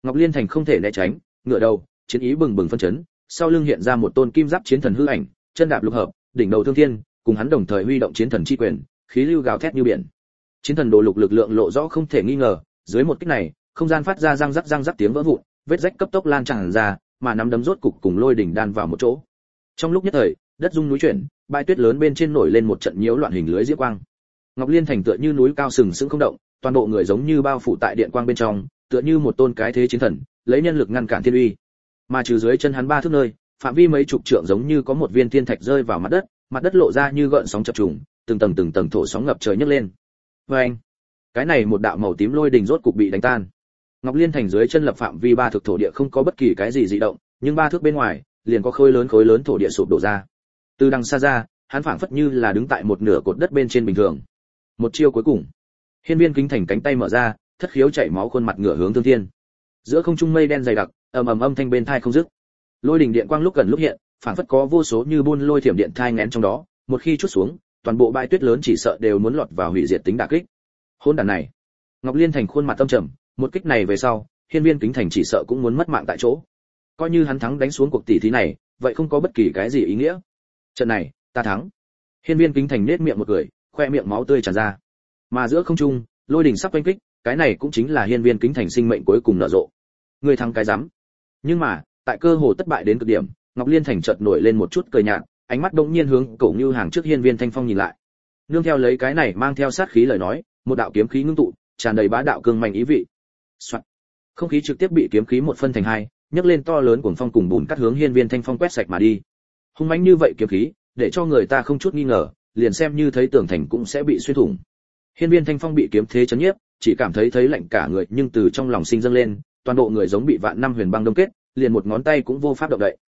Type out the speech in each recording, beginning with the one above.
Ngọc Liên Thành không thể né tránh, ngửa đầu, chiến ý bừng bừng phân chấn, sau lưng hiện ra một tôn kim giáp chiến thần hư ảnh, chân đạp lục hợp, đỉnh đầu thương thiên, cùng hắn đồng thời huy động chiến thần chi quyền, khí lưu gào thét như biển. Chiến thần đồ lục lực lượng lộ rõ không thể nghi ngờ, dưới một kích này, không gian phát ra răng rắc tiếng vỡ vụn, vết rách cấp tốc lan tràn ra, mà nắm đấm rốt cục cùng lôi đỉnh đan vào một chỗ. Trong lúc nhất thời, đất rung núi chuyển, bãi tuyết lớn bên trên nổi lên một trận nhiễu loạn hình lưới diễm quang. Ngọc Liên Thành tựa như núi cao sừng sững không động, toàn bộ người giống như bao phủ tại điện quang bên trong, tựa như một tôn cái thế chiến thần, lấy nhân lực ngăn cản thiên uy. Mà trừ dưới chân hắn 3 thước nơi, phạm vi mấy chục trượng giống như có một viên thiên thạch rơi vào mặt đất lộ ra như gợn sóng chập trùng, từng tầng thổ sóng ngập trời nhấc lên. Oeng! Cái này một đạo màu tím lôi đình rốt cục bị đánh tan. Ngọc Liên Thành dưới chân lập phạm vi 3 thước thổ địa không có bất kỳ cái gì dị động, nhưng 3 thước bên ngoài, liền có khối lớn thổ địa sụp đổ ra. Từ đằng xa ra, hắn phảng phất như là đứng tại một nửa cột đất bên trên bình thường. Một chiêu cuối cùng, Hiên Viên Kính Thành cánh tay mở ra, thất khiếu chảy máu khuôn mặt ngửa hướng Thương Thiên. Giữa không trung mây đen dày đặc, ầm ầm âm thanh bên tai không dứt. Lôi đỉnh điện quang lúc gần lúc hiện, phảng phất có vô số như buôn lôi thiểm điện thai nghén trong đó, một khi chút xuống, toàn bộ bãi tuyết lớn chỉ sợ đều muốn lọt vào hủy diệt tính đả kích. Hỗn đản này. Ngọc Liên Thành khuôn mặt tâm trầm, một kích này về sau, Hiên Viên Kính Thành chỉ sợ cũng muốn mất mạng tại chỗ. Coi như hắn thắng đánh xuống cuộc tỷ thí này, vậy không có bất kỳ cái gì ý nghĩa. Trận này, ta thắng. Hiên Viên Kính Thành nhếch miệng một cười, khoe miệng máu tươi tràn ra. Mà giữa không trung, lôi đỉnh sắp oanh kích, cái này cũng chính là Hiên Viên Kính Thành sinh mệnh cuối cùng nở rộ. Người thắng cái rắm. Nhưng mà, tại cơ hồ thất bại đến cực điểm, Ngọc Liên Thành chợt nổi lên một chút cười nhạt, ánh mắt đột nhiên hướng Cổ Như hàng trước Hiên Viên Thanh Phong nhìn lại. Nương theo lấy cái này mang theo sát khí lời nói, một đạo kiếm khí ngưng tụ, tràn đầy bá đạo cương mạnh ý vị. Soạn. Không khí trực tiếp bị kiếm khí một phân thành hai, nhấc lên to lớn cuồng phong cùng bùn cắt hướng Hiên Viên Thanh Phong quét sạch mà đi. Hung mãnh như vậy kiếm khí, để cho người ta không chút nghi ngờ, liền xem như thấy tường thành cũng sẽ bị xuyên thủng. Hiên Viên Thanh Phong bị kiếm thế chấn nhiếp, chỉ cảm thấy lạnh cả người, nhưng từ trong lòng sinh dâng lên, toàn bộ người giống bị vạn năm huyền băng đông kết, liền một ngón tay cũng vô pháp động đậy.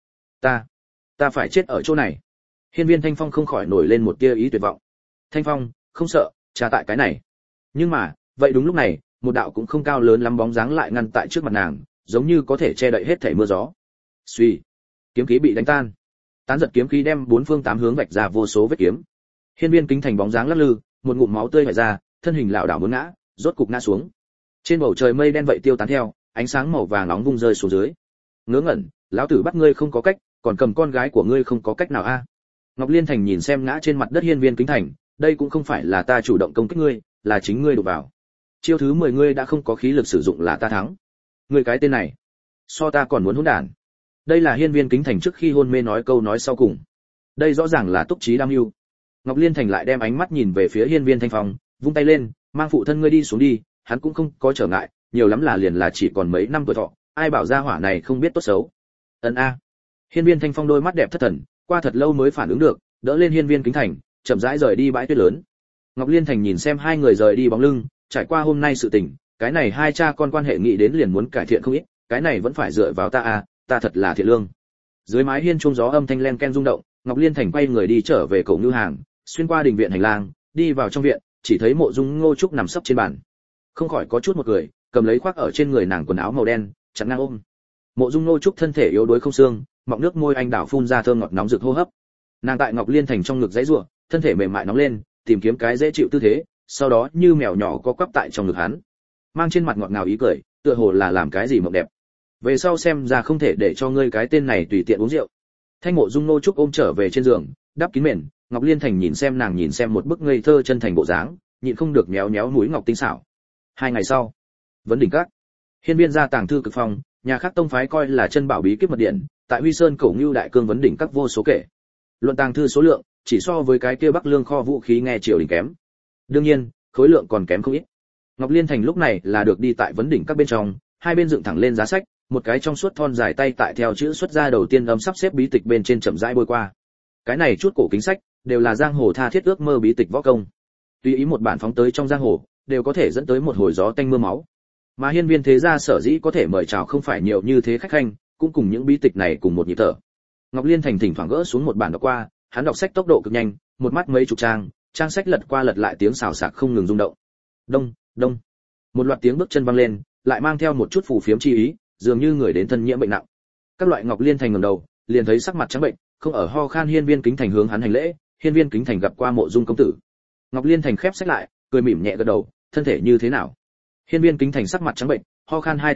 Ta phải chết ở chỗ này. Hiên Viên Thanh Phong không khỏi nổi lên một tia ý tuyệt vọng. Thanh Phong, không sợ, trả tại cái này. Nhưng mà, vậy đúng lúc này, một đạo cũng không cao lớn lắm bóng dáng lại ngăn tại trước mặt nàng, giống như có thể che đậy hết thảy mưa gió. Suy, kiếm khí bị đánh tan. Tán giật kiếm khí đem bốn phương tám hướng vạch ra vô số vết kiếm. Hiên Viên Kính Thành bóng dáng lắc lư, một ngụm máu tươi vẩy ra, thân hình lảo đảo muốn ngã, rốt cục ngã xuống. Trên bầu trời mây đen vậy tiêu tán theo, ánh sáng màu vàng nóng vung rơi xuống dưới. Ngớ ngẩn, lão tử bắt ngươi không có cách, còn cầm con gái của ngươi không có cách nào a. Ngọc Liên Thành nhìn xem ngã trên mặt đất Hiên Viên Kính Thành, đây cũng không phải là ta chủ động công kích ngươi, là chính ngươi đụng vào. Chiêu thứ 10 ngươi đã không có khí lực sử dụng là ta thắng. Ngươi cái tên này, so ta còn muốn hỗn đản. Đây là Hiên Viên Kính Thành trước khi hôn mê nói câu nói sau cùng. Đây rõ ràng là túc trí đam mưu. Ngọc Liên Thành lại đem ánh mắt nhìn về phía Hiên Viên Thanh Phong, vung tay lên, mang phụ thân ngươi đi xuống đi, hắn cũng không có trở ngại, nhiều lắm là liền là chỉ còn mấy năm tuổi thọ, ai bảo gia hỏa này không biết tốt xấu. Ân a. Hiên Viên Thanh Phong đôi mắt đẹp thất thần, qua thật lâu mới phản ứng được, đỡ lên Hiên Viên Kính Thành, chậm rãi rời đi bãi tuyết lớn. Ngọc Liên Thành nhìn xem hai người rời đi bóng lưng, trải qua hôm nay sự tình, cái này hai cha con quan hệ nghĩ đến liền muốn cải thiện không ít, cái này vẫn phải dựa vào ta a, ta thật là thiện lương. Dưới mái hiên chuông gió âm thanh len ken rung động, Ngọc Liên Thành quay người đi trở về Cổ Như hàng, xuyên qua đình viện hành lang, đi vào trong viện, chỉ thấy Mộ Dung Ngô Trúc nằm sấp trên bàn. Không khỏi có chút một người, cầm lấy khoác ở trên người nàng quần áo màu đen, chặn ngang ôm. Mộ Dung Ngô Trúc thân thể yếu đuối không xương, mọng nước môi anh đào phun ra thơm ngọt nóng rực hô hấp. Nàng tại Ngọc Liên Thành trong ngực giãy giụa, thân thể mềm mại nóng lên, tìm kiếm cái dễ chịu tư thế, sau đó như mèo nhỏ co quắp tại trong ngực hắn, mang trên mặt ngọt ngào ý cười, tựa hồ là làm cái gì mộng đẹp. Về sau xem ra không thể để cho ngươi cái tên này tùy tiện uống rượu. Thanh Mộ Dung Ngô Trúc ôm trở về trên giường, đắp kín mền, Ngọc Liên Thành nhìn xem nàng nhìn xem một bức ngây thơ chân thành bộ dáng, nhịn không được méo méo mũi ngọc tinh xảo. 2 ngày sau, Vấn Đỉnh Các, Hiên Viên gia tàng thư cực phòng, nhà khác tông phái coi là chân bảo bí kíp mật điện, tại Huy Sơn Cổ Ngưu đại cương Vấn Đỉnh Các vô số kể. Luận tàng thư số lượng, chỉ so với cái kia Bắc Lương kho vũ khí nghe triều đình kém. Đương nhiên, khối lượng còn kém không ít. Ngọc Liên Thành lúc này là được đi tại Vấn Đỉnh Các bên trong, hai bên dựng thẳng lên giá sách, một cái trong suốt thon dài tay tại theo chữ xuất ra đầu tiên âm sắp xếp bí tịch bên trên chậm rãi bôi qua. Cái này chút cổ kính sách đều là giang hồ tha thiết ước mơ bí tịch võ công. Tùy ý một bản phóng tới trong giang hồ, đều có thể dẫn tới một hồi gió tanh mưa máu. Mà Hiên Viên thế gia sở dĩ có thể mời chào không phải nhiều như thế khách khanh, cũng cùng những bí tịch này cùng một nhịp thở. Ngọc Liên Thành thỉnh thoảng gỡ xuống một bản đọc qua, hắn đọc sách tốc độ cực nhanh, một mắt mấy chục trang, trang sách lật qua lật lại tiếng xào xạc không ngừng rung động. Đông, đông. Một loạt tiếng bước chân vang lên, lại mang theo một chút phù phiếm chi ý, dường như người đến thân nhiễm bệnh nặng. Các loại Ngọc Liên Thành ngẩng đầu, liền thấy sắc mặt trắng bệnh, không ở ho khan. Hiên Viên Kính Thành hướng hắn hành lễ, Hiên Viên Kính Thành gặp qua Mộ Dung công tử. Ngọc Liên Thành khép sách lại, cười mỉm nhẹ gật đầu, thân thể như thế nào? Hiên Viên Kính Thành sắc mặt trắng bệnh, ho khan 2 tiếng nói,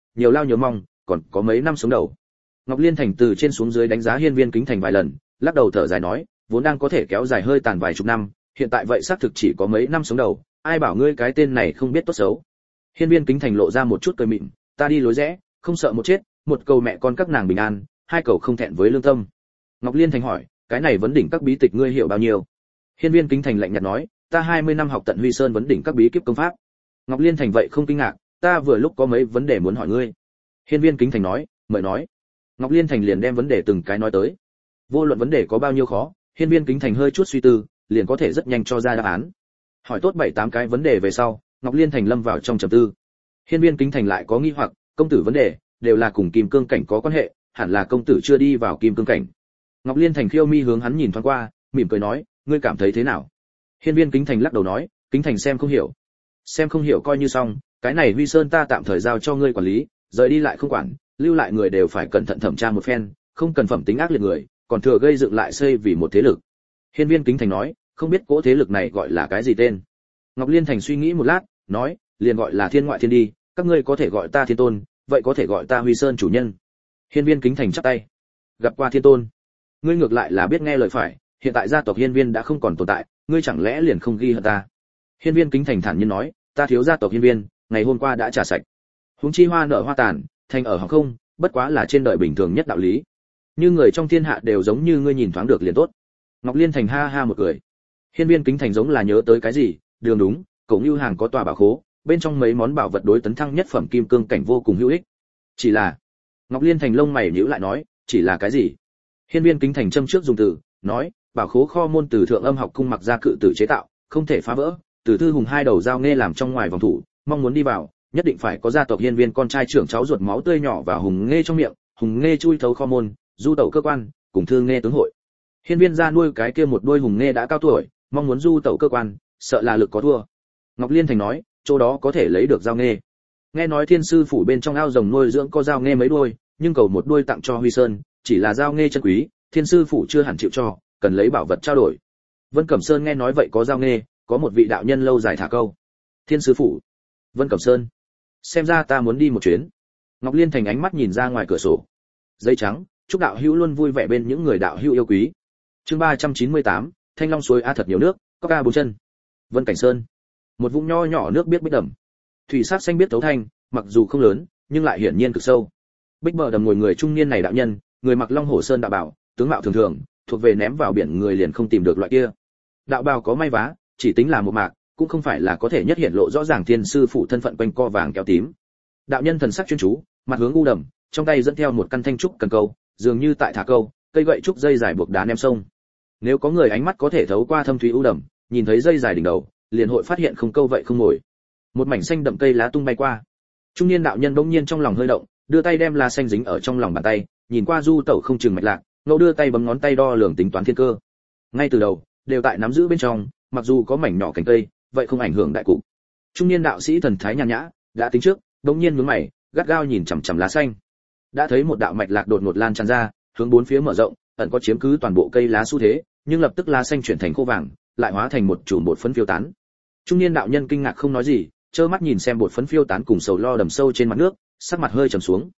nhiều lao nhiều mong, còn có mấy năm sống đầu. Ngọc Liên Thành từ trên xuống dưới đánh giá Hiên Viên Kính Thành vài lần, lắc đầu thở dài nói, vốn đang có thể kéo dài hơi tàn vài chục năm, hiện tại vậy xác thực chỉ có mấy năm sống đầu, ai bảo ngươi cái tên này không biết tốt xấu. Hiên Viên Kính Thành lộ ra một chút cười mịn, ta đi lối rẽ, không sợ một chết, một cầu mẹ con các nàng bình an, hai cầu không thẹn với lương tâm. Ngọc Liên Thành hỏi, cái này vấn đỉnh các bí tịch ngươi hiểu bao nhiêu? Hiên Viên Kính Thành lạnh nhạt nói, ta 20 năm học tận Huy Sơn vấn đỉnh các bí kíp công pháp. Ngọc Liên Thành vậy không kinh ngạc, ta vừa lúc có mấy vấn đề muốn hỏi ngươi. Hiên Viên Kính Thành nói, mời nói. Ngọc Liên Thành liền đem vấn đề từng cái nói tới. Vô luận vấn đề có bao nhiêu khó, Hiên Viên Kính Thành hơi chút suy tư, liền có thể rất nhanh cho ra đáp án. Hỏi tốt 7-8 cái vấn đề về sau, Ngọc Liên Thành lâm vào trong trầm tư. Hiên Viên Kính Thành lại có nghi hoặc, công tử vấn đề đều là cùng kim cương cảnh có quan hệ, hẳn là công tử chưa đi vào kim cương cảnh. Ngọc Liên Thành khiêu mi hướng hắn nhìn thoáng qua, mỉm cười nói, ngươi cảm thấy thế nào? Hiên Viên Kính Thành lắc đầu nói, Kính Thành xem không hiểu. Xem không hiểu coi như xong, cái này Huy Sơn ta tạm thời giao cho ngươi quản lý, rời đi lại không quản, lưu lại người đều phải cẩn thận thẩm tra một phen, không cần phẩm tính ác liệt người, còn thừa gây dựng lại xây vì một thế lực. Hiên Viên Kính Thành nói, không biết cỗ thế lực này gọi là cái gì tên. Ngọc Liên Thành suy nghĩ một lát, nói, liền gọi là Thiên Ngoại Thiên đi, các ngươi có thể gọi ta Thiên Tôn, vậy có thể gọi ta Huy Sơn chủ nhân. Hiên Viên Kính Thành chắp tay, gặp qua Thiên Tôn. Ngươi ngược lại là biết nghe lời phải, hiện tại gia tộc Hiên Viên đã không còn tồn tại, ngươi chẳng lẽ liền không ghi hận ta? Hiên Viên Kính Thành thản nhiên nói, ta thiếu gia tộc Hiên Viên, ngày hôm qua đã trả sạch. Huống chi hoa nở hoa tàn, thành ở hàng không, bất quá là trên đời bình thường nhất đạo lý. Như người trong thiên hạ đều giống như ngươi nhìn thoáng được liền tốt. Ngọc Liên Thành ha ha một cười. Hiên Viên Kính Thành giống là nhớ tới cái gì, đường đúng, Cổ Nưu hàng có tòa bảo khố, bên trong mấy món bảo vật đối tấn thăng nhất phẩm kim cương cảnh vô cùng hữu ích. Chỉ là, Ngọc Liên Thành lông mày nhíu lại nói, chỉ là cái gì? Hiên Viên Kính Thành châm trước dùng từ, nói, bảo khố kho môn từ thượng âm học cung mặc ra cự tử chế tạo, không thể phá vỡ, từ thư hùng hai đầu dao nghe làm trong ngoài vòng thủ, mong muốn đi vào, nhất định phải có gia tộc Hiên Viên con trai trưởng cháu ruột máu tươi nhỏ vào hùng nghe trong miệng, hùng nghe chui thấu kho môn, du tẩu cơ quan, cùng thương nghe tướng hội. Hiên Viên gia nuôi cái kia một đôi hùng nghe đã cao tuổi, mong muốn du tẩu cơ quan, sợ là lực có thua. Ngọc Liên Thành nói, chỗ đó có thể lấy được dao nghe. Nghe nói Thiên sư phủ bên trong ao rồng nuôi dưỡng có dao nghe mấy đôi, nhưng cầu một đôi tặng cho Huy Sơn, chỉ là dao nghe chân quý, Thiên sư phủ chưa hẳn chịu cho, cần lấy bảo vật trao đổi. Vân Cẩm Sơn nghe nói vậy có dao nghe, có một vị đạo nhân lâu dài thả câu. Thiên sư phủ, Vân Cẩm Sơn, xem ra ta muốn đi một chuyến. Ngọc Liên Thành ánh mắt nhìn ra ngoài cửa sổ. Giấy trắng, chúc đạo hữu luôn vui vẻ bên những người đạo hữu yêu quý. Chương 398, Thanh Long suối a thật nhiều nước, có ca bốn chân. Vân Cảnh Sơn, một vũng nho nhỏ nước biết bích đầm. Thủy sắc xanh biết thấu thanh, mặc dù không lớn, nhưng lại hiển nhiên cực sâu. Bích bờ đầm ngồi người trung niên này đạo nhân, người mặc Long Hổ Sơn đạo bảo, tướng mạo thường thường, thuộc về ném vào biển người liền không tìm được loại kia. Đạo bào có may vá, chỉ tính là một mạc, cũng không phải là có thể nhất hiện lộ rõ ràng thiên sư phụ thân phận quanh co vàng kéo tím. Đạo nhân thần sắc chuyên chú, mặt hướng u đầm, trong tay dẫn theo một căn thanh trúc cần câu, dường như tại thả câu, cây gậy trúc dây dài buộc đá ném sông. Nếu có người ánh mắt có thể thấu qua thâm thúy u đầm, nhìn thấy dây dài đỉnh đầu, liền hội phát hiện không câu vậy không ngồi. Một mảnh xanh đậm cây lá tung bay qua. Trung niên đạo nhân bỗng nhiên trong lòng hơi động, đưa tay đem lá xanh dính ở trong lòng bàn tay, nhìn qua du tẩu không chừng mạch lạc, ngẫu đưa tay bấm ngón tay đo lường tính toán thiên cơ. Ngay từ đầu, đều tại nắm giữ bên trong, mặc dù có mảnh nhỏ cành cây, vậy không ảnh hưởng đại cục. Trung niên đạo sĩ thần thái nhàn nhã, đã tính trước, bỗng nhiên nhướng mày, gắt gao nhìn chằm chằm lá xanh. Đã thấy một đạo mạch lạc đột ngột lan tràn ra, hướng bốn phía mở rộng, ẩn có chiếm cứ toàn bộ cây lá xu thế, nhưng lập tức lá xanh chuyển thành khô vàng, lại hóa thành một chùm bột phấn phiêu tán. Trung niên đạo nhân kinh ngạc không nói gì, trơ mắt nhìn xem bột phấn phiêu tán cùng sầu lo đầm sâu trên mặt nước, sắc mặt hơi trầm xuống.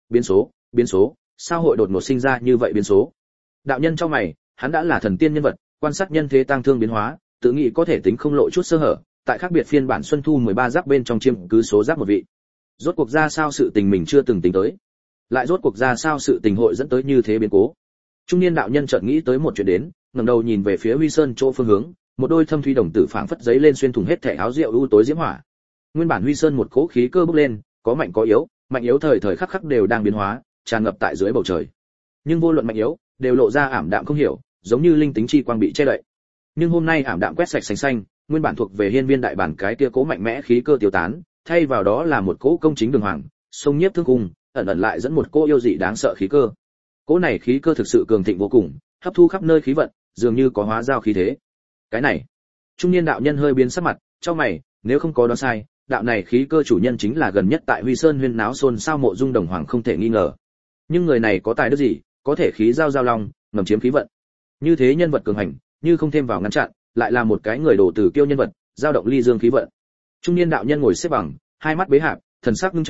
Biến số, sao hội đột ngột sinh ra như vậy biến số? Đạo nhân trong mày, hắn đã là thần tiên nhân vật, quan sát nhân thế tăng thương biến hóa, tự nghĩ có thể tính không lộ chút sơ hở, tại khác biệt phiên bản Xuân Thu 13 giáp bên trong chiêm cứ số giáp một vị. Rốt cuộc ra sao sự tình mình chưa từng tính tới, lại rốt cuộc ra sao sự tình hội dẫn tới như thế biến cố. Trung niên đạo nhân chợt nghĩ tới một chuyện đến, ngẩng đầu nhìn về phía Huy Sơn chỗ phương hướng, một đôi thâm thủy đồng tử phảng phất giấy lên xuyên thủng hết thảy áo rượu u tối diễm hỏa. Nguyên bản Huy Sơn một cỗ khí cơ bốc lên, có mạnh có yếu, mạnh yếu thời thời khắc khắc đều đang biến hóa, tràn ngập tại dưới bầu trời. Nhưng vô luận mạnh yếu, đều lộ ra ảm đạm không hiểu, giống như linh tính chi quang bị che đậy. Nhưng hôm nay ảm đạm quét sạch xanh xanh, nguyên bản thuộc về Hiên Viên đại bản cái kia cố mạnh mẽ khí cơ tiêu tán, thay vào đó là một cỗ công chính đường hoàng, sông nhiếp thương cung, ẩn ẩn lại dẫn một cỗ yêu dị đáng sợ khí cơ. Cỗ này khí cơ thực sự cường thịnh vô cùng, hấp thu khắp nơi khí vận, dường như có hóa giao khí thế. Cái này, trung niên đạo nhân hơi biến sắc mặt, chau mày, nếu không có đoán sai, đạo này khí cơ chủ nhân chính là gần nhất tại Huy Sơn huyên náo xôn xao Mộ Dung Đồng Hoàng không thể nghi ngờ. Nhưng người này có tài đức gì, có thể khí giao giao long, ngầm chiếm khí vận. Như thế nhân vật cường hành, như không thêm vào ngăn chặn, lại là một cái người đổ tử kiêu nhân vật, dao động ly dương khí vận. Trung niên đạo nhân ngồi xếp bằng, hai mắt bế hạp, thần sắc nghiêm trọng,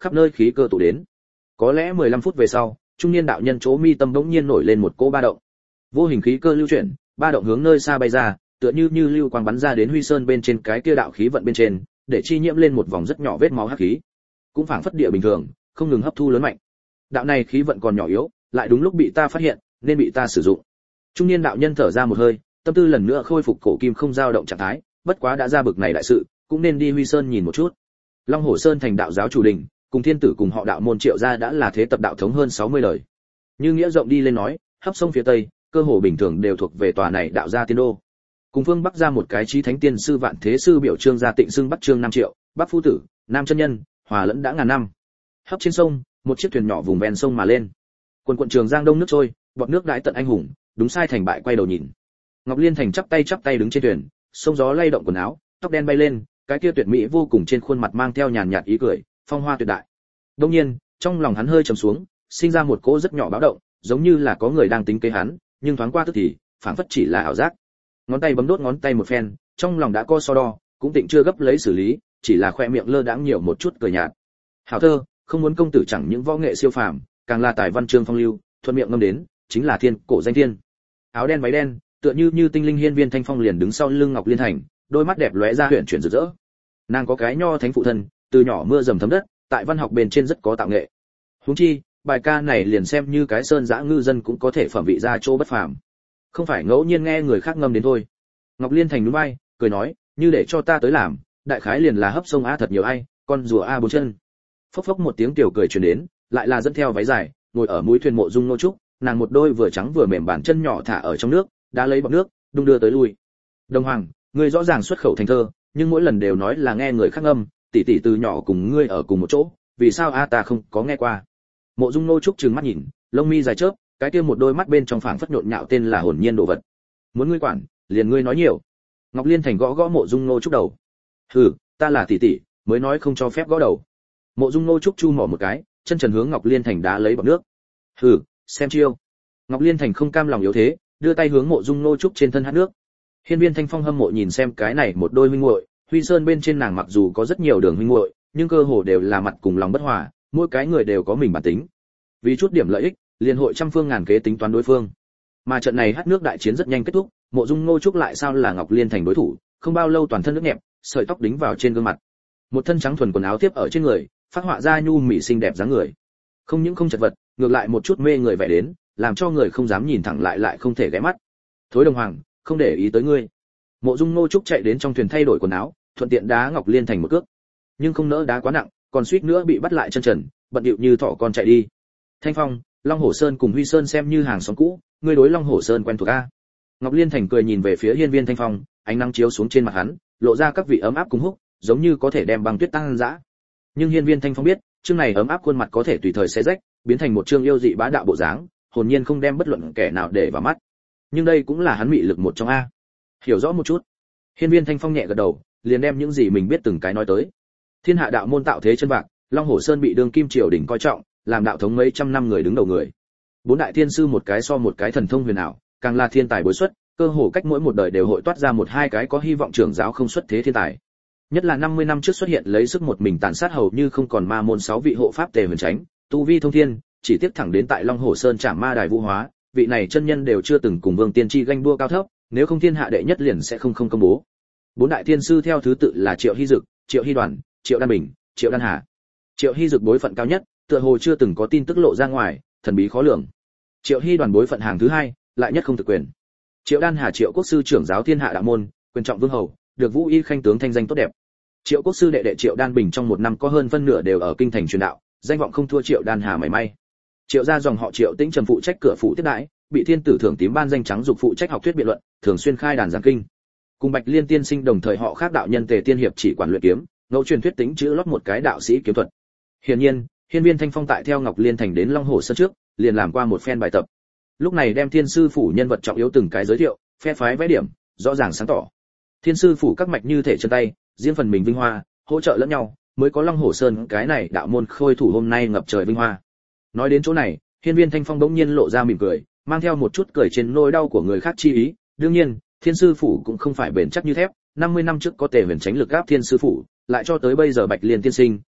khắp nơi khí cơ tụ đến. Có lẽ 15 phút về sau, trung niên đạo nhân chỗ mi tâm bỗng nhiên nổi lên một cỗ ba động. Vô hình khí cơ lưu chuyển, ba động hướng nơi xa bay ra, tựa như lưu quang bắn ra đến Huy Sơn bên trên cái kia đạo khí vận bên trên, để chi nhiễm lên một vòng rất nhỏ vết máu hắc khí. Cũng phảng phất địa bình thường, không ngừng hấp thu lớn mạnh. Đạo này khí vận còn nhỏ yếu, lại đúng lúc bị ta phát hiện, nên bị ta sử dụng. Trung niên đạo nhân thở ra một hơi, tâm tư lần nữa khôi phục cổ kim không dao động trạng thái, bất quá đã ra bực này đại sự, cũng nên đi Huy Sơn nhìn một chút. Long Hổ Sơn thành đạo giáo chủ đình, cùng thiên tử cùng họ đạo môn Triệu gia đã là thế tập đạo thống hơn 60 đời. Như nghĩa rộng đi lên nói, hấp sông phía tây, cơ hồ bình thường đều thuộc về tòa này đạo gia tiên đô. Cùng phương bắc ra một cái chí thánh tiên sư vạn thế sư biểu trương gia tịnh xưng bắc trương 5 triệu, bắc phu tử, nam chân nhân, hòa lẫn đã ngàn năm. Hấp trên sông, một chiếc thuyền nhỏ vùng ven sông mà lên. Quần quận trường giang đông nước trôi, bọt nước đãi tận anh hùng, đúng sai thành bại quay đầu nhìn. Ngọc Liên Thành chắp tay đứng trên thuyền, sông gió lay động quần áo, tóc đen bay lên, cái kia tuyệt mỹ vô cùng trên khuôn mặt mang theo nhàn nhạt ý cười, phong hoa tuyệt đại. Đương nhiên, trong lòng hắn hơi trầm xuống, sinh ra một cỗ rất nhỏ báo động, giống như là có người đang tính kế hắn, nhưng thoáng qua tức thì, phảng phất chỉ là ảo giác. Ngón tay bấm đốt ngón tay một phen, trong lòng đã có so đo, cũng tịnh chưa gấp lấy xử lý, chỉ là khoe miệng lơ đãng nhiều một chút cười nhạt. Hảo thơ, không muốn công tử chẳng những võ nghệ siêu phàm, càng là tài văn chương phong lưu, thuận miệng ngâm đến, chính là thiên cổ danh thiên. Áo đen váy đen, tựa như tinh linh hiên viên thanh phong liền đứng sau lưng Ngọc Liên Thành, đôi mắt đẹp lóe ra huyền chuyển rực rỡ. Nàng có cái nho thánh phụ thân, từ nhỏ mưa dầm thấm đất, tại văn học bên trên rất có tạo nghệ. Huống chi, bài ca này liền xem như cái sơn dã ngư dân cũng có thể phẩm vị ra chỗ bất phàm. Không phải ngẫu nhiên nghe người khác ngâm đến thôi. Ngọc Liên Thành nhún vai, cười nói, như để cho ta tới làm, đại khái liền là hấp sông a thật nhiều ai, con rùa a bốn chân. Phốc phốc một tiếng tiểu cười truyền đến, lại là dẫn theo váy dài, ngồi ở mũi thuyền Mộ Dung Nô Trúc, nàng một đôi vừa trắng vừa mềm bàn chân nhỏ thả ở trong nước, đã lấy bọt nước, đung đưa tới lui. Đồng Hoàng, ngươi rõ ràng xuất khẩu thành thơ, nhưng mỗi lần đều nói là nghe người khác ngâm, tỷ tỷ từ nhỏ cùng ngươi ở cùng một chỗ, vì sao a ta không có nghe qua? Mộ Dung Nô Trúc trừng mắt nhìn, lông mi dài chớp, cái kia một đôi mắt bên trong phảng phất nhộn nhạo tên là hồn nhiên đồ vật. Muốn ngươi quản, liền ngươi nói nhiều. Ngọc Liên Thành gõ Mộ Dung Nô Trúc đầu. Hừ, ta là tỷ tỷ, mới nói không cho phép gõ đầu. Mộ Dung Nô Trúc chu mỏ một cái, chân trần hướng Ngọc Liên Thành đá lấy bọt nước. Hừ, xem chiêu. Ngọc Liên Thành không cam lòng yếu thế, đưa tay hướng Mộ Dung Nô Trúc trên thân hát nước. Hiên Viên Thanh Phong hâm mộ nhìn xem cái này một đôi huynh muội, Huy Sơn bên trên nàng mặc dù có rất nhiều đường huynh muội, nhưng cơ hồ đều là mặt cùng lòng bất hòa, mỗi cái người đều có mình bản tính. Vì chút điểm lợi ích, liên hội trăm phương ngàn kế tính toán đối phương. Mà trận này hát nước đại chiến rất nhanh kết thúc, Mộ Dung Nô Trúc lại sao là Ngọc Liên Thành đối thủ, không bao lâu toàn thân nước nhẹp, sợi tóc đính vào trên gương mặt. Một thân trắng thuần quần áo tiếp ở trên người, phát họa ra nhu mỹ xinh đẹp dáng người. Không những không chật vật, ngược lại một chút mê người vẻ đến, làm cho người không dám nhìn thẳng lại không thể ghé mắt. Thối Đồng Hoàng, không để ý tới ngươi. Mộ Dung Nô Trúc chạy đến trong thuyền thay đổi quần áo, thuận tiện đá Ngọc Liên Thành một cước. Nhưng không nỡ đá quá nặng, còn suýt nữa bị bắt lại chân trần, bận điệu như thỏ con chạy đi. Thanh Phong, Long Hổ Sơn cùng Huy Sơn xem như hàng xóm cũ, ngươi đối Long Hổ Sơn quen thuộc a? Ngọc Liên Thành cười nhìn về phía Hiên Viên Thanh Phong, ánh nắng chiếu xuống trên mặt hắn, lộ ra các vị ấm áp cùng húc, giống như có thể đem băng tuyết tăng dã. Nhưng Hiên Viên Thanh Phong biết, chương này ấm áp khuôn mặt có thể tùy thời xé rách, biến thành một chương yêu dị bá đạo bộ dáng, hồn nhiên không đem bất luận kẻ nào để vào mắt. Nhưng đây cũng là hắn mị lực một trong a. Hiểu rõ một chút. Hiên Viên Thanh Phong nhẹ gật đầu, liền đem những gì mình biết từng cái nói tới. Thiên hạ đạo môn tạo thế chân bạc, Long Hổ Sơn bị đương kim triều đỉnh coi trọng, làm đạo thống mấy trăm năm người đứng đầu người. Bốn đại thiên sư một cái so một cái thần thông huyền ảo, càng là thiên tài bối xuất, cơ hồ cách mỗi một đời đều hội toát ra một hai cái có hy vọng trưởng giáo không xuất thế thiên tài. Nhất là 50 năm trước xuất hiện lấy sức một mình tàn sát hầu như không còn ma môn 6 vị hộ pháp Tề Huyền Chánh, tu vi thông thiên, chỉ tiếc thẳng đến tại Long Hổ Sơn trảm ma đài vũ hóa, vị này chân nhân đều chưa từng cùng Vương Tiên Tri ganh đua cao thấp, nếu không thiên hạ đệ nhất liền sẽ không công bố. Bốn đại thiên sư theo thứ tự là Triệu Hy Dực, Triệu Hy Đoàn, Triệu Đan Bình, Triệu Đan Hà. Triệu Hy Dực bối phận cao nhất, tựa hồ chưa từng có tin tức lộ ra ngoài, thần bí khó lường. Triệu Hy Đoàn bối phận hàng thứ hai, lại nhất không thực quyền. Triệu Đan Hà Triệu Quốc sư trưởng giáo thiên hạ đạo môn, quyền trọng vương hầu, được Vũ Y khanh tướng thanh danh tốt đẹp. Triệu Quốc sư đệ đệ Triệu Đan Bình trong một năm có hơn phân nửa đều ở kinh thành truyền đạo, danh vọng không thua Triệu Đan Hà mảy may. Triệu gia dòng họ Triệu Tĩnh Trầm phụ trách cửa phụ tiếp đãi, bị thiên tử thưởng tím ban danh trắng dục phụ trách học thuyết biện luận, thường xuyên khai đàn giảng kinh. Cùng Bạch Liên tiên sinh đồng thời họ khác đạo nhân Tề Tiên hiệp chỉ quản luyện kiếm, ngẫu truyền thuyết tính chữ lót một cái đạo sĩ kiếm thuật. Hiển nhiên, Hiên Viên Thanh Phong tại theo Ngọc Liên Thành đến Long Hổ Sơn trước, liền làm qua một phen bài tập. Lúc này đem thiên sư phủ nhân vật trọng yếu từng cái giới thiệu, phe phái vẽ điểm, rõ ràng sáng tỏ. Thiên sư phủ các mạch như thể chân tay, riêng phần mình vinh hoa, hỗ trợ lẫn nhau, mới có Long Hổ Sơn cái này đạo môn khôi thủ hôm nay ngập trời vinh hoa. Nói đến chỗ này, Hiên Viên Thanh Phong bỗng nhiên lộ ra mỉm cười, mang theo một chút cười trên nỗi đau của người khác chi ý. Đương nhiên, thiên sư phủ cũng không phải bền chắc như thép, 50 năm trước có Tề Huyền Chánh lực áp thiên sư phủ, lại cho tới bây giờ Bạch Liên tiên sinh,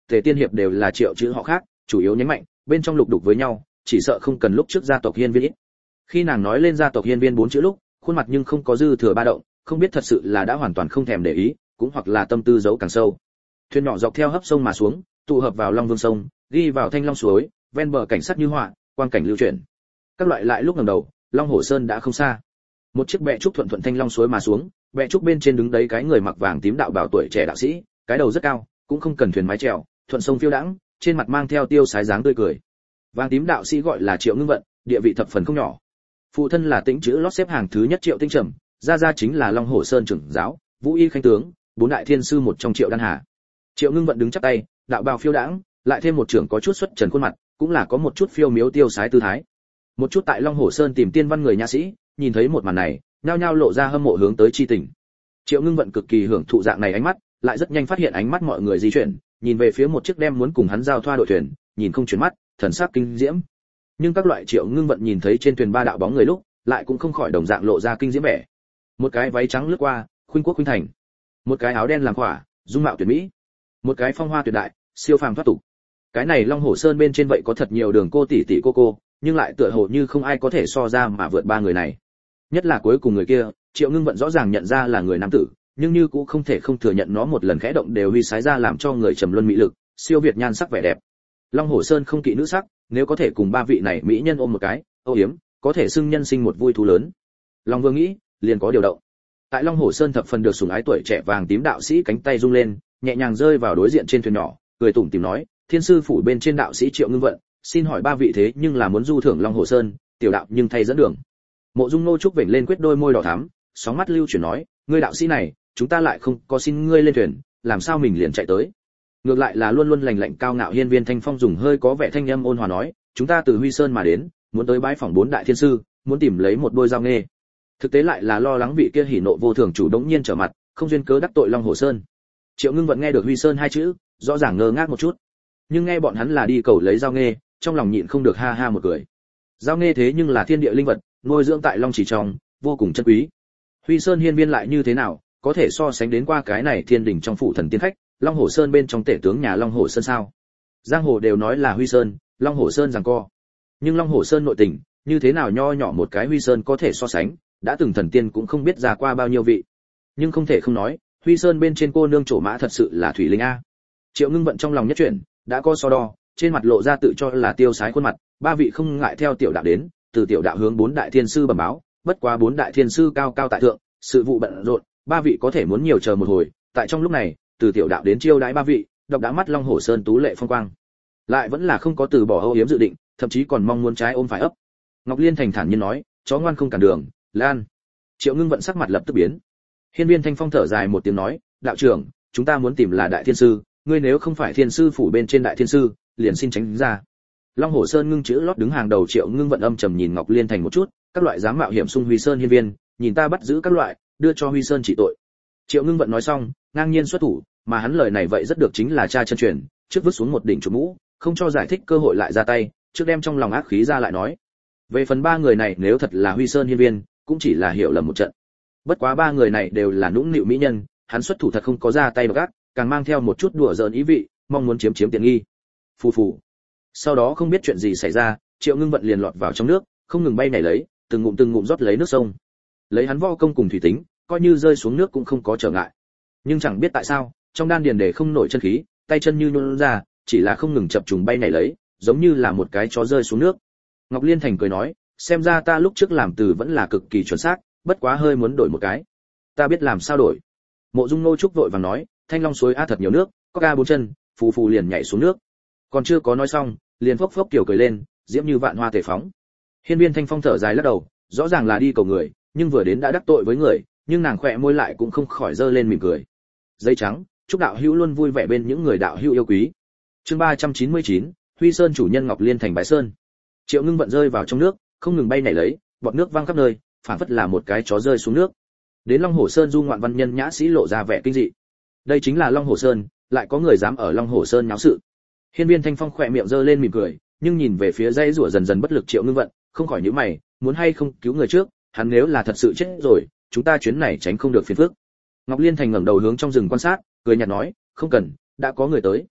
Tề Tiên hiệp đều là Triệu chữ họ khác, chủ yếu nhánh mạnh, bên trong lục đục với nhau, chỉ sợ không cần lúc trước gia tộc Hiên Viên ít. Khi nàng nói lên gia tộc Hiên Viên 4 chữ lúc, khuôn mặt nhưng không có dư thừa ba động, không biết thật sự là đã hoàn toàn không thèm để ý, cũng hoặc là tâm tư giấu càng sâu. Thuyền nhỏ dọc theo hấp sông mà xuống, tụ hợp vào Long Vương sông, đi vào Thanh Long suối, ven bờ cảnh sắc như họa, quang cảnh lưu chuyển. Các loại lại lúc ngẩng đầu, Long Hổ Sơn đã không xa. Một chiếc bè trúc thuận thuận Thanh Long suối mà xuống, bè trúc bên trên đứng đấy cái người mặc vàng tím đạo bào tuổi trẻ đạo sĩ, cái đầu rất cao, cũng không cần thuyền mái chèo, thuận sông phiêu đãng, trên mặt mang theo tiêu sái dáng tươi cười. Vàng tím đạo sĩ gọi là Triệu Ngưng Vận, địa vị thập phần không nhỏ. Phụ thân là Tĩnh chữ lót xếp hàng thứ nhất Triệu Tinh Trầm, gia chính là Long Hổ Sơn trưởng giáo, Vũ Y khanh tướng, bốn đại thiên sư một trong Triệu Đan Hà. Triệu Ngưng Vận đứng chắp tay, đạo bào phiêu đãng, lại thêm một trưởng có chút xuất trần khuôn mặt, cũng là có một chút phiêu miếu tiêu sái tư thái. Một chút tại Long Hổ Sơn tìm tiên văn người nha sĩ, nhìn thấy một màn này, nhao nhao lộ ra hâm mộ hướng tới chi tình. Triệu Ngưng Vận cực kỳ hưởng thụ dạng này ánh mắt, lại rất nhanh phát hiện ánh mắt mọi người di chuyển, nhìn về phía một chiếc đem muốn cùng hắn giao thoa đội thuyền, nhìn không chuyển mắt, thần sắc kinh diễm. Nhưng các loại Triệu Ngưng Vận nhìn thấy trên thuyền ba đạo bóng người lúc, lại cũng không khỏi đồng dạng lộ ra kinh diễm vẻ. Một cái váy trắng lướt qua, khuynh quốc khuynh thành; một cái áo đen làm khỏa, dung mạo tuyệt mỹ; một cái phong hoa tuyệt đại, siêu phàm thoát tục. Cái này Long Hổ Sơn bên trên vậy có thật nhiều đường cô tỷ tỷ cô, nhưng lại tựa hồ như không ai có thể so ra mà vượt ba người này. Nhất là cuối cùng người kia, Triệu Ngưng Vận rõ ràng nhận ra là người nam tử, nhưng như cũng không thể không thừa nhận nó một lần khẽ động đều huy sái ra làm cho người trầm luân mỹ lực, siêu việt nhan sắc vẻ đẹp. Long Hổ Sơn không kỵ nữ sắc, nếu có thể cùng ba vị này mỹ nhân ôm một cái, âu yếm, có thể xưng nhân sinh một vui thú lớn. Long Vương nghĩ, liền có điều động. Tại Long Hổ Sơn thập phần được sủng ái tuổi trẻ vàng tím đạo sĩ cánh tay rung lên, nhẹ nhàng rơi vào đối diện trên thuyền nhỏ, cười tủm tỉm nói, Thiên sư phủ bên trên đạo sĩ Triệu Ngưng Vận, xin hỏi ba vị thế nhưng là muốn du thưởng Long Hổ Sơn, tiểu đạo nhưng thay dẫn đường. Mộ Dung Nô trúc vểnh lên quyết đôi môi đỏ thắm, sóng mắt lưu chuyển nói, ngươi đạo sĩ này, chúng ta lại không có xin ngươi lên thuyền, làm sao mình liền chạy tới? Ngược lại là luôn luôn lành lạnh cao ngạo Hiên Viên Thanh Phong dùng hơi có vẻ thanh âm ôn hòa nói, chúng ta từ Huy Sơn mà đến, muốn tới bái phỏng bốn đại thiên sư, muốn tìm lấy một đôi giao nghê. Thực tế lại là lo lắng vị kia hỉ nộ vô thường chủ đống nhiên trở mặt, không duyên cớ đắc tội Long Hổ Sơn. Triệu Ngưng Vận nghe được Huy Sơn hai chữ, rõ ràng ngơ ngác một chút, nhưng nghe bọn hắn là đi cầu lấy giao nghê, trong lòng nhịn không được ha ha một cười. Giao nghê thế nhưng là thiên địa linh vật, nuôi dưỡng tại Long Chỉ trong, vô cùng chân quý. Huy Sơn hiên viên lại như thế nào, có thể so sánh đến qua cái này thiên đỉnh trong phủ thần tiên khách, Long Hổ Sơn bên trong tể tướng nhà Long Hổ Sơn sao? Giang hồ đều nói là Huy Sơn, Long Hổ Sơn giằng co. Nhưng Long Hổ Sơn nội tình, như thế nào nho nhỏ một cái Huy Sơn có thể so sánh, đã từng thần tiên cũng không biết ra qua bao nhiêu vị. Nhưng không thể không nói, Huy Sơn bên trên cô nương trổ mã thật sự là thủy linh a. Triệu Ngưng Vận trong lòng nhất chuyển, đã có so đo, trên mặt lộ ra tự cho là tiêu sái khuôn mặt, ba vị không ngại theo tiểu đạo đến, từ tiểu đạo hướng bốn đại thiên sư bẩm báo, bất quá bốn đại thiên sư cao cao tại thượng, sự vụ bận rộn, ba vị có thể muốn nhiều chờ một hồi, tại trong lúc này, từ tiểu đạo đến chiêu đãi ba vị, độc đã mắt Long Hổ Sơn tú lệ phong quang. Lại vẫn là không có từ bỏ âu yếm dự định, thậm chí còn mong muốn trái ôm phải ấp. Ngọc Liên thành thản nhiên nói, chó ngoan không cản đường, lan. Triệu Ngưng Vận sắc mặt lập tức biến. Hiên Viên Thanh Phong thở dài một tiếng nói, đạo trưởng, chúng ta muốn tìm là đại thiên sư, ngươi nếu không phải thiên sư phủ bên trên đại thiên sư, liền xin tránh ra. Long Hổ Sơn ngưng chữ lót đứng hàng đầu. Triệu Ngưng Vận âm trầm nhìn Ngọc Liên thành một chút, các loại dám mạo hiểm xung Huy Sơn hiên viên, nhìn ta bắt giữ các loại, đưa cho Huy Sơn trị tội. Triệu Ngưng Vận nói xong, ngang nhiên xuất thủ, mà hắn lời này vậy rất được chính là cha chân truyền, trước vứt xuống một đỉnh chủ mũ, không cho giải thích cơ hội lại ra tay, trước đem trong lòng ác khí ra lại nói. Về phần ba người này nếu thật là Huy Sơn hiên viên, cũng chỉ là hiểu lầm một trận. Bất quá ba người này đều là nũng nịu mỹ nhân, hắn xuất thủ thật không có ra tay gác, càng mang theo một chút đùa giỡn ý vị, mong muốn chiếm tiện nghi. Phù phù. Sau đó không biết chuyện gì xảy ra, Triệu Ngưng Vận liền lọt vào trong nước, không ngừng bay nhảy lấy, từng ngụm rót lấy nước sông. Lấy hắn võ công cùng thủy tính, coi như rơi xuống nước cũng không có trở ngại. Nhưng chẳng biết tại sao, trong đan điền để không nổi chân khí, tay chân như nhũn ra, chỉ là không ngừng chập trùng bay nhảy lấy, giống như là một cái chó rơi xuống nước. Ngọc Liên Thành cười nói, xem ra ta lúc trước làm từ vẫn là cực kỳ chuẩn xác, bất quá hơi muốn đổi một cái. Ta biết làm sao đổi. Mộ Dung Nô trúc vội vàng nói, Thanh Long suối a thật nhiều nước, có ca bốn chân, phù phù liền nhảy xuống nước. Còn chưa có nói xong, liền phốc phốc tiểu cười lên, diễm như vạn hoa tề phóng. Hiên Viên Thanh Phong thở dài lắc đầu, rõ ràng là đi cầu người, nhưng vừa đến đã đắc tội với người, nhưng nàng khỏe môi lại cũng không khỏi dơ lên mỉm cười. Giấy trắng, chúc đạo hữu luôn vui vẻ bên những người đạo hữu yêu quý. Chương 399, Huy Sơn chủ nhân Ngọc Liên thành bái sơn. Triệu Ngưng Vận rơi vào trong nước, không ngừng bay nhảy lấy, bọt nước văng khắp nơi, phảng phất là một cái chó rơi xuống nước. Đến Long Hổ Sơn du ngoạn văn nhân nhã sĩ lộ ra vẻ kinh dị. Đây chính là Long Hổ Sơn, lại có người dám ở Long Hổ Sơn nháo sự. Hiên Viên Thanh Phong khỏe miệng giơ lên mỉm cười, nhưng nhìn về phía dây rủa dần dần bất lực Triệu Ngưng Vận, không khỏi nhíu mày, muốn hay không cứu người trước, hắn nếu là thật sự chết rồi, chúng ta chuyến này tránh không được phiền phức. Ngọc Liên Thành ngẩng đầu hướng trong rừng quan sát, cười nhạt nói, không cần, đã có người tới.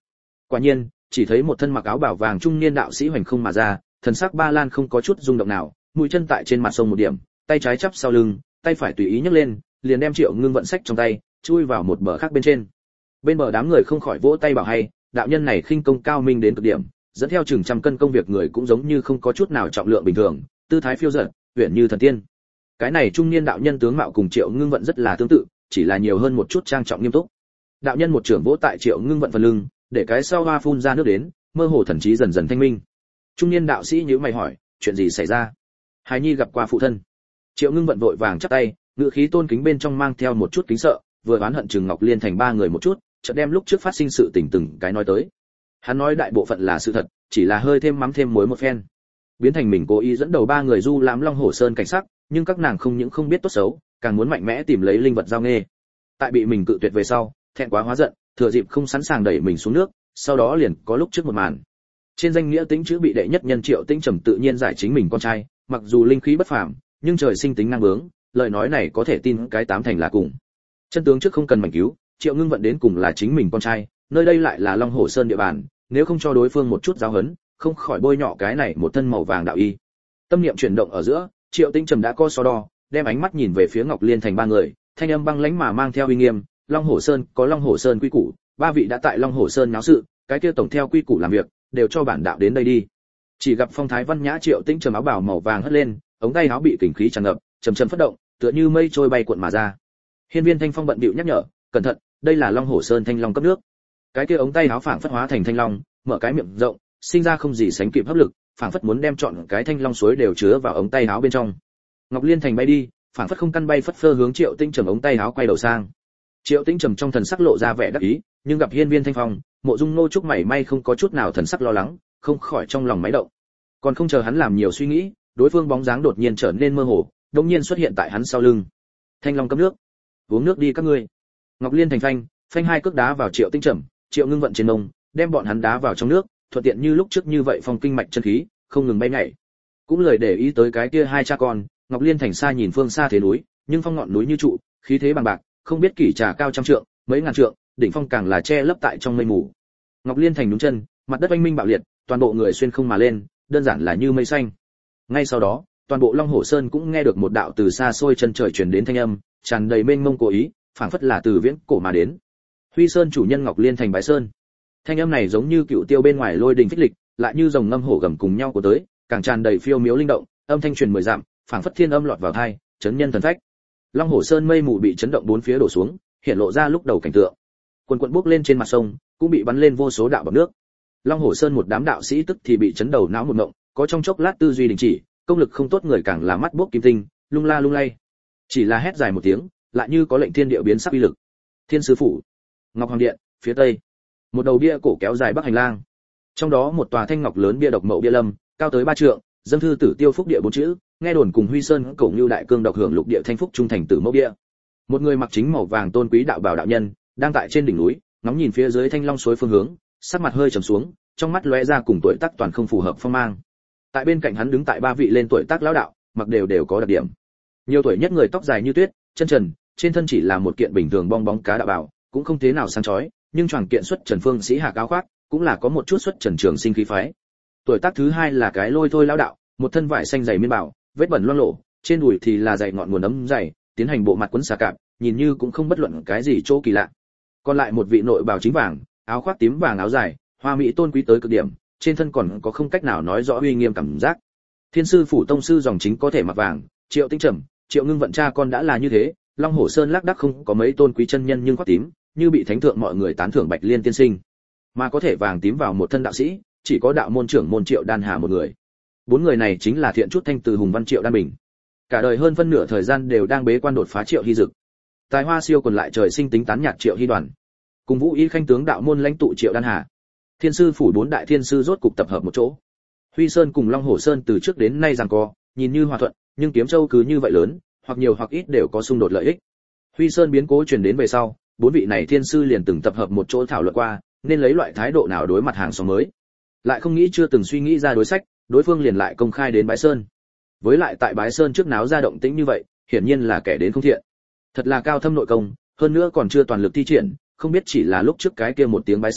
Quả nhiên, chỉ thấy một thân mặc áo bảo vàng trung niên đạo sĩ hoành không mà ra, thần sắc ba lan không có chút rung động nào, mũi chân tại trên mặt sông một điểm, tay trái chắp sau lưng, tay phải tùy ý nhấc lên, liền đem Triệu Ngưng vận sách trong tay, chui vào một bờ khác bên trên. Bên bờ đám người không khỏi vỗ tay bảo hay, đạo nhân này khinh công cao minh đến cực điểm, dẫn theo chừng trăm cân công việc người cũng giống như không có chút nào trọng lượng bình thường, tư thái phiêu dật, uyển như thần tiên. Cái này trung niên đạo nhân tướng mạo cùng Triệu Ngưng vận rất là tương tự, chỉ là nhiều hơn một chút trang trọng nghiêm túc. Đạo nhân một trưởng vỗ tại Triệu Ngưng vận phần lưng, để cái sau hoa phun ra nước đến, mơ hồ thần trí dần dần thanh minh. Trung niên đạo sĩ nhíu mày hỏi, chuyện gì xảy ra? Hài nhi gặp qua phụ thân. Triệu Ngưng vận vội vàng chắp tay, ngữ khí tôn kính bên trong mang theo một chút kính sợ, vừa oán hận Trừng Ngọc Liên thành ba người một chút, chợt đem lúc trước phát sinh sự tình từng cái nói tới. Hắn nói đại bộ phận là sự thật, chỉ là hơi thêm mắm thêm muối một phen. Biến thành mình cố ý dẫn đầu ba người du lãm Long Hổ Sơn cảnh sắc, nhưng các nàng không những không biết tốt xấu, càng muốn mạnh mẽ tìm lấy linh vật giao nghê. Tại bị mình cự tuyệt về sau, thẹn quá hóa giận, thừa dịp không sẵn sàng đẩy mình xuống nước, sau đó liền có lúc trước một màn. Trên danh nghĩa Tĩnh chữ bị đệ nhất nhân Triệu Tĩnh Trầm tự nhiên giải chính mình con trai, mặc dù linh khí bất phàm, nhưng trời sinh tính năng bướng, lời nói này có thể tin cái tám thành là cùng. Chân tướng trước không cần mảnh cứu, Triệu Ngưng vận đến cùng là chính mình con trai, nơi đây lại là Long Hổ Sơn địa bàn, nếu không cho đối phương một chút giáo huấn, không khỏi bôi nhọ cái này một thân màu vàng đạo y. Tâm niệm chuyển động ở giữa, Triệu Tĩnh Trầm đã co so đo, đem ánh mắt nhìn về phía Ngọc Liên thành ba người, thanh âm băng lãnh mà mang theo uy nghiêm, Long Hổ Sơn có Long Hổ Sơn quy củ, ba vị đã tại Long Hổ Sơn náo sự, cái kia tổng theo quy củ làm việc, đều cho bản đạo đến đây đi. Chỉ gặp phong thái văn nhã Triệu Tĩnh Trầm áo bào màu vàng hất lên, ống tay áo bị kình khí tràn ngập, chầm chậm phất động, tựa như mây trôi bay cuộn mà ra. Hiên Viên Thanh Phong bận bịu nhắc nhở, cẩn thận, đây là Long Hổ Sơn thanh long cấp nước. Cái kia ống tay áo phảng phất hóa thành thanh long, mở cái miệng rộng, sinh ra không gì sánh kịp hấp lực, phảng phất muốn đem trọn cái thanh long suối đều chứa vào ống tay áo bên trong. Ngọc Liên thành bay đi, phảng phất không căn bay phất phơ hướng Triệu Tĩnh Trầm ống tay áo quay đầu sang. Triệu Tĩnh Trầm trong thần sắc lộ ra vẻ đắc ý, nhưng gặp Hiên Viên Thanh Phong, Mộ Dung Nô Trúc mảy may không có chút nào thần sắc lo lắng, không khỏi trong lòng máy động. Còn không chờ hắn làm nhiều suy nghĩ, đối phương bóng dáng đột nhiên trở nên mơ hồ, đột nhiên xuất hiện tại hắn sau lưng. Thanh long cấp nước, uống nước đi các ngươi. Ngọc Liên thành phanh hai cước đá vào Triệu Tĩnh Trầm, Triệu Ngưng vận trên mông, đem bọn hắn đá vào trong nước, thuận tiện như lúc trước như vậy phong kinh mạch chân khí, không ngừng bay nhảy. Cũng lời để ý tới cái kia hai cha con, Ngọc Liên thành xa nhìn phương xa thế núi, nhưng phong ngọn núi như trụ, khí thế bằng bạc, không biết kỷ trà cao trăm trượng, mấy ngàn trượng, đỉnh phong càng là che lấp tại trong mây mù. Ngọc Liên thành nhún chân, mặt đất oanh minh bạo liệt, toàn bộ người xuyên không mà lên, đơn giản là như mây xanh. Ngay sau đó, toàn bộ Long Hổ Sơn cũng nghe được một đạo từ xa xôi chân trời truyền đến thanh âm, tràn đầy mênh mông cố ý, phảng phất là từ viễn cổ mà đến. Huy Sơn chủ nhân Ngọc Liên thành bái sơn. Thanh âm này giống như cựu tiêu bên ngoài lôi đình phích lịch, lại như rồng ngâm hổ gầm cùng nhau của tới, càng tràn đầy phiêu miếu linh động, âm thanh truyền 10 dặm, phảng phất thiên âm lọt vào tai, chấn nhân thần phách. Long Hổ Sơn mây mù bị chấn động bốn phía đổ xuống, hiện lộ ra lúc đầu cảnh tượng. Quần quần bốc lên trên mặt sông, cũng bị bắn lên vô số đạo bọt nước. Long Hổ Sơn một đám đạo sĩ tức thì bị chấn đầu não một ngộng, có trong chốc lát tư duy đình chỉ, công lực không tốt người càng là mắt bốc kim tinh, lung la lung lay. Chỉ là hét dài một tiếng, lại như có lệnh thiên địa biến sắc uy lực. Thiên sư phủ, Ngọc Hoàng điện, phía tây, một đầu bia cổ kéo dài bắc hành lang. Trong đó một tòa thanh ngọc lớn bia độc mậu bia lâm, cao tới 3 trượng, dâng thư tử tiêu phúc địa 4 chữ, nghe đồn cùng Huy Sơn cổ Ngưu đại cương độc hưởng lục địa thanh phúc trung thành tử mẫu bia. Một người mặc chính màu vàng tôn quý đạo bảo đạo nhân, đang tại trên đỉnh núi, ngóng nhìn phía dưới thanh long suối phương hướng, sắc mặt hơi trầm xuống, trong mắt lóe ra cùng tuổi tác toàn không phù hợp phong mang. Tại bên cạnh hắn đứng tại 3 vị lên tuổi tác lão đạo, mặc đều có đặc điểm. Nhiều tuổi nhất người tóc dài như tuyết, chân trần, trên thân chỉ là một kiện bình thường bong bóng cá đạo bảo, cũng không thế nào sáng chói, nhưng choàng kiện xuất trần phương sĩ hạ áo khoác, cũng là có một chút xuất trần trường sinh khí phái. Tuổi tác thứ hai là cái lôi thôi lão đạo, một thân vải xanh dày miên bảo, vết bẩn loang lổ, trên đùi thì là dày ngọn nguồn ấm dày, tiến hành bộ mặt quấn xà cạp, nhìn như cũng không bất luận cái gì chỗ kỳ lạ. Còn lại một vị nội bào chính vàng, áo khoác tím vàng áo dài, hoa mỹ tôn quý tới cực điểm, trên thân còn có không cách nào nói rõ uy nghiêm cảm giác. Thiên sư phủ tông sư dòng chính có thể mặc vàng, Triệu Tĩnh Trầm, Triệu Ngưng vận cha con đã là như thế, Long Hổ Sơn lác đác không có mấy tôn quý chân nhân nhưng khoác tím, như bị thánh thượng mọi người tán thưởng Bạch Liên tiên sinh. Mà có thể vàng tím vào một thân đạo sĩ, chỉ có đạo môn trưởng môn Triệu Đan Hà một người. 4 người này chính là thiện chút thanh từ Hùng Văn Triệu Đan Bình. Cả đời hơn phân nửa thời gian đều đang bế quan đột phá Triệu Hy Dực. Tài hoa siêu còn lại trời sinh tính tán nhạt Triệu Hy Đoàn. Cùng Vũ Y khanh tướng đạo môn lãnh tụ Triệu Đan Hà. Thiên sư phủ 4 đại thiên sư rốt cục tập hợp một chỗ. Huy Sơn cùng Long Hổ Sơn từ trước đến nay giằng co, nhìn như hòa thuận, nhưng Kiếm Châu cứ như vậy lớn, hoặc nhiều hoặc ít đều có xung đột lợi ích. Huy Sơn biến cố truyền đến về sau, 4 vị này thiên sư liền từng tập hợp một chỗ thảo luận qua, nên lấy loại thái độ nào đối mặt hàng xóm mới. Lại không nghĩ chưa từng suy nghĩ ra đối sách, đối phương liền lại công khai đến Bái Sơn. Với lại tại Bái Sơn trước náo ra động tĩnh như vậy, hiển nhiên là kẻ đến không thiện. Thật là cao thâm nội công, hơn nữa còn chưa toàn lực thi triển, không biết chỉ là lúc trước cái kia một tiếng Bái Sơn,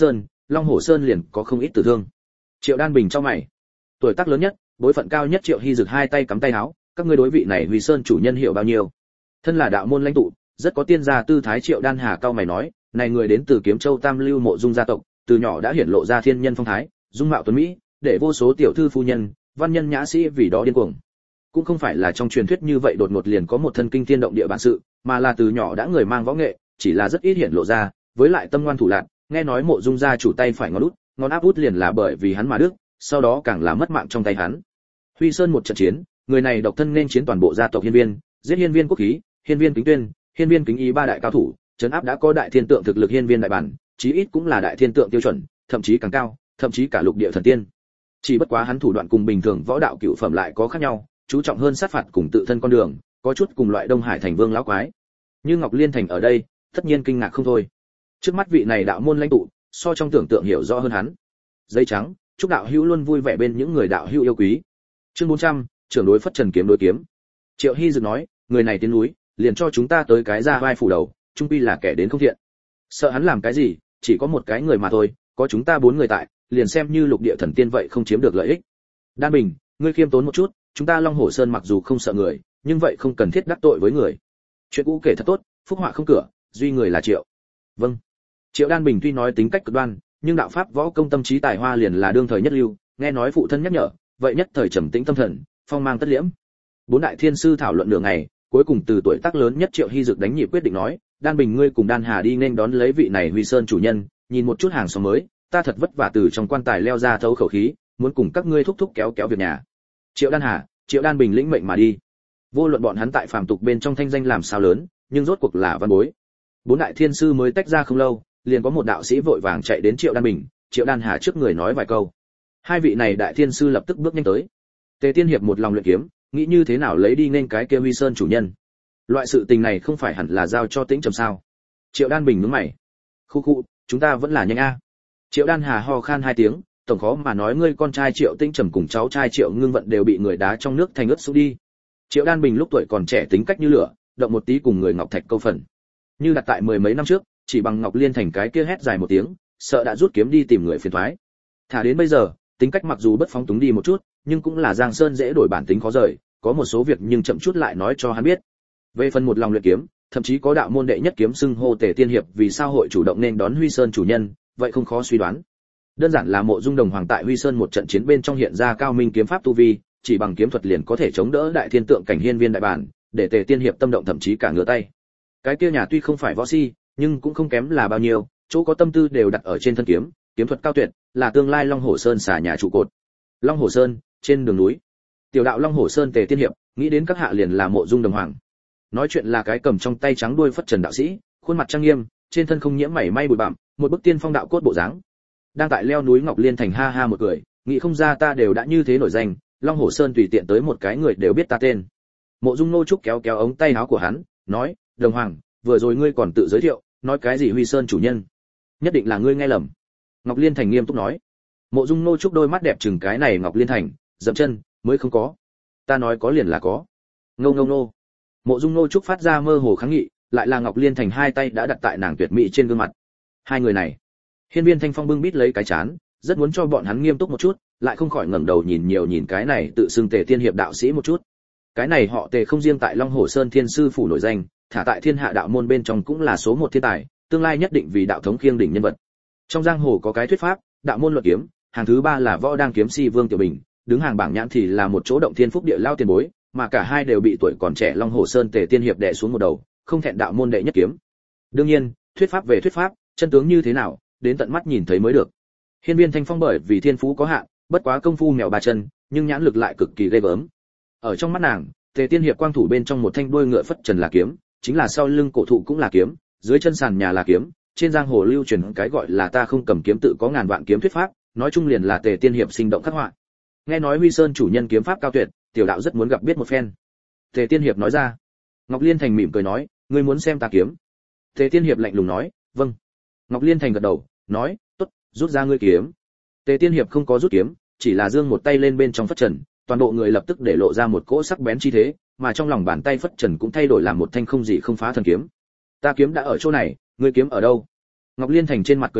Long Hổ Sơn liền có không ít tử thương. Triệu Đan Bình trong mày, tuổi tác lớn nhất, bối phận cao nhất Triệu Hy Dực hai tay cắm tay áo, các ngươi đối vị này Huy Sơn chủ nhân hiểu bao nhiêu? Thân là đạo môn lãnh tụ, rất có tiên gia tư thái. Triệu Đan Hà cao mày nói, này người đến từ Kiếm Châu Tam Lưu Mộ Dung gia tộc, từ nhỏ đã hiển lộ ra thiên nhân phong thái, dung mạo tuấn mỹ, để vô số tiểu thư phu nhân, văn nhân nhã sĩ vì đó điên cuồng. Cũng không phải là trong truyền thuyết như vậy đột ngột liền có một thân kinh thiên động địa bản sự, mà là từ nhỏ đã người mang võ nghệ, chỉ là rất ít hiển lộ ra, với lại tâm ngoan thủ lạn, nghe nói Mộ Dung gia chủ tay phải ngón út, ngón áp út liền là bởi vì hắn mà đứt, sau đó càng là mất mạng trong tay hắn. Huy Sơn một trận chiến, người này độc thân nên chiến toàn bộ gia tộc Hiên Viên, giết Hiên Viên Quốc Khí, Hiên Viên Kính Tuyên, Hiên Viên Kính Ý ba đại cao thủ, trấn áp đã có đại thiên tượng thực lực Hiên Viên đại bản, chí ít cũng là đại thiên tượng tiêu chuẩn, thậm chí càng cao, thậm chí cả lục địa thần tiên. Chỉ bất quá hắn thủ đoạn cùng bình thường võ đạo cửu phẩm lại có khác nhau, chú trọng hơn sát phạt cùng tự thân con đường, có chút cùng loại Đông Hải thành vương lão quái. Như Ngọc Liên Thành ở đây, tất nhiên kinh ngạc không thôi. Trước mắt vị này đạo môn lãnh tụ, so trong tưởng tượng hiểu rõ hơn hắn. Giấy trắng, chúc đạo hữu luôn vui vẻ bên những người đạo hữu yêu quý. Chương 400, trưởng đối phất trần kiếm đối kiếm. Triệu Hy Dực nói, người này tiến núi, liền cho chúng ta tới cái ra vai phủ đầu, trung quy là kẻ đến không thiện. Sợ hắn làm cái gì, chỉ có một cái người mà thôi, có chúng ta 4 người tại, liền xem như lục địa thần tiên vậy không chiếm được lợi ích. Đan Bình, ngươi khiêm tốn một chút, chúng ta Long Hổ Sơn mặc dù không sợ người, nhưng vậy không cần thiết đắc tội với người. Chuyện cũ kể thật tốt, phúc họa không cửa, duy người là Triệu. Vâng. Triệu Đan Bình tuy nói tính cách cực đoan, nhưng đạo pháp võ công tâm trí tài hoa liền là đương thời nhất lưu, nghe nói phụ thân nhắc nhở, vậy nhất thời trầm tĩnh tâm thần, phong mang tất liễm. 4 đại thiên sư thảo luận nửa ngày, cuối cùng từ tuổi tác lớn nhất Triệu Hy Dực đánh nhịp quyết định nói, Đan Bình ngươi cùng Đan Hà đi nên đón lấy vị này Huy Sơn chủ nhân, nhìn một chút hàng xóm mới, ta thật vất vả từ trong quan tài leo ra thấu khẩu khí, muốn cùng các ngươi thúc thúc kéo kéo việc nhà. Triệu Đan Hà, Triệu Đan Bình lĩnh mệnh mà đi. Vô luận bọn hắn tại phàm tục bên trong thanh danh làm sao lớn, nhưng rốt cuộc là văn bối. 4 đại thiên sư mới tách ra không lâu, liền có một đạo sĩ vội vàng chạy đến Triệu Đan Bình, Triệu Đan Hà trước người nói vài câu. Hai vị này đại thiên sư lập tức bước nhanh tới. Tề Tiên Hiệp một lòng luyện kiếm, nghĩ như thế nào lấy đi nên cái kia Huy Sơn chủ nhân. Loại sự tình này không phải hẳn là giao cho Tĩnh Trầm sao? Triệu Đan Bình nhướng mày. Khu khu, chúng ta vẫn là nhanh a. Triệu Đan Hà ho khan 2 tiếng, tổng khó mà nói ngươi con trai Triệu Tĩnh Trầm cùng cháu trai Triệu Ngưng Vận đều bị người đá trong nước thành ướt xuống đi. Triệu Đan Bình lúc tuổi còn trẻ tính cách như lửa, động một tí cùng người Ngọc Thạch câu phần. Như đặt tại 10 mấy năm trước, chỉ bằng Ngọc Liên Thành cái kia hét dài một tiếng, sợ đã rút kiếm đi tìm người phiền toái. Thả đến bây giờ, tính cách mặc dù bất phóng túng đi một chút, nhưng cũng là giang sơn dễ đổi bản tính khó rời, có một số việc nhưng chậm chút lại nói cho hắn biết. Về phần một lòng luyện kiếm, thậm chí có đạo môn đệ nhất kiếm xưng hô Tề Tiên Hiệp vì sao hội chủ động nên đón Huy Sơn chủ nhân, vậy không khó suy đoán. Đơn giản là Mộ Dung Đồng Hoàng tại Huy Sơn một trận chiến bên trong hiện ra cao minh kiếm pháp tu vi, chỉ bằng kiếm thuật liền có thể chống đỡ đại thiên tượng cảnh hiên viên đại bản, để Tề Tiên Hiệp tâm động thậm chí cả ngửa tay. Cái kia nhà tuy không phải võ si, nhưng cũng không kém là bao nhiêu, chỗ có tâm tư đều đặt ở trên thân kiếm, kiếm thuật cao tuyệt, là tương lai Long Hổ Sơn xả nhà trụ cột. Long Hổ Sơn, trên đường núi. Tiểu đạo Long Hổ Sơn Tề Tiên Hiệp, nghĩ đến các hạ liền là Mộ Dung Đồng Hoàng. Nói chuyện là cái cầm trong tay trắng đuôi phất trần đạo sĩ, khuôn mặt trang nghiêm, trên thân không nhiễm mảy may bụi bặm, một bức tiên phong đạo cốt bộ dáng. Đang tại leo núi Ngọc Liên Thành ha ha một cười, nghĩ không ra ta đều đã như thế nổi danh, Long Hổ Sơn tùy tiện tới một cái người đều biết ta tên. Mộ Dung Nô Trúc kéo kéo ống tay áo của hắn, nói, Đồng Hoàng, vừa rồi ngươi còn tự giới thiệu, nói cái gì Huy Sơn chủ nhân? Nhất định là ngươi nghe lầm. Ngọc Liên Thành nghiêm túc nói. Mộ Dung Nô Trúc đôi mắt đẹp chừng cái này Ngọc Liên Thành, dậm chân, mới không có. Ta nói có liền là có. Ngô ngô nô. Mộ Dung Nô Trúc phát ra mơ hồ kháng nghị, lại là Ngọc Liên Thành hai tay đã đặt tại nàng tuyệt mỹ trên gương mặt. Hai người này. Hiên Viên Thanh Phong bưng bít lấy cái chán, rất muốn cho bọn hắn nghiêm túc một chút, lại không khỏi ngẩng đầu nhìn cái này tự xưng Tề Tiên Hiệp đạo sĩ một chút. Cái này họ Tề không riêng tại Long Hổ Sơn Thiên sư phủ nổi danh, thả tại thiên hạ đạo môn bên trong cũng là số 1 thiên tài, tương lai nhất định vì đạo thống khiêng đỉnh nhân vật. Trong giang hồ có cái thuyết pháp, đạo môn luận kiếm, hàng thứ 3 là Võ Đang kiếm si Vương Tiểu Bình, đứng hàng bảng nhãn thì là một chỗ động thiên phúc địa lao tiền bối, mà cả hai đều bị tuổi còn trẻ Long Hổ Sơn Tề Tiên Hiệp đè xuống một đầu, không thẹn đạo môn đệ nhất kiếm. Đương nhiên, thuyết pháp về thuyết pháp, chân tướng như thế nào, đến tận mắt nhìn thấy mới được. Hiên Viên Thanh Phong bởi vì thiên phú có hạn, bất quá công phu mèo ba chân, nhưng nhãn lực lại cực kỳ ghê gớm. Ở trong mắt nàng, Tề Tiên Hiệp quang thủ bên trong một thanh đuôi ngựa phất trần là kiếm, chính là sau lưng cổ thụ cũng là kiếm, dưới chân sàn nhà là kiếm, trên giang hồ lưu truyền cái gọi là ta không cầm kiếm tự có ngàn vạn kiếm thuyết pháp, nói chung liền là Tề Tiên Hiệp sinh động khắc họa. Nghe nói Huy Sơn chủ nhân kiếm pháp cao tuyệt, tiểu đạo rất muốn gặp biết một phen. Tề Tiên Hiệp nói ra. Ngọc Liên Thành mỉm cười nói, ngươi muốn xem ta kiếm? Tề Tiên Hiệp lạnh lùng nói, vâng. Ngọc Liên Thành gật đầu, nói, tốt, rút ra ngươi kiếm. Tề Tiên Hiệp không có rút kiếm, chỉ là giương một tay lên bên trong phất trần, toàn bộ người lập tức để lộ ra một cỗ sắc bén chi thế, mà trong lòng bàn tay phất trần cũng thay đổi làm một thanh không gì không phá thần kiếm. Ta kiếm đã ở chỗ này, ngươi kiếm ở đâu? Ngọc Liên Thành trên mặt cười mịn,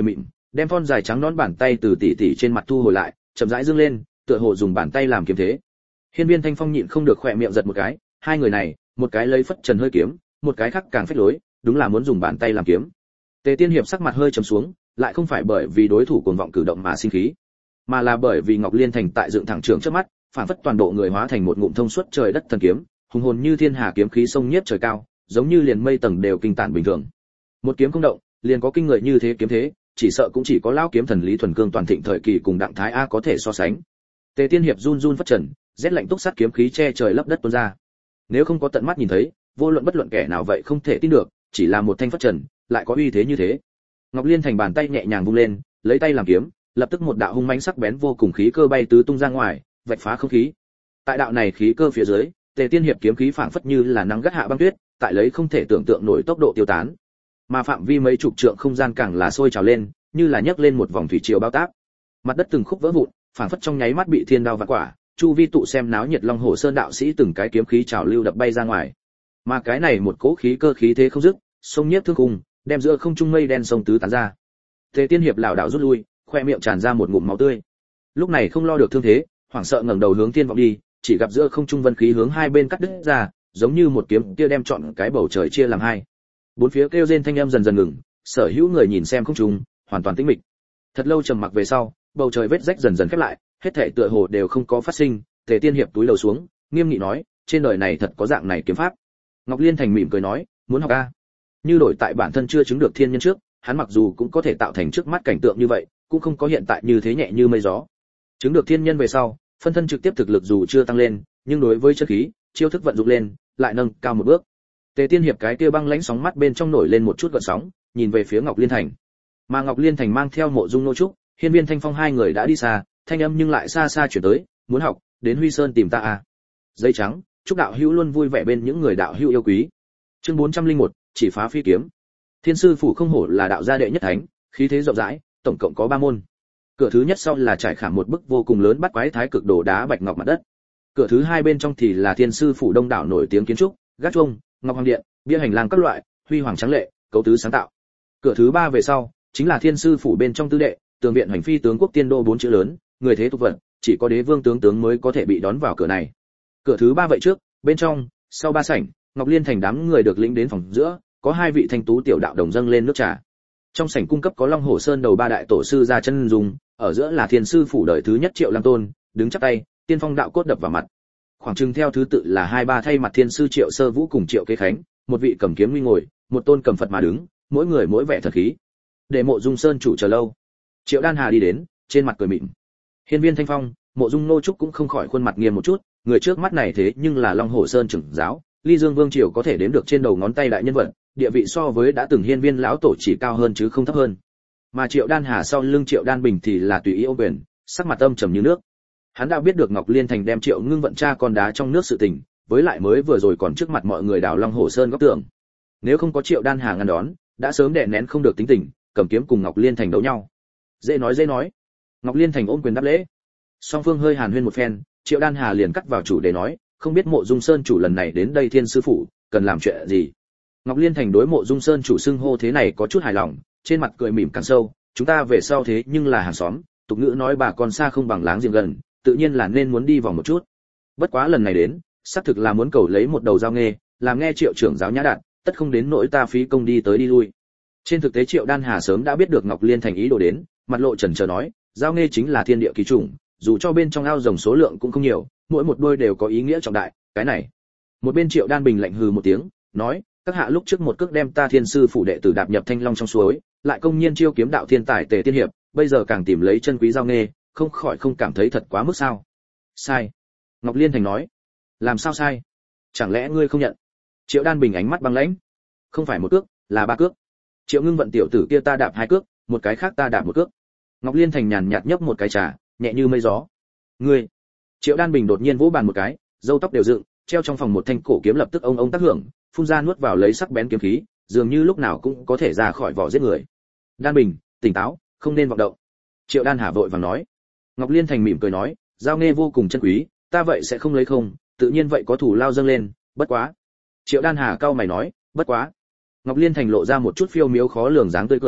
đem thon dài trắng nõn bàn tay từ tỉ tỉ trên mặt thu hồi lại, chậm rãi dương lên, tựa hồ dùng bàn tay làm kiếm thế. Hiên Viên Thanh Phong nhịn không được khỏe miệng giật một cái, hai người này, một cái lấy phất trần hơi kiếm, một cái khác càng phách lối, đúng là muốn dùng bàn tay làm kiếm. Tề Tiên Hiệp sắc mặt hơi trầm xuống, lại không phải bởi vì đối thủ cuồng vọng cử động mà sinh khí, mà là bởi vì Ngọc Liên Thành tại dựng thẳng trường trước mắt, phản phất toàn bộ người hóa thành một ngụm thông suốt trời đất thần kiếm, hùng hồn như thiên hà kiếm khí sông nhiếp trời cao, giống như liền mây tầng đều kinh tản bình thường. Một kiếm không động, liền có kinh người như thế kiếm thế, chỉ sợ cũng chỉ có lão kiếm thần Lý Thuần Cương toàn thịnh thời kỳ cùng Đặng Thái A có thể so sánh. Tề Tiên Hiệp run run phất trần, rét lạnh túc sát kiếm khí che trời lấp đất tuôn ra. Nếu không có tận mắt nhìn thấy, vô luận bất luận kẻ nào vậy không thể tin được, chỉ là một thanh phất trần, lại có uy thế như thế. Ngọc Liên Thành bàn tay nhẹ nhàng vung lên, lấy tay làm kiếm, lập tức một đạo hung mãnh sắc bén vô cùng khí cơ bay tứ tung ra ngoài, vạch phá không khí. Tại đạo này khí cơ phía dưới, Tề Tiên Hiệp kiếm khí phảng phất như là nắng gắt hạ băng tuyết, tại lấy không thể tưởng tượng nổi tốc độ tiêu tán. Mà phạm vi mấy chục trượng không gian càng là sôi trào lên, như là nhấc lên một vòng thủy triều bao táp. Mặt đất từng khúc vỡ vụn, phảng phất trong nháy mắt bị thiên đao vạn quả, chu vi tụ xem náo nhiệt Long Hổ Sơn đạo sĩ từng cái kiếm khí trào lưu đập bay ra ngoài. Mà cái này một cỗ khí cơ khí thế không dứt, sông nhiếp thương cùng, đem giữa không trung mây đen sông tứ tán ra. Tề Tiên Hiệp lảo đảo rút lui, khoe miệng tràn ra một ngụm máu tươi. Lúc này không lo được thương thế, hoảng sợ ngẩng đầu hướng tiên vọng đi, chỉ gặp giữa không trung vân khí hướng hai bên cắt đứt ra, giống như một kiếm kia đem trọn cái bầu trời chia làm hai. Bốn phía kêu rên thanh âm dần dần ngừng, sở hữu người nhìn xem không trung, hoàn toàn tĩnh mịch. Thật lâu trầm mặc về sau, bầu trời vết rách dần dần khép lại, hết thảy tựa hồ đều không có phát sinh. Tề Tiên Hiệp túi lầu xuống, nghiêm nghị nói, trên đời này thật có dạng này kiếm pháp. Ngọc Liên Thành mỉm cười nói, muốn học a. Như đổi tại bản thân chưa chứng được thiên nhân trước, hắn mặc dù cũng có thể tạo thành trước mắt cảnh tượng như vậy, cũng không có hiện tại như thế nhẹ như mây gió. Chứng được thiên nhân về sau, phân thân trực tiếp thực lực dù chưa tăng lên, nhưng đối với chất khí, chiêu thức vận dụng lên, lại nâng cao một bước. Tề Tiên Hiệp cái kia băng lãnh sóng mắt bên trong nổi lên một chút gợn sóng, nhìn về phía Ngọc Liên Thành. Mà Ngọc Liên Thành mang theo Mộ Dung Nô Trúc, Hiên Viên Thanh Phong hai người đã đi xa, thanh âm nhưng lại xa xa chuyển tới, muốn học, đến Huy Sơn tìm ta à. Dây trắng, chúc đạo hữu luôn vui vẻ bên những người đạo hữu yêu quý. Chương 401, chỉ phá phi kiếm. Thiên sư phủ không hổ là đạo gia đệ nhất thánh, khí thế rộng rãi, tổng cộng có 3 môn. Cửa thứ nhất sau là trải khảm một bức vô cùng lớn bắt quái thái cực đồ đá bạch ngọc mặt đất. Cửa thứ hai bên trong thì là Thiên sư phủ đông đảo nổi tiếng kiến trúc, gác chuông, ngọc hoàng điện, bia hành lang các loại, huy hoàng tráng lệ, cấu tứ sáng tạo. Cửa thứ ba về sau, chính là Thiên sư phủ bên trong tư đệ, tường viện hành phi tướng quốc tiên đô 4 chữ lớn, người thế tục vận, chỉ có đế vương tướng mới có thể bị đón vào cửa này. Cửa thứ ba vậy trước, bên trong, sau ba sảnh, Ngọc Liên Thành đám người được lĩnh đến phòng giữa, có 2 vị thanh tú tiểu đạo đồng dâng lên nước trà. Trong sảnh cung cấp có Long Hổ Sơn đầu 3 đại tổ sư ra chân dùng, ở giữa là Thiên sư phủ đời thứ nhất Triệu Lăng Tôn, đứng chắp tay, tiên phong đạo cốt đập vào mặt. Khoảng chừng theo thứ tự là 2-3 thay mặt Thiên sư Triệu Sơ Vũ cùng Triệu Kế Khánh, một vị cầm kiếm nguy ngồi, một tôn cầm Phật mà đứng, mỗi người mỗi vẻ thật khí. Để Mộ Dung Sơn chủ chờ lâu. Triệu Đan Hà đi đến, trên mặt cười mỉm. Hiên Viên Thanh Phong, Mộ Dung Nô Trúc cũng không khỏi khuôn mặt nghiêm một chút, người trước mắt này thế nhưng là Long Hổ Sơn trưởng giáo, Ly Dương Vương triều có thể đếm được trên đầu ngón tay đại nhân vật, địa vị so với đã từng Hiên Viên lão tổ chỉ cao hơn chứ không thấp hơn. Mà Triệu Đan Hà sau lưng Triệu Đan Bình thì là tùy ý ôm quyền, sắc mặt âm trầm như nước. Hắn đã biết được Ngọc Liên Thành đem Triệu Ngưng vận tra con đá trong nước sự tình, với lại mới vừa rồi còn trước mặt mọi người đào Long Hổ Sơn góc tường. Nếu không có Triệu Đan Hà ngăn đón, đã sớm đè nén không được tính tình, cầm kiếm cùng Ngọc Liên Thành đấu nhau. Dễ nói. Ngọc Liên Thành ôm quyền đáp lễ. Song phương hơi hàn huyên một phen, Triệu Đan Hà liền cắt vào chủ đề nói, không biết Mộ Dung Sơn chủ lần này đến đây Thiên sư phủ, cần làm chuyện gì. Ngọc Liên Thành đối Mộ Dung Sơn chủ xưng hô thế này có chút hài lòng, trên mặt cười mỉm càng sâu, chúng ta về sau thế nhưng là hàng xóm, tục ngữ nói bà con xa không bằng láng giềng gần, tự nhiên là nên muốn đi vòng một chút. Bất quá lần này đến, xác thực là muốn cầu lấy một đầu giao nghê, làm nghe Triệu trưởng giáo nhã đạn, tất không đến nỗi ta phí công đi tới đi lui. Trên thực tế Triệu Đan Hà sớm đã biết được Ngọc Liên Thành ý đồ đến, mặt lộ chần chờ nói, giao nghê chính là thiên địa kỳ chủng, dù cho bên trong ao rồng số lượng cũng không nhiều, mỗi một đôi đều có ý nghĩa trọng đại, cái này. Một bên Triệu Đan Bình lạnh hừ một tiếng, nói, các hạ lúc trước một cước đem ta Thiên sư phủ đệ tử đạp nhập Thanh Long trong suối, lại công nhiên chiêu kiếm đạo thiên tài Tề Tiên Hiệp, bây giờ càng tìm lấy chân quý giao nghê, không khỏi không cảm thấy thật quá mức sao? Sai. Ngọc Liên Thành nói. Làm sao sai? Chẳng lẽ ngươi không nhận? Triệu Đan Bình ánh mắt băng lãnh. Không phải một cước, là 3 cước. Triệu Ngưng vận tiểu tử kia ta đạp 2 cước, một cái khác ta đạp 1 cước. Ngọc Liên Thành nhàn nhạt nhấp một cái trà, nhẹ như mây gió. Ngươi. Triệu Đan Bình đột nhiên vỗ bàn một cái, râu tóc đều dựng, treo trong phòng một thanh cổ kiếm lập tức ông ông tác hưởng, phun ra nuốt vào lấy sắc bén kiếm khí, dường như lúc nào cũng có thể ra khỏi vỏ giết người. Đan Bình, tỉnh táo, không nên vọng động. Triệu Đan Hà vội vàng nói. Ngọc Liên Thành mỉm cười nói, giao nghê vô cùng chân quý, ta vậy sẽ không lấy không, tự nhiên vậy có thủ lao dâng lên, bất quá. Triệu Đan Hà cau mày nói, bất quá. Ngọc Liên Thành lộ ra một chút phiêu miếu khó lường dáng tươi cười,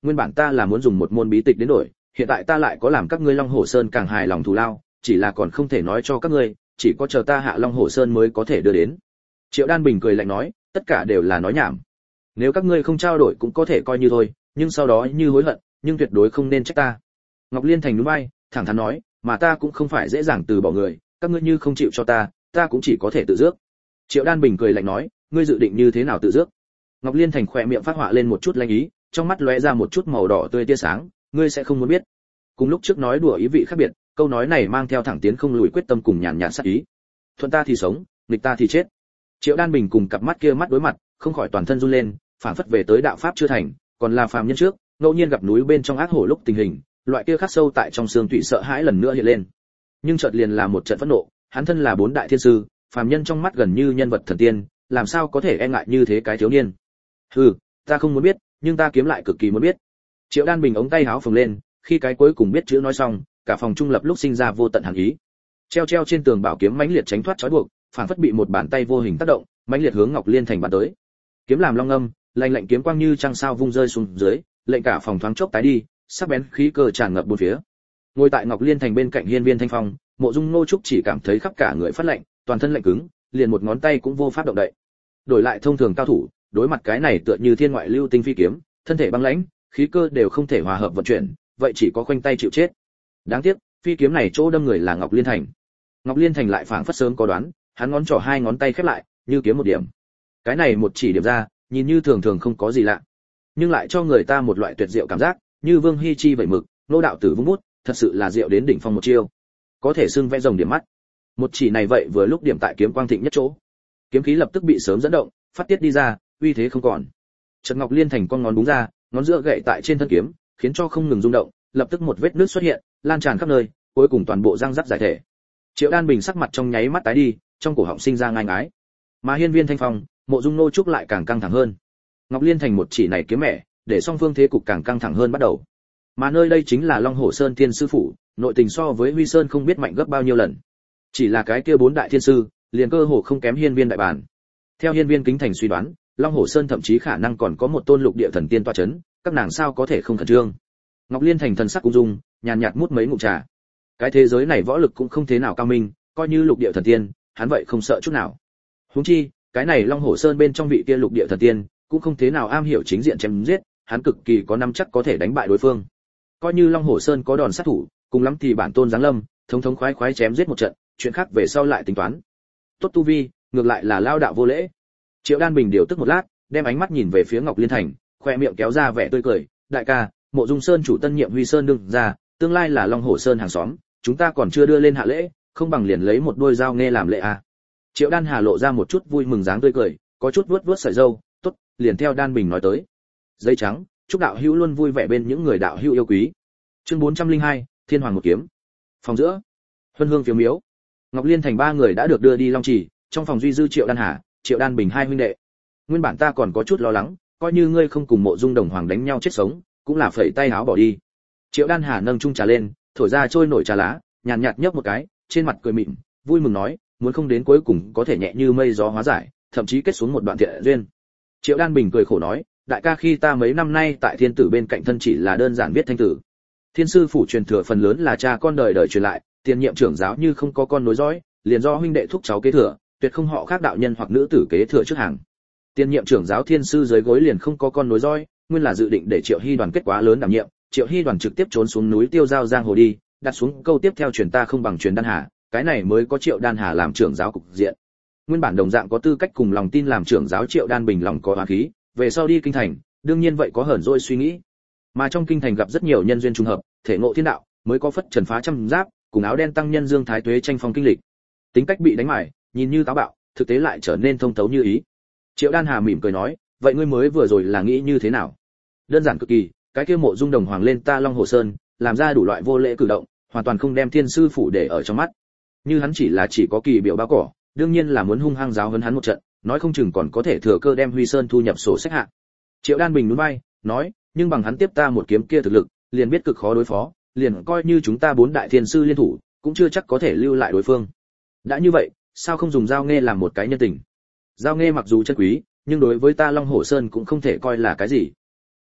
nguyên bản ta là muốn dùng một môn bí tịch đến đổi, hiện tại ta lại có làm các ngươi Long Hổ Sơn càng hài lòng thù lao, chỉ là còn không thể nói cho các ngươi, chỉ có chờ ta hạ Long Hổ Sơn mới có thể đưa đến. Triệu Đan Bình cười lạnh nói, tất cả đều là nói nhảm. Nếu các ngươi không trao đổi cũng có thể coi như thôi, nhưng sau đó như hối hận, nhưng tuyệt đối không nên trách ta. Ngọc Liên Thành nhún vai, thẳng thắn nói, mà ta cũng không phải dễ dàng từ bỏ người, các ngươi như không chịu cho ta, ta cũng chỉ có thể tự dước. Triệu Đan Bình cười lạnh nói, ngươi dự định như thế nào tự dước? Ngọc Liên Thành khỏe miệng phát họa lên một chút lanh ý, trong mắt lóe ra một chút màu đỏ tươi tia sáng, ngươi sẽ không muốn biết. Cùng lúc trước nói đùa ý vị khác biệt, câu nói này mang theo thẳng tiến không lùi quyết tâm cùng nhàn nhạt sát ý. Thuận ta thì sống, nghịch ta thì chết. Triệu Đan Bình cùng cặp mắt kia mắt đối mặt, không khỏi toàn thân run lên, phảng phất về tới đạo pháp chưa thành, còn là phàm nhân trước, ngẫu nhiên gặp núi bên trong ác hổ lúc tình hình, loại kia khắc sâu tại trong xương tủy sợ hãi lần nữa hiện lên. Nhưng chợt liền là một trận phẫn nộ, hắn thân là bốn đại thiên sư, phàm nhân trong mắt gần như nhân vật thần tiên, làm sao có thể e ngại như thế cái thiếu niên. Hừ, ta không muốn biết, nhưng ta kiếm lại cực kỳ muốn biết. Triệu Đan Bình ống tay háo phồng lên, khi cái cuối cùng biết chữ nói xong, cả phòng trung lập lúc sinh ra vô tận hàn ý. Treo trên tường bảo kiếm mãnh liệt tránh thoát trói buộc, phản phất bị một bàn tay vô hình tác động, mãnh liệt hướng Ngọc Liên Thành bắn tới. Kiếm làm long âm, lạnh lạnh kiếm quang như trăng sao vung rơi xuống dưới, lệnh cả phòng thoáng chốc tái đi, sắc bén khí cơ tràn ngập bốn phía. Ngồi tại Ngọc Liên Thành bên cạnh Hiên Viên Thanh Phong, Mộ Dung Nô Trúc chỉ cảm thấy khắp cả người phát lạnh, toàn thân lạnh cứng, liền một ngón tay cũng vô pháp động đậy. Đổi lại thông thường cao thủ, đối mặt cái này tựa như thiên ngoại lưu tinh phi kiếm, thân thể băng lãnh, khí cơ đều không thể hòa hợp vận chuyển, vậy chỉ có khoanh tay chịu chết. Đáng tiếc, phi kiếm này chỗ đâm người là Ngọc Liên Thành. Ngọc Liên Thành lại phảng phất sớm có đoán, hắn ngón trỏ hai ngón tay khép lại, như kiếm một điểm. Cái này một chỉ điểm ra, nhìn như thường thường không có gì lạ, nhưng lại cho người ta một loại tuyệt diệu cảm giác, như Vương Hi Chi vậy mực, nô đạo tử vung bút, thật sự là diệu đến đỉnh phong một chiêu. Có thể xưng vẽ rồng điểm mắt. Một chỉ này vậy vừa lúc điểm tại kiếm quang thịnh nhất chỗ. Kiếm khí lập tức bị sớm dẫn động, phát tiết đi ra, uy thế không còn. Trật Ngọc Liên Thành con ngón búng ra, ngón giữa gậy tại trên thân kiếm, khiến cho không ngừng rung động, lập tức một vết nứt xuất hiện, lan tràn khắp nơi, cuối cùng toàn bộ răng rắc giải thể. Triệu Đan Bình sắc mặt trong nháy mắt tái đi, trong cổ họng sinh ra ngai ngái. Mà Hiên Viên Thanh Phong, Mộ Dung Nô Trúc lại càng căng thẳng hơn. Ngọc Liên Thành một chỉ này kiếm mẹ, để song phương thế cục càng căng thẳng hơn bắt đầu. Mà nơi đây chính là Long Hổ Sơn Thiên sư phủ, nội tình so với Huy Sơn không biết mạnh gấp bao nhiêu lần. Chỉ là cái kia bốn đại thiên sư, liền cơ hồ không kém Hiên Viên đại bản. Theo Hiên Viên Kính Thành suy đoán, Long Hổ Sơn thậm chí khả năng còn có một tôn lục địa thần tiên tọa chấn, các nàng sao có thể không khẩn trương. Ngọc Liên Thành thần sắc cung dung, nhàn nhạt mút mấy ngụm trà. Cái thế giới này võ lực cũng không thế nào cao minh, coi như lục địa thần tiên, hắn vậy không sợ chút nào. Huống chi, cái này Long Hổ Sơn bên trong vị kia lục địa thần tiên, cũng không thế nào am hiểu chính diện chém giết, hắn cực kỳ có nắm chắc có thể đánh bại đối phương. Coi như Long Hổ Sơn có đòn sát thủ, cùng lắm thì bản tôn giáng lâm, thống khoái khoái chém giết một trận, chuyện khác về sau lại tính toán. Tốt tu vi, ngược lại là lao đạo vô lễ. Triệu Đan Bình điều tức một lát, đem ánh mắt nhìn về phía Ngọc Liên Thành, khoe miệng kéo ra vẻ tươi cười, đại ca, Mộ Dung Sơn chủ tân nhiệm Huy Sơn đương ra, tương lai là Long Hổ Sơn hàng xóm, chúng ta còn chưa đưa lên hạ lễ, không bằng liền lấy một đôi dao nghe làm lễ à. Triệu Đan Hà lộ ra một chút vui mừng dáng tươi cười, có chút vuốt sợi râu, tốt, liền theo Đan Bình nói tới. Giấy trắng, chúc đạo hữu luôn vui vẻ bên những người đạo hữu yêu quý. Chương 402, Thiên Hoàng một kiếm. Phòng giữa, huân hương phiếu miếu. Ngọc Liên Thành ba người đã được đưa đi Long Trì, trong phòng duy dư Triệu Đan Hà, Triệu Đan Bình hai huynh đệ. Nguyên bản ta còn có chút lo lắng, coi như ngươi không cùng Mộ Dung Đồng Hoàng đánh nhau chết sống, cũng là phẩy tay áo bỏ đi. Triệu Đan Hà nâng chung trà lên, thổi ra trôi nổi trà lá, nhàn nhạt nhấp một cái, trên mặt cười mịn, vui mừng nói, muốn không đến cuối cùng có thể nhẹ như mây gió hóa giải, thậm chí kết xuống một đoạn thiện duyên. Triệu Đan Bình cười khổ nói, đại ca khi ta mấy năm nay tại Thiên Tử bên cạnh thân chỉ là đơn giản viết thanh tử. Thiên sư phủ truyền thừa phần lớn là cha con đời đời truyền lại, tiền nhiệm trưởng giáo như không có con nối dõi, liền do huynh đệ thúc cháu kế thừa, tuyệt không họ khác đạo nhân hoặc nữ tử kế thừa trước hàng. Tiền nhiệm trưởng giáo Thiên sư dưới gối liền không có con nối dõi, nguyên là dự định để Triệu Hy đoàn kết quá lớn đảm nhiệm, Triệu Hy đoàn trực tiếp trốn xuống núi Tiêu Giao giang hồ đi, đặt xuống câu tiếp theo truyền ta không bằng truyền Đan Hà, cái này mới có Triệu Đan Hà làm trưởng giáo cục diện. Nguyên bản đồng dạng có tư cách cùng lòng tin làm trưởng giáo Triệu Đan Bình lòng có oán khí, về sau đi kinh thành, đương nhiên vậy có hờn dỗi suy nghĩ. Mà trong kinh thành gặp rất nhiều nhân duyên trùng hợp, thể ngộ thiên đạo, mới có phất trần phá trăm giáp, cùng áo đen tăng nhân Dương Thái Tuế tranh phong kinh lịch. Tính cách bị đánh mải, nhìn như táo bạo, thực tế lại trở nên thông thấu như ý. Triệu Đan Hà mỉm cười nói, vậy ngươi mới vừa rồi là nghĩ như thế nào? Đơn giản cực kỳ, cái kia Mộ Dung Đồng Hoàng lên ta Long Hồ Sơn, làm ra đủ loại vô lễ cử động, hoàn toàn không đem Thiên sư phủ để ở trong mắt. Như hắn chỉ có kỳ biểu báo cỏ, đương nhiên là muốn hung hăng giáo huấn hắn một trận, nói không chừng còn có thể thừa cơ đem Huy Sơn thu nhập sổ sách hạ. Triệu Đan Bình nhún vai, nói, nhưng bằng hắn tiếp ta một kiếm kia thực lực, liền biết cực khó đối phó, liền coi như chúng ta bốn đại thiên sư liên thủ, cũng chưa chắc có thể lưu lại đối phương. Đã như vậy, sao không dùng dao nghe làm một cái nhân tình? Dao nghe mặc dù chân quý, nhưng đối với ta Long Hổ Sơn cũng không thể coi là cái gì.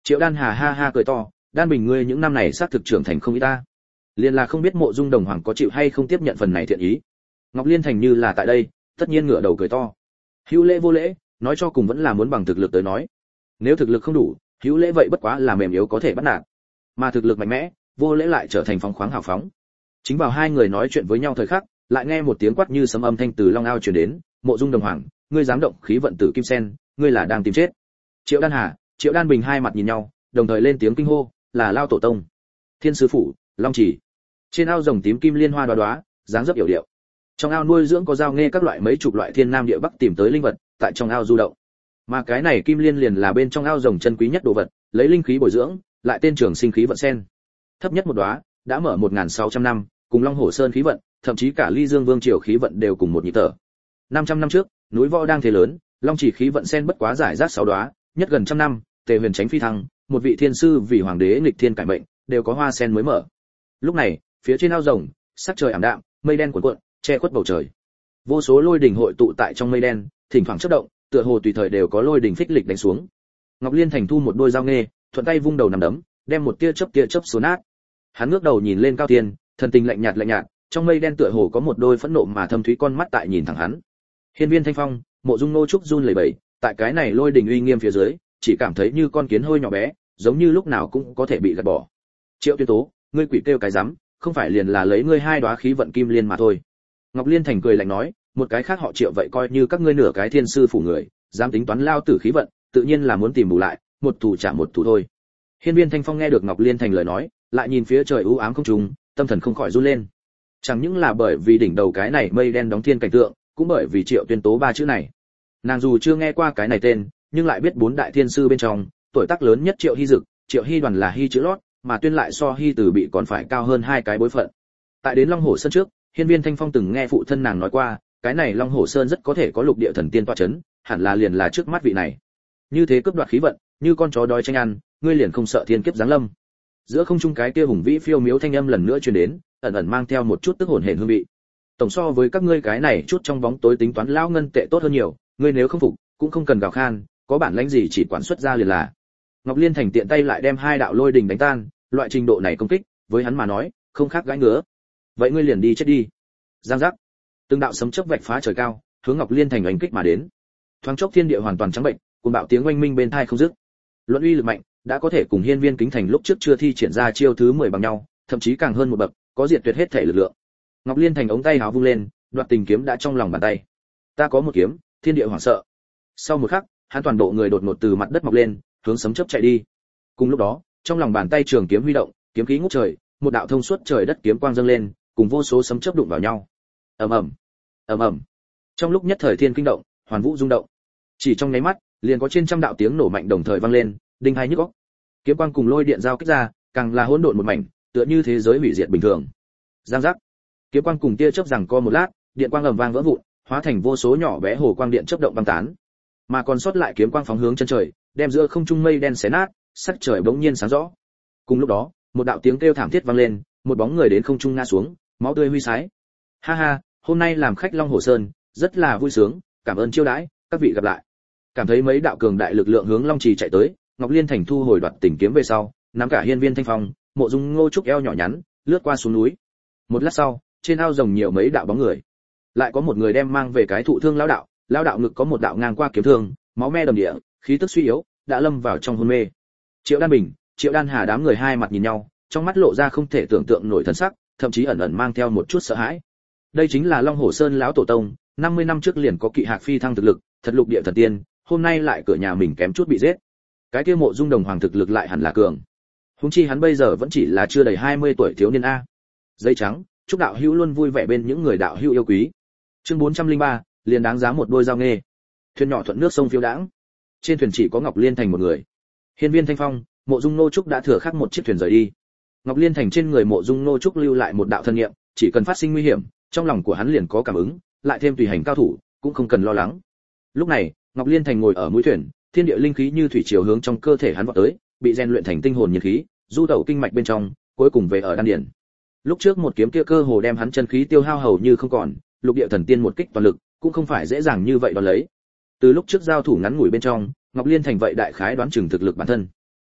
Triệu Đan Hà ha ha cười to, Đan Bình ngươi những năm này xác thực trưởng thành không ít ta. Liên là không biết Mộ Dung Đồng Hoàng có chịu hay không tiếp nhận phần này thiện ý. Ngọc Liên Thành như là tại đây, tất nhiên ngửa đầu cười to. Hữu lễ vô lễ, nói cho cùng vẫn là muốn bằng thực lực tới nói. Nếu thực lực không đủ, hữu lễ vậy bất quá là mềm yếu có thể bắt nạt. Mà thực lực mạnh mẽ, vô lễ lại trở thành phóng khoáng hào phóng. Chính vào hai người nói chuyện với nhau thời khắc, lại nghe một tiếng quát như sấm âm thanh từ Long Ao truyền đến, Mộ Dung Đồng Hoàng, ngươi dám động khí vận tử kim sen, ngươi là đang tìm chết. Triệu Đan Hà, Triệu Đan Bình hai mặt nhìn nhau, đồng thời lên tiếng kinh hô, là Lao tổ tông. Thiên sư phủ, Long Chỉ. Trên ao rồng tím kim liên hoa đóa đóa, dáng dấp yểu điệu. Trong ao nuôi dưỡng có dao nghe các loại mấy chục loại thiên nam địa bắc tìm tới linh vật, tại trong ao du động. Mà cái này kim liên liền là bên trong ao rồng chân quý nhất đồ vật, lấy linh khí bồi dưỡng, lại tên trường sinh khí vận sen. Thấp nhất một đóa, đã mở 1600 năm, cùng Long Hổ Sơn khí vận, thậm chí cả Ly Dương Vương triều khí vận đều cùng một nhịp thở. 500 năm trước, núi Võ đang thế lớn, Long Chỉ khí vận sen bất quá giải rác 6 đóa, nhất gần trăm năm, Tề Huyền tránh phi thăng, một vị thiên sư vì hoàng đế nghịch thiên cải mệnh, đều có hoa sen mới mở. Lúc này, phía trên ao rồng, sắc trời ảm đạm, mây đen cuộn cuộn, che khuất bầu trời. Vô số lôi đỉnh hội tụ tại trong mây đen, thỉnh thoảng chớp động, tựa hồ tùy thời đều có lôi đỉnh phích lịch đánh xuống. Ngọc Liên Thành thu một đôi dao nghê, thuận tay vung đầu nằm đấm, đem một tia chớp số nát. Hắn ngước đầu nhìn lên cao thiên, thần tình lạnh nhạt, trong mây đen tựa hồ có một đôi phẫn nộ mà thâm thúy con mắt tại nhìn thẳng hắn. Hiên Viên Thanh Phong, Mộ Dung Nô Trúc run lẩy bẩy, tại cái này lôi đỉnh uy nghiêm phía dưới, chỉ cảm thấy như con kiến hôi nhỏ bé, giống như lúc nào cũng có thể bị gạt bỏ. Triệu Tuyên Tố, ngươi quỷ kêu cái rắm, không phải liền là lấy ngươi hai đóa khí vận kim liên mà thôi. Ngọc Liên Thành cười lạnh nói, một cái khác họ Triệu vậy coi như các ngươi nửa cái thiên sư phủ người, dám tính toán lao tử khí vận, tự nhiên là muốn tìm bù lại, một thủ trả một thủ thôi. Hiên Viên Thanh Phong nghe được Ngọc Liên Thành lời nói, lại nhìn phía trời u ám không trùng, tâm thần không khỏi run lên. Chẳng những là bởi vì đỉnh đầu cái này mây đen đóng thiên cảnh tượng, cũng bởi vì Triệu Tuyên Tố ba chữ này. Nàng dù chưa nghe qua cái này tên, nhưng lại biết bốn đại thiên sư bên trong, tuổi tác lớn nhất Triệu Hy Dực, Triệu Hy Đoàn là Hy chữ lót, mà Tuyên lại so Hy Từ bị còn phải cao hơn hai cái bối phận. Tại đến Long Hổ Sơn trước, Hiên Viên Thanh Phong từng nghe phụ thân nàng nói qua, cái này Long Hổ Sơn rất có thể có lục địa thần tiên tọa chấn, hẳn là liền là trước mắt vị này. Như thế cướp đoạt khí vận, như con chó đói tranh ăn, ngươi liền không sợ thiên kiếp giáng lâm. Giữa không trung cái kia hùng vĩ phiêu miếu thanh âm lần nữa truyền đến, ẩn ẩn mang theo một chút tức hồn hển hương vị. Tổng so với các ngươi cái này chút trong bóng tối tính toán lão ngân tệ tốt hơn nhiều, ngươi nếu không phục, cũng không cần gào khan, có bản lãnh gì chỉ quản xuất ra liền là. Ngọc Liên Thành tiện tay lại đem hai đạo lôi đình đánh tan, loại trình độ này công kích, với hắn mà nói, không khác gãi ngứa. Vậy ngươi liền đi chết đi. Giang giác. Từng đạo sấm chớp vạch phá trời cao, hướng Ngọc Liên Thành đánh kích mà đến. Thoáng chốc thiên địa hoàn toàn trắng bệnh, cuồng bạo tiếng oanh minh bên tai không dứt. Luận uy lực mạnh, đã có thể cùng Hiên Viên Kính Thành lúc trước chưa thi triển ra chiêu thứ 10 bằng nhau, thậm chí càng hơn một bậc, có diệt tuyệt hết thể lực lượng. Ngọc Liên Thành ống tay háo vung lên, đoạt tình kiếm đã trong lòng bàn tay. Ta có một kiếm, thiên địa hoảng sợ. Sau một khắc, hắn toàn bộ người đột ngột từ mặt đất mọc lên, hướng sấm chớp chạy đi. Cùng lúc đó, trong lòng bàn tay trường kiếm huy động, kiếm khí ngút trời, một đạo thông suốt trời đất kiếm quang dâng lên, cùng vô số sấm chớp đụng vào nhau. Ầm ầm, ầm ầm. Trong lúc nhất thời thiên kinh động, hoàn vũ rung động. Chỉ trong nháy mắt, liền có trên trăm đạo tiếng nổ mạnh đồng thời vang lên, đinh hai nhức óc. Kiếm quang cùng lôi điện giao kích ra, càng là hỗn độn một mảnh, tựa như thế giới hủy diệt bình thường. Giang giác. Kiếm quang cùng tia chớp giằng co một lát, điện quang ầm vang vỡ vụn, hóa thành vô số nhỏ bé hồ quang điện chớp động băng tán. Mà còn sót lại kiếm quang phóng hướng chân trời, đem giữa không trung mây đen xé nát, sắc trời bỗng nhiên sáng rõ. Cùng lúc đó, một đạo tiếng kêu thảm thiết vang lên, một bóng người đến không trung ngã xuống, máu tươi huy sái. Ha ha, hôm nay làm khách Long Hồ Sơn, rất là vui sướng, cảm ơn chiêu đãi, các vị gặp lại. Cảm thấy mấy đạo cường đại lực lượng hướng Long Trì chạy tới, Ngọc Liên Thành thu hồi đoạt tình kiếm về sau, nắm cả Hiên Viên Thanh Phong, Mộ Dung Ngô Trúc eo nhỏ nhắn, lướt qua xuống núi. Một lát sau, trên ao rồng nhiều mấy đạo bóng người. Lại có một người đem mang về cái thụ thương lão đạo ngực có một đạo ngang qua kiếm thương, máu me đầm địa, khí tức suy yếu, đã lâm vào trong hôn mê. Triệu Đan Bình, Triệu Đan Hà đám người hai mặt nhìn nhau, trong mắt lộ ra không thể tưởng tượng nổi thần sắc, thậm chí ẩn ẩn mang theo một chút sợ hãi. Đây chính là Long Hổ Sơn lão tổ tông, 50 năm trước liền có kỵ hạc phi thăng thực lực, thật lục địa thần tiên, hôm nay lại cửa nhà mình kém chút bị giết. Cái kia Mộ Dung Đồng Hoàng thực lực lại hẳn là cường. Huống chi hắn bây giờ vẫn chỉ là chưa đầy 20 tuổi thiếu niên a. Dây trắng, chúc đạo hữu luôn vui vẻ bên những người đạo hữu yêu quý. Chương 403, liền đáng giá một đôi dao nghề. Thuyền nhỏ thuận nước sông phiêu đãng. Trên thuyền chỉ có Ngọc Liên Thành một người. Hiên Viên Thanh Phong, Mộ Dung Nô Trúc đã thừa khắc một chiếc thuyền rời đi. Ngọc Liên Thành trên người Mộ Dung Nô Trúc lưu lại một đạo thân niệm, chỉ cần phát sinh nguy hiểm, trong lòng của hắn liền có cảm ứng, lại thêm tùy hành cao thủ, cũng không cần lo lắng. Lúc này, Ngọc Liên Thành ngồi ở mũi thuyền, thiên địa linh khí như thủy triều hướng trong cơ thể hắn vọt tới, bị rèn luyện thành tinh hồn nhiệt khí, du tẩu kinh mạch bên trong, cuối cùng về ở đan điền. Lúc trước một kiếm kia cơ hồ đem hắn chân khí tiêu hao hầu như không còn, lục địa thần tiên một kích toàn lực, cũng không phải dễ dàng như vậy đón lấy. Từ lúc trước giao thủ ngắn ngủi bên trong, Ngọc Liên Thành vậy đại khái đoán chừng thực lực bản thân.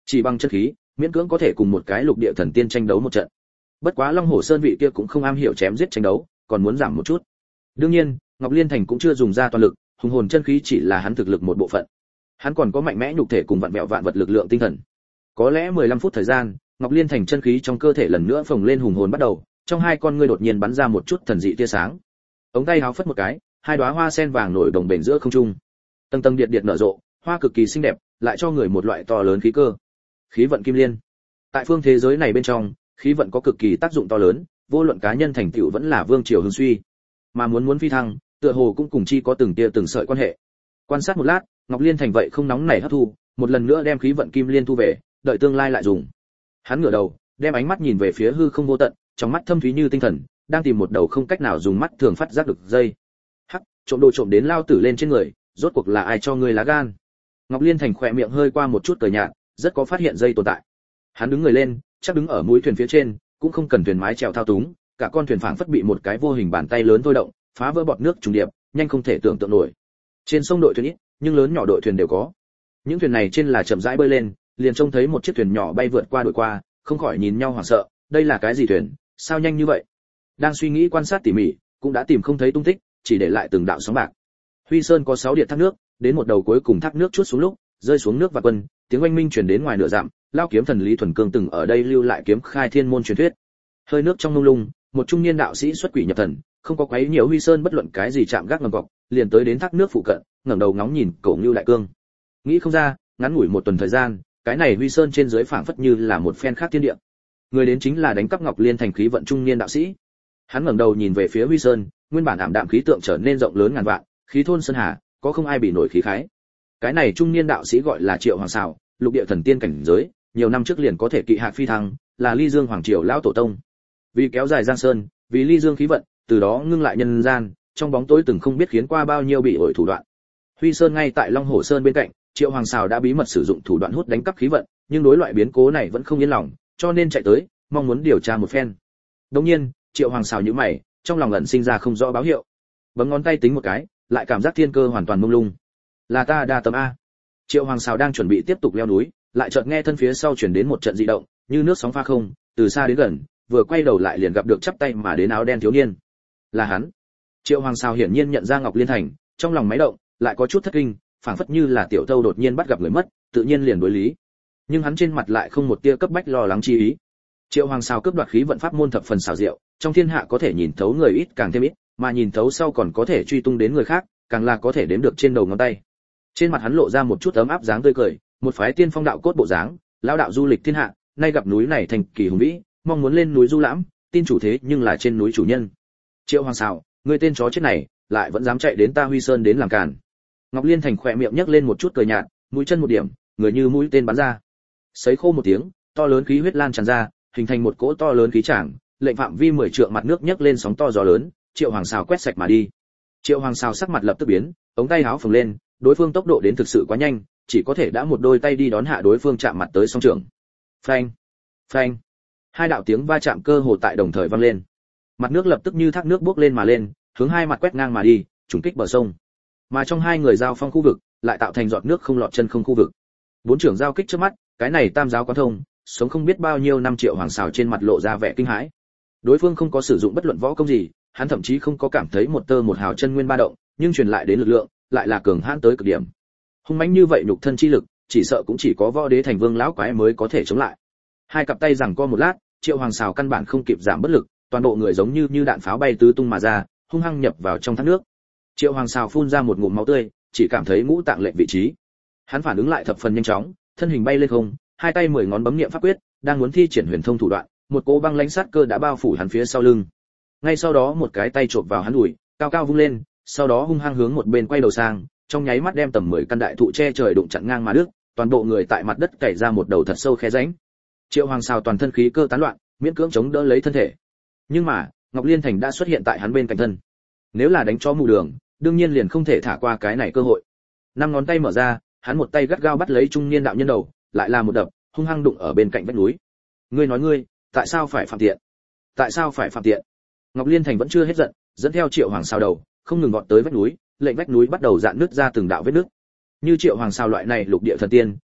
chỉ bằng chân khí miễn cưỡng có thể cùng một cái lục địa thần tiên tranh đấu một trận. Bất quá Long Hổ Sơn vị kia cũng không am hiểu chém giết tranh đấu, còn muốn giảm một chút. Đương nhiên, Ngọc Liên Thành cũng chưa dùng ra toàn lực, hùng hồn chân khí chỉ là hắn thực lực một bộ phận. Hắn còn có mạnh mẽ nhục thể cùng vạn vẹo vạn vật lực lượng tinh thần. Có lẽ 15 phút thời gian, Ngọc Liên Thành chân khí trong cơ thể lần nữa phồng lên hùng hồn bắt đầu, trong hai con ngươi đột nhiên bắn ra một chút thần dị tia sáng. Ống tay háo phất một cái, hai đóa hoa sen vàng nổi đồng bền giữa không trung. Tầng tầng điện điện nở rộ, hoa cực kỳ xinh đẹp, lại cho người một loại to lớn khí cơ. Khí vận kim liên. Tại phương thế giới này bên trong, khí vận có cực kỳ tác dụng to lớn, vô luận cá nhân thành tựu vẫn là vương triều hưng suy. Mà muốn phi thăng, tựa hồ cũng cùng chi có từng tia từng sợi quan hệ. Quan sát một lát, Ngọc Liên Thành vậy không nóng nảy hấp thu, một lần nữa đem khí vận kim liên thu về, đợi tương lai lại dùng. Hắn ngửa đầu, đem ánh mắt nhìn về phía hư không vô tận, trong mắt thâm thúy như tinh thần, đang tìm một đầu không cách nào dùng mắt thường phát giác được dây. Hắc, trộm đồ trộm đến lao tử lên trên người, rốt cuộc là ai cho ngươi lá gan? Ngọc Liên Thành khỏe miệng hơi qua một chút cười nhạt, rất có phát hiện dây tồn tại. Hắn đứng người lên, chắc đứng ở mũi thuyền phía trên, cũng không cần thuyền mái chèo thao túng, cả con thuyền phảng phất bị một cái vô hình bàn tay lớn thôi động, phá vỡ bọt nước trùng điệp, nhanh không thể tưởng tượng nổi. Trên sông đội thuyền ít, nhưng lớn nhỏ đội thuyền đều có. Những thuyền này trên là chậm rãi bơi lên, liền trông thấy một chiếc thuyền nhỏ bay vượt qua đội qua, không khỏi nhìn nhau hoảng sợ, đây là cái gì thuyền, sao nhanh như vậy? Đang suy nghĩ quan sát tỉ mỉ, cũng đã tìm không thấy tung tích, chỉ để lại từng đạo sóng bạc. Huy Sơn có 6 điện thác nước, đến một đầu cuối cùng thác nước chuốt xuống lúc, rơi xuống nước và quân, tiếng oanh minh truyền đến ngoài nửa dặm, lao kiếm thần Lý Thuần Cương từng ở đây lưu lại kiếm khai thiên môn truyền thuyết. Hơi nước trong mông lung, một trung niên đạo sĩ xuất quỷ nhập thần, không có quấy nhiều Huy Sơn bất luận cái gì chạm gác ngầm gọc, liền tới đến thác nước phụ cận, ngẩng đầu ngóng nhìn Cổ Ngưu đại cương. Nghĩ không ra, ngắn ngủi một tuần thời gian, cái này Huy Sơn trên dưới phảng phất như là một phen khác thiên địa. Người đến chính là đánh cắp Ngọc Liên Thành khí vận trung niên đạo sĩ. Hắn ngẩng đầu nhìn về phía Huy Sơn, nguyên bản ảm đạm khí tượng trở nên rộng lớn ngàn vạn, khí thôn sơn hà, có không ai bị nổi khí khái. Cái này trung niên đạo sĩ gọi là Triệu Hoàng Sào, lục địa thần tiên cảnh giới, nhiều năm trước liền có thể kỵ hạc phi thăng, là Ly Dương hoàng triều lão tổ tông. Vì kéo dài Giang Sơn, vì Ly Dương khí vận, từ đó ngưng lại nhân gian, trong bóng tối từng không biết khiến qua bao nhiêu bị ổi thủ đoạn. Huy Sơn ngay tại Long Hổ Sơn bên cạnh, Triệu Hoàng Sào đã bí mật sử dụng thủ đoạn hút đánh cắp khí vận, nhưng đối loại biến cố này vẫn không yên lòng, cho nên chạy tới, mong muốn điều tra một phen. Đương nhiên, Triệu Hoàng Sào nhíu mày, trong lòng ẩn sinh ra không rõ báo hiệu. Bấm ngón tay tính một cái, lại cảm giác thiên cơ hoàn toàn mông lung. Là ta đa tâm a. Triệu Hoàng Sào đang chuẩn bị tiếp tục leo núi, lại chợt nghe thân phía sau truyền đến một trận dị động, như nước sóng pha không, từ xa đến gần, vừa quay đầu lại liền gặp được chắp tay mà đến áo đen thiếu niên. Là hắn. Triệu Hoàng Sào hiển nhiên nhận ra Ngọc Liên Thành, trong lòng máy động, lại có chút thất kinh, phảng phất như là tiểu thâu đột nhiên bắt gặp người mất, tự nhiên liền đối lý. Nhưng hắn trên mặt lại không một tia cấp bách lo lắng chi ý. Triệu Hoàng Sào cướp đoạt khí vận pháp môn thập phần xảo diệu, trong thiên hạ có thể nhìn thấu người ít càng thêm ít, mà nhìn thấu sau còn có thể truy tung đến người khác, càng là có thể đếm được trên đầu ngón tay. Trên mặt hắn lộ ra một chút ấm áp dáng tươi cười, một phái tiên phong đạo cốt bộ dáng, lão đạo du lịch thiên hạ, nay gặp núi này thành kỳ hùng vĩ, mong muốn lên núi du lãm, tin chủ thế nhưng là trên núi chủ nhân. Triệu Hoàng Sào, ngươi tên chó chết này, lại vẫn dám chạy đến ta Huy Sơn đến làm càn. Ngọc Liên Thành khỏe miệng nhếch lên một chút cười nhạt, mũi chân một điểm, người như mũi tên bắn ra. Sấy khô một tiếng, to lớn khí huyết lan tràn ra, hình thành một cỗ to lớn khí tràng, lệnh phạm vi 10 trượng mặt nước nhấc lên sóng to gió lớn, Triệu Hoàng Sào quét sạch mà đi. Triệu Hoàng Sào sắc mặt lập tức biến, ống tay áo phồng lên, đối phương tốc độ đến thực sự quá nhanh, chỉ có thể đã một đôi tay đi đón hạ đối phương chạm mặt tới song trường. Phanh, phanh. Hai đạo tiếng va chạm cơ hồ tại đồng thời vang lên. Mặt nước lập tức như thác nước bốc lên mà lên, hướng hai mặt quét ngang mà đi, trùng kích bờ sông. Mà trong hai người giao phong khu vực, lại tạo thành giọt nước không lọt chân không khu vực. Bốn trưởng giao kích trước mắt, cái này tam giáo quan thông, sống không biết bao nhiêu năm Triệu Hoàng Sào trên mặt lộ ra vẻ kinh hãi. Đối phương không có sử dụng bất luận võ công gì, hắn thậm chí không có cảm thấy một tơ một hào chân nguyên ba động, nhưng truyền lại đến lực lượng, lại là cường hãn tới cực điểm. Hung mãnh như vậy nhục thân chi lực, chỉ sợ cũng chỉ có võ đế thành vương lão quái mới có thể chống lại. Hai cặp tay giằng co một lát, Triệu Hoàng Sào căn bản không kịp giảm bất lực, toàn bộ người giống như đạn pháo bay tứ tung mà ra, hung hăng nhập vào trong thác nước. Triệu Hoàng Sào phun ra một ngụm máu tươi, chỉ cảm thấy ngũ tạng lệch vị trí. Hắn phản ứng lại thập phần nhanh chóng, thân hình bay lên không, hai tay 10 ngón bấm niệm pháp quyết, đang muốn thi triển huyền thông thủ đoạn, một cỗ băng lãnh sát cơ đã bao phủ hắn phía sau lưng. Ngay sau đó một cái tay chộp vào hắn đùi, cao cao vung lên, sau đó hung hăng hướng một bên quay đầu sang, trong nháy mắt đem tầm 10 căn đại thụ che trời đụng chặn ngang mà đứt, toàn bộ người tại mặt đất cày ra một đầu thật sâu khe rãnh. Triệu Hoàng Sào toàn thân khí cơ tán loạn, miễn cưỡng chống đỡ lấy thân thể. Nhưng mà, Ngọc Liên Thành đã xuất hiện tại hắn bên cạnh thân. Nếu là đánh cho mù đường, đương nhiên liền không thể thả qua cái này cơ hội. Năm ngón tay mở ra, hắn một tay gắt gao bắt lấy trung niên đạo nhân đầu, lại là một đập, hung hăng đụng ở bên cạnh vách núi. Ngươi nói ngươi, tại sao phải phạm tiện? Tại sao phải phạm tiện? Ngọc Liên Thành vẫn chưa hết giận, dẫn theo Triệu Hoàng Sào đầu, không ngừng vọt tới vách núi, lệnh vách núi bắt đầu rạn nứt ra từng đạo vết nứt. Như Triệu Hoàng Sào loại này lục địa thần tiên,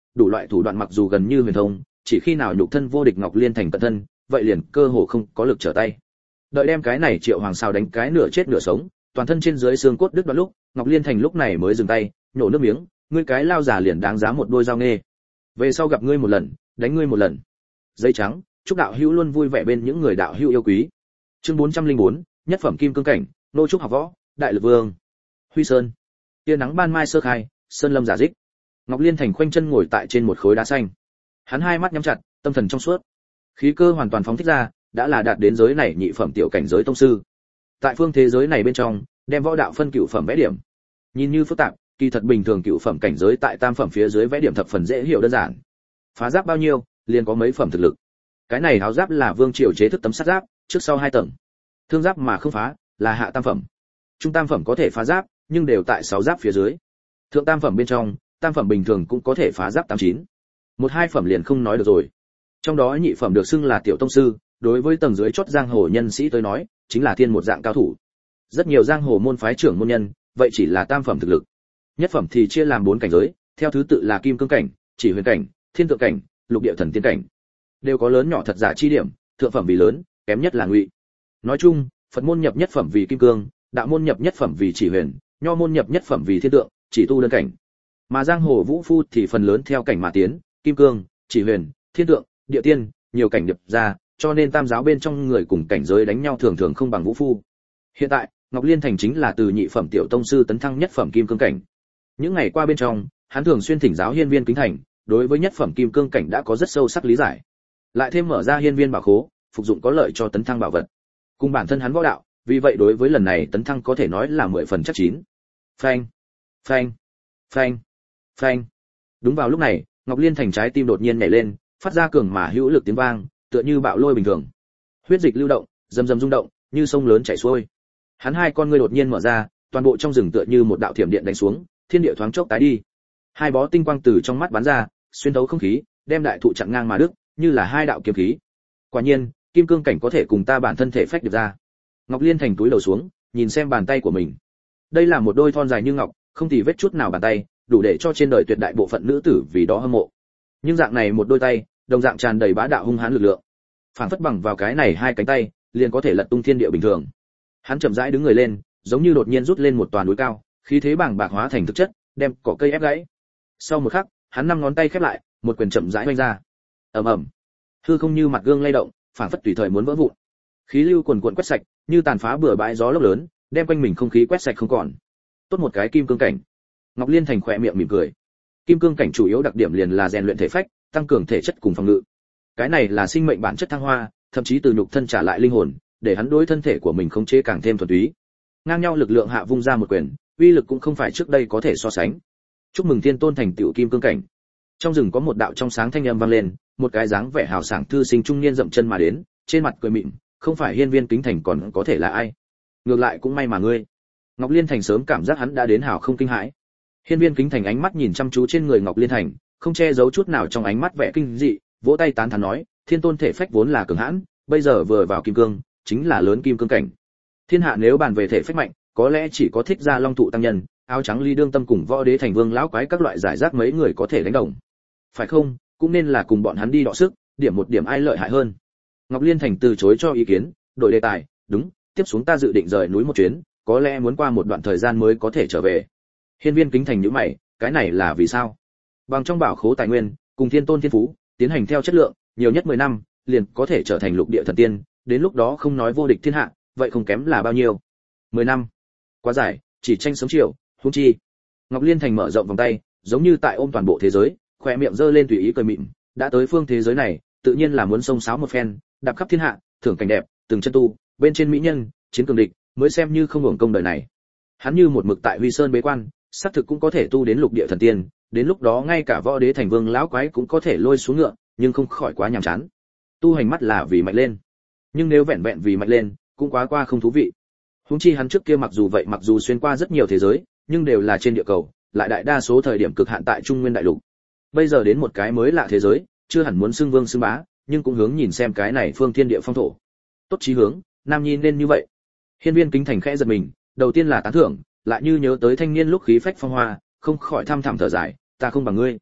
đủ loại thủ đoạn mặc dù gần như huyền thông, chỉ khi nào nhục thân vô địch Ngọc Liên Thành cận thân, vậy liền cơ hồ không có lực trở tay. Đợi đem cái này Triệu Hoàng Sào đánh cái nửa chết nửa sống, toàn thân trên dưới xương cốt đứt đoạn lúc, Ngọc Liên Thành lúc này mới dừng tay, nhổ nước miếng, ngươi cái lao giả liền đáng giá một đôi dao nghê. Về sau gặp ngươi một lần, đánh ngươi một lần. Dây trắng, chúc đạo hữu luôn vui vẻ bên những người đạo hữu yêu quý. Chương 404, nhất phẩm kim cương cảnh, nô trúc học võ, đại lực vương. Huy Sơn. Tia nắng ban mai sơ khai, sơn lâm giả dích. Ngọc Liên Thành khoanh chân ngồi tại trên một khối đá xanh. Hắn hai mắt nhắm chặt, tâm thần trong suốt. Khí cơ hoàn toàn phóng thích ra, đã là đạt đến giới này nhị phẩm tiểu cảnh giới tông sư. Tại phương thế giới này bên trong, đem võ đạo phân cửu phẩm vẽ điểm. Nhìn như phức tạp, kỳ thật bình thường cửu phẩm cảnh giới tại tam phẩm phía dưới vẽ điểm thập phần dễ hiểu đơn giản. Phá giáp bao nhiêu, liền có mấy phẩm thực lực. Cái này áo giáp là vương triều chế thức tấm sắt giáp, trước sau hai tầng. Thương giáp mà không phá, là hạ tam phẩm. Trung tam phẩm có thể phá giáp, nhưng đều tại 6 giáp phía dưới. Thượng tam phẩm bên trong, tam phẩm bình thường cũng có thể phá giáp 89. Một hai phẩm liền không nói được rồi. Trong đó nhị phẩm được xưng là tiểu tông sư, đối với tầng dưới chót giang hồ nhân sĩ tới nói, chính là thiên một dạng cao thủ. Rất nhiều giang hồ môn phái trưởng môn nhân, vậy chỉ là tam phẩm thực lực. Nhất phẩm thì chia làm 4 cảnh giới, theo thứ tự là kim cương cảnh, chỉ huyền cảnh, thiên tượng cảnh, lục địa thần tiên cảnh. Đều có lớn nhỏ thật giả chi điểm, thượng phẩm vì lớn, kém nhất là ngụy. Nói chung, Phật môn nhập nhất phẩm vì kim cương, đạo môn nhập nhất phẩm vì chỉ huyền, nho môn nhập nhất phẩm vì thiên tượng, chỉ tu đơn cảnh. Mà giang hồ vũ phu thì phần lớn theo cảnh mà tiến, kim cương, chỉ huyền, thiên tượng, địa tiên, nhiều cảnh nhập ra, cho nên tam giáo bên trong người cùng cảnh giới đánh nhau thường thường không bằng vũ phu. Hiện tại, Ngọc Liên Thành chính là từ nhị phẩm tiểu tông sư tấn thăng nhất phẩm kim cương cảnh. Những ngày qua bên trong, hắn thường xuyên thỉnh giáo hiên viên kính thành, đối với nhất phẩm kim cương cảnh đã có rất sâu sắc lý giải. Lại thêm mở ra hiên viên bảo khố, phục dụng có lợi cho tấn thăng bảo vật. Cùng bản thân hắn võ đạo, vì vậy đối với lần này tấn thăng có thể nói là 10 phần chắc chín. Phanh, phanh, phanh, phanh. Đúng vào lúc này, Ngọc Liên Thành trái tim đột nhiên nhảy lên, phát ra cường mà hữu lực tiếng vang, tựa như bạo lôi bình thường. Huyết dịch lưu động, rầm rầm rung động, như sông lớn chảy xuôi. Hắn hai con ngươi đột nhiên mở ra, toàn bộ trong rừng tựa như một đạo thiểm điện đánh xuống, thiên địa thoáng chốc tái đi. Hai bó tinh quang từ trong mắt bắn ra, xuyên thấu không khí, đem đại thụ chặn ngang mà đứt, như là hai đạo kiếm khí. Quả nhiên, kim cương cảnh có thể cùng ta bản thân thể phách được ra. Ngọc Liên Thành túi đầu xuống, nhìn xem bàn tay của mình. Đây là một đôi thon dài như ngọc, không tì vết chút nào bàn tay, đủ để cho trên đời tuyệt đại bộ phận nữ tử vì đó hâm mộ. Nhưng dạng này một đôi tay, đồng dạng tràn đầy bá đạo hung hãn lực lượng. Phản phất bằng vào cái này hai cánh tay, liền có thể lật tung thiên địa bình thường. Hắn chậm rãi đứng người lên, giống như đột nhiên rút lên một toàn núi cao, khí thế bàng bạc hóa thành thực chất, đem cỏ cây ép gãy. Sau một khắc, hắn năm ngón tay khép lại, một quyền chậm rãi vung ra. Ầm ầm. Hư không như mặt gương lay động, phản phất tùy thời muốn vỡ vụn. Khí lưu cuồn cuộn quét sạch, như tàn phá bừa bãi gió lốc lớn, đem quanh mình không khí quét sạch không còn. Tốt một cái kim cương cảnh. Ngọc Liên Thành khỏe miệng mỉm cười. Kim cương cảnh chủ yếu đặc điểm liền là rèn luyện thể phách, tăng cường thể chất cùng phòng ngự. Cái này là sinh mệnh bản chất thăng hoa, thậm chí từ nhục thân trả lại linh hồn, để hắn đối thân thể của mình khống chế càng thêm thuần túy. Ngang nhau lực lượng hạ vung ra một quyền, uy lực cũng không phải trước đây có thể so sánh. Chúc mừng Thiên Tôn thành tựu kim cương cảnh. Trong rừng có một đạo trong sáng thanh âm vang lên, một cái dáng vẻ hào sảng thư sinh trung niên dậm chân mà đến, trên mặt cười mỉm, không phải hiên viên kính thành còn có thể là ai? Ngược lại cũng may mà ngươi. Ngọc Liên Thành sớm cảm giác hắn đã đến hào không kinh hãi. Hiên viên kính thành ánh mắt nhìn chăm chú trên người Ngọc Liên Thành, không che giấu chút nào trong ánh mắt vẻ kinh dị, vỗ tay tán thán nói, Thiên Tôn thể phách vốn là cường hãn, bây giờ vừa vào kim cương, chính là lớn kim cương cảnh. Thiên hạ nếu bàn về thể phách mạnh, có lẽ chỉ có Thích Gia Long Thụ tăng nhân, áo trắng Ly Đương Tâm cùng Võ Đế Thành Vương lão quái các loại giải rác mấy người có thể đánh đồng. Phải không? Cũng nên là cùng bọn hắn đi đọ sức, điểm một điểm ai lợi hại hơn. Ngọc Liên Thành từ chối cho ý kiến, đổi đề tài, đúng, tiếp xuống ta dự định rời núi một chuyến, có lẽ muốn qua một đoạn thời gian mới có thể trở về. Hiên viên kính thành nhíu mày, cái này là vì sao? Bằng trong bảo khố tài nguyên, cùng Thiên Tôn thiên phú, tiến hành theo chất lượng, nhiều nhất 10 năm, liền có thể trở thành lục địa thần tiên, đến lúc đó không nói vô địch thiên hạ, vậy không kém là bao nhiêu? 10 năm. Quá dài, chỉ tranh sớm chiều, huống chi. Ngọc Liên Thành mở rộng vòng tay, giống như tại ôm toàn bộ thế giới, khóe miệng giơ lên tùy ý cười mỉm, đã tới phương thế giới này, tự nhiên là muốn xông xáo một phen, đạp khắp thiên hạ, thưởng cảnh đẹp, từng chân tu, bên trên mỹ nhân, chiến cường địch, mới xem như không hưởng công đời này. Hắn như một mực tại Huy Sơn bế quan, xác thực cũng có thể tu đến lục địa thần tiên, đến lúc đó ngay cả Võ Đế Thành Vương lão quái cũng có thể lôi xuống ngựa, nhưng không khỏi quá nhàm chán. Tu hành mắt là vì mạnh lên, nhưng nếu vẹn vẹn vì mạnh lên, cũng quá qua không thú vị. Huống chi hắn trước kia mặc dù xuyên qua rất nhiều thế giới, nhưng đều là trên địa cầu, lại đại đa số thời điểm cực hạn tại Trung Nguyên đại lục. Bây giờ đến một cái mới lạ thế giới, chưa hẳn muốn xưng vương xưng bá, nhưng cũng hướng nhìn xem cái này phương thiên địa phong thổ. Tốt chí hướng, nam nhi nên như vậy. Hiên viên kính thành khẽ giật mình, đầu tiên là tán thưởng, lại như nhớ tới thanh niên lúc khí phách phong hoa, không khỏi thăm thẳm thở dài, ta không bằng ngươi.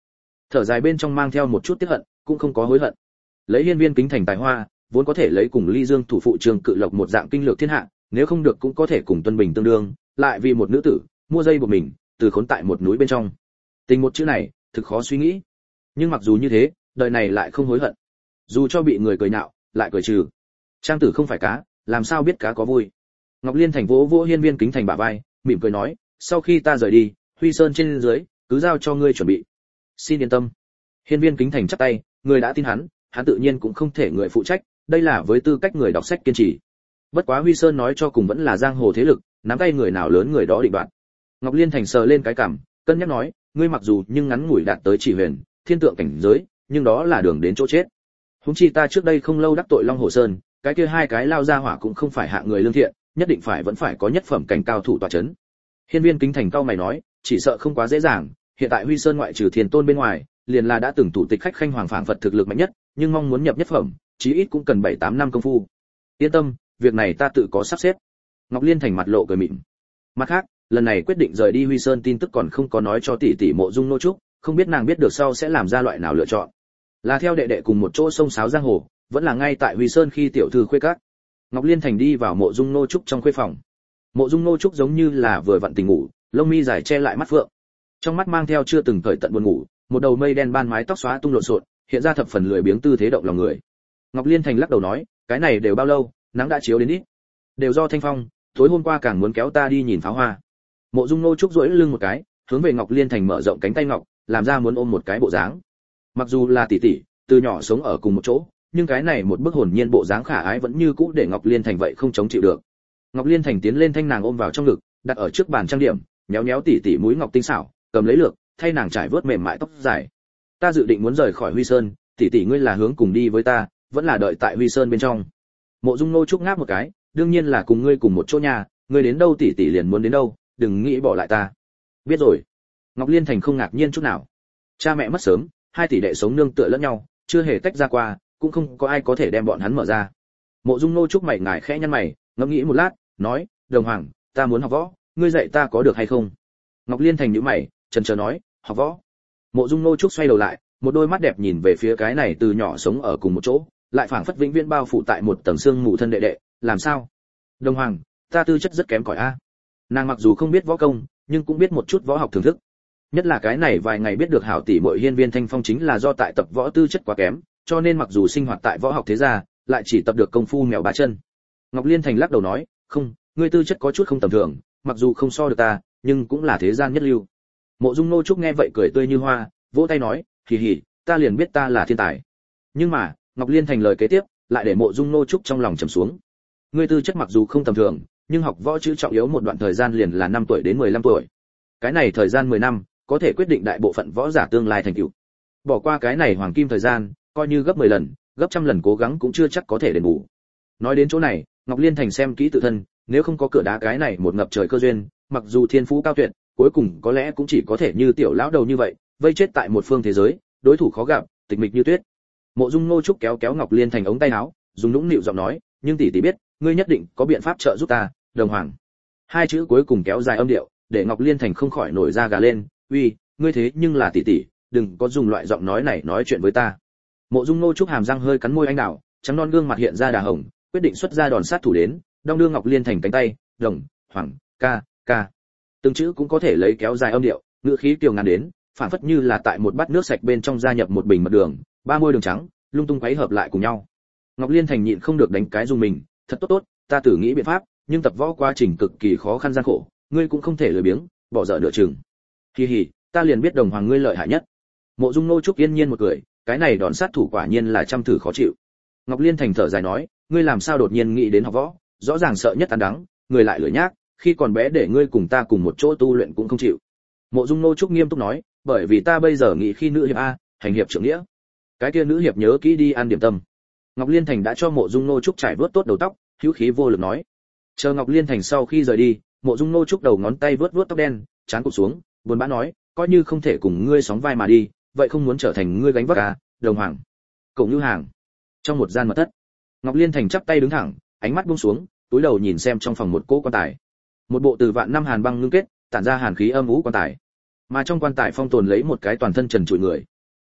Thở dài bên trong mang theo một chút tiếc hận, cũng không có hối hận. Lấy hiên viên kính thành tài hoa, vốn có thể lấy cùng Ly Dương thủ phụ Trường Cự Lộc một dạng kinh lược thiên hạ, nếu không được cũng có thể cùng Tuân Bình tương đương, lại vì một nữ tử, mua dây buộc mình, từ khốn tại một núi bên trong. Tình một chữ này, thực khó suy nghĩ. Nhưng mặc dù như thế, đời này lại không hối hận. Dù cho bị người cười nhạo, lại cười trừ. Trang tử không phải cá, làm sao biết cá có vui. Ngọc Liên Thành vỗ vỗ hiên viên kính thành bả vai, mỉm cười nói, sau khi ta rời đi, Huy Sơn trên dưới, cứ giao cho ngươi chuẩn bị. Xin yên tâm. Hiên viên kính thành chắp tay, người đã tin hắn tự nhiên cũng không thể người phụ trách, đây là với tư cách người đọc sách kiên trì. Bất quá Huy Sơn nói cho cùng vẫn là giang hồ thế lực, nắm tay người nào lớn người đó định đoạt. Ngọc Liên Thành sờ lên cái cằm, cân nhắc nói, ngươi mặc dù nhưng ngắn ngủi đạt tới chỉ huyền, thiên tượng cảnh giới, nhưng đó là đường đến chỗ chết. Huống chi ta trước đây không lâu đắc tội Long Hồ Sơn, cái kia hai cái lao ra hỏa cũng không phải hạng người lương thiện, nhất định vẫn phải có nhất phẩm cảnh cao thủ tọa chấn. Hiên viên kính thành cao mày nói, chỉ sợ không quá dễ dàng, hiện tại Huy Sơn ngoại trừ Thiên Tôn bên ngoài, liền là đã từng thủ tịch khách khanh hoàng phảng phật thực lực mạnh nhất, nhưng mong muốn nhập nhất phẩm, chí ít cũng cần 7-8 năm công phu. Yên tâm, việc này ta tự có sắp xếp. Ngọc Liên Thành mặt lộ cười mỉm. Mặt khác, lần này quyết định rời đi Huy Sơn tin tức còn không có nói cho tỷ tỷ Mộ Dung Nô Trúc, không biết nàng biết được sau sẽ làm ra loại nào lựa chọn. Là theo đệ đệ cùng một chỗ sông sáo giang hồ, vẫn là ngay tại Huy Sơn khi tiểu thư khuê các. Ngọc Liên Thành đi vào Mộ Dung Nô Trúc trong khuê phòng. Mộ Dung Nô Trúc giống như là vừa vặn tỉnh ngủ, lông mi dài che lại mắt phượng. Trong mắt mang theo chưa từng cởi tận buồn ngủ, một đầu mây đen ban mái tóc xóa tung lộn xộn, hiện ra thập phần lười biếng tư thế động lòng người. Ngọc Liên Thành lắc đầu nói, cái này đều bao lâu, nắng đã chiếu đến ít. Đều do Thanh Phong, tối hôm qua càng muốn kéo ta đi nhìn pháo hoa. Mộ Dung Nô Trúc duỗi lưng một cái, hướng về Ngọc Liên Thành mở rộng cánh tay ngọc, làm ra muốn ôm một cái bộ dáng. Mặc dù là tỷ tỷ, từ nhỏ sống ở cùng một chỗ, nhưng cái này một bức hồn nhiên bộ dáng khả ái vẫn như cũ để Ngọc Liên Thành vậy không chống chịu được. Ngọc Liên Thành tiến lên thanh nàng ôm vào trong ngực, đặt ở trước bàn trang điểm, nhéo nhéo tỷ tỷ mũi ngọc tinh xảo, cầm lấy lược, thay nàng trải vớt mềm mại tóc dài. Ta dự định muốn rời khỏi Huy Sơn, tỷ tỷ ngươi là hướng cùng đi với ta, vẫn là đợi tại Huy Sơn bên trong. Mộ Dung Nô Trúc ngáp một cái, đương nhiên là cùng ngươi cùng một chỗ nhà, ngươi đến đâu tỷ tỷ liền muốn đến đâu, đừng nghĩ bỏ lại ta. Biết rồi. Ngọc Liên Thành không ngạc nhiên chút nào. Cha mẹ mất sớm, hai tỷ đệ sống nương tựa lẫn nhau, chưa hề tách ra qua, cũng không có ai có thể đem bọn hắn mở ra. Mộ Dung Nô Trúc mày ngài khẽ nhăn mày, ngẫm nghĩ một lát, nói, Đồng Hoàng, ta muốn học võ, ngươi dạy ta có được hay không? Ngọc Liên Thành nhíu mày, chần chờ nói, học võ. Mộ Dung Nô Trúc xoay đầu lại, một đôi mắt đẹp nhìn về phía cái này từ nhỏ sống ở cùng một chỗ, lại phảng phất vĩnh viễn bao phủ tại một tầng xương mù thân đệ đệ, làm sao? Đồng Hoàng, ta tư chất rất kém cỏi a. Nàng mặc dù không biết võ công, nhưng cũng biết một chút võ học thưởng thức. Nhất là cái này vài ngày biết được hảo tỷ muội hiên viên Thanh Phong chính là do tại tập võ tư chất quá kém, cho nên mặc dù sinh hoạt tại võ học thế gia, lại chỉ tập được công phu mèo ba chân. Ngọc Liên Thành lắc đầu nói, không, ngươi tư chất có chút không tầm thường, mặc dù không so được ta, nhưng cũng là thế gian nhất lưu. Mộ Dung Nô Trúc nghe vậy cười tươi như hoa, vỗ tay nói, hì hì, ta liền biết ta là thiên tài. Nhưng mà, Ngọc Liên Thành lời kế tiếp, lại để Mộ Dung Nô Trúc trong lòng trầm xuống. Ngươi tư chất mặc dù không tầm thường, nhưng học võ chữ trọng yếu một đoạn thời gian liền là 5 tuổi đến 15 tuổi. Cái này thời gian 10 năm, có thể quyết định đại bộ phận võ giả tương lai thành tựu. Bỏ qua cái này hoàng kim thời gian, coi như gấp 10 lần, gấp trăm lần cố gắng cũng chưa chắc có thể đền bù. Nói đến chỗ này, Ngọc Liên Thành xem kỹ tự thân, nếu không có cửa đá cái này một ngập trời cơ duyên, mặc dù thiên phú cao tuyệt, cuối cùng có lẽ cũng chỉ có thể như tiểu lão đầu như vậy, vây chết tại một phương thế giới, đối thủ khó gặp, tịch mịch như tuyết. Mộ Dung Nô Trúc kéo kéo Ngọc Liên Thành ống tay áo, dùng nũng nịu giọng nói, nhưng tỷ tỷ biết, ngươi nhất định có biện pháp trợ giúp ta, Đồng Hoàng. Hai chữ cuối cùng kéo dài âm điệu, để Ngọc Liên Thành không khỏi nổi da gà lên, uy, ngươi thế nhưng là tỷ tỷ, đừng có dùng loại giọng nói này nói chuyện với ta. Mộ Dung Nô Trúc hàm răng hơi cắn môi anh đào, trắng non gương mặt hiện ra đà hồng, quyết định xuất ra đòn sát thủ đến, đong đưa Ngọc Liên Thành cánh tay, Đồng Hoàng, ca, ca. Từng chữ cũng có thể lấy kéo dài âm điệu, ngữ khí kiều ngàn đến, phản phất như là tại một bát nước sạch bên trong gia nhập một bình mật đường, ba môi đường trắng, lung tung quấy hợp lại cùng nhau. Ngọc Liên Thành nhịn không được đánh cái dùng mình, thật tốt tốt, ta thử nghĩ biện pháp, nhưng tập võ quá trình cực kỳ khó khăn gian khổ, ngươi cũng không thể lười biếng, bỏ dở nửa chừng. Hi hi, ta liền biết Đồng Hoàng ngươi lợi hại nhất. Mộ Dung Nô Trúc yên nhiên một cười, cái này đòn sát thủ quả nhiên là trăm thử khó chịu. Ngọc Liên Thành thở dài nói, ngươi làm sao đột nhiên nghĩ đến học võ, rõ ràng sợ nhất ăn đắng, người lại lười nhác, khi còn bé để ngươi cùng ta cùng một chỗ tu luyện cũng không chịu. Mộ Dung Nô Trúc nghiêm túc nói, bởi vì ta bây giờ nghĩ khi nữ hiệp a, hành hiệp trưởng nghĩa. Cái kia nữ hiệp nhớ kỹ đi ăn điểm tâm. Ngọc Liên Thành đã cho Mộ Dung Nô Trúc trải vớt tốt đầu tóc, hữu khí vô lực nói. Chờ Ngọc Liên Thành sau khi rời đi, Mộ Dung Nô Trúc đầu ngón tay vớt vớt tóc đen, trán cụp xuống, buồn bã nói, coi như không thể cùng ngươi sóng vai mà đi, vậy không muốn trở thành ngươi gánh vác à, Đồng Hoàng. Cậu Như Hàng. Trong một gian mật thất, Ngọc Liên Thành chắp tay đứng thẳng, ánh mắt buông xuống, túi đầu nhìn xem trong phòng một cỗ quan tài. Một bộ từ vạn năm hàn băng ngưng kết, tản ra hàn khí âm u quan tài. Mà trong quan tài phong tồn lấy một cái toàn thân trần trụi người.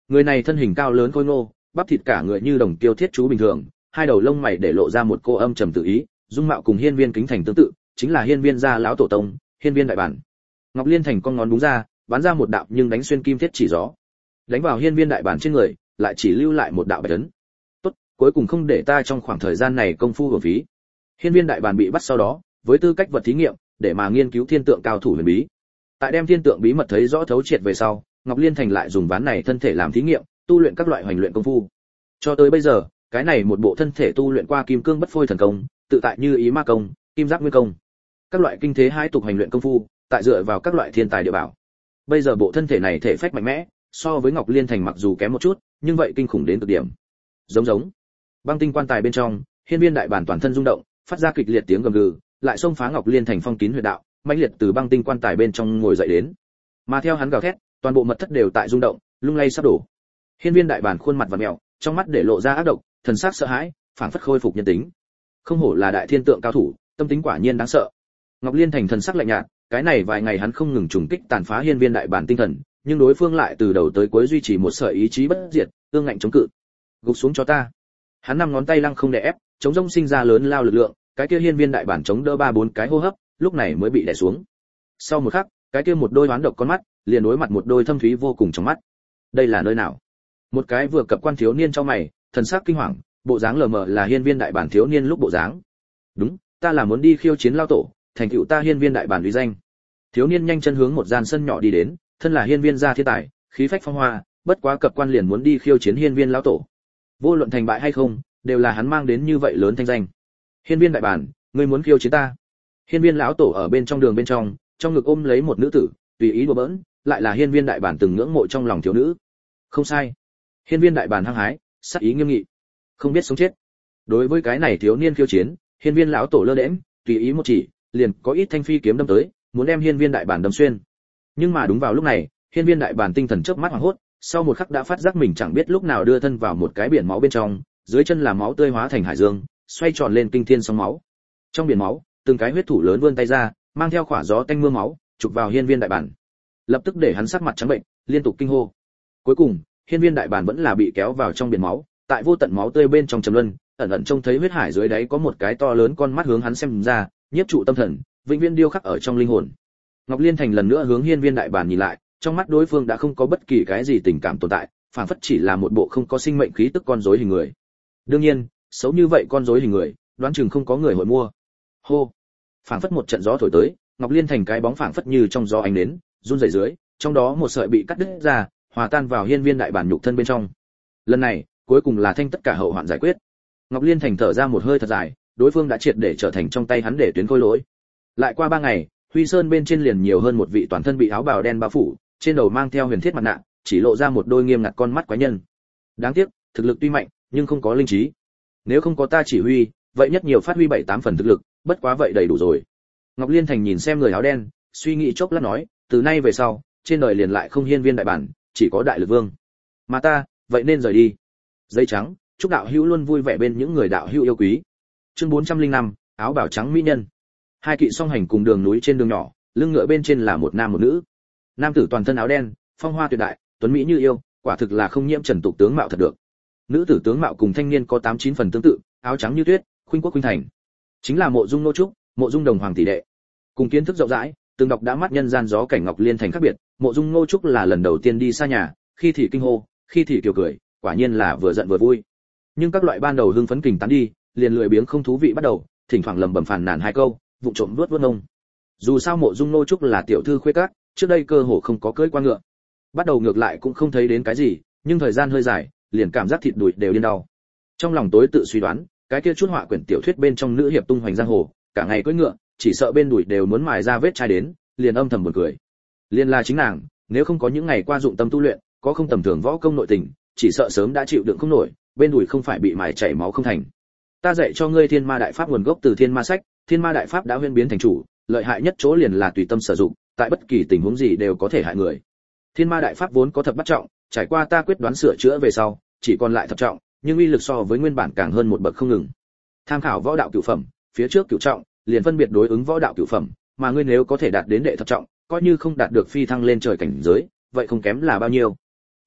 Người này thân hình cao lớn khôi ngô, bắp thịt cả người như đồng kiêu thiết chú bình thường, hai đầu lông mày để lộ ra một cô âm trầm tự ý, dung mạo cùng Hiên Viên Kính Thành tương tự, chính là Hiên Viên gia lão tổ tông, Hiên Viên đại bản. Ngọc Liên Thành con ngón búng ra, bắn ra một đạo nhưng đánh xuyên kim thiết chỉ gió, đánh vào Hiên Viên đại bản trên người, lại chỉ lưu lại một đạo bạch ấn. Tốt, cuối cùng không để ta trong khoảng thời gian này công phu uổng phí. Hiên Viên đại bản bị bắt sau đó, với tư cách vật thí nghiệm, để mà nghiên cứu thiên tượng cao thủ huyền bí. Tại đem thiên tượng bí mật thấy rõ thấu triệt về sau, Ngọc Liên Thành lại dùng ván này thân thể làm thí nghiệm, tu luyện các loại hoành luyện công phu. Cho tới bây giờ, cái này một bộ thân thể tu luyện qua kim cương bất phôi thần công, tự tại như ý ma công, kim giáp nguyên công, các loại kinh thế hai tục hành luyện công phu, tại dựa vào các loại thiên tài địa bảo. Bây giờ bộ thân thể này thể phách mạnh mẽ, so với Ngọc Liên Thành mặc dù kém một chút, nhưng vậy kinh khủng đến cực điểm. Giống. Băng tinh quan tài bên trong, Hiên Viên đại bản toàn thân rung động, phát ra kịch liệt tiếng gầm gừ, lại xông phá Ngọc Liên Thành phong kín huyệt đạo, mãnh liệt từ băng tinh quan tài bên trong ngồi dậy đến. Mà theo hắn gào thét, toàn bộ mật thất đều tại rung động, lung lay sắp đổ. Hiên Viên đại bản khuôn mặt vặn mèo, trong mắt để lộ ra ác độc, thần sắc sợ hãi, phảng phất khôi phục nhân tính. Không hổ là đại thiên tượng cao thủ, tâm tính quả nhiên đáng sợ. Ngọc Liên Thành thần sắc lạnh nhạt, cái này vài ngày hắn không ngừng trùng kích tàn phá Hiên Viên đại bản tinh thần, nhưng đối phương lại từ đầu tới cuối duy trì một sợi ý chí bất diệt, ương ngạnh chống cự. Gục xuống cho ta. Hắn năm ngón tay lăng không đè ép, chống rông sinh ra lớn lao lực lượng, cái kia Hiên Viên đại bản chống đỡ 3-4 cái hô hấp, lúc này mới bị đè xuống. Sau một khắc, cái kia một đôi oán độc con mắt, liền đối mặt một đôi thâm thúy vô cùng trong mắt. Đây là nơi nào? Một cái vừa cập quan thiếu niên trong mày, thần sắc kinh hoàng, bộ dáng lờ mờ là Hiên Viên đại bản thiếu niên lúc bộ dáng. Đúng, ta là muốn đi khiêu chiến lao tổ, thành tựu ta Hiên Viên đại bản uy danh. Thiếu niên nhanh chân hướng một gian sân nhỏ đi đến, thân là Hiên Viên gia thiên tài, khí phách phong hoa, bất quá cập quan liền muốn đi khiêu chiến Hiên Viên lão tổ. Vô luận thành bại hay không, đều là hắn mang đến như vậy lớn thanh danh. Hiên Viên đại bản, ngươi muốn khiêu chiến ta? Hiên Viên lão tổ ở bên trong đường bên trong ngực ôm lấy một nữ tử, tùy ý đùa bỡn, lại là Hiên Viên đại bản từng ngưỡng mộ trong lòng thiếu nữ. Không sai. Hiên Viên đại bản hăng hái, sắc ý nghiêm nghị, không biết sống chết. Đối với cái này thiếu niên khiêu chiến, Hiên Viên lão tổ lơ đễnh, tùy ý một chỉ, liền có ít thanh phi kiếm đâm tới, muốn đem Hiên Viên đại bản đâm xuyên. Nhưng mà đúng vào lúc này, Hiên Viên đại bản tinh thần chớp mắt hoảng hốt, sau một khắc đã phát giác mình chẳng biết lúc nào đưa thân vào một cái biển máu bên trong, dưới chân là máu tươi hóa thành hải dương, xoay tròn lên kinh thiên sóng máu. Trong biển máu, từng cái huyết thủ lớn vươn tay ra, mang theo khỏa gió tanh mưa máu, chụp vào Hiên Viên đại bản. Lập tức để hắn sắc mặt trắng bệnh, liên tục kinh hô. Cuối cùng, Hiên Viên đại bản vẫn là bị kéo vào trong biển máu, tại vô tận máu tươi bên trong trầm luân, ẩn ẩn trông thấy huyết hải dưới đáy có một cái to lớn con mắt hướng hắn xem ra, nhiếp trụ tâm thần, vĩnh viễn điêu khắc ở trong linh hồn. Ngọc Liên Thành lần nữa hướng Hiên Viên đại bản nhìn lại, trong mắt đối phương đã không có bất kỳ cái gì tình cảm tồn tại, phản phất chỉ là một bộ không có sinh mệnh khí tức con rối hình người. Đương nhiên, xấu như vậy con rối hình người, đoán chừng không có người hội mua. Hô, phản phất một trận gió thổi tới, Ngọc Liên Thành cái bóng phản phất như trong gió ánh nến, run rẩy dưới, trong đó một sợi bị cắt đứt ra, hòa tan vào Hiên Viên đại bản nhục thân bên trong. Lần này, cuối cùng là thanh tất cả hậu hoạn giải quyết. Ngọc Liên Thành thở ra một hơi thật dài, đối phương đã triệt để trở thành trong tay hắn để tuyến khôi lỗi. Lại qua 3 ngày, Huy Sơn bên trên liền nhiều hơn một vị toàn thân bị áo bào đen bao phủ, trên đầu mang theo huyền thiết mặt nạ, chỉ lộ ra một đôi nghiêm ngặt con mắt quái nhân. Đáng tiếc, thực lực tuy mạnh, nhưng không có linh trí. Nếu không có ta chỉ huy, vậy nhất nhiều phát huy 7-8 phần thực lực, bất quá vậy đầy đủ rồi. Ngọc Liên Thành nhìn xem người áo đen, suy nghĩ chốc lát nói, từ nay về sau, trên đời liền lại không Hiên Viên đại bản, chỉ có đại lực vương. Mà ta, vậy nên rời đi. Giấy trắng, chúc đạo hữu luôn vui vẻ bên những người đạo hữu yêu quý. Chương 405, áo bào trắng mỹ nhân. Hai kỵ song hành cùng đường núi trên đường nhỏ, lưng ngựa bên trên là một nam một nữ. Nam tử toàn thân áo đen, phong hoa tuyệt đại, tuấn mỹ như yêu, quả thực là không nhiễm trần tục tướng mạo thật được. Nữ tử tướng mạo cùng thanh niên có 8-9 phần tương tự, áo trắng như tuyết, khuynh quốc khuynh thành. Chính là Mộ Dung Nô Trúc, Mộ Dung Đồng hoàng tỷ đệ. Cùng kiến thức rộng rãi, từng đọc đã mắt nhân gian gió cảnh Ngọc Liên Thành khác biệt, Mộ Dung Nô Trúc là lần đầu tiên đi xa nhà, khi thì kinh hô, khi thì kiều cười, quả nhiên là vừa giận vừa vui. Nhưng các loại ban đầu hưng phấn kình tán đi, liền lười biếng không thú vị bắt đầu, thỉnh thoảng lẩm bẩm phàn nàn hai câu, vụng trộm vuốt vuốt ngông. Dù sao Mộ Dung Nô Trúc là tiểu thư khuê các, trước đây cơ hồ không có cưỡi qua ngựa. Bắt đầu ngược lại cũng không thấy đến cái gì, nhưng thời gian hơi dài, liền cảm giác thịt đùi đều điên đau. Trong lòng tối tự suy đoán, cái kia chút họa quyển tiểu thuyết bên trong nữ hiệp tung hoành giang hồ, cả ngày cưỡi ngựa, chỉ sợ bên đùi đều muốn mài ra vết chai đến, liền âm thầm buồn cười. Liên là chính nàng, nếu không có những ngày qua dụng tâm tu luyện, có không tầm thường võ công nội tình, chỉ sợ sớm đã chịu đựng không nổi, bên đùi không phải bị mài chảy máu không thành. Ta dạy cho ngươi Thiên Ma Đại Pháp nguồn gốc từ Thiên Ma sách, Thiên Ma Đại Pháp đã huyễn biến thành chủ, lợi hại nhất chỗ liền là tùy tâm sử dụng, tại bất kỳ tình huống gì đều có thể hại người. Thiên Ma Đại Pháp vốn có thập bát trọng, trải qua ta quyết đoán sửa chữa về sau, chỉ còn lại thập trọng, nhưng uy lực so với nguyên bản càng hơn một bậc không ngừng. Tham khảo võ đạo cửu phẩm, phía trước cửu trọng, liền phân biệt đối ứng võ đạo cửu phẩm, mà ngươi nếu có thể đạt đến đệ thập trọng, coi như không đạt được phi thăng lên trời cảnh giới, vậy không kém là bao nhiêu.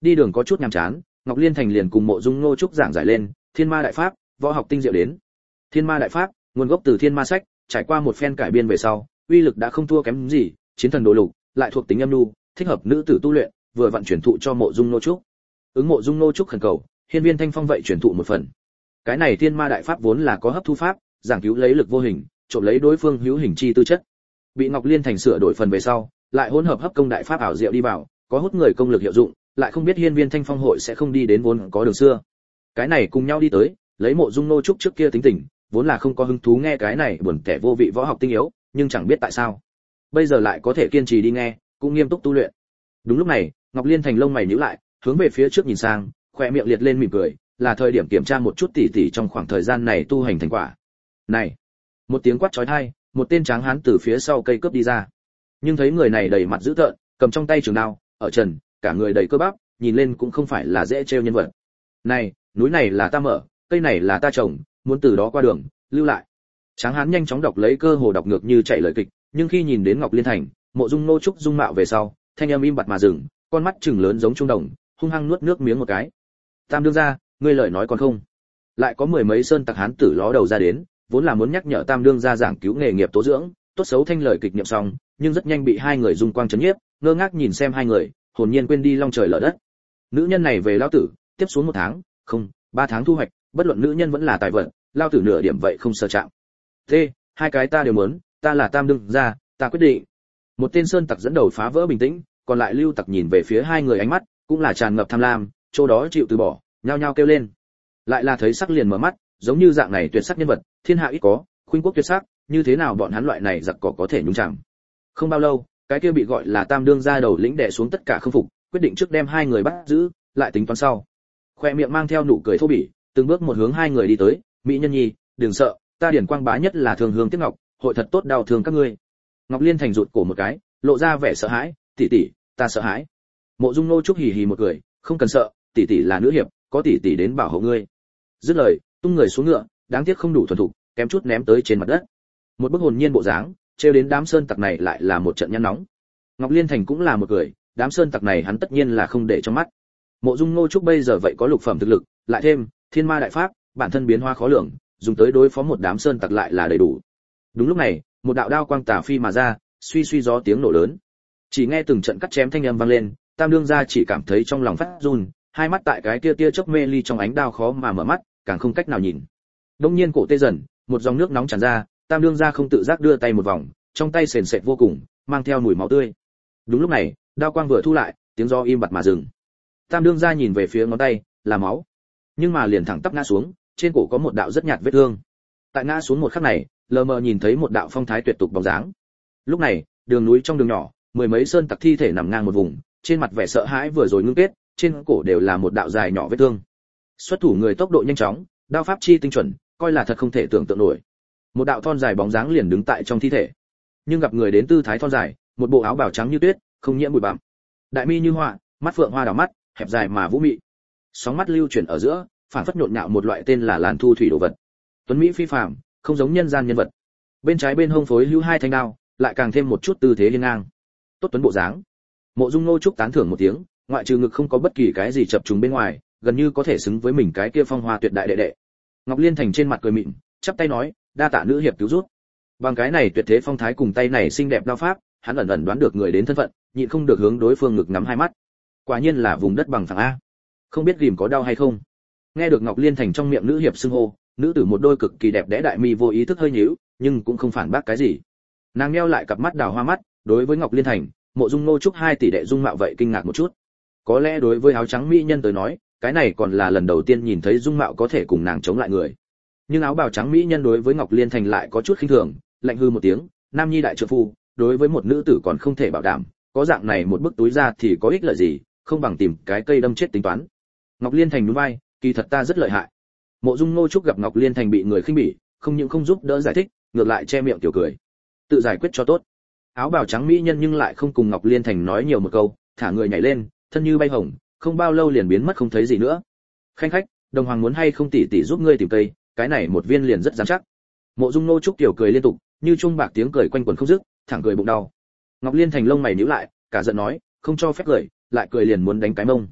Đi đường có chút nhàm chán, Ngọc Liên Thành liền cùng Mộ Dung Nô Trúc giảng giải lên Thiên Ma đại pháp, võ học tinh diệu đến. Thiên Ma đại pháp, nguồn gốc từ Thiên Ma sách, trải qua một phen cải biên về sau, uy lực đã không thua kém gì, chiến thần đồ lục, lại thuộc tính âm nhu, thích hợp nữ tử tu luyện, vừa vặn truyền thụ cho Mộ Dung Nô Trúc. Ứng Mộ Dung Nô Trúc khẩn cầu, Hiên Viên Thanh Phong vậy truyền thụ một phần. Cái này Thiên Ma đại pháp vốn là có hấp thu pháp, giảng cứu lấy lực vô hình, trộm lấy đối phương hữu hình chi tư chất. Bị Ngọc Liên Thành sửa đổi phần về sau, lại hỗn hợp hấp công đại pháp ảo diệu đi vào, có hút người công lực hiệu dụng, lại không biết Hiên Viên Thanh Phong hội sẽ không đi đến vốn có đường xưa. Cái này cùng nhau đi tới, lấy Mộ Dung Nô Trúc trước kia tính tình, vốn là không có hứng thú nghe cái này buồn kẻ vô vị võ học tinh yếu, nhưng chẳng biết tại sao, bây giờ lại có thể kiên trì đi nghe, cũng nghiêm túc tu luyện. Đúng lúc này, Ngọc Liên Thành lông mày nhíu lại, hướng về phía trước nhìn sang, khóe miệng liệt lên mỉm cười, là thời điểm kiểm tra một chút tỉ tỉ trong khoảng thời gian này tu hành thành quả. Này! Một tiếng quát chói tai, một tên tráng hán từ phía sau cây cướp đi ra. Nhưng thấy người này đầy mặt dữ tợn, cầm trong tay trường đao, ở trần, cả người đầy cơ bắp, nhìn lên cũng không phải là dễ trêu nhân vật. Này, núi này là ta mở, cây này là ta trồng, muốn từ đó qua đường, lưu lại. Tráng hán nhanh chóng đọc lấy cơ hồ đọc ngược như chạy lời kịch, nhưng khi nhìn đến Ngọc Liên Thành, Mộ Dung Nô Trúc dung mạo về sau, thanh âm im bặt mà dừng, con mắt trừng lớn giống trung đồng, hung hăng nuốt nước miếng một cái. Tam đương gia, ngươi lời nói còn không? Lại có mười mấy sơn tặc hán tử ló đầu ra đến, vốn là muốn nhắc nhở Tam đương gia giảng cứu nghề nghiệp tố dưỡng, tốt xấu thanh lời kịch niệm xong, nhưng rất nhanh bị hai người dung quang chấn nhiếp, ngơ ngác nhìn xem hai người, hồn nhiên quên đi long trời lở đất. Nữ nhân này về lão tử, tiếp xuống 1 tháng, không, 3 tháng thu hoạch, bất luận nữ nhân vẫn là tài vận, lao tử nửa điểm vậy không sơ chạm. Thế, hai cái ta đều muốn, ta là Tam đương gia, ta quyết định. Một tên sơn tặc dẫn đầu phá vỡ bình tĩnh, còn lại lưu tặc nhìn về phía hai người ánh mắt cũng là tràn ngập tham lam, chỗ đó chịu từ bỏ, nhao nhao kêu lên. Lại là thấy sắc liền mở mắt, giống như dạng này tuyệt sắc nhân vật, thiên hạ ít có, khuynh quốc tuyệt sắc, như thế nào bọn hắn loại này giặc cỏ có thể nhúng chạm. Không bao lâu, cái kia bị gọi là Tam đương gia đầu lĩnh đè xuống tất cả không phục, quyết định trước đem hai người bắt giữ, lại tính toán sau. Khoe miệng mang theo nụ cười thô bỉ, từng bước một hướng hai người đi tới, mỹ nhân nhi, đừng sợ, ta Điển Quang bá nhất là thường hương tiếp ngọc, hội thật tốt đau thương các ngươi. Ngọc Liên Thành rụt cổ một cái, lộ ra vẻ sợ hãi, tỷ tỷ, ta sợ hãi. Mộ Dung Nô Trúc hì hì một cười, không cần sợ, tỷ tỷ là nữ hiệp, có tỷ tỷ đến bảo hộ ngươi. Dứt lời, tung người xuống ngựa, đáng tiếc không đủ thuần thục, kém chút ném tới trên mặt đất. Một bức hồn nhiên bộ dáng, trêu đến đám sơn tặc này lại là một trận nhăn nóng. Ngọc Liên Thành cũng là một cười, đám sơn tặc này hắn tất nhiên là không để trong mắt. Mộ Dung Nô Trúc bây giờ vậy có lục phẩm thực lực, lại thêm Thiên Ma đại pháp, bản thân biến hóa khó lường, dùng tới đối phó một đám sơn tặc lại là đầy đủ. Đúng lúc này, một đạo đao quang tà phi mà ra, suy suy gió tiếng nổ lớn. Chỉ nghe từng trận cắt chém thanh âm vang lên, Tam đương gia chỉ cảm thấy trong lòng phát run, hai mắt tại cái tia chớp mê ly trong ánh đao khó mà mở mắt, càng không cách nào nhìn. Đông nhiên cổ tê dần, một dòng nước nóng tràn ra, Tam đương gia không tự giác đưa tay một vòng, trong tay sền sệt vô cùng, mang theo mùi máu tươi. Đúng lúc này, đao quang vừa thu lại, tiếng gió im bặt mà dừng. Tam đương gia nhìn về phía ngón tay, là máu, nhưng mà liền thẳng tắp ngã xuống, trên cổ có một đạo rất nhạt vết thương. Tại ngã xuống một khắc này, lờ mờ nhìn thấy một đạo phong thái tuyệt tục bóng dáng. Lúc này, đường núi trong đường nhỏ, mười mấy sơn tặc thi thể nằm ngang một vùng, trên mặt vẻ sợ hãi vừa rồi ngưng kết, trên cổ đều là một đạo dài nhỏ vết thương. Xuất thủ người tốc độ nhanh chóng, đao pháp chi tinh chuẩn, coi là thật không thể tưởng tượng nổi. Một đạo thon dài bóng dáng liền đứng tại trong thi thể, nhưng gặp người đến tư thái thon dài, một bộ áo bào trắng như tuyết, không nhiễm bụi bặm, đại mi như họa, mắt phượng hoa đảo mắt, hẹp dài mà vũ mị, sóng mắt lưu chuyển ở giữa, phản phất nhộn nhạo một loại tên là làn thu thủy đồ vật. Tuấn mỹ phi phàm, không giống nhân gian nhân vật. Bên trái bên hông phối hữu hai thanh đao, lại càng thêm một chút tư thế hiên ngang. Tốt tuấn bộ dáng. Mộ Dung Nô Trúc tán thưởng một tiếng, ngoại trừ ngực không có bất kỳ cái gì chập trùng bên ngoài, gần như có thể xứng với mình cái kia phong hoa tuyệt đại đệ đệ. Ngọc Liên Thành trên mặt cười mịn, chắp tay nói, đa tạ nữ hiệp cứu giúp. Bằng cái này tuyệt thế phong thái cùng tay này xinh đẹp đao pháp, hắn ẩn ẩn đoán được người đến thân phận, nhịn không được hướng đối phương ngực ngắm hai mắt. Quả nhiên là vùng đất bằng phẳng a. Không biết gìm có đau hay không. Nghe được Ngọc Liên Thành trong miệng nữ hiệp xưng hô, nữ tử một đôi cực kỳ đẹp đẽ đại mi vô ý thức hơi nhíu, nhưng cũng không phản bác cái gì. Nàng nheo lại cặp mắt đào hoa mắt, đối với Ngọc Liên Thành, Mộ Dung Nô Trúc hai tỷ đệ dung mạo vậy kinh ngạc một chút. Có lẽ đối với áo trắng mỹ nhân tới nói, cái này còn là lần đầu tiên nhìn thấy dung mạo có thể cùng nàng chống lại người. Nhưng áo bào trắng mỹ nhân đối với Ngọc Liên Thành lại có chút khinh thường, lạnh hư một tiếng, nam nhi đại trượng phu, đối với một nữ tử còn không thể bảo đảm, có dạng này một bức túi ra thì có ích lợi gì, không bằng tìm cái cây đâm chết tính toán. Ngọc Liên Thành nhún vai, kỳ thật ta rất lợi hại. Mộ Dung Nô Trúc gặp Ngọc Liên Thành bị người khinh bỉ, không những không giúp đỡ giải thích, ngược lại che miệng tiểu cười. Tự giải quyết cho tốt. Áo bào trắng mỹ nhân nhưng lại không cùng Ngọc Liên Thành nói nhiều một câu, thả người nhảy lên, thân như bay hồng, không bao lâu liền biến mất không thấy gì nữa. Khanh khách, đồng hoàng muốn hay không tỷ tỷ giúp ngươi tìm cây, cái này một viên liền rất rắn chắc. Mộ Dung Nô Trúc tiểu cười liên tục, như chuông bạc tiếng cười quanh quẩn không dứt, thẳng cười bụng đau. Ngọc Liên Thành lông mày nhíu lại, cả giận nói, không cho phép cười, lại cười liền muốn đánh cái mông.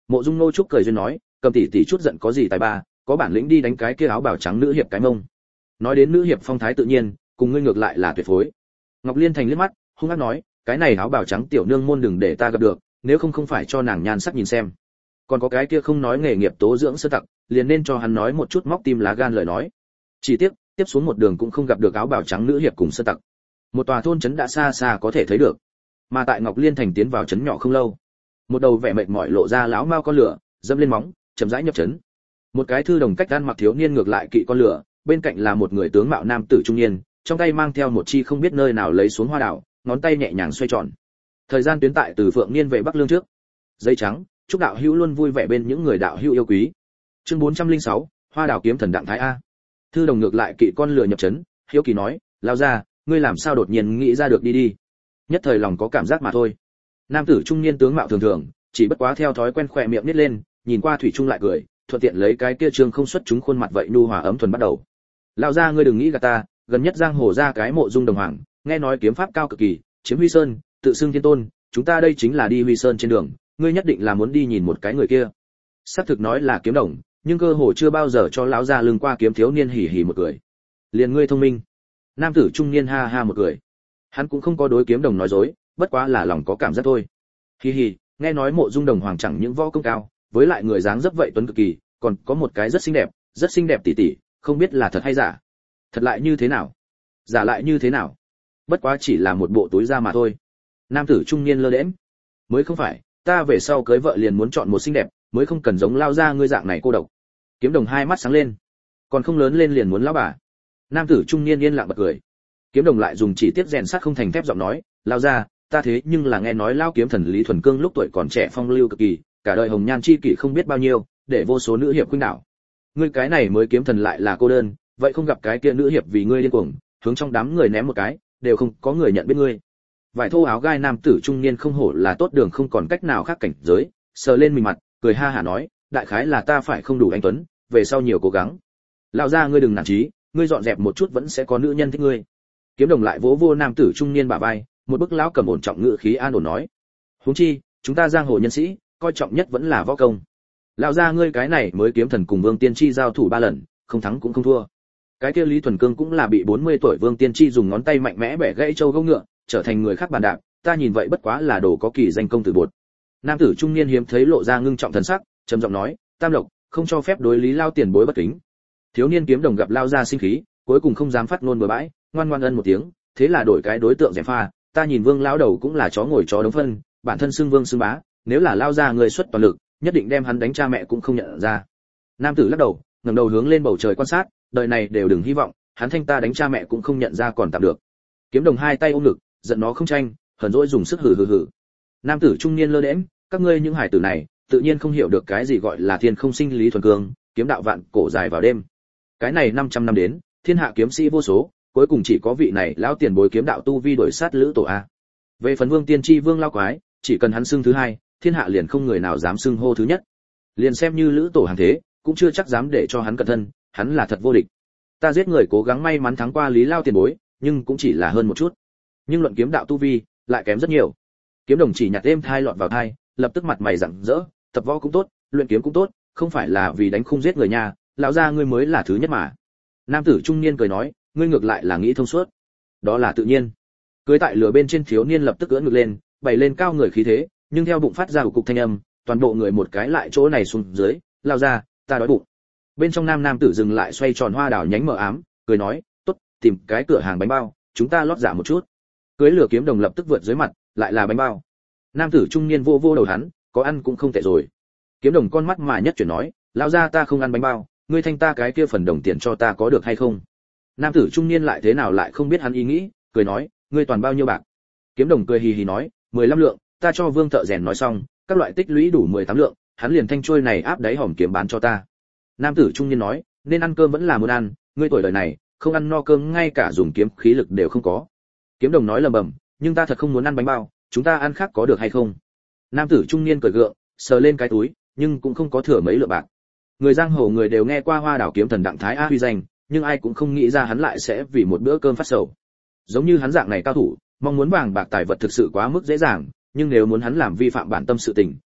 Mộ Dung Nô Trúc cười duyên nói, Cầm tỷ tỷ chút giận có gì tài ba, có bản lĩnh đi đánh cái kia áo bào trắng nữ hiệp cái mông. Nói đến nữ hiệp phong thái tự nhiên, cùng ngươi ngược lại là tuyệt phối. Ngọc Liên Thành liếc mắt, hung ác nói, cái này áo bào trắng tiểu nương môn đừng để ta gặp được, nếu không phải cho nàng nhan sắc nhìn xem. Còn có cái kia không nói nghề nghiệp tố dưỡng sơ tặc, liền nên cho hắn nói một chút móc tim lá gan lời nói. Chỉ tiếc, tiếp xuống một đường cũng không gặp được áo bào trắng nữ hiệp cùng sơ tặc. Một tòa thôn trấn đã xa xa có thể thấy được. Mà tại Ngọc Liên Thành tiến vào trấn nhỏ không lâu, một đầu vẻ mệt mỏi lộ ra lão mao con lửa, dẫm lên móng, chậm rãi nhập trấn. Một cái thư đồng cách ăn mặc thiếu niên ngược lại kỵ con lửa, bên cạnh là một người tướng mạo nam tử trung niên, trong tay mang theo một chi không biết nơi nào lấy xuống hoa đào, ngón tay nhẹ nhàng xoay tròn. Thời gian tuyến tại từ Phượng Niên về Bắc Lương trước. Giấy trắng, chúc đạo hữu luôn vui vẻ bên những người đạo hữu yêu quý. Chương 406, Hoa đào kiếm thần Đặng Thái A. Thư đồng ngược lại kỵ con lửa nhập trấn, hiếu kỳ nói, lao ra, ngươi làm sao đột nhiên nghĩ ra được đi. Nhất thời lòng có cảm giác mà thôi. Nam tử trung niên tướng mạo thường thường, chỉ bất quá theo thói quen khỏe miệng nít lên, nhìn qua thủy trung lại cười, thuận tiện lấy cái kia trương không xuất chúng khuôn mặt vậy nhu hòa ấm thuần bắt đầu. Lão gia ngươi đừng nghĩ gạt ta, gần nhất giang hồ ra cái Mộ Dung Đồng Hoàng, nghe nói kiếm pháp cao cực kỳ, chiếm Huy Sơn, tự xưng thiên tôn, chúng ta đây chính là đi Huy Sơn trên đường, ngươi nhất định là muốn đi nhìn một cái người kia. Xác thực nói là kiếm đồng, nhưng cơ hồ chưa bao giờ cho lão gia lưng qua kiếm thiếu niên hỉ hỉ một cười. Liền ngươi thông minh. Nam tử trung niên ha ha một cười. Hắn cũng không có đối kiếm đồng nói dối, bất quá là lòng có cảm giác thôi. Hi hi, nghe nói Mộ Dung Đồng Hoàng chẳng những võ công cao, với lại người dáng dấp vậy tuấn cực kỳ, còn có một cái rất xinh đẹp tỷ tỷ, không biết là thật hay giả. Thật lại như thế nào? Giả lại như thế nào? Bất quá chỉ là một bộ túi da mà thôi. Nam tử trung niên lơ đễnh. Mới không phải, ta về sau cưới vợ liền muốn chọn một xinh đẹp, mới không cần giống lao ra ngươi dạng này cô độc. Kiếm đồng hai mắt sáng lên. Còn không lớn lên liền muốn lão bà. Nam tử trung niên yên lặng bật cười. Kiếm đồng lại dùng chỉ tiết rèn sắt không thành thép giọng nói, lao ra, ta thế nhưng là nghe nói lao kiếm thần Lý Thuần Cương lúc tuổi còn trẻ phong lưu cực kỳ, cả đời hồng nhan chi kỷ không biết bao nhiêu, để vô số nữ hiệp khuynh đảo. Ngươi cái này mới kiếm thần lại là cô đơn, vậy không gặp cái kia nữ hiệp vì ngươi điên cuồng, hướng trong đám người ném một cái, đều không có người nhận biết ngươi. Vải thô áo gai nam tử trung niên không hổ là tốt đường không còn cách nào khác cảnh giới, sờ lên mình mặt, cười ha hả nói, đại khái là ta phải không đủ anh tuấn, về sau nhiều cố gắng. Lão gia ngươi đừng nản chí, ngươi dọn dẹp một chút vẫn sẽ có nữ nhân thích ngươi. Kiếm đồng lại vỗ vô nam tử trung niên bả vai, một bức lão cầm ổn trọng ngữ khí an ổn nói, huống chi, chúng ta giang hồ nhân sĩ, coi trọng nhất vẫn là võ công. Lão gia ngươi cái này mới kiếm thần cùng Vương Tiên Tri giao thủ 3 lần, không thắng cũng không thua. Cái kia Lý Thuần Cương cũng là bị 40 tuổi Vương Tiên Tri dùng ngón tay mạnh mẽ bẻ gãy châu gấu ngựa, trở thành người khác bàn đạp, ta nhìn vậy bất quá là đồ có kỳ danh công tử bột. Nam tử trung niên hiếm thấy lộ ra ngưng trọng thần sắc, trầm giọng nói, Tam Lộc, không cho phép đối Lý lao tiền bối bất kính. Thiếu niên kiếm đồng gặp lao ra sinh khí, cuối cùng không dám phát ngôn bừa bãi, ngoan ngoan ân một tiếng, thế là đổi cái đối tượng gièm pha, ta nhìn Vương lão đầu cũng là chó ngồi chó đống phân, bản thân xưng vương xưng bá, nếu là lao ra người xuất toàn lực, nhất định đem hắn đánh cha mẹ cũng không nhận ra. Nam tử lắc đầu, ngẩng đầu hướng lên bầu trời quan sát, đời này đều đừng hy vọng, hắn thanh ta đánh cha mẹ cũng không nhận ra còn tạm được. Kiếm đồng hai tay ôm ngực, giận nó không tranh, hờn dỗi dùng sức hừ hừ hừ. Nam tử trung niên lơ đễnh, các ngươi những hải tử này, tự nhiên không hiểu được cái gì gọi là thiên không sinh Lý Thuần Cương, kiếm đạo vạn cổ dài vào đêm. Cái này 500 năm đến, thiên hạ kiếm sĩ vô số, cuối cùng chỉ có vị này lão tiền bối kiếm đạo tu vi đổi sát lữ tổ a. Về phần Vương Tiên Tri Vương lao quái, chỉ cần hắn xưng thứ hai, thiên hạ liền không người nào dám xưng hô thứ nhất. Liền xem như lữ tổ hàng thế, cũng chưa chắc dám để cho hắn cẩn thân, hắn là thật vô địch. Ta giết người cố gắng may mắn thắng qua Lý lao tiền bối, nhưng cũng chỉ là hơn một chút. Nhưng luận kiếm đạo tu vi, lại kém rất nhiều. Kiếm đồng chỉ nhặt êm thai lọt vào thai, lập tức mặt mày rạng rỡ, tập võ cũng tốt, luyện kiếm cũng tốt, không phải là vì đánh khung giết người nhà, lão gia ngươi mới là thứ nhất mà. Nam tử trung niên cười nói, ngươi ngược lại là nghĩ thông suốt. Đó là tự nhiên. Cưới tại lửa bên trên thiếu niên lập tức ưỡn ngực lên, bày lên cao người khí thế, nhưng theo bụng phát ra một cục thanh âm, toàn bộ người một cái lại chỗ này xuống dưới, lao ra, ta đói bụng. Bên trong nam tử dừng lại xoay tròn hoa đào nhánh mờ ám, cười nói, tốt, tìm cái cửa hàng bánh bao, chúng ta lót giả một chút. Cưới lửa kiếm đồng lập tức vượt dưới mặt, lại là bánh bao. Nam tử trung niên vô đầu hắn, có ăn cũng không tệ rồi. Kiếm đồng con mắt mà nhất chuyển nói, lao ra ta không ăn bánh bao, ngươi thanh ta cái kia phần đồng tiền cho ta có được hay không? Nam tử trung niên lại thế nào lại không biết hắn ý nghĩ, cười nói, ngươi toàn bao nhiêu bạc? Kiếm đồng cười hì hì nói, 15 lượng, ta cho Vương thợ rèn nói xong, các loại tích lũy đủ 18 lượng, hắn liền thanh trôi này áp đáy hòm kiếm bán cho ta. Nam tử trung niên nói, nên ăn cơm vẫn là muốn ăn, ngươi tuổi đời này, không ăn no cơm ngay cả dùng kiếm khí lực đều không có. Kiếm đồng nói lầm bầm, nhưng ta thật không muốn ăn bánh bao, chúng ta ăn khác có được hay không? Nam tử trung niên cười gượng, sờ lên cái túi, nhưng cũng không có thừa mấy lượng bạc. Người giang hồ người đều nghe qua Hoa đảo kiếm thần Đặng Thái A huy danh, nhưng ai cũng không nghĩ ra hắn lại sẽ vì một bữa cơm phát sầu. Giống như hắn dạng này cao thủ, mong muốn vàng bạc tài vật thực sự quá mức dễ dàng, nhưng nếu muốn hắn làm vi phạm bản tâm sự tình,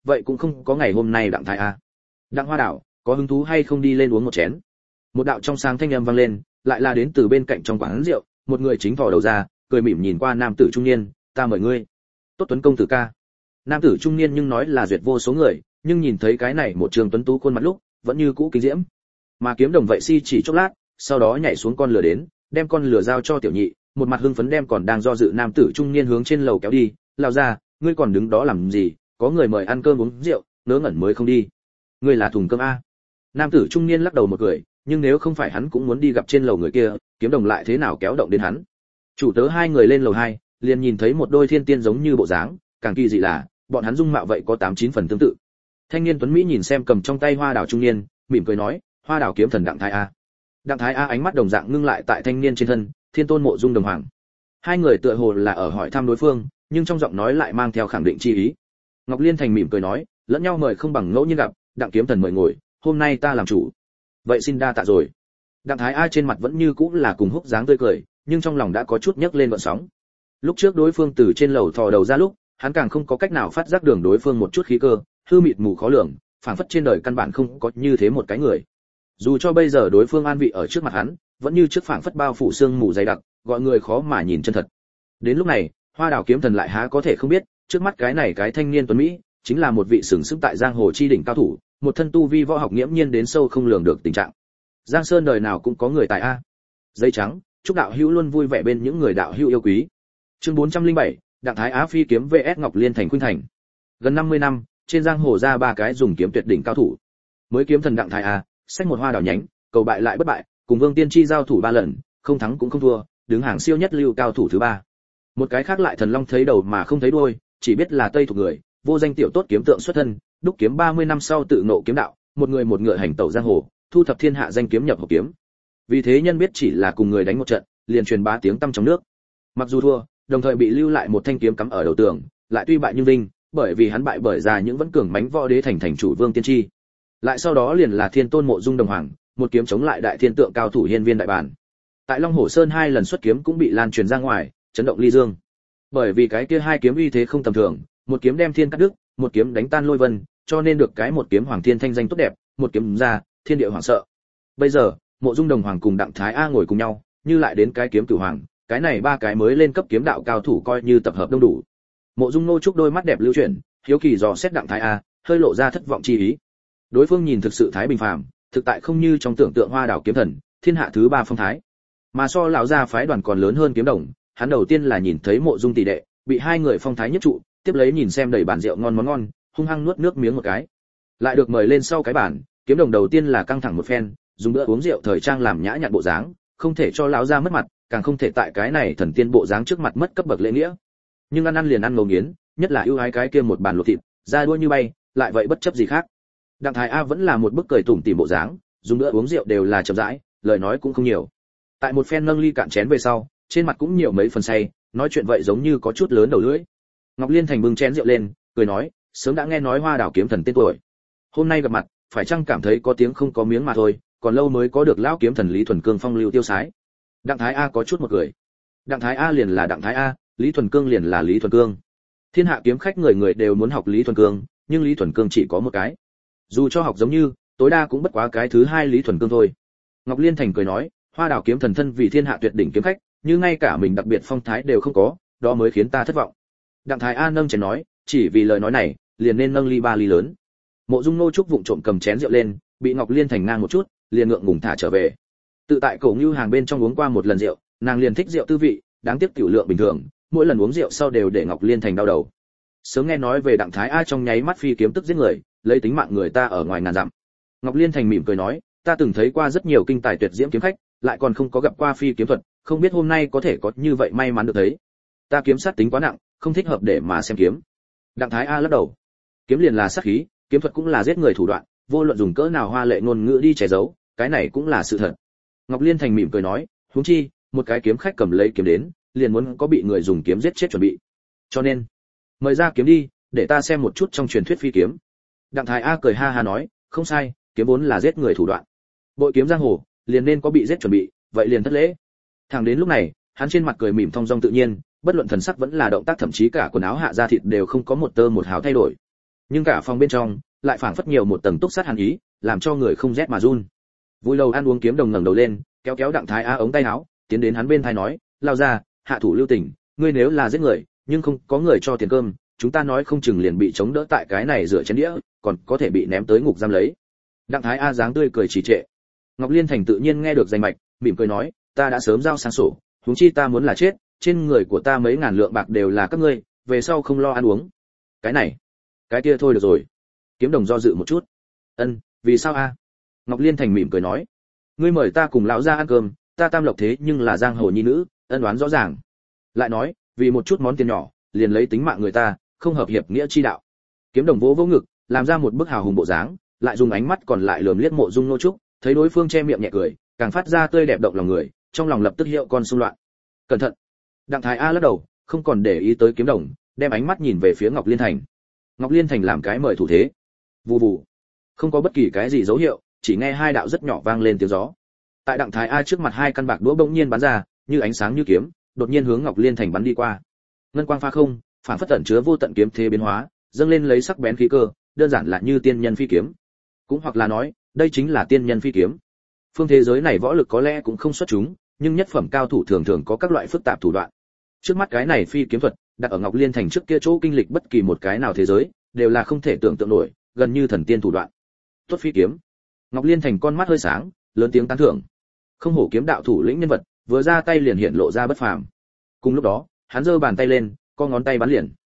vậy cũng không có ngày hôm nay Đặng Thái A. Đặng Hoa Đảo, có hứng thú hay không đi lên uống một chén? Một đạo trong sáng thanh âm vang lên, lại là đến từ bên cạnh trong quán rượu, một người chính thò đầu ra, cười mỉm nhìn qua nam tử trung niên, ta mời ngươi. Tốt Tuấn công tử ca. Nam tử trung niên nhưng nói là duyệt vô số người, nhưng nhìn thấy cái này một trường tuấn tú khuôn mặt lúc, vẫn như cũ kinh diễm. Mà kiếm đồng vậy si chỉ chốc lát, sau đó nhảy xuống con lửa đến, đem con lửa giao cho tiểu nhị, một mặt hưng phấn đem còn đang do dự nam tử trung niên hướng trên lầu kéo đi, lao ra, ngươi còn đứng đó làm gì, có người mời ăn cơm uống rượu, ngớ ngẩn mới không đi. Ngươi là thùng cơm a. Nam tử trung niên lắc đầu một cười, nhưng nếu không phải hắn cũng muốn đi gặp trên lầu người kia, kiếm đồng lại thế nào kéo động đến hắn. Chủ tớ hai người lên lầu 2, liền nhìn thấy một đôi thiên tiên giống như bộ dáng, càng kỳ dị là, bọn hắn dung mạo vậy có 8-9 phần tương tự. Thanh niên tuấn mỹ nhìn xem cầm trong tay hoa đào trung niên, mỉm cười nói, hoa đào kiếm thần Đặng Thái A. Đặng Thái A ánh mắt đồng dạng ngưng lại tại thanh niên trên thân, thiên tôn mộ dung đồng hoàng. Hai người tựa hồ là ở hỏi thăm đối phương, nhưng trong giọng nói lại mang theo khẳng định chi ý. Ngọc Liên Thành mỉm cười nói, lẫn nhau mời không bằng ngẫu nhiên gặp, Đặng kiếm thần mời ngồi, hôm nay ta làm chủ. Vậy xin đa tạ rồi. Đặng Thái A trên mặt vẫn như cũ là cùng húc dáng tươi cười, nhưng trong lòng đã có chút nhấc lên gợn sóng. Lúc trước đối phương từ trên lầu thò đầu ra lúc, hắn càng không có cách nào phát giác đường đối phương một chút khí cơ, hư mịt mù khó lường, phảng phất trên đời căn bản không có như thế một cái người. Dù cho bây giờ đối phương an vị ở trước mặt hắn, vẫn như trước phảng phất bao phủ sương mù dày đặc, gọi người khó mà nhìn chân thật. Đến lúc này, Hoa Đào kiếm thần lại há có thể không biết, trước mắt cái này cái thanh niên tuấn mỹ, chính là một vị sừng sững tại giang hồ chi đỉnh cao thủ, một thân tu vi võ học nghiễm nhiên đến sâu không lường được tình trạng. Giang Sơn đời nào cũng có người tài a. Giấy trắng, chúc đạo hữu luôn vui vẻ bên những người đạo hữu yêu quý. Chương 407, Đặng Thái Á phi kiếm VS Ngọc Liên Thành Khuynh Thành. Gần 50 năm, trên giang hồ ra ba cái dùng kiếm tuyệt đỉnh cao thủ. Mới kiếm thần Đặng Thái Á, xách một hoa đào nhánh, cầu bại lại bất bại, cùng Vương Tiên Chi giao thủ 3 lần, không thắng cũng không thua, đứng hàng siêu nhất lưu cao thủ thứ 3. Một cái khác lại thần long thấy đầu mà không thấy đuôi, chỉ biết là Tây thuộc người, vô danh tiểu tốt kiếm tượng xuất thân, đúc kiếm 30 năm sau tự ngộ kiếm đạo, một người một ngựa hành tẩu giang hồ, thu thập thiên hạ danh kiếm nhập hộp kiếm. Vì thế nhân biết chỉ là cùng người đánh một trận, liền truyền bá tiếng tăm trong nước. Mặc dù thua, đồng thời bị lưu lại một thanh kiếm cắm ở đầu tường, lại tuy bại nhưng vinh, bởi vì hắn bại bởi ra những vẫn cường mãnh võ đế thành chủ Vương Tiên Tri. Lại sau đó liền là Thiên Tôn Mộ Dung Đồng Hoàng, một kiếm chống lại đại thiên tượng cao thủ Hiên Viên đại bản. Tại Long Hổ Sơn 2 lần xuất kiếm cũng bị lan truyền ra ngoài, chấn động ly dương. Bởi vì cái kia hai kiếm uy thế không tầm thường, một kiếm đem thiên cắt đứt, một kiếm đánh tan lôi vân, cho nên được cái một kiếm Hoàng Thiên thanh danh tốt đẹp, một kiếm ra, thiên địa hoảng sợ. Bây giờ, Mộ Dung Đồng Hoàng cùng Đặng Thái A ngồi cùng nhau, như lại đến cái kiếm Cửu Hoàng, cái này ba cái mới lên cấp kiếm đạo cao thủ coi như tập hợp đông đủ. Mộ Dung Nô Trúc đôi mắt đẹp lưu chuyển, hiếu kỳ dò xét Đặng Thái A, hơi lộ ra thất vọng chi ý. Đối phương nhìn thực sự thái bình phàm, thực tại không như trong tưởng tượng Hoa Đảo kiếm thần, thiên hạ thứ 3 phong thái. Mà so lão gia phái đoàn còn lớn hơn kiếm đồng, hắn đầu tiên là nhìn thấy Mộ Dung tỷ đệ, bị hai người phong thái nhất trụ, tiếp lấy nhìn xem đầy bàn rượu ngon món ngon, hung hăng nuốt nước miếng một cái. Lại được mời lên sau cái bàn, kiếm đồng đầu tiên là căng thẳng một phen, dùng bữa uống rượu thời trang làm nhã nhặn bộ dáng, không thể cho lão gia mất mặt, càng không thể tại cái này thần tiên bộ dáng trước mặt mất cấp bậc lễ nghĩa. Nhưng ăn liền ăn ngấu nghiến, nhất là ưu ái cái kia một bàn luộc thịt, da đuôi như bay, lại vậy bất chấp gì khác. Đặng Thái A vẫn là một bức cười tủm tỉm bộ dáng, dùng bữa uống rượu đều là chậm rãi, lời nói cũng không nhiều. Tại một phen nâng ly cạn chén về sau, trên mặt cũng nhiều mấy phần say, nói chuyện vậy giống như có chút lớn đầu lưỡi. Ngọc Liên Thành bưng chén rượu lên, cười nói, sớm đã nghe nói Hoa Đảo kiếm thần tên tuổi. Hôm nay gặp mặt, phải chăng cảm thấy có tiếng không có miếng mà thôi, còn lâu mới có được lão kiếm thần Lý Thuần Cương phong lưu tiêu sái. Đặng Thái A có chút một cười. Đặng Thái A liền là Đặng Thái A, Lý Thuần Cương liền là Lý Thuần Cương. Thiên hạ kiếm khách người người đều muốn học Lý Thuần Cương, nhưng Lý Thuần Cương chỉ có một cái. Dù cho học giống như, tối đa cũng bất quá cái thứ hai Lý Thuần Cương thôi. Ngọc Liên Thành cười nói, Hoa Đảo kiếm thần thân vì thiên hạ tuyệt đỉnh kiếm khách, như ngay cả mình đặc biệt phong thái đều không có, đó mới khiến ta thất vọng. Đặng Thái A nâng chén nói, chỉ vì lời nói này, liền nên nâng ly 3 ly lớn. Mộ Dung Nô Trúc vụng trộm cầm chén rượu lên, bị Ngọc Liên Thành ngang một chút, liền ngượng ngùng thả trở về. Tự tại cổ Ngưu hàng bên trong uống qua một lần rượu, nàng liền thích rượu tư vị, đáng tiếc tiểu lượng bình thường, mỗi lần uống rượu sau đều để Ngọc Liên Thành đau đầu. Sớm nghe nói về Đặng Thái A trong nháy mắt phi kiếm tức giết người, lấy tính mạng người ta ở ngoài ngàn dặm. Ngọc Liên Thành mỉm cười nói, ta từng thấy qua rất nhiều kinh tài tuyệt diễm kiếm khách, lại còn không có gặp qua phi kiếm thuật, không biết hôm nay có thể có như vậy may mắn được thấy. Ta kiếm sát tính quá nặng, không thích hợp để mà xem kiếm. Đặng Thái A lắc đầu. Kiếm liền là sát khí, kiếm thuật cũng là giết người thủ đoạn, vô luận dùng cỡ nào hoa lệ ngôn ngữ đi che giấu, cái này cũng là sự thật. Ngọc Liên Thành mỉm cười nói, huống chi, một cái kiếm khách cầm lấy kiếm đến, liền muốn có bị người dùng kiếm giết chết chuẩn bị. Cho nên, mời ra kiếm đi, để ta xem một chút trong truyền thuyết phi kiếm. Đặng Thái A cười ha ha nói, không sai, kiếm vốn là giết người thủ đoạn. Bội kiếm giang hồ, liền nên có bị giết chuẩn bị, vậy liền thất lễ. Thẳng đến lúc này, hắn trên mặt cười mỉm thong dong tự nhiên, bất luận thần sắc vẫn là động tác thậm chí cả quần áo hạ da thịt đều không có một tơ một hào thay đổi. nhưng cả phòng bên trong lại phảng phất nhiều một tầng túc sát hàn ý, làm cho người không rét mà run. Vui lâu ăn uống Kiếm Đồng ngẩng đầu lên, kéo kéo Đặng Thái A ống tay áo, tiến đến hắn bên tai nói, lao ra, hạ thủ lưu tình, ngươi nếu là giết người, nhưng không có người cho tiền cơm, chúng ta nói không chừng liền bị chống đỡ tại cái này rửa chén đĩa, còn có thể bị ném tới ngục giam lấy. Đặng Thái A dáng tươi cười trì trệ. Ngọc Liên Thành tự nhiên nghe được danh mạch, mỉm cười nói, ta đã sớm giao sang sổ, huống chi ta muốn là chết, trên người của ta mấy ngàn lượng bạc đều là các ngươi, về sau không lo ăn uống. Cái này, cái kia thôi được rồi. Kiếm Đồng do dự một chút. Ân, vì sao a? Ngọc Liên Thành mỉm cười nói, ngươi mời ta cùng lão gia ăn cơm, ta Tam Lộc thế nhưng là giang hồ nhi nữ, ân oán rõ ràng. Lại nói, vì một chút món tiền nhỏ, liền lấy tính mạng người ta, không hợp hiệp nghĩa chi đạo. Kiếm Đồng vỗ vỗ ngực, làm ra một bức hào hùng bộ dáng, lại dùng ánh mắt còn lại lườm liếc Mộ Dung Nô Trúc, thấy đối phương che miệng nhẹ cười, càng phát ra tươi đẹp động lòng người, trong lòng lập tức hiệu con xung loạn. Cẩn thận. Đặng Thái A lắc đầu, không còn để ý tới Kiếm Đồng, đem ánh mắt nhìn về phía Ngọc Liên Thành. Ngọc Liên Thành làm cái mời thủ thế. Vù vù. Không có bất kỳ cái gì dấu hiệu, chỉ nghe hai đạo rất nhỏ vang lên tiếng gió. Tại Đặng Thái A trước mặt hai căn bạc đũa bỗng nhiên bắn ra, như ánh sáng như kiếm, đột nhiên hướng Ngọc Liên Thành bắn đi qua. Ngân quang pha không, phản phất tẩn chứa vô tận kiếm thế biến hóa, dâng lên lấy sắc bén khí cơ, đơn giản là như tiên nhân phi kiếm. Cũng hoặc là nói, đây chính là tiên nhân phi kiếm. Phương thế giới này võ lực có lẽ cũng không xuất chúng, nhưng nhất phẩm cao thủ thường thường có các loại phức tạp thủ đoạn. Trước mắt cái này phi kiếm thuật, đặt ở Ngọc Liên Thành trước kia chỗ kinh lịch bất kỳ một cái nào thế giới, đều là không thể tưởng tượng nổi, gần như thần tiên thủ đoạn. Tốt phi kiếm. Ngọc Liên Thành con mắt hơi sáng, lớn tiếng tán thưởng. Không hổ kiếm đạo thủ lĩnh nhân vật, vừa ra tay liền hiện lộ ra bất phàm. Cùng lúc đó, hắn giơ bàn tay lên, co ngón tay bắn liền.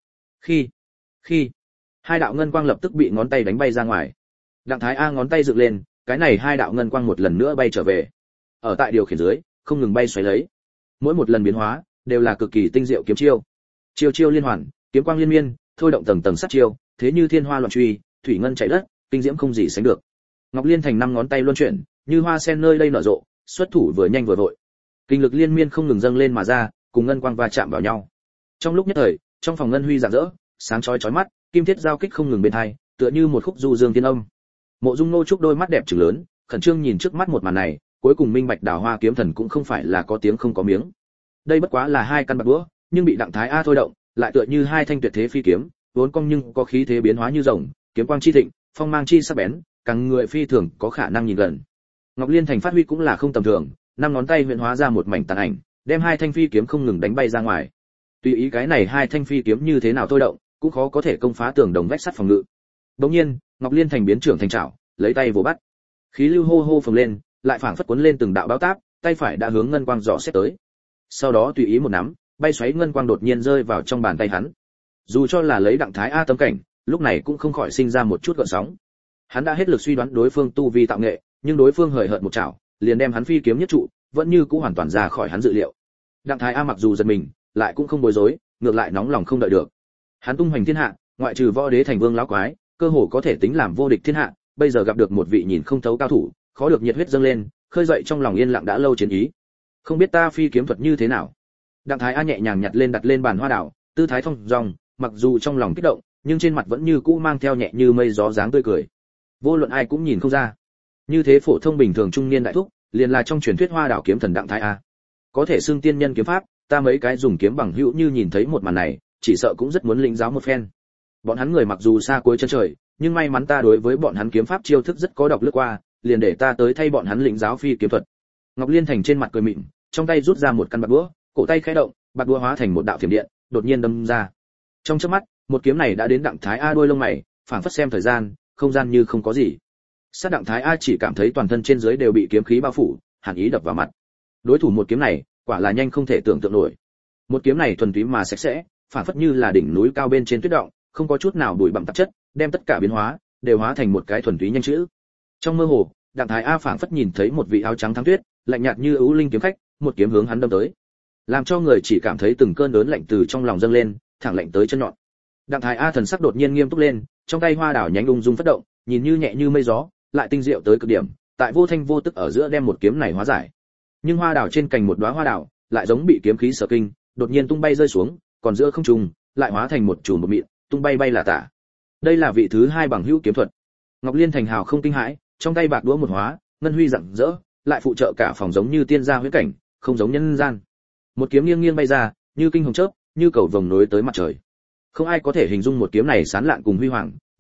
Khi, hai đạo ngân quang lập tức bị ngón tay đánh bay ra ngoài. Đặng Thái A ngón tay dựng lên, cái này hai đạo ngân quang một lần nữa bay trở về. Ở tại điều khiển dưới, không ngừng bay xoáy lấy. Mỗi một lần biến hóa, đều là cực kỳ tinh diệu kiếm chiêu. Chiêu chiêu liên hoàn, kiếm quang liên miên, thôi động tầng tầng sát chiêu, thế như thiên hoa loạn truy, thủy ngân chảy đất, kinh diễm không gì sánh được. Ngọc Liên Thành năm ngón tay luân chuyển, như hoa sen nơi đây nở rộ, xuất thủ vừa nhanh vừa vội. Kinh lực liên miên không ngừng dâng lên mà ra, cùng ngân quang va chạm vào nhau. Trong lúc nhất thời, trong phòng ngân huy rạng rỡ, sáng chói chói mắt, kim thiết giao kích không ngừng bên hai, tựa như một khúc du dương tiên âm. Mộ Dung Nô Trúc đôi mắt đẹp trừng lớn, khẩn trương nhìn trước mắt một màn này, cuối cùng minh bạch Đào Hoa kiếm thần cũng không phải là có tiếng không có miếng. Đây bất quá là hai căn bạc đũa, nhưng bị Đặng Thái A thôi động, lại tựa như hai thanh tuyệt thế phi kiếm, vốn cong nhưng có khí thế biến hóa như rồng, kiếm quang chi thịnh, phong mang chi sắc bén, càng người phi thường có khả năng nhìn gần. Ngọc Liên Thành phát huy cũng là không tầm thường, năm ngón tay huyễn hóa ra một mảnh tàn ảnh, đem hai thanh phi kiếm không ngừng đánh bay ra ngoài. Tùy ý cái này hai thanh phi kiếm như thế nào thôi động, cũng khó có thể công phá tường đồng vách sắt phòng ngự. Đột nhiên, Ngọc Liên Thành biến trưởng thành trảo, lấy tay vồ bắt. Khí lưu hô hô phồng lên, lại phảng phất cuốn lên từng đạo báo táp, tay phải đã hướng ngân quang dò xét tới. Sau đó tùy ý một nắm, bay xoáy ngân quang đột nhiên rơi vào trong bàn tay hắn. Dù cho là lấy Đặng Thái A tâm cảnh, lúc này cũng không khỏi sinh ra một chút gợn sóng. Hắn đã hết lực suy đoán đối phương tu vi tạo nghệ, nhưng đối phương hời hợt một chảo, liền đem hắn phi kiếm nhất trụ, vẫn như cũ hoàn toàn ra khỏi hắn dự liệu. Đặng Thái A mặc dù giật mình, lại cũng không bối rối, ngược lại nóng lòng không đợi được. Hắn tung hoành thiên hạ, ngoại trừ võ đế thành vương lão quái, cơ hồ có thể tính làm vô địch thiên hạ, bây giờ gặp được một vị nhìn không thấu cao thủ, khó được nhiệt huyết dâng lên, khơi dậy trong lòng yên lặng đã lâu chiến ý. Không biết ta phi kiếm thuật như thế nào? Đặng Thái A nhẹ nhàng nhặt lên đặt lên bàn hoa đảo, tư thái thông dong, mặc dù trong lòng kích động, nhưng trên mặt vẫn như cũ mang theo nhẹ như mây gió dáng tươi cười. Vô luận ai cũng nhìn không ra. Như thế phổ thông bình thường trung niên đại thúc, liền là trong truyền thuyết Hoa Đảo kiếm thần Đặng Thái A. Có thể xưng tiên nhân kiếm pháp, ta mấy cái dùng kiếm bằng hữu như nhìn thấy một màn này, chỉ sợ cũng rất muốn lĩnh giáo một phen. Bọn hắn người mặc dù xa cuối chân trời, nhưng may mắn ta đối với bọn hắn kiếm pháp chiêu thức rất có độc lướt qua, liền để ta tới thay bọn hắn lĩnh giáo phi kiếm thuật. Ngọc Liên Thành trên mặt cười mỉm, trong tay rút ra một căn bạc đũa, cổ tay khẽ động, bạc đũa hóa thành một đạo thiểm điện, đột nhiên đâm ra. Trong chớp mắt, một kiếm này đã đến Đặng Thái A đôi lông mày, phảng phất xem thời gian, không gian như không có gì. Sát Đặng Thái A chỉ cảm thấy toàn thân trên dưới đều bị kiếm khí bao phủ, hàn ý đập vào mặt. Đối thủ một kiếm này, quả là nhanh không thể tưởng tượng nổi. Một kiếm này thuần túy mà sạch sẽ, phảng phất như là đỉnh núi cao bên trên tuyết động, không có chút nào bụi bặm tạp chất, đem tất cả biến hóa đều hóa thành một cái thuần túy nhanh chữ. Trong mơ hồ, Đặng Thái A phảng phất nhìn thấy một vị áo trắng thắng tuyết, lạnh nhạt như ưu linh kiếm khách, một kiếm hướng hắn đâm tới, làm cho người chỉ cảm thấy từng cơn đớn lạnh từ trong lòng dâng lên, thẳng lạnh tới chân nhọn. Đặng Thái A thần sắc đột nhiên nghiêm túc lên, trong tay hoa đảo nhánh ung dung phất động, nhìn như nhẹ như mây gió, lại tinh diệu tới cực điểm, tại vô thanh vô tức ở giữa đem một kiếm này hóa giải. Nhưng hoa đảo trên cành một đóa hoa đảo, lại giống bị kiếm khí sở kinh, đột nhiên tung bay rơi xuống, còn giữa không trung, lại hóa thành một chùm một mịn, tung bay bay là tả. Đây là vị thứ hai bằng hữu kiếm thuật. Ngọc Liên Thành hào không kinh hãi, trong tay bạc đũa một hóa, ngân huy rạng rỡ, lại phụ trợ cả phòng giống như tiên gia huyễn cảnh, không giống nhân gian. Một kiếm nghiêng nghiêng bay ra, như kinh hồng chớp, như cầu vồng nối tới mặt trời. Không ai có thể hình dung một kiếm này sáng lạn cùng huy hoàng,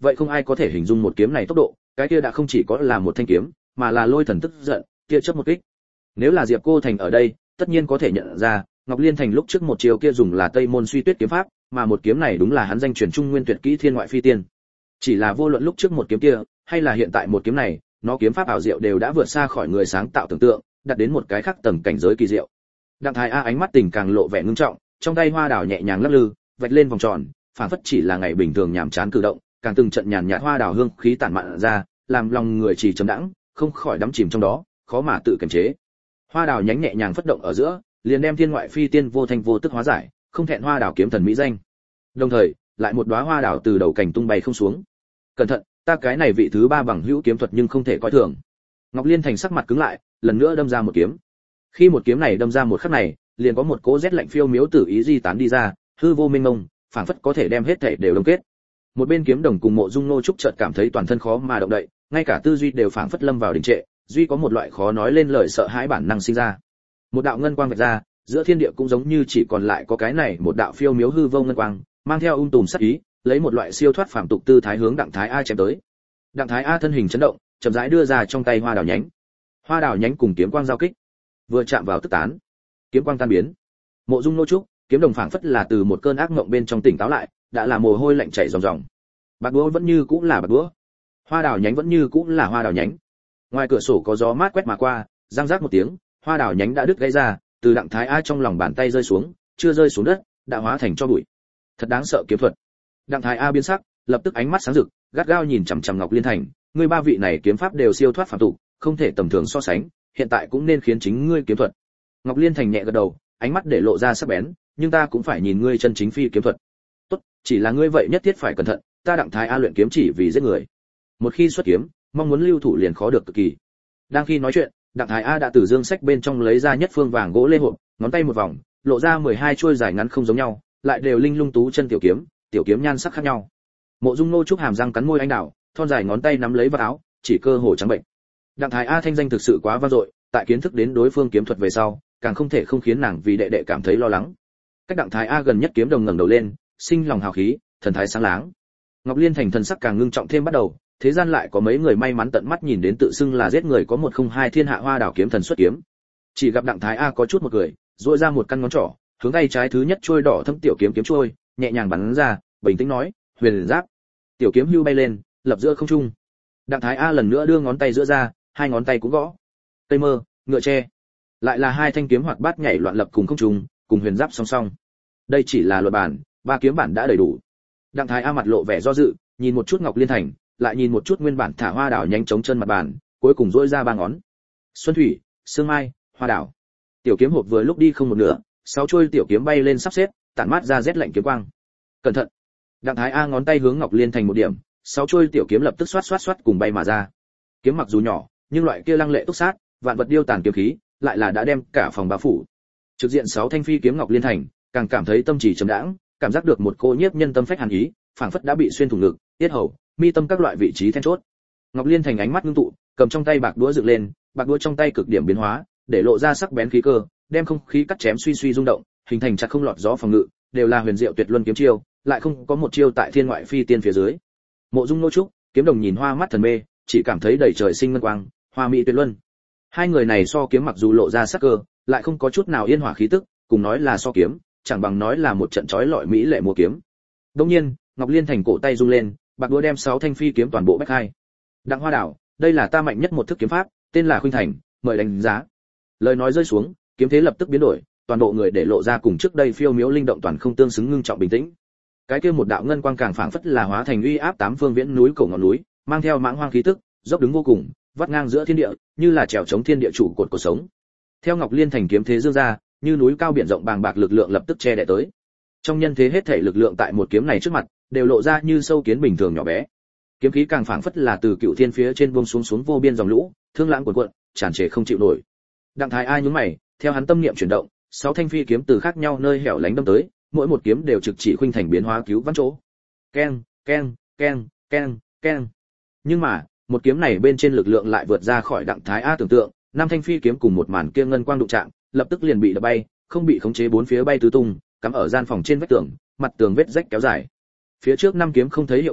vậy không ai có thể hình dung một kiếm này tốc độ, cái kia đã không chỉ có là một thanh kiếm, mà là lôi thần tức giận, tia chớp một kích. Nếu là Diệp Cô Thành ở đây, tất nhiên có thể nhận ra, Ngọc Liên Thành lúc trước một chiều kia dùng là Tây Môn Suy Tuyết kiếm pháp, mà một kiếm này đúng là hắn danh truyền trung nguyên tuyệt kỹ thiên ngoại phi tiên. Chỉ là vô luận lúc trước một kiếm kia, hay là hiện tại một kiếm này, nó kiếm pháp ảo diệu đều đã vượt xa khỏi người sáng tạo tưởng tượng, đạt đến một cái khác tầng cảnh giới kỳ diệu. Đặng Thái A ánh mắt tình càng lộ vẻ ngưng trọng, trong tay hoa đào nhẹ nhàng lắc lư, vạch lên vòng tròn, phản phất chỉ là ngày bình thường nhàm chán cử động, càng từng trận nhàn nhạt hoa đào hương khí tản mạn ra, làm lòng người chỉ trầm đãng, không khỏi đắm chìm trong đó, khó mà tự kiềm chế. Hoa đào nhánh nhẹ nhàng phất động ở giữa, liền đem thiên ngoại phi tiên vô thanh vô tức hóa giải, không thẹn hoa đào kiếm thần mỹ danh. Đồng thời, lại một đóa hoa đào từ đầu cành tung bay không xuống. Cẩn thận, ta cái này vị thứ ba bằng hữu kiếm thuật nhưng không thể coi thường. Ngọc Liên Thành sắc mặt cứng lại, lần nữa đâm ra một kiếm. Khi một kiếm này đâm ra một khắc này, liền có một cỗ rét lạnh phiêu miếu tử ý di tán đi ra, hư vô mênh mông, phảng phất có thể đem hết thảy đều đông kết. Một bên kiếm đồng cùng Mộ Dung Nô Trúc chợt cảm thấy toàn thân khó mà động đậy, ngay cả tư duy đều phảng phất lâm vào đình trệ, duy có một loại khó nói lên lời sợ hãi bản năng sinh ra. Một đạo ngân quang vạch ra, giữa thiên địa cũng giống như chỉ còn lại có cái này một đạo phiêu miếu hư vô ngân quang, mang theo tùm sát ý, lấy một loại siêu thoát phàm tục tư thái hướng Đặng Thái A chém tới. Đặng Thái A thân hình chấn động, chậm rãi đưa ra trong tay hoa đào nhánh. Hoa đào nhánh cùng kiếm quang giao kích, vừa chạm vào tức tán, kiếm quang tan biến. Mộ Dung Nô Trúc, kiếm đồng phảng phất là từ một cơn ác mộng bên trong tỉnh táo lại, đã là mồ hôi lạnh chảy ròng ròng. Bạc búa vẫn như cũng là bạc búa, hoa đào nhánh vẫn như cũng là hoa đào nhánh. Ngoài cửa sổ có gió mát quét mà qua, răng rác một tiếng, hoa đào nhánh đã đứt gãy ra, từ Đặng Thái A trong lòng bàn tay rơi xuống, chưa rơi xuống đất, đã hóa thành tro bụi. Thật đáng sợ kiếm thuật. Đặng Thái A biến sắc, lập tức ánh mắt sáng rực, gắt gao nhìn chằm chằm Ngọc Liên Thành, ngươi ba vị này kiếm pháp đều siêu thoát phàm tục, không thể tầm thường so sánh, hiện tại cũng nên khiến chính ngươi kiếm thuật. Ngọc Liên Thành nhẹ gật đầu, ánh mắt để lộ ra sắc bén, nhưng ta cũng phải nhìn ngươi chân chính phi kiếm thuật. Tốt, chỉ là ngươi vậy nhất thiết phải cẩn thận, ta Đặng Thái A luyện kiếm chỉ vì giết người. Một khi xuất kiếm, mong muốn lưu thủ liền khó được cực kỳ. Đang khi nói chuyện, Đặng Thái A đã từ dương sách bên trong lấy ra nhất phương vàng gỗ lê hộp, ngón tay một vòng, lộ ra 12 chuôi dài ngắn không giống nhau, lại đều linh lung tú chân tiểu kiếm nhan sắc khác nhau. Mộ Dung Nô Trúc hàm răng cắn môi anh đào, thon dài ngón tay nắm lấy vào áo, chỉ cơ hồ trắng bệnh. Đặng Thái A thanh danh thực sự quá vang dội, tại kiến thức đến đối phương kiếm thuật về sau, càng không thể không khiến nàng vì đệ đệ cảm thấy lo lắng. Cách Đặng Thái A gần nhất kiếm đồng ngẩng đầu lên, sinh lòng hào khí, thần thái sáng láng. Ngọc Liên Thành thần sắc càng ngưng trọng thêm bắt đầu, thế gian lại có mấy người may mắn tận mắt nhìn đến tự xưng là giết người có 102 thiên hạ hoa đảo kiếm thần xuất kiếm. Chỉ gặp Đặng Thái A có chút một cười, duỗi ra một căn ngón trỏ, hướng tay trái thứ nhất trôi đỏ thâm tiểu kiếm trôi, nhẹ nhàng bắn ra, bình tĩnh nói, huyền giáp. Tiểu kiếm hưu bay lên, lập giữa không trung. Đặng Thái A lần nữa đưa ngón tay giữa ra, hai ngón tay cũng gõ. Cây mơ, ngựa tre, lại là hai thanh kiếm hoạt bát nhảy loạn lập cùng không trung, cùng huyền giáp song song. Đây chỉ là luật bản, ba kiếm bản đã đầy đủ. Đặng Thái A mặt lộ vẻ do dự, nhìn một chút Ngọc Liên Thành, lại nhìn một chút nguyên bản thả hoa đảo nhanh chống chân mặt bàn, cuối cùng duỗi ra ba ngón. Xuân thủy, sương mai, hoa đảo. Tiểu kiếm hộp vừa lúc đi không một nửa, 6 chuôi tiểu kiếm bay lên sắp xếp, tản mát ra rét lạnh kiếm quang. Cẩn thận. Đặng Thái A ngón tay hướng Ngọc Liên Thành một điểm, 6 chuôi tiểu kiếm lập tức xoát cùng bay mà ra. Kiếm mặc dù nhỏ, nhưng loại kia lăng lệ túc sát, vạn vật điêu tàn kiếm khí, lại là đã đem cả phòng bao phủ. Trực diện 6 thanh phi kiếm Ngọc Liên Thành, càng cảm thấy tâm trí trầm đãng, cảm giác được một cô nhiếp nhân tâm phách hàn ý, phảng phất đã bị xuyên thủng ngực, tiết hầu, mi tâm các loại vị trí then chốt. Ngọc Liên Thành ánh mắt ngưng tụ, cầm trong tay bạc đũa dựng lên, bạc đũa trong tay cực điểm biến hóa, để lộ ra sắc bén khí cơ, đem không khí cắt chém suy rung động, hình thành chặt không lọt gió phòng ngự, đều là huyền diệu tuyệt luân kiếm chiêu, lại không có một chiêu tại thiên ngoại phi tiên phía dưới. Mộ Dung Nô Trúc, kiếm đồng nhìn hoa mắt thần mê, chỉ cảm thấy đầy trời sinh ngân quang, hoa mỹ tuyệt luân. Hai người này so kiếm mặc dù lộ ra sắc cơ, lại không có chút nào yên hỏa khí tức, cùng nói là so kiếm, chẳng bằng nói là một trận chói lọi mỹ lệ múa kiếm. Đương nhiên, Ngọc Liên Thành cổ tay rung lên, bạc đũa đem 6 thanh phi kiếm toàn bộ bách hai. Đặng Hoa Đảo, đây là ta mạnh nhất một thức kiếm pháp, tên là Khuynh Thành, mời đánh giá. Lời nói rơi xuống, kiếm thế lập tức biến đổi, toàn bộ người để lộ ra cùng trước đây phiêu miếu linh động toàn không tương xứng ngưng trọng bình tĩnh. Cái kia một đạo ngân quang càng phảng phất là hóa thành uy áp 8 phương viễn núi cổ ngọn núi, mang theo mãng hoang khí tức, dốc đứng vô cùng, vắt ngang giữa thiên địa, như là trèo chống thiên địa trụ cột cuộc sống. Theo Ngọc Liên Thành kiếm thế dương ra, như núi cao biển rộng bàng bạc lực lượng lập tức che đậy tới. Trong nhân thế hết thảy lực lượng tại một kiếm này trước mặt, đều lộ ra như sâu kiến bình thường nhỏ bé. Kiếm khí càng phảng phất là từ cựu thiên phía trên buông xuống vô biên dòng lũ, thương lãng cuồn cuộn, tràn trề không chịu nổi. Đặng Thái A nhướng mày, theo hắn tâm niệm chuyển động, 6 thanh phi kiếm từ khác nhau nơi hẻo lánh đâm tới, mỗi một kiếm đều trực chỉ Khuynh Thành biến hóa cứu vãn chỗ. Keng, keng, keng, keng, keng. Nhưng mà, một kiếm này bên trên lực lượng lại vượt ra khỏi Đặng Thái A tưởng tượng, 5 thanh phi kiếm cùng một màn kia ngân quang đụng chạm, lập tức liền bị đập bay, không bị khống chế bốn phía bay tứ tung, cắm ở gian phòng trên vách tường, mặt tường vết rách kéo dài. Phía trước 5 kiếm không thấy hiệu quả,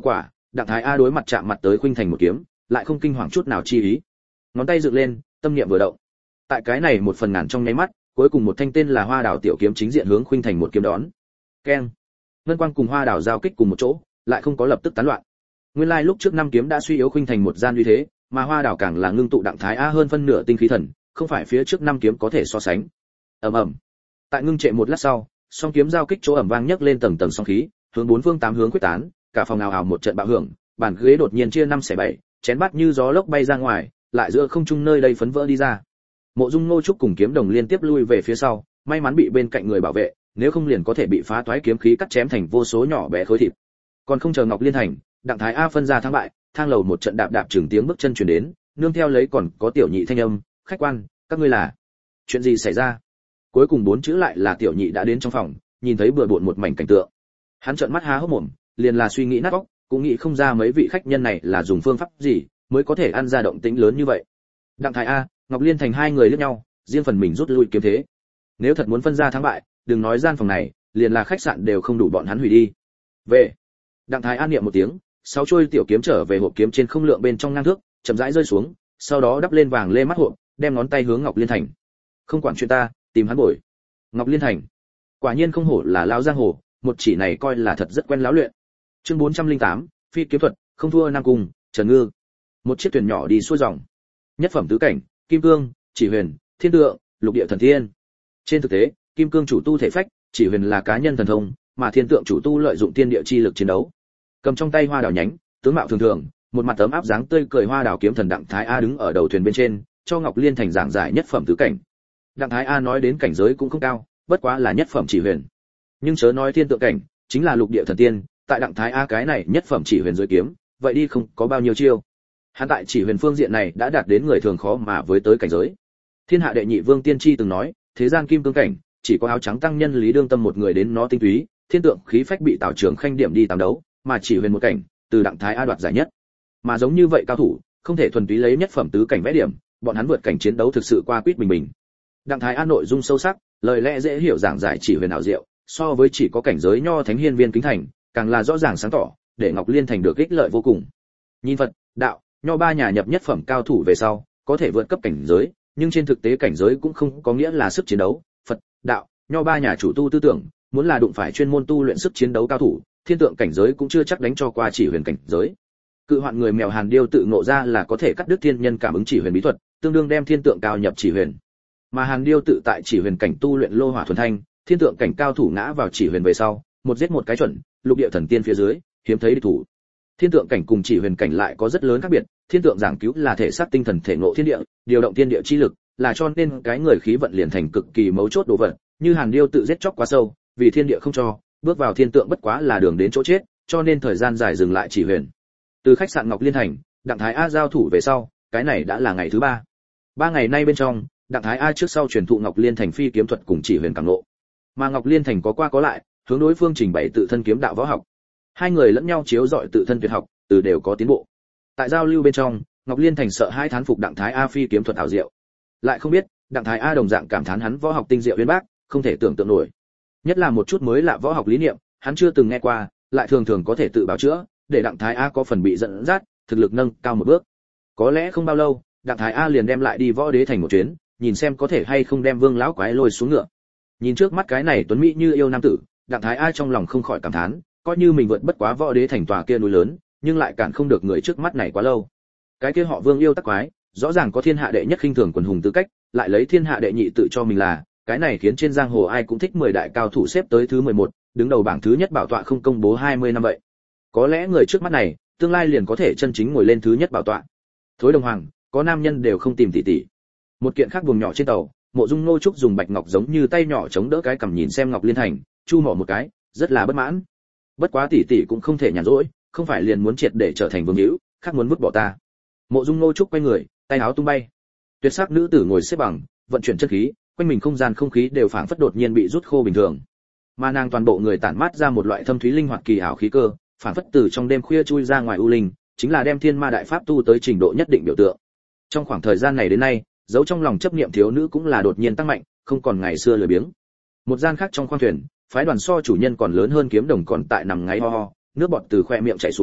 Đặng Thái A đối mặt chạm mặt tới khuynh thành một kiếm, lại không kinh hoàng chút nào chi ý. Ngón tay dựng lên, tâm niệm vừa động. Tại cái này một phần ngàn trong nháy mắt, cuối cùng một thanh tên là Hoa Đào tiểu kiếm chính diện hướng khuynh thành một kiếm đón. Keng. Ngân quang cùng Hoa Đào giao kích cùng một chỗ, lại không có lập tức tán loạn. Nguyên lai lúc trước năm kiếm đã suy yếu khuynh thành một gian uy thế, mà Hoa Đào càng là ngưng tụ Đặng Thái A hơn phân nửa tinh khí thần, không phải phía trước năm kiếm có thể so sánh. Ầm ầm. Tại ngưng trệ một lát sau, song kiếm giao kích chỗ ầm vang nhấc lên tầng tầng song khí, hướng bốn phương tám hướng quyết tán, cả phòng ào ào một trận bạo hưởng, bàn ghế đột nhiên chia năm xẻ bảy, chén bát như gió lốc bay ra ngoài, lại giữa không trung nơi đây phấn vỡ đi ra. Mộ Dung Ngô Trúc cùng kiếm đồng liên tiếp lui về phía sau, may mắn bị bên cạnh người bảo vệ, nếu không liền có thể bị phá toái kiếm khí cắt chém thành vô số nhỏ bé khối thịt. Còn không chờ Ngọc Liên thành, Đặng Thái A phân ra thắng bại, thang lầu một trận đạp đạp chừng tiếng bước chân truyền đến, nương theo lấy còn có tiểu nhị thanh âm, "Khách quan, các ngươi là?" Chuyện gì xảy ra? Cuối cùng bốn chữ lại là tiểu nhị đã đến trong phòng, nhìn thấy bừa bộn một mảnh cảnh tượng. Hắn trợn mắt há hốc mồm, liền là suy nghĩ nát óc, cũng nghĩ không ra mấy vị khách nhân này là dùng phương pháp gì mới có thể ăn ra động tĩnh lớn như vậy. Đặng Thái A, Ngọc Liên thành hai người liếc nhau, riêng phần mình rút lui kiếm thế. Nếu thật muốn phân ra thắng bại, đừng nói gian phòng này, liền là khách sạn đều không đủ bọn hắn hủy đi. Về. Đặng Thái An niệm một tiếng, sáu chuôi tiểu kiếm trở về hộp kiếm trên không lượng bên trong ngang thước, chậm rãi rơi xuống, sau đó đắp lên vàng lê mắt hộp, đem ngón tay hướng Ngọc Liên thành. Không quản chuyện ta, tìm hắn bồi. Ngọc Liên thành. Quả nhiên không hổ là lão giang hồ, một chỉ này coi là thật rất quen láo luyện. Chương 408, phi kiếm thuật, không thua Nam Cung, Trần Ngư. Một chiếc thuyền nhỏ đi xuôi dòng. Nhất phẩm tứ cảnh, Kim Cương, Chỉ Huyền, Thiên Tượng, Lục Địa Thần Thiên. Trên thực tế, Kim Cương chủ tu thể phách, Chỉ Huyền là cá nhân thần thông, mà Thiên Tượng chủ tu lợi dụng thiên địa chi lực chiến đấu. Cầm trong tay hoa đào nhánh, tướng mạo thường thường, một mặt ấm áp dáng tươi cười hoa đào kiếm thần Đặng Thái A đứng ở đầu thuyền bên trên, cho Ngọc Liên thành giảng giải nhất phẩm tứ cảnh. Đặng Thái A nói đến cảnh giới cũng không cao, bất quá là nhất phẩm Chỉ Huyền. Nhưng chớ nói Thiên Tượng cảnh, chính là Lục Địa Thần Tiên, tại Đặng Thái A cái này nhất phẩm Chỉ Huyền dưới kiếm, vậy đi không có bao nhiêu chiêu. Hắn tại Chỉ Huyền phương diện này đã đạt đến người thường khó mà với tới cảnh giới. Thiên hạ đệ nhị vương tiên tri từng nói, thế gian kim cương cảnh, chỉ có áo trắng tăng nhân Lý Đương Tâm một người đến nó tinh túy, thiên tượng khí phách bị Tào Trường Khanh điểm đi tám đấu, mà Chỉ Huyền một cảnh, từ Đặng Thái A đoạt giải nhất. Mà giống như vậy cao thủ, không thể thuần túy lấy nhất phẩm tứ cảnh vẽ điểm, bọn hắn vượt cảnh chiến đấu thực sự qua quýt bình bình. Đặng Thái A nội dung sâu sắc, lời lẽ dễ hiểu giảng giải Chỉ Huyền ảo diệu, so với chỉ có cảnh giới nho thánh hiên viên kính thành, càng là rõ ràng sáng tỏ, để Ngọc Liên thành được ích lợi vô cùng. Nhìn Phật, đạo, nho ba nhà nhập nhất phẩm cao thủ về sau, có thể vượt cấp cảnh giới, nhưng trên thực tế cảnh giới cũng không có nghĩa là sức chiến đấu. Phật, đạo, nho ba nhà chủ tu tư tưởng, muốn là đụng phải chuyên môn tu luyện sức chiến đấu cao thủ, thiên tượng cảnh giới cũng chưa chắc đánh cho qua Chỉ Huyền cảnh giới. Cự hoạn người mèo Hàn Điêu tự ngộ ra là có thể cắt đứt thiên nhân cảm ứng Chỉ Huyền bí thuật, tương đương đem thiên tượng cao nhập Chỉ Huyền. Mà Hàn Điêu tự tại Chỉ Huyền cảnh tu luyện lô hỏa thuần thanh, thiên tượng cảnh cao thủ ngã vào Chỉ Huyền về sau, một giết một cái chuẩn, Lục Địa Thần Tiên phía dưới, hiếm thấy địch thủ. Thiên tượng cảnh cùng Chỉ Huyền cảnh lại có rất lớn khác biệt, thiên tượng giảng cứu là thể xác tinh thần thể ngộ thiên địa, điều động thiên địa chi lực, là cho nên cái người khí vận liền thành cực kỳ mấu chốt đồ vật, như Hàn Điêu tự giết chóc quá sâu, vì thiên địa không cho, bước vào thiên tượng bất quá là đường đến chỗ chết, cho nên thời gian dài dừng lại Chỉ Huyền. Từ khách sạn Ngọc Liên thành, Đặng Thái A giao thủ về sau, cái này đã là ngày thứ ba. 3 ngày nay bên trong, Đặng Thái A trước sau truyền thụ Ngọc Liên thành phi kiếm thuật cùng Chỉ Huyền cảm ngộ. Mà Ngọc Liên thành có qua có lại, hướng đối phương trình bày tự thân kiếm đạo võ học. Hai người lẫn nhau chiếu dọi tự thân tuyệt học, từ đều có tiến bộ. Tại giao lưu bên trong, Ngọc Liên thành sợ hai thán phục Đặng Thái A phi kiếm thuật ảo diệu. Lại không biết, Đặng Thái A đồng dạng cảm thán hắn võ học tinh diệu uyên bác, không thể tưởng tượng nổi. Nhất là một chút mới lạ võ học lý niệm, hắn chưa từng nghe qua, lại thường thường có thể tự bào chữa, để Đặng Thái A có phần bị dẫn dắt, thực lực nâng cao một bước. Có lẽ không bao lâu, Đặng Thái A liền đem lại đi võ đế thành một chuyến, nhìn xem có thể hay không đem Vương lão quái lôi xuống ngựa. Nhìn trước mắt cái này tuấn mỹ như yêu nam tử, Đặng Thái A trong lòng không khỏi cảm thán, coi như mình vượt bất quá võ đế thành tòa kia núi lớn, nhưng lại cản không được người trước mắt này quá lâu. Cái kia họ Vương yêu tắc quái, rõ ràng có thiên hạ đệ nhất khinh thường quần hùng tư cách, lại lấy thiên hạ đệ nhị tự cho mình là, cái này khiến trên giang hồ ai cũng thích 10 đại cao thủ xếp tới thứ 11, đứng đầu bảng thứ nhất bảo tọa không công bố 20 năm vậy. Có lẽ người trước mắt này, tương lai liền có thể chân chính ngồi lên thứ nhất bảo tọa. Thối đồng hoàng, có nam nhân đều không tìm tỷ tỷ. Một kiện khác buồng nhỏ trên tàu, Mộ Dung Ngô Trúc dùng bạch ngọc giống như tay nhỏ chống đỡ cái cằm nhìn xem Ngọc Liên thành, chu mỏ một cái, rất là bất mãn. Bất quá tỷ tỷ cũng không thể nhàn rỗi, không phải liền muốn triệt để trở thành vương hữu, khác muốn vứt bỏ ta. Mộ Dung Ngô Trúc quay người, tay áo tung bay. Tuyệt sắc nữ tử ngồi xếp bằng, vận chuyển chân khí, quanh mình không gian không khí đều phảng phất đột nhiên bị rút khô bình thường. Mà nàng toàn bộ người tản mát ra một loại thâm thúy linh hoạt kỳ ảo khí cơ, phảng phất từ trong đêm khuya chui ra ngoài u linh, chính là đem thiên ma đại pháp tu tới trình độ nhất định biểu tượng. Trong khoảng thời gian này đến nay, dấu trong lòng chấp niệm thiếu nữ cũng là đột nhiên tăng mạnh, không còn ngày xưa lười biếng. Một gian khác trong khoang thuyền, phái đoàn so chủ nhân còn lớn hơn kiếm đồng còn tại nằm ngáy ho ho, nước bọt từ khoe miệng chảy xuống,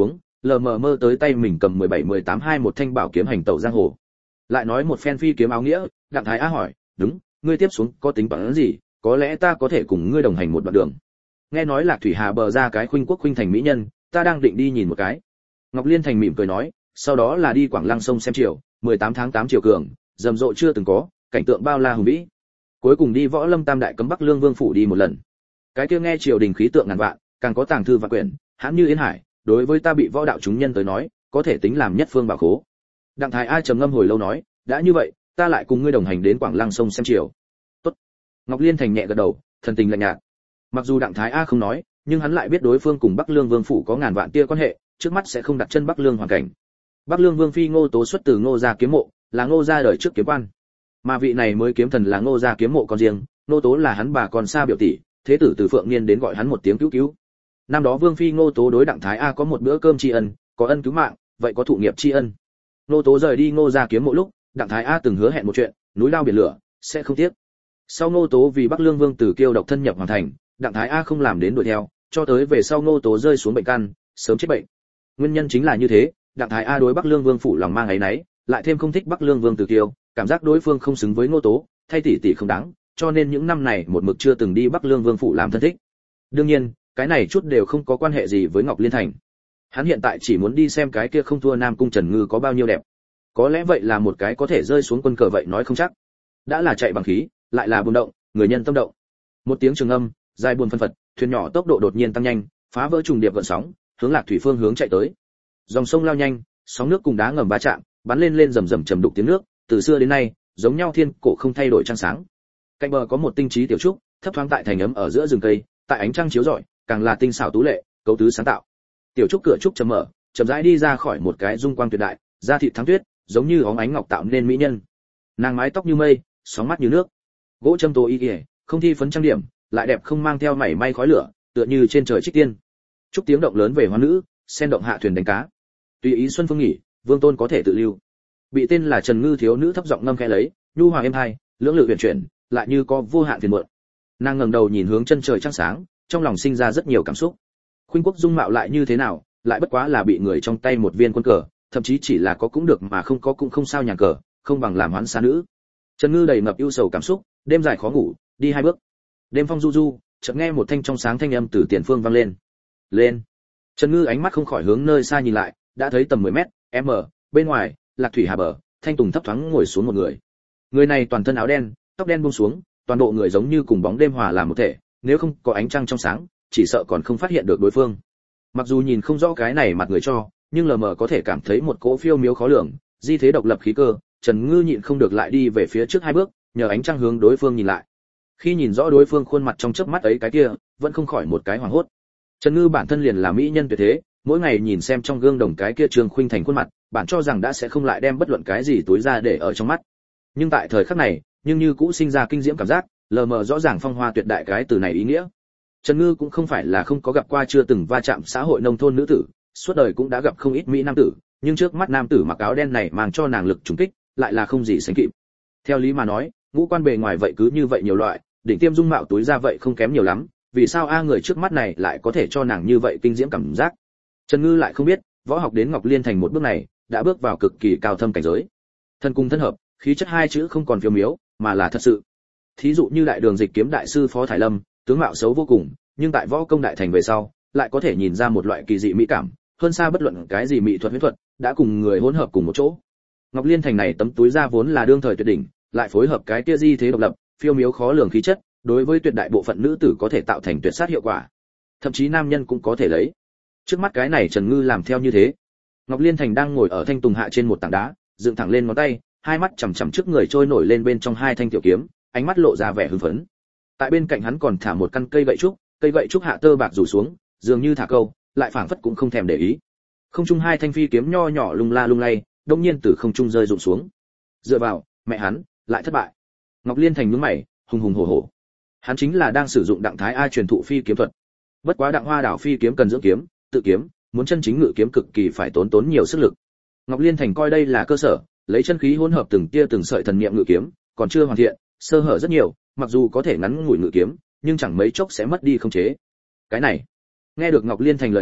lờ mờ mơ tới tay mình cầm 17-18-2 một thanh bảo kiếm hành tẩu giang hồ. Lại nói một phen phi kiếm áo nghĩa, Đặng Thái Á hỏi, đúng, ngươi tiếp xuống có tính toán gì, có lẽ ta có thể cùng ngươi đồng hành một đoạn đường. Nghe nói Lạc Thủy Hà bờ ra cái khuynh quốc khuynh thành mỹ nhân, ta đang định đi nhìn một cái. Ngọc Liên Thành mỉm cười nói, sau đó là đi Quảng Lăng sông xem chiều, 18 tháng 8 chiều cường, rầm rộ chưa từng có, cảnh tượng bao la hùng vĩ. Cuối cùng đi Võ Lâm Tam đại cấm Bắc Lương Vương phủ đi một lần. Cái kia nghe triều đình khí tượng ngàn vạn, càng có tàng thư và quyển, hãn như Yên Hải, đối với ta bị võ đạo chúng nhân tới nói, có thể tính làm nhất phương bảo khố. Đặng Thái A trầm ngâm hồi lâu nói, đã như vậy, ta lại cùng ngươi đồng hành đến Quảng Lăng sông xem chiều. Tốt. Ngọc Liên Thành nhẹ gật đầu, thần tình lạnh nhạt. Mặc dù Đặng Thái A không nói, nhưng hắn lại biết đối phương cùng Bắc Lương Vương phủ có ngàn vạn tia quan hệ, trước mắt sẽ không đặt chân Bắc Lương hoàn cảnh. Bắc Lương Vương phi Ngô Tố xuất từ Ngô gia kiếm mộ, là Ngô gia đời trước kiếm quan. Mà vị này mới kiếm thần là Ngô gia kiếm mộ con riêng, Ngô Tố là hắn bà con xa biểu tỷ, thế tử từ Phượng Niên đến gọi hắn một tiếng cứu cứu. Năm đó Vương phi Ngô Tố đối Đặng Thái A có một bữa cơm tri ân, có ân cứu mạng, vậy có thụ nghiệp tri ân. Ngô Tố rời đi Ngô gia kiếm mộ lúc, Đặng Thái A từng hứa hẹn một chuyện, núi lao biển lửa, sẽ không tiếc. Sau Ngô Tố vì Bắc Lương Vương tử Kiêu độc thân nhập hoàn thành, Đặng Thái A không làm đến đuổi theo, cho tới về sau Ngô Tố rơi xuống bệnh căn, sớm chết bệnh. Nguyên nhân chính là như thế, Đặng Thái A đối Bắc Lương Vương phủ lòng mang ấy nấy, lại thêm không thích Bắc Lương Vương tử Kiêu, cảm giác đối phương không xứng với Ngô Tố, thay tỷ tỷ không đáng, cho nên những năm này một mực chưa từng đi Bắc Lương Vương phủ làm thân thích. Đương nhiên, cái này chút đều không có quan hệ gì với Ngọc Liên Thành. Hắn hiện tại chỉ muốn đi xem cái kia không thua Nam cung Trần Ngư có bao nhiêu đẹp. Có lẽ vậy là một cái có thể rơi xuống quân cờ vậy nói không chắc. Đã là chạy bằng khí, lại là buồn động, người nhân tâm động. Một tiếng trường âm, dài buồn phân phật, thuyền nhỏ tốc độ đột nhiên tăng nhanh, phá vỡ trùng điệp gợn sóng, hướng Lạc Thủy phương hướng chạy tới. Dòng sông lao nhanh, sóng nước cùng đá ngầm va chạm, bắn lên rầm rầm trầm đục tiếng nước, từ xưa đến nay, giống nhau thiên cổ không thay đổi trăng sáng. Cạnh bờ có một tinh trí tiểu trúc, thấp thoáng tại thành ấm ở giữa rừng cây, tại ánh trăng chiếu rọi, càng là tinh xảo tú lệ, cấu tứ sáng tạo. Tiểu trúc cửa trúc chậm mở, chậm rãi đi ra khỏi một cái dung quang tuyệt đại, da thịt thắng tuyết, giống như óng ánh ngọc tạo nên mỹ nhân. Nàng mái tóc như mây, sóng mắt như nước, gỗ châm tô y y, không thi phấn trang điểm, lại đẹp không mang theo mảy may khói lửa, tựa như trên trời trích tiên. Trúc tiếng động lớn về hoa nữ, sen động hạ thuyền đánh cá. Tùy ý xuân phương nghỉ, vương tôn có thể tự lưu. Bị tên là Trần Ngư thiếu nữ thấp giọng ngâm khẽ lấy, nhu hòa êm hai, lưỡng lự huyền chuyển, lại như có vô hạn phiền muộn. Nàng ngẩng đầu nhìn hướng chân trời trăng sáng, trong lòng sinh ra rất nhiều cảm xúc. Khuynh quốc dung mạo lại như thế nào, lại bất quá là bị người trong tay một viên quân cờ, thậm chí chỉ là có cũng được mà không có cũng không sao nhàn cờ, không bằng làm hoán xá nữ. Trần Ngư đầy ngập ưu sầu cảm xúc, đêm dài khó ngủ, đi hai bước. Đêm phong du du, chợt nghe một thanh trong sáng thanh âm từ tiền phương vang lên. Lên. Trần Ngư ánh mắt không khỏi hướng nơi xa nhìn lại, đã thấy tầm 10 mét, m, bên ngoài, Lạc Thủy Hà bờ, Thanh Tùng thấp thoáng ngồi xuống một người. Người này toàn thân áo đen, tóc đen buông xuống, toàn bộ người giống như cùng bóng đêm hòa làm một thể, nếu không có ánh trăng trong sáng, chỉ sợ còn không phát hiện được đối phương. Mặc dù nhìn không rõ cái này mặt người cho, nhưng lờ mờ có thể cảm thấy một cỗ phiêu miếu khó lường, di thế độc lập khí cơ. Trần Ngư nhịn không được lại đi về phía trước hai bước, nhờ ánh trăng hướng đối phương nhìn lại. Khi nhìn rõ đối phương khuôn mặt trong chớp mắt ấy cái kia, vẫn không khỏi một cái hoảng hốt. Trần Ngư bản thân liền là mỹ nhân tuyệt thế, mỗi ngày nhìn xem trong gương đồng cái kia Trương Khuynh Thành khuôn mặt, bản cho rằng đã sẽ không lại đem bất luận cái gì tối ra để ở trong mắt. Nhưng tại thời khắc này, nhưng như cũ sinh ra kinh diễm cảm giác, lờ mờ rõ ràng phong hoa tuyệt đại cái từ này ý nghĩa. Trần Ngư cũng không phải là không có gặp qua chưa từng va chạm xã hội nông thôn nữ tử, suốt đời cũng đã gặp không ít mỹ nam tử, nhưng trước mắt nam tử mặc áo đen này mang cho nàng lực trùng kích, lại là không gì sánh kịp. Theo lý mà nói, ngũ quan bề ngoài vậy cứ như vậy nhiều loại, đỉnh tiêm dung mạo túi ra vậy không kém nhiều lắm, vì sao người trước mắt này lại có thể cho nàng như vậy kinh diễm cảm giác? Trần Ngư lại không biết, võ học đến Ngọc Liên Thành một bước này, đã bước vào cực kỳ cao thâm cảnh giới. Thân cung thân hợp, khí chất hai chữ không còn phiêu miếu, mà là thật sự. Thí dụ như đại đường dịch kiếm đại sư Phó Thải Lâm, tướng mạo xấu vô cùng, nhưng tại võ công đại thành về sau, lại có thể nhìn ra một loại kỳ dị mỹ cảm, hơn xa bất luận cái gì mỹ thuật huyễn thuật, đã cùng người hỗn hợp cùng một chỗ. Ngọc Liên Thành này tấm túi da vốn là đương thời tuyệt đỉnh, lại phối hợp cái kia di thế độc lập, phiêu miếu khó lường khí chất, đối với tuyệt đại bộ phận nữ tử có thể tạo thành tuyệt sát hiệu quả. Thậm chí nam nhân cũng có thể lấy. Trước mắt cái này Trần Ngư làm theo như thế. Ngọc Liên Thành đang ngồi ở thanh tùng hạ trên một tảng đá, dựng thẳng lên ngón tay, hai mắt chằm chằm trước người trôi nổi lên bên trong hai thanh tiểu kiếm, ánh mắt lộ ra vẻ hưng phấn. Tại bên cạnh hắn còn thả một căn cây gậy trúc hạ tơ bạc rủ xuống, dường như thả câu, lại phảng phất cũng không thèm để ý. Không trung hai thanh phi kiếm nho nhỏ lung la lung lay, đột nhiên từ không trung rơi rụng xuống. Dựa vào, mẹ hắn, lại thất bại. Ngọc Liên Thành nhướng mày, hùng hùng hổ hổ. Hắn chính là đang sử dụng Đặng Thái A truyền thụ phi kiếm thuật. Bất quá Đặng Hoa Đảo phi kiếm cần dưỡng kiếm, tự kiếm, muốn chân chính ngự kiếm cực kỳ phải tốn nhiều sức lực. Ngọc Liên Thành coi đây là cơ sở, lấy chân khí hỗn hợp từng tia từng sợi thần niệm ngự kiếm, còn chưa hoàn thiện, sơ hở rất nhiều, mặc dù có thể ngắn ngủi ngự kiếm, nhưng chẳng mấy chốc sẽ mất đi không chế. Cái này, nghe được Ngọc Liên Thành lời nói,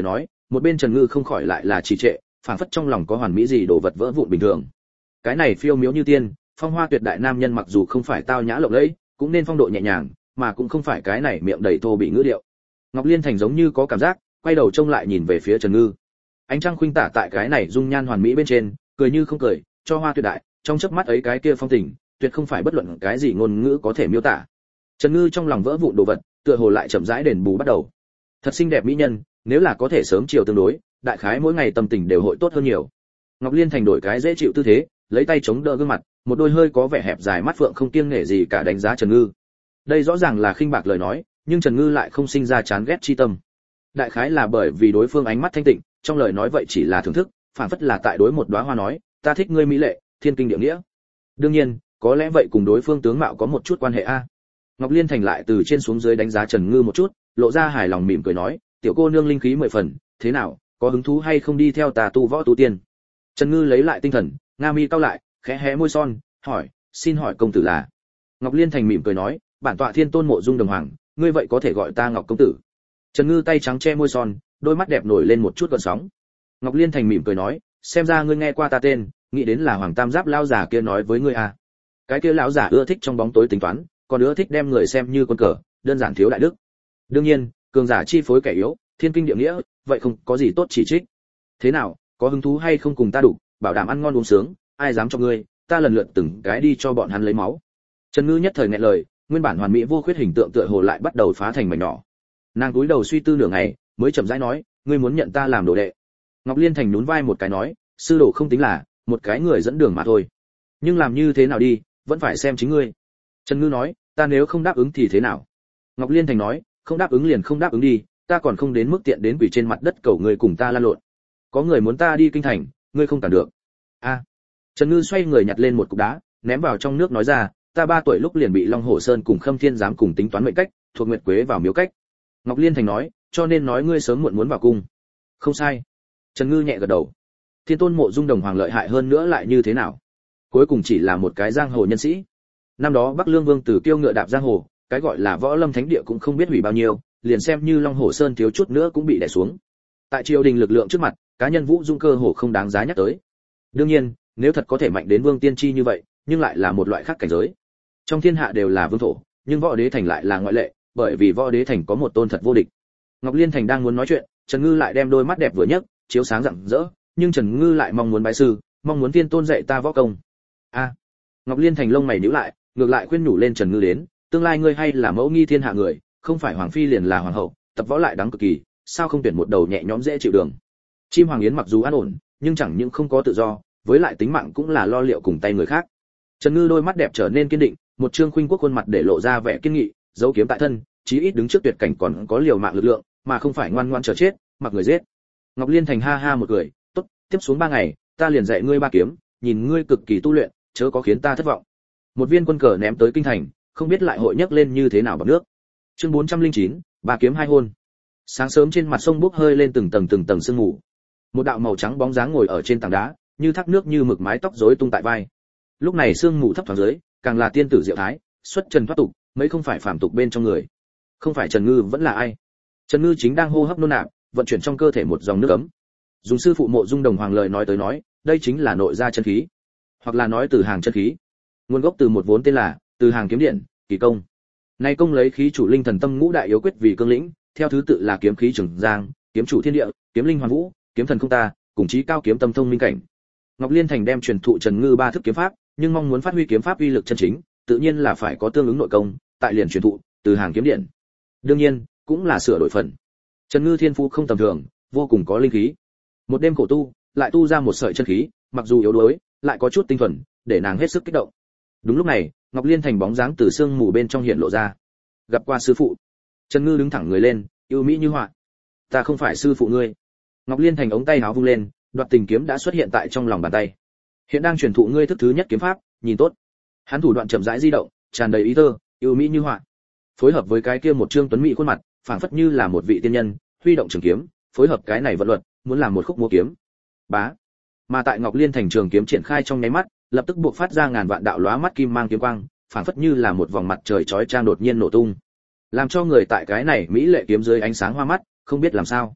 một bên Trần Ngư không khỏi lại là trì trệ, phảng phất trong lòng có hoàn mỹ gì đồ vật vỡ vụn bình thường. Cái này phiêu miếu như tiên, phong hoa tuyệt đại nam nhân mặc dù không phải tao nhã lộng lẫy, cũng nên phong độ nhẹ nhàng, mà cũng không phải cái này miệng đầy thô bị ngữ điệu. Ngọc Liên Thành giống như có cảm giác, quay đầu trông lại nhìn về phía Trần Ngư. Ánh trăng khuynh tả tại cái này dung nhan hoàn mỹ bên trên, cười như không cười, cho hoa tuyệt đại, trong chớp mắt ấy cái kia phong tình, tuyệt không phải bất luận cái gì ngôn ngữ có thể miêu tả. Trần Ngư trong lòng vỡ vụn đồ vật, tựa hồ lại chậm rãi đền bù bắt đầu. Thật xinh đẹp mỹ nhân, nếu là có thể sớm chiều tương đối, đại khái mỗi ngày tâm tình đều hội tốt hơn nhiều. Ngọc Liên Thành đổi cái dễ chịu tư thế, lấy tay chống đỡ gương mặt, một đôi hơi có vẻ hẹp dài mắt phượng không kiêng nể gì cả đánh giá Trần Ngư. Đây rõ ràng là khinh bạc lời nói, nhưng Trần Ngư lại không sinh ra chán ghét chi tâm. Đại khái là bởi vì đối phương ánh mắt thanh tịnh, trong lời nói vậy chỉ là thưởng thức, phản phất là tại đối một đóa hoa nói, ta thích ngươi mỹ lệ, thiên kinh địa nghĩa. Đương nhiên, có lẽ vậy cùng đối phương tướng mạo có một chút quan hệ a. Ngọc Liên Thành lại từ trên xuống dưới đánh giá Trần Ngư một chút, lộ ra hài lòng mỉm cười nói, tiểu cô nương linh khí 10 phần, thế nào, có hứng thú hay không đi theo ta tu võ tu tiên? Trần Ngư lấy lại tinh thần, nga mi cau lại, khẽ hé môi son, hỏi, xin hỏi công tử là? Ngọc Liên Thành mỉm cười nói, bản tọa Thiên Tôn Mộ Dung Đồng Hoàng, ngươi vậy có thể gọi ta Ngọc công tử. Trần Ngư tay trắng che môi son, đôi mắt đẹp nổi lên một chút gợn sóng. Ngọc Liên Thành mỉm cười nói, xem ra ngươi nghe qua ta tên, nghĩ đến là Hoàng Tam Giáp lão giả kia nói với ngươi à? Cái kia lão giả ưa thích trong bóng tối tính toán, còn ưa thích đem người xem như con cờ, đơn giản thiếu đại đức. Đương nhiên, cường giả chi phối kẻ yếu, thiên kinh địa nghĩa, vậy không có gì tốt chỉ trích. Thế nào, có hứng thú hay không cùng ta đủ, bảo đảm ăn ngon uống sướng, ai dám cho ngươi, ta lần lượt từng cái đi cho bọn hắn lấy máu. Trần Ngư nhất thời nghẹn lời, nguyên bản hoàn mỹ vô khuyết hình tượng tựa hồ lại bắt đầu phá thành mảnh nhỏ. Nàng cúi đầu suy tư nửa ngày, mới chậm rãi nói, ngươi muốn nhận ta làm đồ đệ. Ngọc Liên Thành nhún vai một cái nói, sư đồ không tính là một cái người dẫn đường mà thôi, nhưng làm như thế nào đi, vẫn phải xem chính ngươi. Trần Ngư nói, ta nếu không đáp ứng thì thế nào? Ngọc Liên Thành nói, không đáp ứng liền không đáp ứng đi, ta còn không đến mức tiện đến quỳ trên mặt đất cầu người cùng ta lan lộn. Có người muốn ta đi kinh thành, ngươi không cản được. A. Trần Ngư xoay người nhặt lên một cục đá, ném vào trong nước nói ra, ta 3 tuổi lúc liền bị Long Hổ Sơn cùng Khâm Thiên giám cùng tính toán mệnh cách, thuộc Nguyệt Quế vào miếu cách. Ngọc Liên Thành nói, cho nên nói ngươi sớm muộn muốn vào cung. Không sai. Trần Ngư nhẹ gật đầu. Thiên Tôn Mộ Dung Đồng Hoàng lợi hại hơn nữa lại như thế nào? Cuối cùng chỉ là một cái giang hồ nhân sĩ. Năm đó Bắc Lương Vương Tử Kiêu ngựa đạp giang hồ, cái gọi là võ lâm thánh địa cũng không biết hủy bao nhiêu, liền xem như Long Hổ Sơn thiếu chút nữa cũng bị đè xuống. Tại triều đình lực lượng trước mặt, cá nhân Vũ Dung cơ hồ không đáng giá nhắc tới. Đương nhiên, nếu thật có thể mạnh đến Vương Tiên Tri như vậy, nhưng lại là một loại khác cảnh giới. Trong thiên hạ đều là vương thổ, nhưng Võ Đế Thành lại là ngoại lệ, bởi vì Võ Đế Thành có một tôn thật vô địch. Ngọc Liên Thành đang muốn nói chuyện, Trần Ngư lại đem đôi mắt đẹp vừa nhấc, chiếu sáng rạng rỡ, nhưng Trần Ngư lại mong muốn bái sư, mong muốn Tiên Tôn dạy ta võ công. A. Ngọc Liên Thành lông mày nhíu lại, ngược lại khuyên nhủ lên Trần Ngư đến, tương lai ngươi hay là mẫu nghi thiên hạ người, không phải hoàng phi liền là hoàng hậu, tập võ lại đáng cực kỳ, sao không tuyển một đầu nhẹ nhõm dễ chịu đường. Chim Hoàng Yến mặc dù an ổn, nhưng chẳng những không có tự do, với lại tính mạng cũng là lo liệu cùng tay người khác. Trần Ngư đôi mắt đẹp trở nên kiên định, một trương khuynh quốc khuôn mặt để lộ ra vẻ kiên nghị, giấu kiếm tại thân, chí ít đứng trước tuyệt cảnh còn có liều mạng lực lượng, mà không phải ngoan ngoãn chờ chết, mặc người giết. Ngọc Liên Thành ha ha một cười, tốt, tiếp xuống 3 ngày, ta liền dạy ngươi 3 kiếm, nhìn ngươi cực kỳ tu luyện, chớ có khiến ta thất vọng. Một viên quân cờ ném tới kinh thành, không biết lại hội nhấc lên như thế nào bằng nước. Chương 409, 3 kiếm 2 hôn. Sáng sớm trên mặt sông bốc hơi lên từng tầng sương mù. Một đạo màu trắng bóng dáng ngồi ở trên tảng đá, như thác nước như mực, mái tóc rối tung tại vai. Lúc này sương mù thấp thoáng dưới, càng là tiên tử diệu thái, xuất trần thoát tục, mấy không phải phàm tục bên trong người. Không phải Trần Ngư vẫn là ai? Trần Ngư chính đang hô hấp nôn nạp, vận chuyển trong cơ thể một dòng nước ấm. Dùng sư phụ Mộ Dung Đồng Hoàng lời nói tới nói, đây chính là nội gia chân khí, hoặc là nói từ hàng chân khí. Nguồn gốc từ một vốn tên là từ hàng kiếm điện, kỳ công. Nay công lấy khí chủ linh thần tâm ngũ đại yếu quyết vì cương lĩnh, theo thứ tự là kiếm khí trường giang, kiếm chủ thiên địa, kiếm linh hoàn vũ, kiếm thần không ta, cùng chí cao kiếm tâm thông minh cảnh. Ngọc Liên Thành đem truyền thụ Trần Ngư 3 thức kiếm pháp, nhưng mong muốn phát huy kiếm pháp uy lực chân chính, tự nhiên là phải có tương ứng nội công, tại liền truyền thụ từ hàng kiếm điện. Đương nhiên, cũng là sửa đổi phần. Trần Ngư thiên phú không tầm thường, vô cùng có linh khí. Một đêm khổ tu, lại tu ra một sợi chân khí, mặc dù yếu đuối, lại có chút tinh thuần, để nàng hết sức kích động. Đúng lúc này, Ngọc Liên Thành bóng dáng từ sương mù bên trong hiện lộ ra. Gặp qua sư phụ. Trần Ngư đứng thẳng người lên, yêu mỹ như họa. Ta không phải sư phụ ngươi. Ngọc Liên Thành ống tay áo vung lên, đoạt tình kiếm đã xuất hiện tại trong lòng bàn tay. Hiện đang truyền thụ ngươi thức thứ nhất kiếm pháp, nhìn tốt. Hắn thủ đoạn chậm rãi di động, tràn đầy ý thơ, yêu mỹ như họa. Phối hợp với cái kia một trương tuấn mỹ khuôn mặt, phảng phất như là một vị tiên nhân, huy động trường kiếm, phối hợp cái này vận luật, muốn làm một khúc múa kiếm. Bá. Mà tại Ngọc Liên Thành trường kiếm triển khai trong nháy mắt, lập tức buộc phát ra ngàn vạn đạo lóa mắt kim mang kiếm quang, phảng phất như là một vòng mặt trời chói chang đột nhiên nổ tung, làm cho người tại cái này mỹ lệ kiếm dưới ánh sáng hoa mắt, không biết làm sao.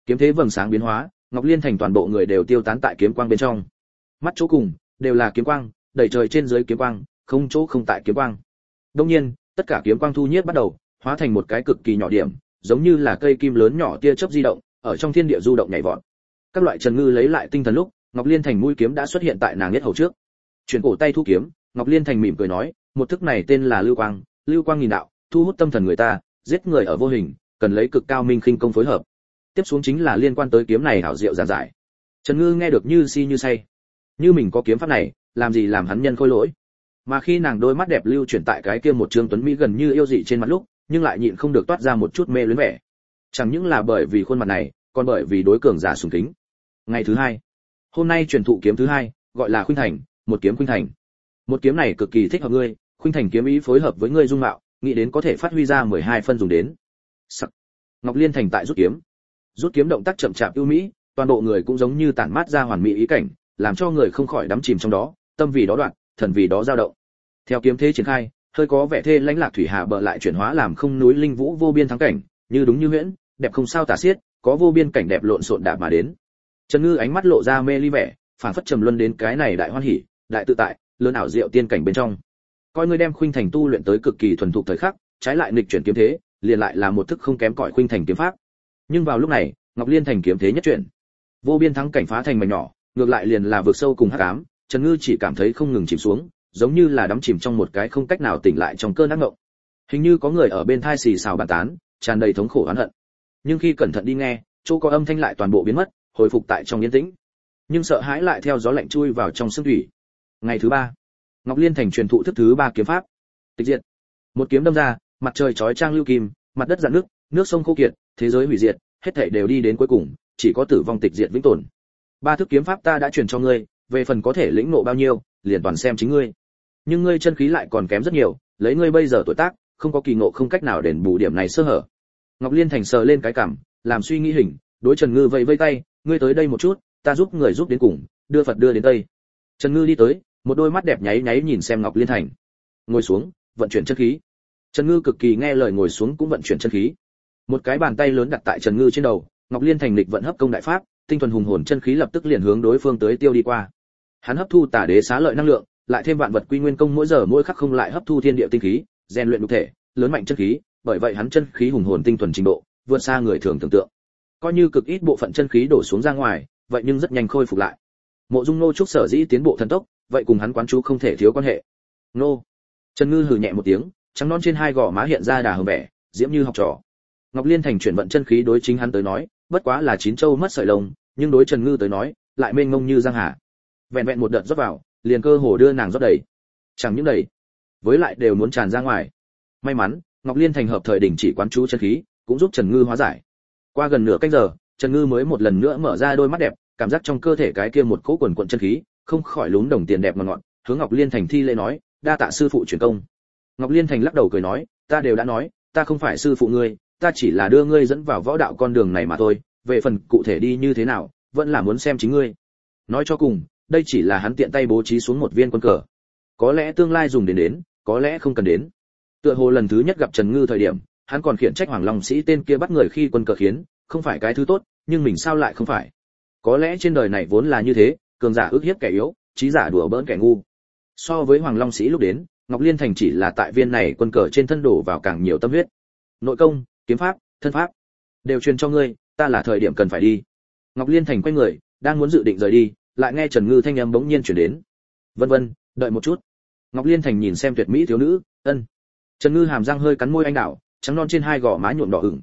Kiếm thế vầng sáng biến hóa, Ngọc Liên Thành toàn bộ người đều tiêu tán tại kiếm quang bên trong. Mắt chỗ cùng đều là kiếm quang, đầy trời trên dưới kiếm quang, không chỗ không tại kiếm quang. Đương nhiên, tất cả kiếm quang thu nhiếp bắt đầu, hóa thành một cái cực kỳ nhỏ điểm, giống như là cây kim lớn nhỏ tia chớp di động, ở trong thiên địa du động nhảy vọt. Các loại Trần Ngư lấy lại tinh thần lúc, Ngọc Liên Thành mũi kiếm đã xuất hiện tại nàng yết hầu trước. Chuyển cổ tay thu kiếm, Ngọc Liên Thành mỉm cười nói, một thức này tên là lưu quang nghìn đạo, thu hút tâm thần người ta, giết người ở vô hình, cần lấy cực cao minh khinh công phối hợp. Tiếp xuống chính là liên quan tới kiếm này hảo diệu giản giải. Trần Ngư nghe được như si như say, như mình có kiếm pháp này, làm gì làm hắn nhân khôi lỗi. Mà khi nàng đôi mắt đẹp lưu chuyển tại cái kia một trương tuấn mỹ gần như yêu dị trên mặt lúc, nhưng lại nhịn không được toát ra một chút mê luyến vẻ. Chẳng những là bởi vì khuôn mặt này, còn bởi vì đối cường giả sùng kính. Ngày thứ hai, hôm nay truyền thụ kiếm thứ hai, gọi là Khuynh Thành, một kiếm Khuynh Thành. Một kiếm này cực kỳ thích hợp ngươi, Khuynh Thành kiếm ý phối hợp với ngươi dung mạo, nghĩ đến có thể phát huy ra 12 phân dùng đến. Sắc. Ngọc Liên Thành tại rút kiếm. Rút kiếm động tác chậm chạp ưu mỹ, toàn bộ người cũng giống như tản mát ra hoàn mỹ ý cảnh, làm cho người không khỏi đắm chìm trong đó, tâm vì đó đoạn, thần vì đó dao động. Theo kiếm thế triển khai, hơi có vẻ thê lãnh lạc thủy hà bờ lại chuyển hóa làm không núi linh vũ vô biên thắng cảnh, như đúng như huyễn, đẹp không sao tả xiết, có vô biên cảnh đẹp lộn xộn đạp mà đến. Trần Ngư ánh mắt lộ ra mê ly vẻ, phảng phất trầm luân đến cái này đại hoan hỉ, đại tự tại, lớn ảo diệu tiên cảnh bên trong. Coi ngươi đem Khuynh Thành tu luyện tới cực kỳ thuần thục thời khắc, trái lại nghịch chuyển kiếm thế, liền lại là một thức không kém cỏi Khuynh Thành kiếm pháp. Nhưng vào lúc này, Ngọc Liên Thành kiếm thế nhất chuyển, vô biên thắng cảnh phá thành mảnh nhỏ, ngược lại liền là vượt sâu cùng hắc ám. Trần Ngư chỉ cảm thấy không ngừng chìm xuống, giống như là đắm chìm trong một cái không cách nào tỉnh lại trong cơn ác mộng. Hình như có người ở bên thai xì xào bàn tán, tràn đầy thống khổ oán hận. Nhưng khi cẩn thận đi nghe, chỗ có âm thanh lại toàn bộ biến mất, hồi phục tại trong yên tĩnh. Nhưng sợ hãi lại theo gió lạnh chui vào trong xương thủy. Ngày thứ ba, Ngọc Liên Thành truyền thụ thức thứ ba kiếm pháp. Tịch diệt. Một kiếm đâm ra, mặt trời chói chang lưu kim, mặt đất rạn nước, nước sông khô kiệt, thế giới hủy diệt, hết thảy đều đi đến cuối cùng, chỉ có tử vong tịch diệt vĩnh tồn. Ba thức kiếm pháp ta đã truyền cho ngươi, về phần có thể lĩnh ngộ bao nhiêu, liền toàn xem chính ngươi. Nhưng ngươi chân khí lại còn kém rất nhiều, lấy ngươi bây giờ tuổi tác, không có kỳ ngộ không cách nào đền bù điểm này sơ hở. Ngọc Liên Thành sờ lên cái cằm, làm suy nghĩ hình, đối Trần Ngư vẫy vẫy tay, ngươi tới đây một chút, ta giúp người giúp đến cùng, đưa Phật đưa đến Tây. Trần Ngư đi tới, một đôi mắt đẹp nháy nháy nhìn xem Ngọc Liên Thành. Ngồi xuống, vận chuyển chân khí. Trần Ngư cực kỳ nghe lời ngồi xuống cũng vận chuyển chân khí. Một cái bàn tay lớn đặt tại Trần Ngư trên đầu, Ngọc Liên Thành lịch vận hấp công đại pháp, tinh thuần hùng hồn chân khí lập tức liền hướng đối phương tới tiêu đi qua. Hắn hấp thu Tả Đế xá lợi năng lượng, lại thêm vạn vật quy nguyên công mỗi giờ mỗi khắc không lại hấp thu thiên địa tinh khí, rèn luyện nhục thể, lớn mạnh chân khí, bởi vậy hắn chân khí hùng hồn tinh thuần trình độ, vượt xa người thường tưởng tượng. Coi như cực ít bộ phận chân khí đổ xuống ra ngoài, vậy nhưng rất nhanh khôi phục lại. Mộ Dung Nô Trúc sở dĩ tiến bộ thần tốc, vậy cùng hắn quán chú không thể thiếu quan hệ. Nô. Trần Ngư hừ nhẹ một tiếng, trắng non trên hai gò má hiện ra đà hờ vẻ, diễm như học trò. Ngọc Liên Thành chuyển vận chân khí đối chính hắn tới nói, bất quá là chín châu mất sợi lông, nhưng đối Trần Ngư tới nói, lại mênh mông như giang hà. Vẹn vẹn một đợt rót vào, liền cơ hồ đưa nàng rót đầy. Chẳng những đầy, với lại đều muốn tràn ra ngoài. May mắn, Ngọc Liên Thành hợp thời đỉnh chỉ quán chú chân khí, cũng giúp Trần Ngư hóa giải. Qua gần nửa canh giờ, Trần Ngư mới một lần nữa mở ra đôi mắt đẹp, cảm giác trong cơ thể cái kia một cỗ quần quần chân khí, không khỏi lún đồng tiền đẹp ngọt ngọt, hướng Ngọc Liên Thành thi lễ nói, đa tạ sư phụ truyền công. Ngọc Liên Thành lắc đầu cười nói, ta đều đã nói, ta không phải sư phụ ngươi, ta chỉ là đưa ngươi dẫn vào võ đạo con đường này mà thôi, về phần cụ thể đi như thế nào, vẫn là muốn xem chính ngươi. Nói cho cùng, đây chỉ là hắn tiện tay bố trí xuống một viên quân cờ. Có lẽ tương lai dùng đến, có lẽ không cần đến. Tựa hồ lần thứ nhất gặp Trần Ngư thời điểm, hắn còn khiển trách Hoàng Long sĩ tên kia bắt người khi quân cờ khiến, không phải cái thứ tốt, nhưng mình sao lại không phải? Có lẽ trên đời này vốn là như thế, cường giả ức hiếp kẻ yếu, trí giả đùa bỡn kẻ ngu. So với Hoàng Long sĩ lúc đến, Ngọc Liên Thành chỉ là tại viên này quân cờ trên thân đổ vào càng nhiều tâm huyết. Nội công, kiếm pháp, thân pháp, đều truyền cho ngươi, ta là thời điểm cần phải đi. Ngọc Liên Thành quay người, đang muốn dự định rời đi, lại nghe Trần Ngư thanh âm bỗng nhiên truyền đến. Vân Vân, đợi một chút. Ngọc Liên Thành nhìn xem tuyệt mỹ thiếu nữ, ân. Trần Ngư hàm răng hơi cắn môi anh đảo, trắng non trên hai gò má nhuộm đỏ ửng,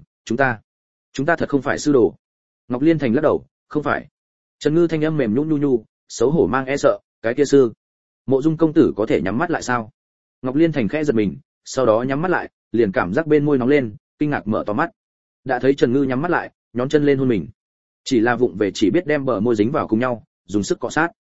chúng ta thật không phải sư đồ. Ngọc Liên Thành lắc đầu, không phải. Trần Ngư thanh âm mềm nhũn nhu nhu, xấu hổ mang e sợ, cái kia sư, Mộ Dung công tử có thể nhắm mắt lại sao? Ngọc Liên Thành khẽ giật mình, sau đó nhắm mắt lại, liền cảm giác bên môi nóng lên, kinh ngạc mở to mắt. Đã thấy Trần Ngư nhắm mắt lại, nhón chân lên hôn mình. Chỉ là vụng về chỉ biết đem bờ môi dính vào cùng nhau, dùng sức cọ sát.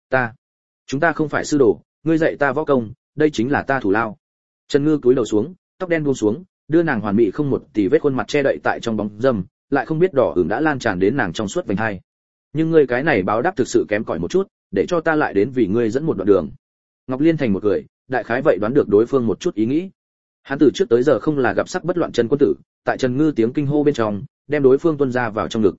Chúng ta không phải sư đồ, ngươi dạy ta võ công, đây chính là ta thủ lao. Trần Ngư cúi đầu xuống, tóc đen buông xuống, đưa nàng hoàn mỹ không một tì vết khuôn mặt che đậy tại trong bóng râm, lại không biết đỏ ửng đã lan tràn đến nàng trong suốt vành hai. Nhưng ngươi cái này báo đáp thực sự kém cỏi một chút, để cho ta lại đến vì ngươi dẫn một đoạn đường. Ngọc Liên Thành một cười, đại khái vậy đoán được đối phương một chút ý nghĩ. Hắn từ trước tới giờ không là gặp sắc bất loạn chân quân tử, tại Trần Ngư tiếng kinh hô bên trong, đem đối phương tuôn ra vào trong ngực.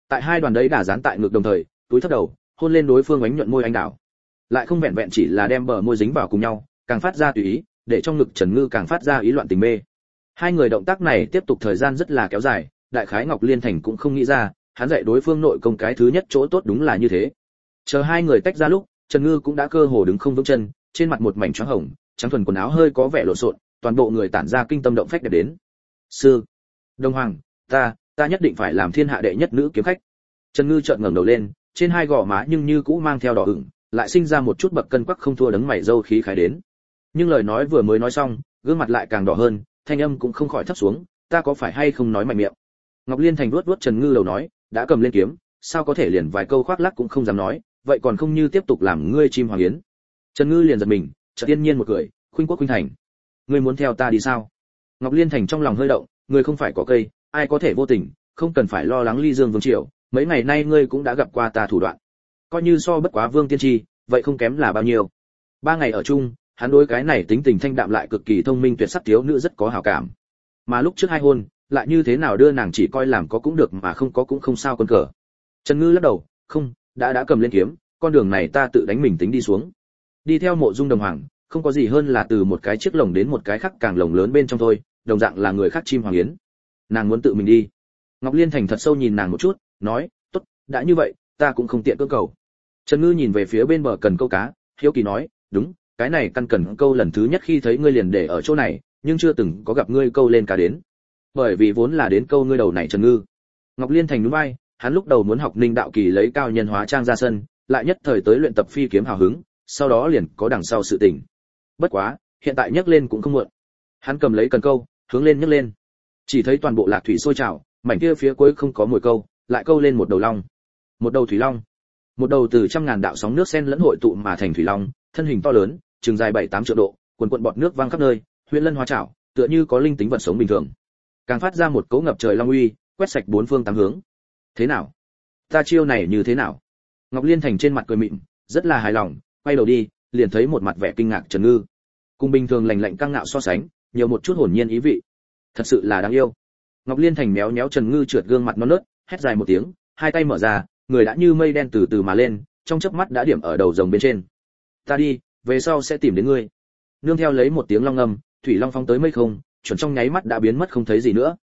Tại hai đoàn đấy đà dán tại ngực đồng thời, túi thấp đầu, hôn lên đối phương ánh nhuận môi anh đào. Lại không vẹn vẹn chỉ là đem bờ môi dính vào cùng nhau, càng phát ra tùy ý, để trong ngực Trần Ngư càng phát ra ý loạn tình mê. Hai người động tác này tiếp tục thời gian rất là kéo dài, đại khái Ngọc Liên Thành cũng không nghĩ ra, hắn dạy đối phương nội công cái thứ nhất chỗ tốt đúng là như thế. Chờ hai người tách ra lúc, Trần Ngư cũng đã cơ hồ đứng không vững chân, trên mặt một mảnh trắng hồng, trắng thuần quần áo hơi có vẻ lộn xộn, toàn bộ người tản ra kinh tâm động phách đẹp đến. Sư, Đông Hoàng, ta nhất định phải làm thiên hạ đệ nhất nữ kiếm khách. Trần Ngư chợt ngẩng đầu lên, trên hai gò má nhưng như cũ mang theo đỏ ửng, lại sinh ra một chút bậc cân quắc không thua đấng mày râu khí khái đến. Nhưng lời nói vừa mới nói xong, gương mặt lại càng đỏ hơn, thanh âm cũng không khỏi thấp xuống, ta có phải hay không nói mạnh miệng. Ngọc Liên Thành vuốt vuốt Trần Ngư đầu nói, đã cầm lên kiếm, sao có thể liền vài câu khoác lác cũng không dám nói, vậy còn không như tiếp tục làm ngươi chim hoàng yến. Trần Ngư liền giật mình, chợt yên nhiên một cười, khuynh quốc khuynh thành, ngươi muốn theo ta đi sao? Ngọc Liên Thành trong lòng hơi động, ngươi không phải có cây, ai có thể vô tình, không cần phải lo lắng ly dương vương triều, mấy ngày nay ngươi cũng đã gặp qua ta thủ đoạn, coi như so bất quá vương tiên tri, vậy không kém là bao nhiêu. 3 ngày ở chung, hắn đối cái này tính tình thanh đạm lại cực kỳ thông minh tuyệt sắc thiếu nữ rất có hảo cảm, mà lúc trước hai hôn lại như thế nào đưa nàng chỉ coi làm có cũng được mà không có cũng không sao con cờ. Trần Ngư lắc đầu, không, đã cầm lên kiếm, con đường này ta tự đánh mình tính đi xuống. Đi theo Mộ Dung Đồng Hoàng, không có gì hơn là từ một cái chiếc lồng đến một cái khác càng lồng lớn bên trong thôi, đồng dạng là người khác chim hoàng yến. Nàng muốn tự mình đi. Ngọc Liên Thành thật sâu nhìn nàng một chút, nói, tốt, đã như vậy, ta cũng không tiện cưỡng cầu. Trần Ngư nhìn về phía bên bờ cần câu cá, hiếu kỳ nói, đúng, cái này căn cần câu lần thứ nhất khi thấy ngươi liền để ở chỗ này, nhưng chưa từng có gặp ngươi câu lên cá đến. Bởi vì vốn là đến câu ngươi đầu này Trần Ngư. Ngọc Liên Thành nhún vai, hắn lúc đầu muốn học Ninh Đạo Kỳ lấy cao nhân hóa trang ra sân, lại nhất thời tới luyện tập phi kiếm hào hứng, sau đó liền có đằng sau sự tình. Bất quá, hiện tại nhấc lên cũng không muộn. Hắn cầm lấy cần câu, hướng lên nhấc lên. Chỉ thấy toàn bộ lạc thủy sôi trào, mảnh kia phía cuối không có mồi câu, lại câu lên một đầu long. Một đầu thủy long. Một đầu từ trăm ngàn đạo sóng nước xen lẫn hội tụ mà thành thủy long, thân hình to lớn, chừng dài 7-8 trượng độ, quần quần bọt nước văng khắp nơi, huyền lân hóa trảo, tựa như có linh tính vật sống bình thường. Càng phát ra một cỗ ngập trời long uy, quét sạch bốn phương tám hướng. Thế nào? Ta chiêu này như thế nào? Ngọc Liên Thành trên mặt cười mịn, rất là hài lòng, quay đầu đi, liền thấy một mặt vẻ kinh ngạc Trần Ngư. Cùng bình thường lạnh lạnh căng ngạo so sánh, nhiều một chút hồn nhiên ý vị. Thật sự là đáng yêu. Ngọc Liên Thành méo méo Trần Ngư trượt gương mặt non nớt, hét dài một tiếng, hai tay mở ra, người đã như mây đen từ từ mà lên, trong chớp mắt đã điểm ở đầu rồng bên trên. Ta đi, về sau sẽ tìm đến ngươi. Nương theo lấy một tiếng long ngâm, thủy long phóng tới mây không, chuẩn trong nháy mắt đã biến mất không thấy gì nữa.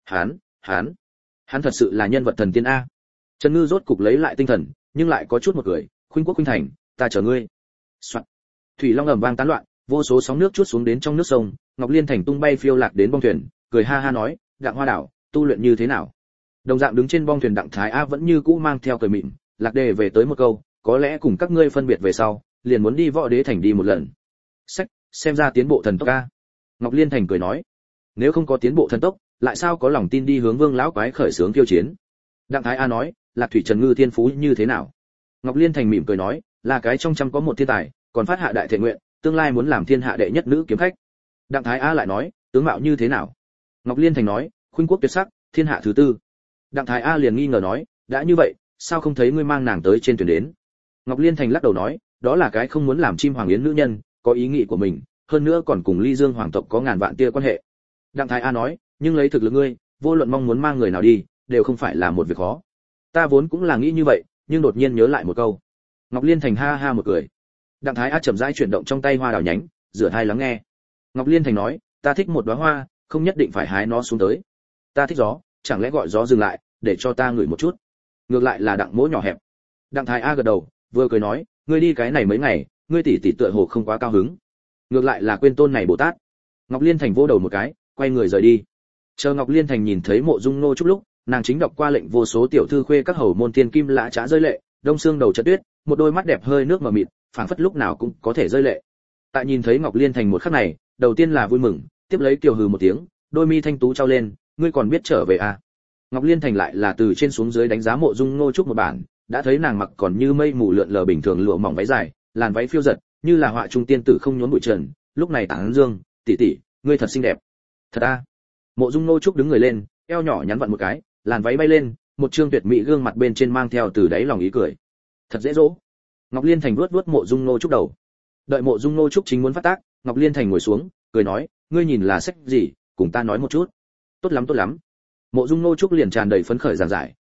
Hắn thật sự là nhân vật thần tiên a. Trần Ngư rốt cục lấy lại tinh thần, nhưng lại có chút một cười, khuynh quốc khuynh thành, ta chờ ngươi. Soạn. Thủy long ầm vang tán loạn, vô số sóng nước chuốt xuống đến trong nước sông, Ngọc Liên Thành tung bay phiêu lạc đến bong thuyền, cười ha ha nói, Đặng Hoa Đảo, tu luyện như thế nào? Đồng dạng đứng trên bong thuyền Đặng Thái A vẫn như cũ mang theo cười mịn, lạc đề về tới một câu, có lẽ cùng các ngươi phân biệt về sau, liền muốn đi Võ Đế thành đi một lần. Sách, xem ra tiến bộ thần tốc a. Ngọc Liên Thành cười nói, nếu không có tiến bộ thần tốc, lại sao có lòng tin đi hướng Vương lão quái khởi xướng tiêu chiến? Đặng Thái A nói, Lạc Thủy Trần Ngư thiên phú như thế nào? Ngọc Liên Thành mỉm cười nói, là cái trong trăm có một thiên tài, còn phát hạ đại thệ nguyện, tương lai muốn làm thiên hạ đệ nhất nữ kiếm khách. Đặng Thái A lại nói, tướng mạo như thế nào? Ngọc Liên Thành nói, khuynh quốc tuyệt sắc, thiên hạ thứ tư. Đặng Thái A liền nghi ngờ nói, đã như vậy, sao không thấy ngươi mang nàng tới trên thuyền đến? Ngọc Liên Thành lắc đầu nói, đó là cái không muốn làm chim hoàng yến nữ nhân, có ý nghĩ của mình, hơn nữa còn cùng Ly Dương hoàng tộc có ngàn vạn tia quan hệ. Đặng Thái A nói, nhưng lấy thực lực ngươi, vô luận mong muốn mang người nào đi, đều không phải là một việc khó. Ta vốn cũng là nghĩ như vậy, nhưng đột nhiên nhớ lại một câu. Ngọc Liên Thành ha ha một cười. Đặng Thái A chậm rãi chuyển động trong tay hoa đào nhánh, rửa tai lắng nghe. Ngọc Liên Thành nói, ta thích một đóa hoa, không nhất định phải hái nó xuống tới. Ta thích gió, chẳng lẽ gọi gió dừng lại, để cho ta ngửi một chút. Ngược lại là Đặng Mỗ nhỏ hẹp. Đặng Thái A gật đầu, vừa cười nói, ngươi đi cái này mấy ngày, ngươi tỷ tỷ tựa hồ không quá cao hứng. Ngược lại là quên tôn này Bồ Tát. Ngọc Liên Thành vỗ đầu một cái, quay người rời đi. Chờ Ngọc Liên Thành nhìn thấy Mộ Dung Nô Trúc lúc, nàng chính đọc qua lệnh vô số tiểu thư khuê các hầu môn tiên kim lã trá rơi lệ, đông xương đầu chợt tuyết, một đôi mắt đẹp hơi nước mờ mịt, phảng phất lúc nào cũng có thể rơi lệ. Tại nhìn thấy Ngọc Liên Thành một khắc này, đầu tiên là vui mừng, tiếp lấy kiều hừ một tiếng, đôi mi thanh tú trao lên, ngươi còn biết trở về à? Ngọc Liên Thành lại là từ trên xuống dưới đánh giá Mộ Dung Nô Trúc một bản, đã thấy nàng mặc còn như mây mù lượn lờ bình thường lụa mỏng váy dài, làn váy phiêu giật, như là họa trung tiên tử không nhốn bụi trần, lúc này tán dương, tỷ tỷ, ngươi thật xinh đẹp. Thật a. Mộ Dung Nô Trúc đứng người lên, eo nhỏ nhắn vặn một cái, làn váy bay lên, một trương tuyệt mỹ gương mặt bên trên mang theo từ đáy lòng ý cười. Thật dễ dỗ. Ngọc Liên Thành vuốt vuốt Mộ Dung Nô Trúc đầu. Đợi Mộ Dung Nô Trúc chính muốn phát tác, Ngọc Liên Thành ngồi xuống, cười nói, ngươi nhìn là sách gì, cùng ta nói một chút. Tốt lắm tốt lắm. Mộ Dung Nô Trúc liền tràn đầy phấn khởi giảng giải,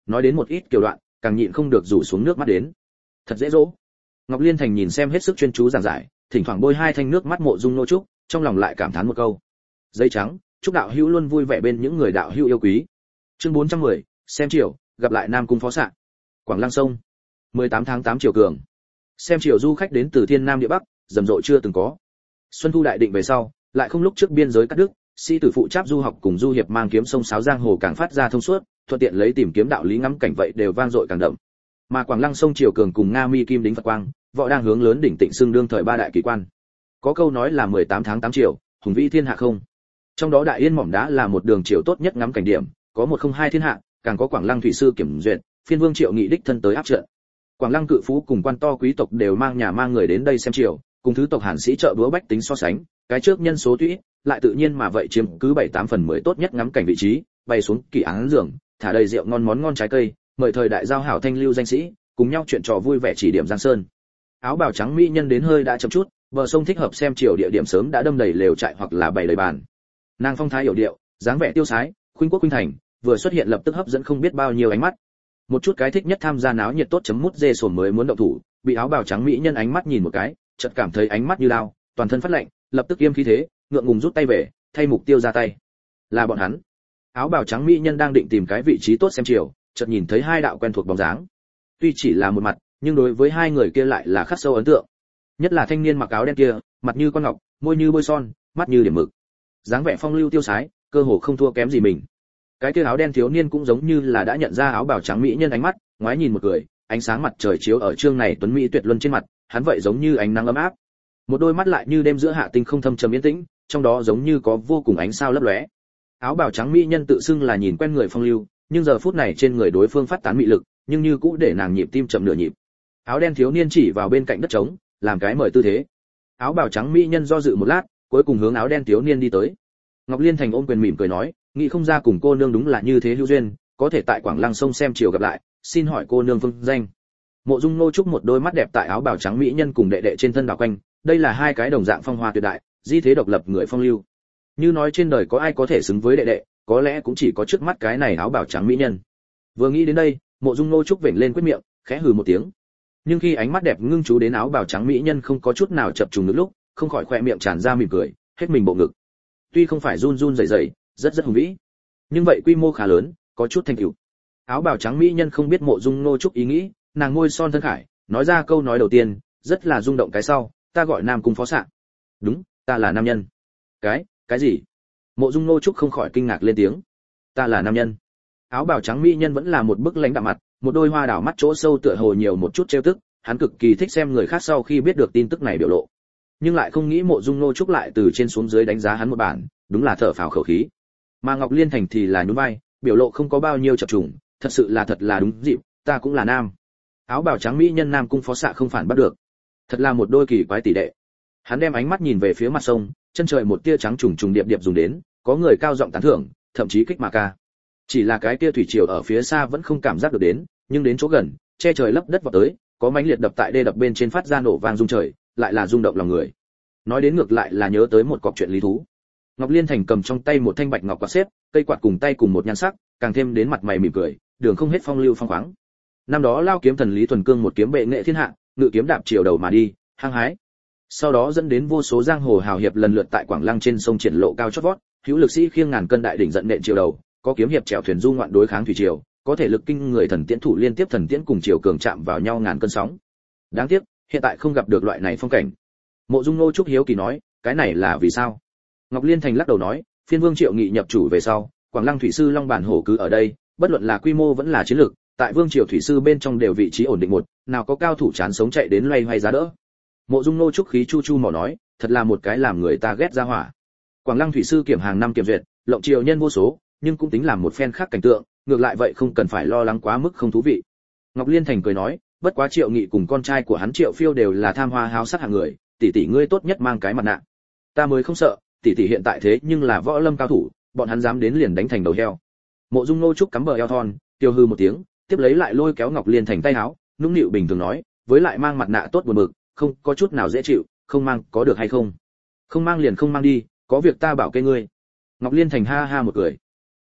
nói đến một ít kiểu đoạn, càng nhịn không được rủ xuống nước mắt đến. Thật dễ dỗ. Ngọc Liên Thành nhìn xem hết sức chuyên chú giảng giải, thỉnh thoảng bôi hai thanh nước mắt Mộ Dung Nô Trúc, trong lòng lại cảm thán một câu. Giấy trắng, chúc đạo hữu luôn vui vẻ bên những người đạo hữu yêu quý. Chương 410, xem chiều, gặp lại Nam cung phó sạ. Quảng Lăng sông. 18 tháng 8 chiều cường. Xem chiều du khách đến từ thiên nam địa bắc, rầm rộ chưa từng có. Xuân thu đại định về sau, lại không lúc trước biên giới cắt đứt, sĩ tử phụ tráp du học cùng du hiệp mang kiếm sông sáo giang hồ càng phát ra thông suốt, thuận tiện lấy tìm kiếm đạo lý ngắm cảnh vậy đều vang dội càng đậm. Mà Quảng Lăng sông chiều cường cùng Nga Mi Kim Đính Phật Quang, võ đang hướng lớn đỉnh Tịnh xưng đương thời ba đại kỳ quan. Có câu nói là 18 tháng 8 chiều, hùng vĩ thiên hạ không. Trong đó Đại Yên Mỏm Đá là một đường chiều tốt nhất ngắm cảnh điểm, có 102 thiên hạ, càng có Quảng Lăng thủy sư kiểm duyệt, phiên vương Triệu Nghị đích thân tới áp trận. Quảng Lăng cự phú cùng quan to quý tộc đều mang nhà mang người đến đây xem chiều, cùng thứ tộc Hàn sĩ trợ búa bách tính so sánh, cái trước nhân số tuy lại tự nhiên mà vậy chiếm cứ 7-8 phần 10 tốt nhất ngắm cảnh vị trí, bày xuống kỳ án giường, thả đầy rượu ngon món ngon trái cây, mời thời đại giao hảo thanh lưu danh sĩ, cùng nhau chuyện trò vui vẻ chỉ điểm Giang Sơn. Áo bào trắng mỹ nhân đến hơi đã chậm chút, bờ sông thích hợp xem chiều địa điểm sớm đã đâm đầy lều trại hoặc là bày đầy bàn. Nàng phong thái hiểu điệu, dáng vẻ tiêu sái, khuynh quốc khuynh thành, vừa xuất hiện lập tức hấp dẫn không biết bao nhiêu ánh mắt. Một chút cái thích nhất tham gia náo nhiệt tốt chấm mút dê sồn mới muốn động thủ, bị áo bào trắng mỹ nhân ánh mắt nhìn một cái, chợt cảm thấy ánh mắt như lao, toàn thân phát lạnh, lập tức im khí thế, ngượng ngùng rút tay về, thay mục tiêu ra tay. Là bọn hắn. Áo bào trắng mỹ nhân đang định tìm cái vị trí tốt xem chiều, chợt nhìn thấy hai đạo quen thuộc bóng dáng. Tuy chỉ là một mặt, nhưng đối với hai người kia lại là khắc sâu ấn tượng. Nhất là thanh niên mặc áo đen kia, mặt như con ngọc, môi như bôi son, mắt như điểm mực. Dáng vẻ phong lưu tiêu sái, cơ hồ không thua kém gì mình. Cái kia áo đen thiếu niên cũng giống như là đã nhận ra áo bào trắng mỹ nhân ánh mắt, ngoái nhìn một cười, ánh sáng mặt trời chiếu ở trương này tuấn mỹ tuyệt luân trên mặt, hắn vậy giống như ánh nắng ấm áp. Một đôi mắt lại như đêm giữa hạ tinh không thâm trầm yên tĩnh, trong đó giống như có vô cùng ánh sao lấp lóe. Áo bào trắng mỹ nhân tự xưng là nhìn quen người phong lưu, nhưng giờ phút này trên người đối phương phát tán mị lực, nhưng như cũ để nàng nhịp tim chậm nửa nhịp. Áo đen thiếu niên chỉ vào bên cạnh đất trống, làm cái mời tư thế. Áo bào trắng mỹ nhân do dự một lát, cuối cùng hướng áo đen thiếu niên đi tới. Ngọc Liên Thành ôm quyền mỉm cười nói, nghĩ không ra cùng cô nương đúng là như thế hữu duyên, có thể tại Quảng Lăng sông xem chiều gặp lại, xin hỏi cô nương phương danh. Mộ Dung Nô Trúc một đôi mắt đẹp tại áo bào trắng mỹ nhân cùng đệ đệ trên thân đảo quanh, đây là hai cái đồng dạng phong hoa tuyệt đại, di thế độc lập người phong lưu. Như nói trên đời có ai có thể xứng với đệ đệ, có lẽ cũng chỉ có trước mắt cái này áo bào trắng mỹ nhân. Vừa nghĩ đến đây, Mộ Dung Nô Trúc vểnh lên quyết miệng, khẽ hừ một tiếng. Nhưng khi ánh mắt đẹp ngưng chú đến áo bào trắng mỹ nhân không có chút nào chập trùng nước lúc, không khỏi khoe miệng tràn ra mỉm cười, hết mình bộ ngực. Tuy không phải run run rẩy rẩy, rất hùng vĩ, nhưng vậy quy mô khá lớn, có chút thành tựu. Áo bào trắng mỹ nhân không biết Mộ Dung Nô Trúc ý nghĩ, nàng môi son thân khải, nói ra câu nói đầu tiên, rất là rung động cái sau, ta gọi Nam cung phó sạ. Đúng, ta là nam nhân. Cái gì? Mộ Dung Nô Trúc không khỏi kinh ngạc lên tiếng. Ta là nam nhân. Áo bào trắng mỹ nhân vẫn là một bức lãnh đạm mặt, một đôi hoa đảo mắt chỗ sâu tựa hồ nhiều một chút trêu tức, hắn cực kỳ thích xem người khác sau khi biết được tin tức này biểu lộ. Nhưng lại không nghĩ Mộ Dung Nô Trúc lại từ trên xuống dưới đánh giá hắn một bản, đúng là thở phào khẩu khí. Mà Ngọc Liên Thành thì là nhún vai, biểu lộ không có bao nhiêu chập trùng, thật là đúng dịp, ta cũng là nam. Áo bào trắng mỹ nhân Nam cung phó sạ không phản bắt được. Thật là một đôi kỳ quái tỷ đệ. Hắn đem ánh mắt nhìn về phía mặt sông, chân trời một tia trắng trùng trùng điệp điệp dùng đến, có người cao giọng tán thưởng, thậm chí kích mà ca. Chỉ là cái tia thủy triều ở phía xa vẫn không cảm giác được đến, nhưng đến chỗ gần, che trời lấp đất vọt tới, có mãnh liệt đập tại đê đập bên trên phát ra nổ vang rung trời, lại là rung động lòng người. Nói đến ngược lại là nhớ tới một cọc chuyện lý thú. Ngọc Liên Thành cầm trong tay một thanh bạch ngọc quạt xếp, cây quạt cùng tay cùng một nhan sắc, càng thêm đến mặt mày mỉm cười, đường không hết phong lưu phong khoáng. Năm đó lao kiếm thần Lý Thuần Cương một kiếm bệ nghệ thiên hạ, ngự kiếm đạp chiều đầu mà đi, hăng hái. Sau đó dẫn đến vô số giang hồ hào hiệp lần lượt tại Quảng Lăng trên sông triển lộ cao chót vót, hữu lực sĩ khiêng ngàn cân đại đỉnh giận nện chiều đầu, có kiếm hiệp chèo thuyền du ngoạn đối kháng thủy triều, có thể lực kinh người thần tiễn thủ liên tiếp thần tiễn cùng chiều cường chạm vào nhau ngàn cân sóng. Đáng tiếc, hiện tại không gặp được loại này phong cảnh. Mộ Dung Nô Trúc hiếu kỳ nói, cái này là vì sao? Ngọc Liên Thành lắc đầu nói, phiên vương Triệu Nghị nhập chủ về sau, Quảng Lăng thủy sư Long Bản Hổ cứ ở đây, bất luận là quy mô vẫn là chiến lược, tại vương triều thủy sư bên trong đều vị trí ổn định một, nào có cao thủ chán sống chạy đến loay hoay giá đỡ. Mộ Dung Nô Trúc khí chu chu mỏ nói, thật là một cái làm người ta ghét ra hỏa. Quảng Lăng thủy sư kiểm hàng năm kiểm duyệt, lộng triều nhân vô số, nhưng cũng tính làm một phen khác cảnh tượng, ngược lại vậy không cần phải lo lắng quá mức không thú vị. Ngọc Liên Thành cười nói, bất quá Triệu Nghị cùng con trai của hắn Triệu Phiêu đều là tham hoa háo sắc hạng người, tỷ tỷ ngươi tốt nhất mang cái mặt nạ. Ta mới không sợ, tỷ tỷ hiện tại thế nhưng là võ lâm cao thủ, bọn hắn dám đến liền đánh thành đầu heo. Mộ Dung Nô Trúc cắm bờ eo thon, tiêu hư một tiếng, tiếp lấy lại lôi kéo Ngọc Liên Thành tay áo, nũng nịu bình thường nói, với lại mang mặt nạ tốt buồn bực, không có chút nào dễ chịu, không mang có được hay không? Không mang liền không mang đi, có việc ta bảo kê ngươi. Ngọc Liên Thành ha ha một cười.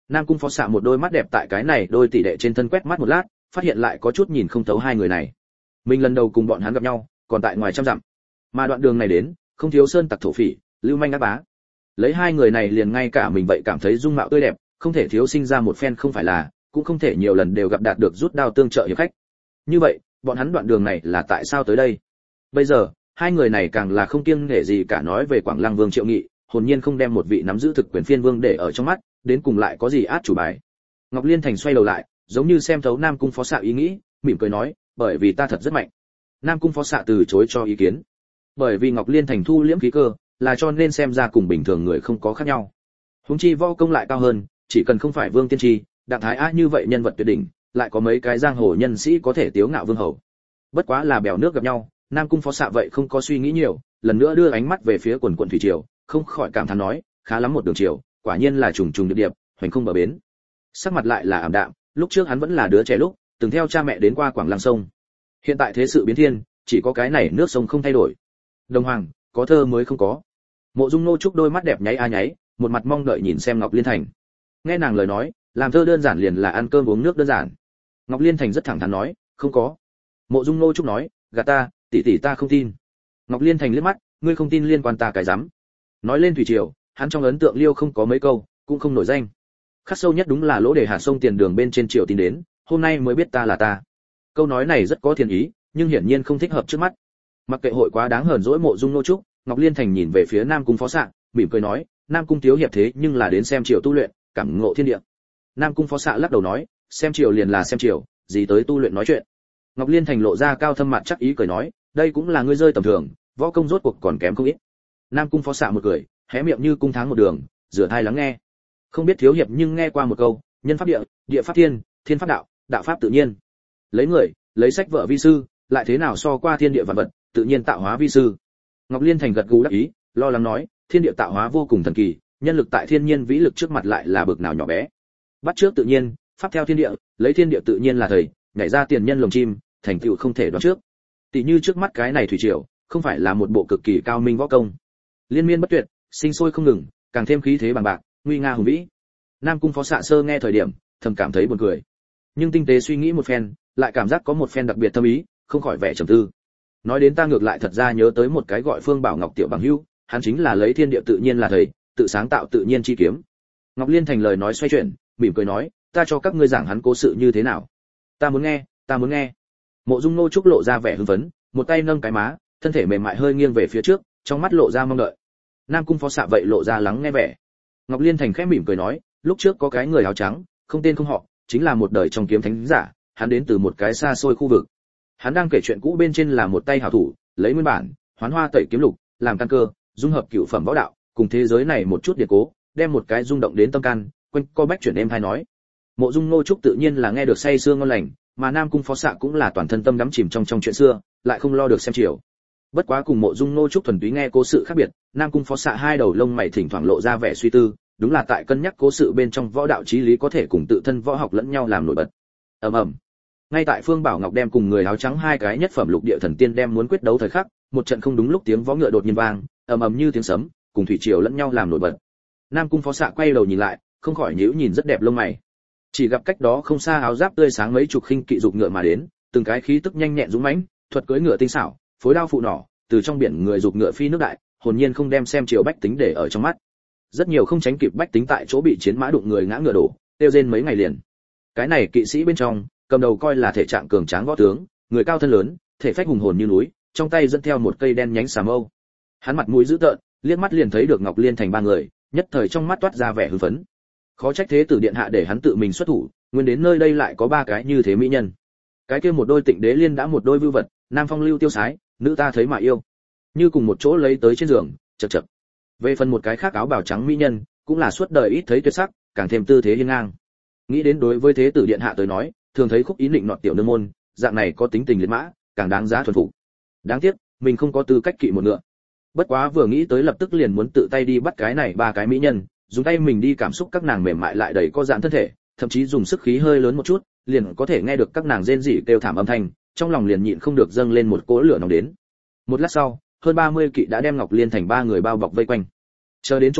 Nam Cung Phó Xạ một đôi mắt đẹp tại cái này đôi tỷ đệ trên thân quét mắt một lát, phát hiện lại có chút nhìn không thấu hai người này. Mình lần đầu cùng bọn hắn gặp nhau, còn tại ngoài trăm dặm, mà đoạn đường này đến, không thiếu sơn tặc thổ phỉ, lưu manh ác bá. Lấy hai người này liền ngay cả mình vậy cảm thấy dung mạo tươi đẹp, không thể thiếu sinh ra một phen không phải là, cũng không thể nhiều lần đều gặp đạt được rút đao tương trợ hiệp khách. Như vậy, bọn hắn đoạn đường này là tại sao tới đây? Bây giờ, hai người này càng là không kiêng nể gì cả nói về Quảng Lăng Vương Triệu Nghị, hồn nhiên không đem một vị nắm giữ thực quyền phiên vương để ở trong mắt, đến cùng lại có gì át chủ bài. Ngọc Liên Thành xoay đầu lại, giống như xem thấu Nam Cung Phó Xạ ý nghĩ, mỉm cười nói, bởi vì ta thật rất mạnh. Nam Cung Phó Xạ từ chối cho ý kiến. Bởi vì Ngọc Liên Thành thu liễm khí cơ, là cho nên xem ra cùng bình thường người không có khác nhau. Huống chi võ công lại cao hơn, chỉ cần không phải Vương Tiên Tri, Đặng Thái Á như vậy nhân vật tuyệt đỉnh, lại có mấy cái giang hồ nhân sĩ có thể tiếu ngạo vương hầu. Bất quá là bèo nước gặp nhau, Nam Cung Phó Xạ vậy không có suy nghĩ nhiều, lần nữa đưa ánh mắt về phía quần quần thủy triều, không khỏi cảm thán nói, khá lắm một đường triều, quả nhiên là trùng trùng điệp điệp, hoành không bờ bến. Sắc mặt lại là ảm đạm, lúc trước hắn vẫn là đứa trẻ lúc, từng theo cha mẹ đến qua Quảng Lăng sông. Hiện tại thế sự biến thiên, chỉ có cái này nước sông không thay đổi. Đồng Hoàng, có thơ mới không có. Mộ Dung Nô Trúc đôi mắt đẹp nháy a nháy, một mặt mong đợi nhìn xem Ngọc Liên Thành. Nghe nàng lời nói, làm thơ đơn giản liền là ăn cơm uống nước đơn giản. Ngọc Liên Thành rất thẳng thắn nói, không có. Mộ Dung Nô Trúc nói, gạt ta, tỷ tỷ ta không tin. Ngọc Liên Thành liếc mắt, ngươi không tin liên quan ta cái rắm. Nói lên thủy triều, hắn trong ấn tượng Liêu không có mấy câu, cũng không nổi danh. Khắc sâu nhất đúng là lỗ để hạ sông tiền đường bên trên triều tin đến, hôm nay mới biết ta là ta. Câu nói này rất có thiền ý, nhưng hiển nhiên không thích hợp trước mắt. Mặc kệ hội quá đáng hờn dỗi Mộ Dung Nô Trúc, Ngọc Liên Thành nhìn về phía Nam Cung Phó Xạ, mỉm cười nói, Nam Cung thiếu hiệp thế nhưng là đến xem triều tu luyện, cảm ngộ thiên địa. Nam Cung Phó Xạ lắc đầu nói, xem triều liền là xem triều, gì tới tu luyện nói chuyện. Ngọc Liên Thành lộ ra cao thâm mặt chắc ý cười nói, đây cũng là ngươi rơi tầm thường, võ công rốt cuộc còn kém không ít. Nam Cung Phó Xạ một cười, hé miệng như cung tháng một đường, rửa tai lắng nghe. Không biết thiếu hiệp nhưng nghe qua một câu, nhân pháp địa, địa pháp thiên, thiên pháp đạo, đạo pháp tự nhiên. Lấy người, lấy sách vở vi sư, lại thế nào so qua thiên địa vạn vật, tự nhiên tạo hóa vi sư. Ngọc Liên Thành gật gù đáp ý, lo lắng nói, thiên địa tạo hóa vô cùng thần kỳ, nhân lực tại thiên nhiên vĩ lực trước mặt lại là bực nào nhỏ bé. Bắt trước tự nhiên, pháp theo thiên địa, lấy thiên địa tự nhiên là thầy, nhảy ra tiền nhân lồng chim, thành tựu không thể đoán trước. Tỷ như trước mắt cái này thủy triều, không phải là một bộ cực kỳ cao minh võ công, liên miên bất tuyệt, sinh sôi không ngừng, càng thêm khí thế bằng bạc, nguy nga hùng vĩ. Nam Cung Phó Xạ sơ nghe thời điểm, thầm cảm thấy buồn cười, nhưng tinh tế suy nghĩ một phen, lại cảm giác có một phen đặc biệt thâm ý, không khỏi vẻ trầm tư. Nói đến ta ngược lại thật ra nhớ tới một cái gọi Phương Bảo Ngọc tiểu bằng hữu, hắn chính là lấy thiên địa tự nhiên là thầy, tự sáng tạo tự nhiên chi kiếm. Ngọc Liên Thành lời nói xoay chuyển, mỉm cười nói, ta cho các ngươi giảng hắn cố sự như thế nào. Ta muốn nghe, ta muốn nghe. Mộ Dung Nô Trúc lộ ra vẻ hưng phấn, một tay nâng cái má, thân thể mềm mại hơi nghiêng về phía trước, trong mắt lộ ra mong đợi. Nam Cung Phó Xạ vậy lộ ra lắng nghe vẻ. Ngọc Liên Thành khẽ mỉm cười nói, lúc trước có cái người áo trắng, không tên không họ, chính là một đời trong kiếm thánh giả, hắn đến từ một cái xa xôi khu vực. Hắn đang kể chuyện cũ bên trên là một tay hảo thủ, lấy nguyên bản, hoán hoa tẩy kiếm lục, làm căn cơ, dung hợp cửu phẩm võ đạo, cùng thế giới này một chút điển cố, đem một cái rung động đến tâm can, quanh co bách chuyển êm hay nói. Mộ Dung Nô Trúc tự nhiên là nghe được say sưa ngon lành, mà Nam Cung Phó Xạ cũng là toàn thân tâm đắm chìm trong chuyện xưa, lại không lo được xem chiều. Bất quá cùng Mộ Dung Nô Trúc thuần túy nghe cố sự khác biệt, Nam Cung Phó Xạ hai đầu lông mày thỉnh thoảng lộ ra vẻ suy tư, đúng là tại cân nhắc cố sự bên trong võ đạo chí lý có thể cùng tự thân võ học lẫn nhau làm nổi bật. Ầm ầm. Ngay tại Phương Bảo Ngọc đem cùng người áo trắng hai cái nhất phẩm lục địa thần tiên đem muốn quyết đấu thời khắc, một trận không đúng lúc tiếng võ ngựa đột nhiên vang, ầm ầm như tiếng sấm, cùng thủy triều lẫn nhau làm nổi bật. Nam Cung Phó Xạ quay đầu nhìn lại, không khỏi nhíu nhìn rất đẹp lông mày. Chỉ gặp cách đó không xa áo giáp tươi sáng mấy chục khinh kỵ dục ngựa mà đến, từng cái khí tức nhanh nhẹn dũng mãnh, thuật cưỡi ngựa tinh xảo, phối đao phụ nỏ, từ trong biển người dục ngựa phi nước đại, hồn nhiên không đem xem triều bách tính để ở trong mắt. Rất nhiều không tránh kịp bách tính tại chỗ bị chiến mã đụng người ngã ngựa đổ, tiêu rên mấy ngày liền. Cái này kỵ sĩ bên trong, cầm đầu coi là thể trạng cường tráng võ tướng, người cao thân lớn, thể phách hùng hồn như núi, trong tay dẫn theo một cây đen nhánh xà mâu. Hắn mặt mũi dữ tợn, liếc mắt liền thấy được Ngọc Liên Thành ba người, nhất thời trong mắt toát ra vẻ hưng phấn. Khó trách thế tử điện hạ để hắn tự mình xuất thủ, nguyên đến nơi đây lại có ba cái như thế mỹ nhân. Cái kia một đôi Tịnh Đế Liên đã một đôi vưu vật, nam phong lưu tiêu sái, nữ ta thấy mà yêu. Như cùng một chỗ lấy tới trên giường, chậc chậc. Về phần một cái khác áo bào trắng mỹ nhân, cũng là suốt đời ít thấy tuyệt sắc, càng thêm tư thế hiên ngang. Nghĩ đến đối với thế tử điện hạ tới nói, thường thấy khúc ý định nọt tiểu nương môn, dạng này có tính tình liệt mã, càng đáng giá thuần phục. Đáng tiếc, mình không có tư cách kỵ một ngựa. Bất quá vừa nghĩ tới lập tức liền muốn tự tay đi bắt cái này ba cái mỹ nhân, dùng tay mình đi cảm xúc các nàng mềm mại lại đầy có giãn thân thể, thậm chí dùng sức khí hơi lớn một chút, liền có thể nghe được các nàng rên rỉ kêu thảm âm thanh, trong lòng liền nhịn không được dâng lên một cỗ lửa nóng đến. Một lát sau, hơn 30 kỵ đã đem Ngọc Liên Thành ba người bao bọc vây quanh. Chờ đến chỗ gần,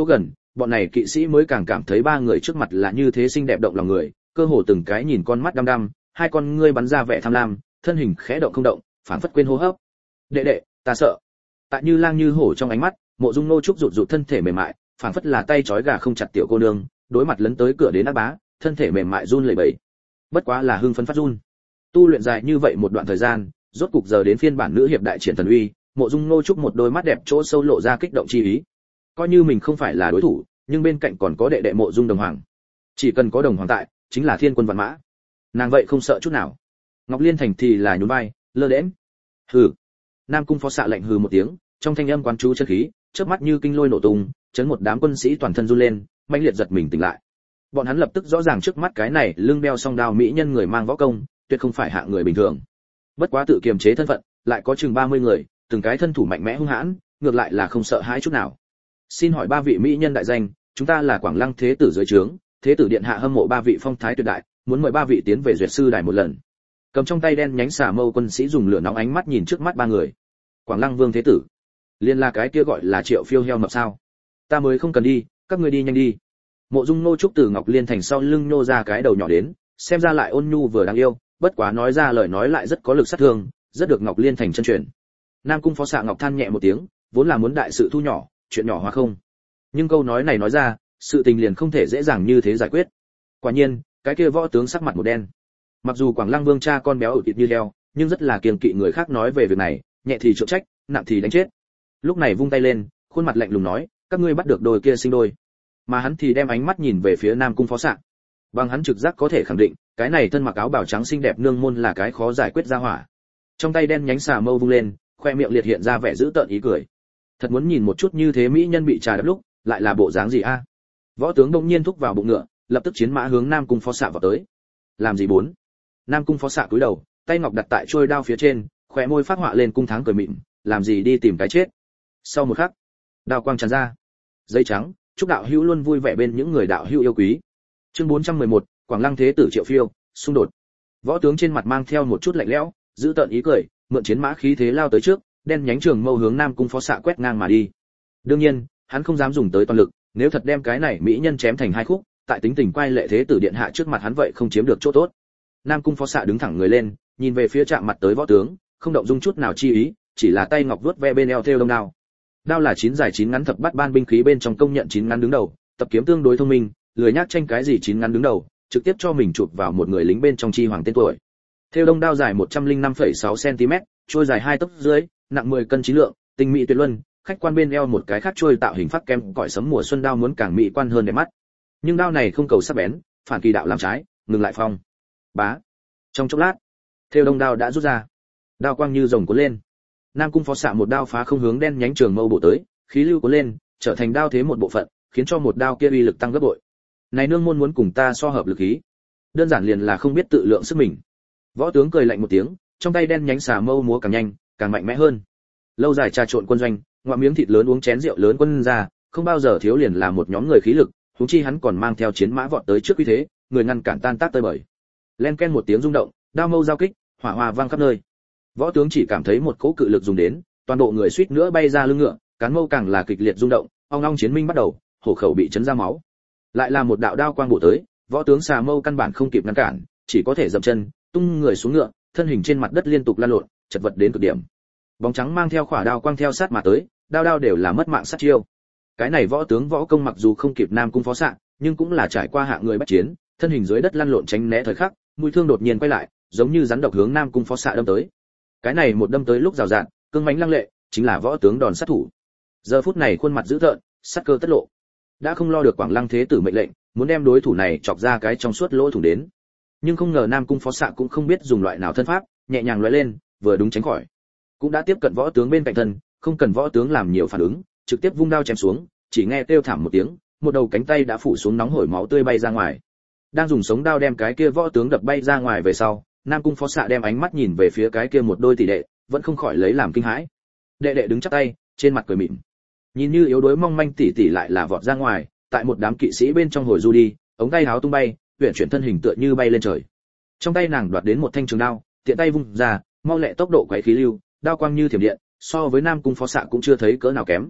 bọn này kỵ sĩ mới càng cảm thấy ba người trước mặt là như thế xinh đẹp động lòng người, cơ hồ từng cái nhìn con mắt đăm đăm, hai con ngươi bắn ra vẻ tham lam, thân hình khẽ động không động, phảng phất quên hô hấp. Đệ đệ, ta sợ. Tại như lang như hổ trong ánh mắt, Mộ Dung Nô Trúc rụt rụt thân thể mềm mại, phảng phất là tay trói gà không chặt tiểu cô nương, đối mặt lấn tới cửa đến ác bá, thân thể mềm mại run lẩy bẩy. Bất quá là hưng phấn phát run. Tu luyện dài như vậy một đoạn thời gian, rốt cục giờ đến phiên bản nữ hiệp đại triển thần uy, Mộ Dung Nô Trúc một đôi mắt đẹp chỗ sâu lộ ra kích động chi ý. Coi như mình không phải là đối thủ, nhưng bên cạnh còn có đệ đệ Mộ Dung Đồng Hoàng. Chỉ cần có Đồng Hoàng tại, chính là thiên quân vạn mã. Nàng vậy không sợ chút nào. Ngọc Liên Thành thì là nhún vai, lơ đễnh. Hừ. Nam Cung Phó Xạ lạnh hừ một tiếng, trong thanh âm quán chú chân khí, chớp mắt như kinh lôi nổ tung, chấn một đám quân sĩ toàn thân run lên, mãnh liệt giật mình tỉnh lại. Bọn hắn lập tức rõ ràng trước mắt cái này lưng đeo song đao mỹ nhân người mang võ công, tuyệt không phải hạng người bình thường. Bất quá tự kiềm chế thân phận, lại có chừng 30 người, từng cái thân thủ mạnh mẽ hung hãn, ngược lại là không sợ hãi chút nào. Xin hỏi ba vị mỹ nhân đại danh, chúng ta là Quảng Lăng thế tử dưới trướng, thế tử điện hạ hâm mộ ba vị phong thái tuyệt đại, muốn mời ba vị tiến về duyệt sư đài một lần. Cầm trong tay đen nhánh xà mâu quân sĩ dùng lửa nóng ánh mắt nhìn trước mắt ba người. Quảng Lăng vương thế tử, liên là cái kia gọi là Triệu Phiêu heo mập sao? Ta mới không cần đi, các ngươi đi nhanh đi. Mộ Dung Nô Trúc từ Ngọc Liên Thành sau lưng nhô ra cái đầu nhỏ đến, xem ra lại ôn nhu vừa đáng yêu, bất quá nói ra lời nói lại rất có lực sát thương, rất được Ngọc Liên Thành chân truyền. Nam Cung Phó Xạ Ngọc than nhẹ một tiếng, vốn là muốn đại sự thu nhỏ, chuyện nhỏ hóa không. Nhưng câu nói này nói ra, sự tình liền không thể dễ dàng như thế giải quyết. Quả nhiên, cái kia võ tướng sắc mặt một đen. Mặc dù Quảng Lăng vương cha con béo ự thịt như heo, nhưng rất là kiêng kỵ người khác nói về việc này, nhẹ thì trượng trách, nặng thì đánh chết. Lúc này vung tay lên, khuôn mặt lạnh lùng nói, các ngươi bắt được đôi kia sinh đôi. Mà hắn thì đem ánh mắt nhìn về phía Nam Cung Phó Xạ. Bằng hắn trực giác có thể khẳng định, cái này thân mặc áo bào trắng xinh đẹp nương môn là cái khó giải quyết ra hỏa. Trong tay đen nhánh xà mâu vung lên, khoe miệng liệt hiện ra vẻ dữ tợn ý cười. Thật muốn nhìn một chút như thế mỹ nhân bị trà đập lúc, lại là bộ dáng gì a? Võ tướng bỗng nhiên thúc vào bụng ngựa, lập tức chiến mã hướng Nam Cung Phó Xạ vào tới. Làm gì bốn? Nam Cung Phó Xạ cúi đầu, tay ngọc đặt tại chuôi đao phía trên, khóe môi phát họa lên cung tháng cười mịn, làm gì đi tìm cái chết. Sau một khắc, đao quang tràn ra. Dây trắng, chúc đạo hữu luôn vui vẻ bên những người đạo hữu yêu quý. Chương 411, Quảng Lăng thế tử Triệu Phiêu, xung đột. Võ tướng trên mặt mang theo một chút lạnh lẽo, giữ tợn ý cười, mượn chiến mã khí thế lao tới trước, đen nhánh trường mâu hướng Nam Cung Phó Xạ quét ngang mà đi. Đương nhiên, hắn không dám dùng tới toàn lực, nếu thật đem cái này mỹ nhân chém thành hai khúc, tại tính tình quay lệ thế tử điện hạ trước mặt hắn vậy không chiếm được chỗ tốt. Nam Cung Phó Xạ đứng thẳng người lên, nhìn về phía chạm mặt tới võ tướng, không động dung chút nào chi ý, chỉ là tay ngọc vuốt ve bên eo thêu đông đao. Đao là 9 dài 9 ngắn thập bát ban binh khí bên trong công nhận 9 ngắn đứng đầu, tập kiếm tương đối thông minh, lười nhác tranh cái gì 9 ngắn đứng đầu, trực tiếp cho mình chụp vào một người lính bên trong chi hoàng tên tuổi. Thêu đông đao dài 105,6 cm, trôi dài 2 tấc dưới, nặng 10 cân 9 lượng, tinh mỹ tuyệt luân, khách quan bên eo một cái khác trôi tạo hình phát kem cõi sấm mùa xuân đao muốn càng mỹ quan hơn đẹp mắt. Nhưng đao này không cầu sắc bén, phản kỳ đạo làm trái, ngừng lại phong. Bá. Trong chốc lát, thêu đông đao đã rút ra. Đao quang như rồng cuốn lên. Nam Cung Phó Xạ một đao phá không hướng đen nhánh trường mâu bổ tới, khí lưu cuốn lên, trở thành đao thế một bộ phận, khiến cho một đao kia uy lực tăng gấp bội. Này nương môn muốn cùng ta so hợp lực khí, đơn giản liền là không biết tự lượng sức mình. Võ tướng cười lạnh một tiếng, trong tay đen nhánh xà mâu múa càng nhanh, càng mạnh mẽ hơn. Lâu dài trà trộn quân doanh, ngoạm miếng thịt lớn uống chén rượu lớn quân ra, không bao giờ thiếu liền là một nhóm người khí lực, huống chi hắn còn mang theo chiến mã vọt tới trước uy thế, người ngăn cản tan tác tơi bời. Len ken một tiếng rung động, đao mâu giao kích, hỏa hoa vang khắp nơi. Võ tướng chỉ cảm thấy một cỗ cự lực dùng đến, toàn bộ người suýt nữa bay ra lưng ngựa, cán mâu càng là kịch liệt rung động, ong ong chiến minh bắt đầu, hổ khẩu bị chấn ra máu. Lại là một đạo đao quang bổ tới, võ tướng xà mâu căn bản không kịp ngăn cản, chỉ có thể dậm chân, tung người xuống ngựa, thân hình trên mặt đất liên tục lăn lộn, chật vật đến cực điểm. Bóng trắng mang theo khỏa đao quang theo sát mà tới, đao đao đều là mất mạng sát chiêu. Cái này võ tướng võ công mặc dù không kịp Nam Cung Phó Xạ, nhưng cũng là trải qua hạng người bách chiến, thân hình dưới đất lăn lộn tránh né thời khắc, mũi thương đột nhiên quay lại, giống như rắn độc hướng Nam Cung Phó Xạ đâm tới. Cái này một đâm tới lúc rào rạt, cương mãnh lăng lệ, chính là võ tướng đòn sát thủ. Giờ phút này khuôn mặt dữ tợn, sát cơ tất lộ. Đã không lo được Quảng Lăng thế tử mệnh lệnh, muốn đem đối thủ này chọc ra cái trong suốt lỗ thủng đến. Nhưng không ngờ Nam Cung Phó Xạ cũng không biết dùng loại nào thân pháp, nhẹ nhàng lóe lên, vừa đúng tránh khỏi. Cũng đã tiếp cận võ tướng bên cạnh thân, không cần võ tướng làm nhiều phản ứng, trực tiếp vung đao chém xuống, chỉ nghe kêu thảm một tiếng, một đầu cánh tay đã phủ xuống nóng hổi máu tươi bay ra ngoài. Đang dùng sống đao đem cái kia võ tướng đập bay ra ngoài về sau, Nam Cung Phó Xạ đem ánh mắt nhìn về phía cái kia một đôi tỷ đệ, vẫn không khỏi lấy làm kinh hãi. Đệ đệ đứng chắp tay, trên mặt cười mỉm. Nhìn như yếu đuối mong manh tỷ tỷ lại là vọt ra ngoài, tại một đám kỵ sĩ bên trong hồi du đi, ống tay háo tung bay, huyền chuyển thân hình tựa như bay lên trời. Trong tay nàng đoạt đến một thanh trường đao, tiện tay vung ra, mau lẹ tốc độ quấy khí lưu, đao quang như thiểm điện, so với Nam Cung Phó Xạ cũng chưa thấy cỡ nào kém.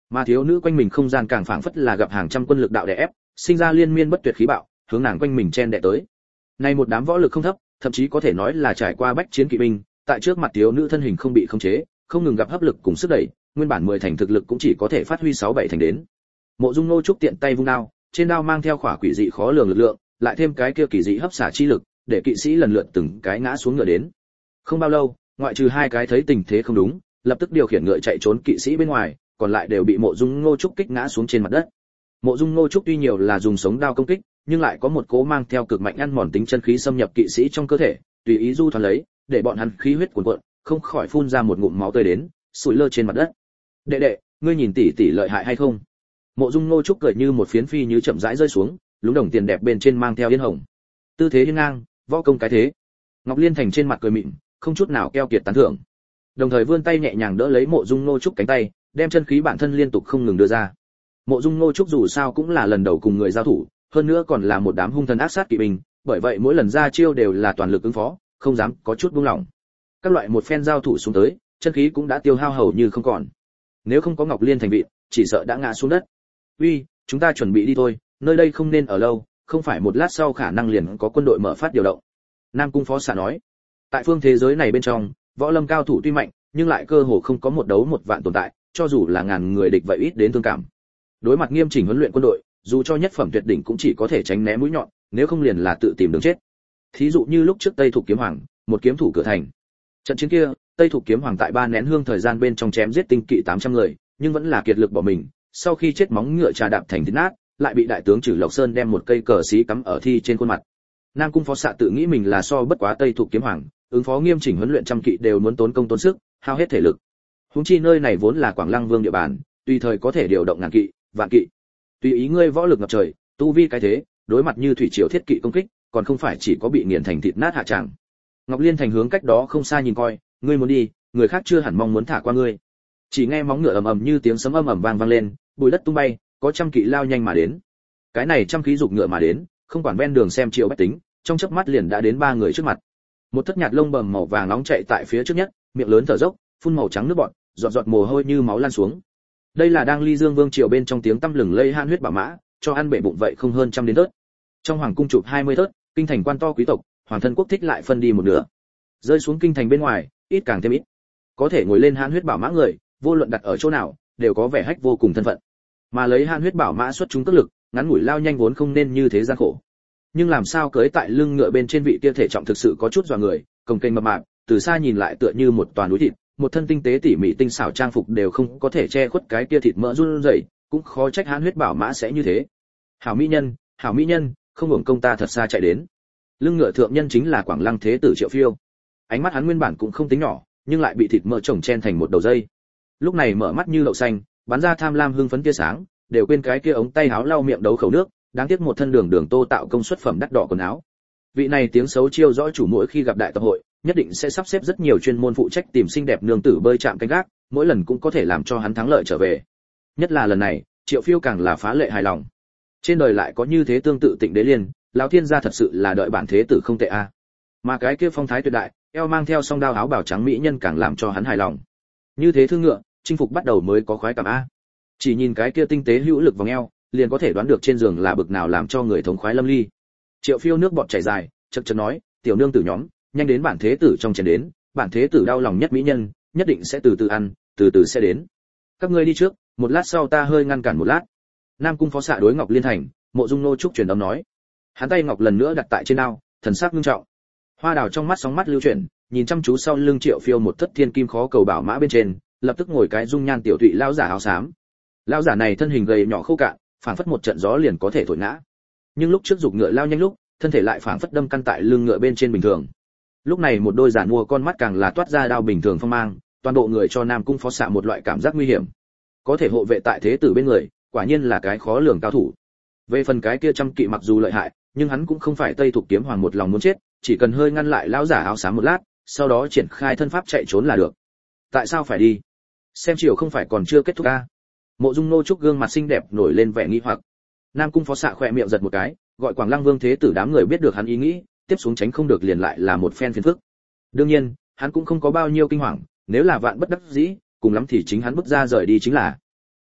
Mà thiếu nữ quanh mình không gian càng phảng phất là gặp hàng trăm quân lực đạo đè ép, sinh ra liên miên bất tuyệt khí bạo, hướng nàng quanh mình chen đè tới. Này một đám võ lực không thấp, thậm chí có thể nói là trải qua bách chiến kỵ binh, tại trước mặt thiếu nữ thân hình không bị khống chế, không ngừng gặp hấp lực cùng sức đẩy, nguyên bản 10 thành thực lực cũng chỉ có thể phát huy 6-7 thành đến. Mộ Dung Nô Trúc tiện tay vung đao, trên đao mang theo khỏa quỷ dị khó lường lực lượng, lại thêm cái kia kỳ dị hấp xả chi lực, để kỵ sĩ lần lượt từng cái ngã xuống ngựa đến. Không bao lâu, ngoại trừ 2 cái thấy tình thế không đúng, lập tức điều khiển ngựa chạy trốn kỵ sĩ bên ngoài, còn lại đều bị Mộ Dung Nô Trúc kích ngã xuống trên mặt đất. Mộ Dung Nô Trúc tuy nhiều là dùng sống đao công kích, nhưng lại có một cố mang theo cực mạnh ăn mòn tính chân khí xâm nhập kỵ sĩ trong cơ thể, tùy ý du thoán lấy, để bọn hắn khí huyết cuồn cuộn, không khỏi phun ra một ngụm máu tươi đến, sủi lơ trên mặt đất. "Đệ đệ, ngươi nhìn tỷ tỷ lợi hại hay không?" Mộ Dung Nô Trúc cười như một phiến phi như chậm rãi rơi xuống, lúng đồng tiền đẹp bên trên mang theo yên hồng. Tư thế hiên ngang, võ công cái thế. Ngọc Liên Thành trên mặt cười mịn, không chút nào keo kiệt tán thưởng. Đồng thời vươn tay nhẹ nhàng đỡ lấy Mộ Dung Nô Trúc cánh tay, đem chân khí bản thân liên tục không ngừng đưa ra. Mộ Dung Nô Trúc dù sao cũng là lần đầu cùng người giao thủ, hơn nữa còn là một đám hung thần ác sát kỵ binh, bởi vậy mỗi lần ra chiêu đều là toàn lực ứng phó, không dám có chút buông lỏng. Các loại một phen giao thủ xuống tới, chân khí cũng đã tiêu hao hầu như không còn. Nếu không có Ngọc Liên Thành vị, chỉ sợ đã ngã xuống đất. "Uy, chúng ta chuẩn bị đi thôi, nơi đây không nên ở lâu, không phải một lát sau khả năng liền có quân đội mở phát điều động." Nam Cung Phó Xạ nói. Tại phương thế giới này bên trong, võ lâm cao thủ tuy mạnh, nhưng lại cơ hồ không có một đấu một vạn tồn tại, cho dù là ngàn người địch vậy ít đến thương cảm. Đối mặt nghiêm chỉnh huấn luyện quân đội, dù cho nhất phẩm tuyệt đỉnh cũng chỉ có thể tránh né mũi nhọn, nếu không liền là tự tìm đường chết. Thí dụ như lúc trước Tây Thục Kiếm Hoàng, một kiếm thủ cửa thành. Trận chiến kia, Tây Thục Kiếm Hoàng tại 3 nén hương thời gian bên trong chém giết tinh kỵ 800 người, nhưng vẫn là kiệt lực bỏ mình, sau khi chết móng ngựa trà đạp thành thịt nát, lại bị đại tướng Trử Lộc Sơn đem một cây cờ xí cắm ở thi trên khuôn mặt. Nam Cung Phó Xạ tự nghĩ mình là so bất quá Tây Thục Kiếm Hoàng, ứng phó nghiêm chỉnh huấn luyện trăm kỵ đều muốn tốn công tốn sức, hao hết thể lực. Huống chi nơi này vốn là Quảng Lăng Vương địa bàn, tùy thời có thể điều động ngàn kỵ, vạn kỵ. Tùy ý ngươi võ lực ngập trời, tu vi cái thế, đối mặt như thủy triều thiết kỵ công kích, còn không phải chỉ có bị nghiền thành thịt nát hạ tràng. Ngọc Liên Thành hướng cách đó không xa nhìn coi, ngươi muốn đi, người khác chưa hẳn mong muốn thả qua ngươi. Chỉ nghe móng ngựa ầm ầm như tiếng sấm ầm ầm vang lên, bụi đất tung bay, có trăm kỵ lao nhanh mà đến. Cái này trăm khí dục ngựa mà đến, không quản ven đường xem triệu bách tính, trong chớp mắt liền đã đến 3 người trước mặt. Một thất nhạt lông bầm màu vàng nóng chạy tại phía trước nhất, miệng lớn thở dốc, phun màu trắng nước bọt, giọt giọt mồ hôi như máu lan xuống. Đây là đang Ly Dương Vương triều bên trong tiếng tăm lừng lây han huyết bảo mã, cho ăn bể bụng vậy không hơn trăm đến tớt. Trong hoàng cung chụp 20 tớt, kinh thành quan to quý tộc, hoàng thân quốc thích lại phân đi một nửa. Rơi xuống kinh thành bên ngoài, ít càng thêm ít. Có thể ngồi lên han huyết bảo mã người, vô luận đặt ở chỗ nào, đều có vẻ hách vô cùng thân phận. Mà lấy han huyết bảo mã xuất chúng tức lực, ngắn ngủi lao nhanh vốn không nên như thế gian khổ. Nhưng làm sao cưỡi tại lưng ngựa bên trên vị kia thể trọng thực sự có chút dọa người, cồng kềnh mập mạp, từ xa nhìn lại tựa như một toàn núi thịt, một thân tinh tế tỉ mỉ tinh xảo trang phục đều không có thể che khuất cái kia thịt mỡ run rẩy, cũng khó trách han huyết bảo mã sẽ như thế. Hảo mỹ nhân, không hưởng công ta thật xa chạy đến. Lưng ngựa thượng nhân chính là Quảng Lăng thế tử Triệu Phiêu. Ánh mắt hắn nguyên bản cũng không tính nhỏ, nhưng lại bị thịt mỡ chồng chen thành một đầu dây. Lúc này mở mắt như lậu xanh, bắn ra tham lam hưng phấn tia sáng, đều quên cái kia ống tay áo lau miệng đấu khẩu nước, đáng tiếc một thân đường tô tạo công xuất phẩm đắt đỏ quần áo. Vị này tiếng xấu chiêu rõ chủ mỗi khi gặp đại tập hội, nhất định sẽ sắp xếp rất nhiều chuyên môn phụ trách tìm xinh đẹp nương tử bơi chạm canh gác, mỗi lần cũng có thể làm cho hắn thắng lợi trở về. Nhất là lần này, Triệu Phiêu càng là phá lệ hài lòng. Trên đời lại có như thế tương tự Tịnh Đế Liên, lão thiên gia thật sự là đợi bản thế tử không tệ a. Mà cái kia phong thái tuyệt đại, eo mang theo song đao áo bào trắng mỹ nhân càng làm cho hắn hài lòng. Như thế thương ngựa, chinh phục bắt đầu mới có khoái cảm a. Chỉ nhìn cái kia tinh tế hữu lực vòng eo, liền có thể đoán được trên giường là bực nào làm cho người thống khoái lâm ly. Triệu Phiêu nước bọt chảy dài, chậc chậc nói, tiểu nương tử nhóm, nhanh đến bản thế tử trong chén đến, bản thế tử đau lòng nhất mỹ nhân, nhất định sẽ từ từ ăn, từ từ sẽ đến. Các ngươi đi trước, một lát sau ta hơi ngăn cản một lát. Nam Cung Phó Xạ đối Ngọc Liên Thành, Mộ Dung Nô Trúc truyền âm nói. Hắn tay ngọc lần nữa đặt tại trên đao, thần sắc nghiêm trọng. Hoa đào trong mắt sóng mắt lưu chuyển, nhìn chăm chú sau lưng Triệu Phiêu một thất thiên kim khó cầu bảo mã bên trên, lập tức ngồi cái dung nhan tiểu thụy lão giả áo xám. Lão giả này thân hình gầy nhỏ khô cạn, phảng phất một trận gió liền có thể thổi ngã. Nhưng lúc trước dục ngựa lao nhanh lúc, thân thể lại phảng phất đâm căn tại lưng ngựa bên trên bình thường. Lúc này một đôi giản mua con mắt càng là toát ra đao bình thường phong mang, toàn bộ người cho Nam Cung Phó Xạ một loại cảm giác nguy hiểm. Có thể hộ vệ tại thế tử bên người, quả nhiên là cái khó lường cao thủ. Về phần cái kia trăm kỵ mặc dù lợi hại, nhưng hắn cũng không phải Tây Thục Kiếm Hoàng một lòng muốn chết, chỉ cần hơi ngăn lại lão giả áo xám một lát, sau đó triển khai thân pháp chạy trốn là được. Tại sao phải đi? Xem chiều không phải còn chưa kết thúc a? Mộ Dung Nô Trúc gương mặt xinh đẹp nổi lên vẻ nghi hoặc. Nam Cung Phó Xạ khỏe miệng giật một cái, gọi Quảng Lăng Vương thế tử đám người biết được hắn ý nghĩ, tiếp xuống tránh không được liền lại là một phen phiền phức. Đương nhiên, hắn cũng không có bao nhiêu kinh hoàng, nếu là vạn bất đắc dĩ, cùng lắm thì chính hắn bước ra rời đi chính là.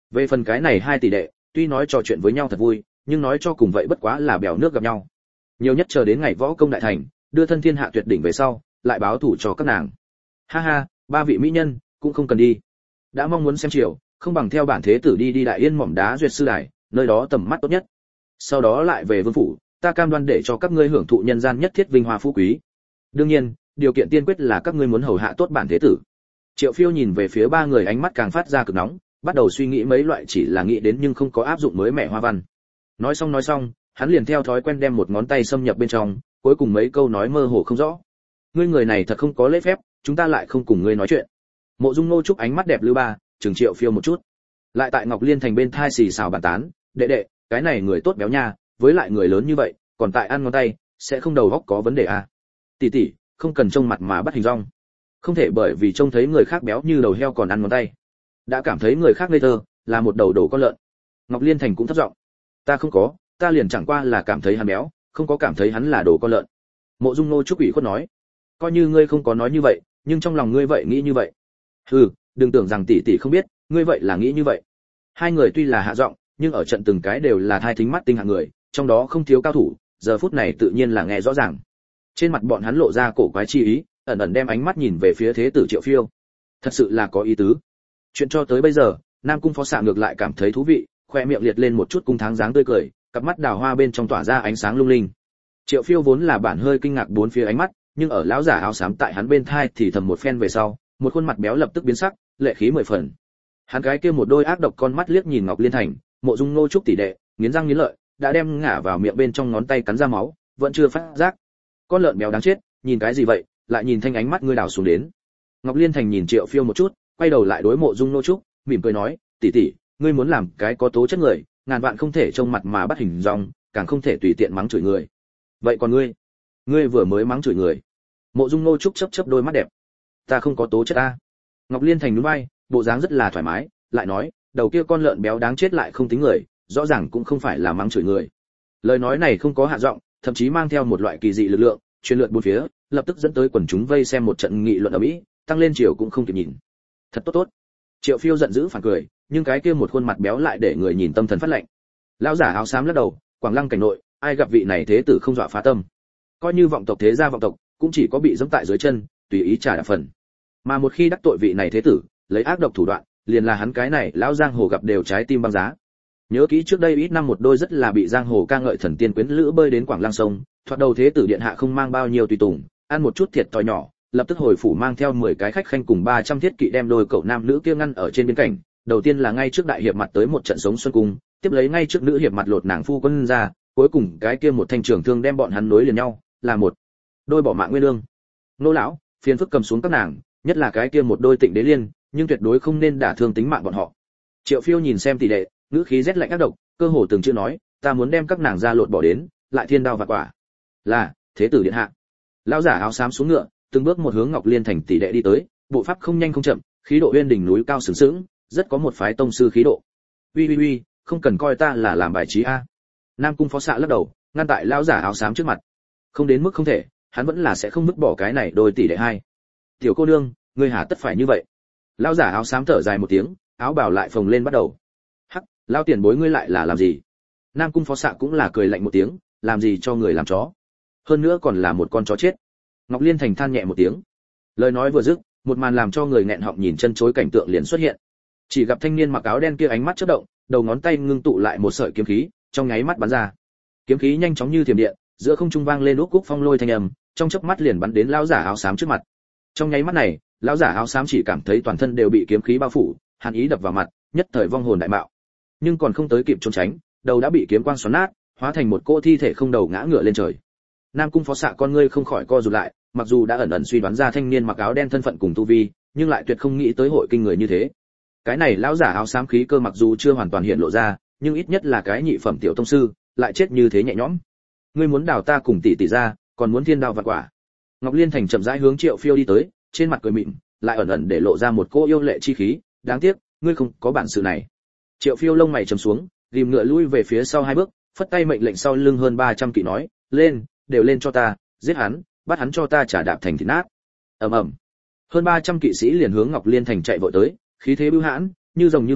Về phần cái này hai tỷ đệ, tuy nói trò chuyện với nhau thật vui, nhưng nói cho cùng vậy bất quá là bèo nước gặp nhau. Nhiều nhất chờ đến ngày võ công đại thành, đưa thân thiên hạ tuyệt đỉnh về sau, lại báo thủ cho các nàng. Ha ha, ba vị mỹ nhân cũng không cần đi. Đã mong muốn xem chiều, không bằng theo bản thế tử đi đi Đại Yên mỏm đá duyệt sư đài, nơi đó tầm mắt tốt nhất. Sau đó lại về vương phủ, ta cam đoan để cho các ngươi hưởng thụ nhân gian nhất thiết vinh hoa phú quý. Đương nhiên, điều kiện tiên quyết là các ngươi muốn hầu hạ tốt bản thế tử. Triệu Phiêu nhìn về phía ba người, ánh mắt càng phát ra cực nóng, bắt đầu suy nghĩ mấy loại chỉ là nghĩ đến nhưng không có áp dụng mới mẻ hoa văn. Nói xong, hắn liền theo thói quen đem một ngón tay xâm nhập bên trong, cuối cùng mấy câu nói mơ hồ không rõ. Ngươi người này thật không có lễ phép, chúng ta lại không cùng ngươi nói chuyện. Mộ Dung Nô Trúc ánh mắt đẹp lưu ba, chừng Triệu Phiêu một chút. Lại tại Ngọc Liên thành bên thai xì xào bàn tán, đệ đệ, cái này người tốt béo nha, với lại người lớn như vậy, còn tại ăn ngón tay, sẽ không đầu óc có vấn đề à? Tỷ tỷ, không cần trông mặt mà bắt hình dong. Không thể bởi vì trông thấy người khác béo như đầu heo còn ăn ngón tay, đã cảm thấy người khác ngây thơ, là một đầu đổ con lợn. Ngọc Liên thành cũng thấp giọng, ta không có, ta liền chẳng qua là cảm thấy hắn béo, không có cảm thấy hắn là đồ con lợn. Mộ Dung Nô Trúc ủy khuất nói, coi như ngươi không có nói như vậy, nhưng trong lòng ngươi vậy nghĩ như vậy. Hừ, đừng tưởng rằng tỷ tỷ không biết, ngươi vậy là nghĩ như vậy. Hai người tuy là hạ giọng, nhưng ở trận từng cái đều là thai thính mắt tinh hạng người, trong đó không thiếu cao thủ, giờ phút này tự nhiên là nghe rõ ràng. Trên mặt bọn hắn lộ ra cổ quái chi ý, ẩn ẩn đem ánh mắt nhìn về phía thế tử Triệu Phiêu. Thật sự là có ý tứ. Chuyện cho tới bây giờ, Nam cung phó xạ ngược lại cảm thấy thú vị, khoe miệng liệt lên một chút cung tháng dáng tươi cười, cặp mắt đào hoa bên trong tỏa ra ánh sáng lung linh. Triệu Phiêu vốn là bản hơi kinh ngạc bốn phía ánh mắt, nhưng ở lão giả áo xám tại hắn bên thai thì thầm một phen về sau, một khuôn mặt béo lập tức biến sắc, lệ khí mười phần. Hắn cái kia một đôi ác độc con mắt liếc nhìn Ngọc Liên thành, Mộ Dung Nô Trúc tỷ đệ, nghiến răng nghiến lợi, đã đem ngả vào miệng bên trong ngón tay cắn ra máu, vẫn chưa phát giác. Con lợn béo đáng chết, nhìn cái gì vậy, lại nhìn thanh ánh mắt ngươi đảo xuống đến. Ngọc Liên thành nhìn Triệu Phiêu một chút, quay đầu lại đối Mộ Dung Nô Trúc, mỉm cười nói, tỷ tỷ, ngươi muốn làm cái có tố chất người, ngàn vạn không thể trông mặt mà bắt hình dong, càng không thể tùy tiện mắng chửi người. Vậy còn ngươi vừa mới mắng chửi người. Mộ Dung Nô Trúc chớp chớp đôi mắt đẹp, ta không có tố chất a. Ngọc Liên thành nhún vai, bộ dáng rất là thoải mái, lại nói, đầu kia con lợn béo đáng chết lại không tính người, rõ ràng cũng không phải là mắng chửi người. Lời nói này không có hạ giọng, thậm chí mang theo một loại kỳ dị lực lượng, truyền lượn bốn phía, lập tức dẫn tới quần chúng vây xem một trận nghị luận ầm ĩ, tăng lên chiều cũng không kịp nhìn. Thật tốt tốt. Triệu Phiêu giận dữ phản cười, nhưng cái kia một khuôn mặt béo lại để người nhìn tâm thần phát lạnh. Lão giả áo xám lắc đầu, Quảng Lăng cảnh nội, ai gặp vị này thế tử không dọa phá tâm. Coi như vọng tộc thế gia vọng tộc, cũng chỉ có bị giẫm tại dưới chân, tùy ý trả đạp phần. Mà một khi đắc tội vị này thế tử, lấy ác độc thủ đoạn, liền là hắn cái này lão giang hồ gặp đều trái tim băng giá. Nhớ kỹ trước đây ít năm một đôi rất là bị giang hồ ca ngợi thần tiên quyến lữ bơi đến Quảng Lăng sông, thoạt đầu thế tử điện hạ không mang bao nhiêu tùy tùng, ăn một chút thiệt thòi nhỏ, lập tức hồi phủ mang theo 10 cái khách khanh cùng 300 thiết kỵ đem đôi cậu nam nữ kia ngăn ở trên biên cảnh. Đầu tiên là ngay trước đại hiệp mặt tới một trận sống xuân cung, tiếp lấy ngay trước nữ hiệp mặt lột nàng phu quân ra, cuối cùng cái kia một thanh trường thương đem bọn hắn nối liền nhau, là một đôi bỏ mạng nguyên lương. Nô lão, phiền phức cầm xuống các nàng, nhất là cái kia một đôi Tịnh Đế Liên, nhưng tuyệt đối không nên đả thương tính mạng bọn họ. Triệu Phiêu nhìn xem tỷ đệ, ngữ khí rét lạnh ác độc, cơ hồ từng chữ nói, ta muốn đem các nàng ra lột bỏ đến, lại thiên đao vạn quả. Là, thế tử điện hạ. Lão giả áo xám xuống ngựa, từng bước một hướng Ngọc Liên thành tỷ đệ đi tới, bộ pháp không nhanh không chậm, khí độ uyên đỉnh núi cao sướng sướng, rất có một phái tông sư khí độ. Uy, không cần coi ta là làm bài trí a. Nam cung phó xạ lắc đầu, ngăn tại lão giả áo xám trước mặt. Không đến mức không thể, hắn vẫn là sẽ không vứt bỏ cái này đôi tỷ đệ hai. Tiểu cô nương, ngươi hà tất phải như vậy. Lão giả áo xám thở dài một tiếng, áo bào lại phồng lên bắt đầu. Hắc, lão tiền bối ngươi lại là làm gì? Nam cung phó xạ cũng là cười lạnh một tiếng, làm gì cho người làm chó? Hơn nữa còn là một con chó chết. Ngọc Liên thành than nhẹ một tiếng. Lời nói vừa dứt, một màn làm cho người nghẹn họng nhìn chân chối cảnh tượng liền xuất hiện. Chỉ gặp thanh niên mặc áo đen kia ánh mắt chớp động, đầu ngón tay ngưng tụ lại một sợi kiếm khí, trong nháy mắt bắn ra. Kiếm khí nhanh chóng như thiểm điện, giữa không trung vang lên úc cúc phong lôi thanh âm, trong chớp mắt liền bắn đến lão giả áo xám trước mặt. Trong nháy mắt này, lão giả áo xám chỉ cảm thấy toàn thân đều bị kiếm khí bao phủ, hàn ý đập vào mặt, nhất thời vong hồn đại mạo. Nhưng còn không tới kịp trốn tránh, đầu đã bị kiếm quang xoắn nát, hóa thành một cô thi thể không đầu ngã ngửa lên trời. Nam cung phó xạ con ngươi không khỏi co rụt lại, mặc dù đã ẩn ẩn suy đoán ra thanh niên mặc áo đen thân phận cùng tu vi, nhưng lại tuyệt không nghĩ tới hội kinh người như thế. Cái này lão giả áo xám khí cơ mặc dù chưa hoàn toàn hiện lộ ra, nhưng ít nhất là cái nhị phẩm tiểu tông sư, lại chết như thế nhẹ nhõm. Ngươi muốn đào ta cùng tỷ tỷ ra, còn muốn thiên đao vạn quả. Ngọc Liên thành chậm rãi hướng Triệu Phiêu đi tới, trên mặt cười mịn, lại ẩn ẩn để lộ ra một cô yêu lệ chi khí, đáng tiếc, ngươi không có bản sự này. Triệu Phiêu lông mày trầm xuống, rìm ngựa lui về phía sau hai bước, phất tay mệnh lệnh sau lưng hơn 300 kỵ nói, lên, đều lên cho ta, giết hắn, bắt hắn cho ta trả đạp thành thịt nát. Ầm. Hơn 300 kỵ sĩ liền hướng Ngọc Liên thành chạy vội tới, khí thế bưu hãn, như rồng như hổ,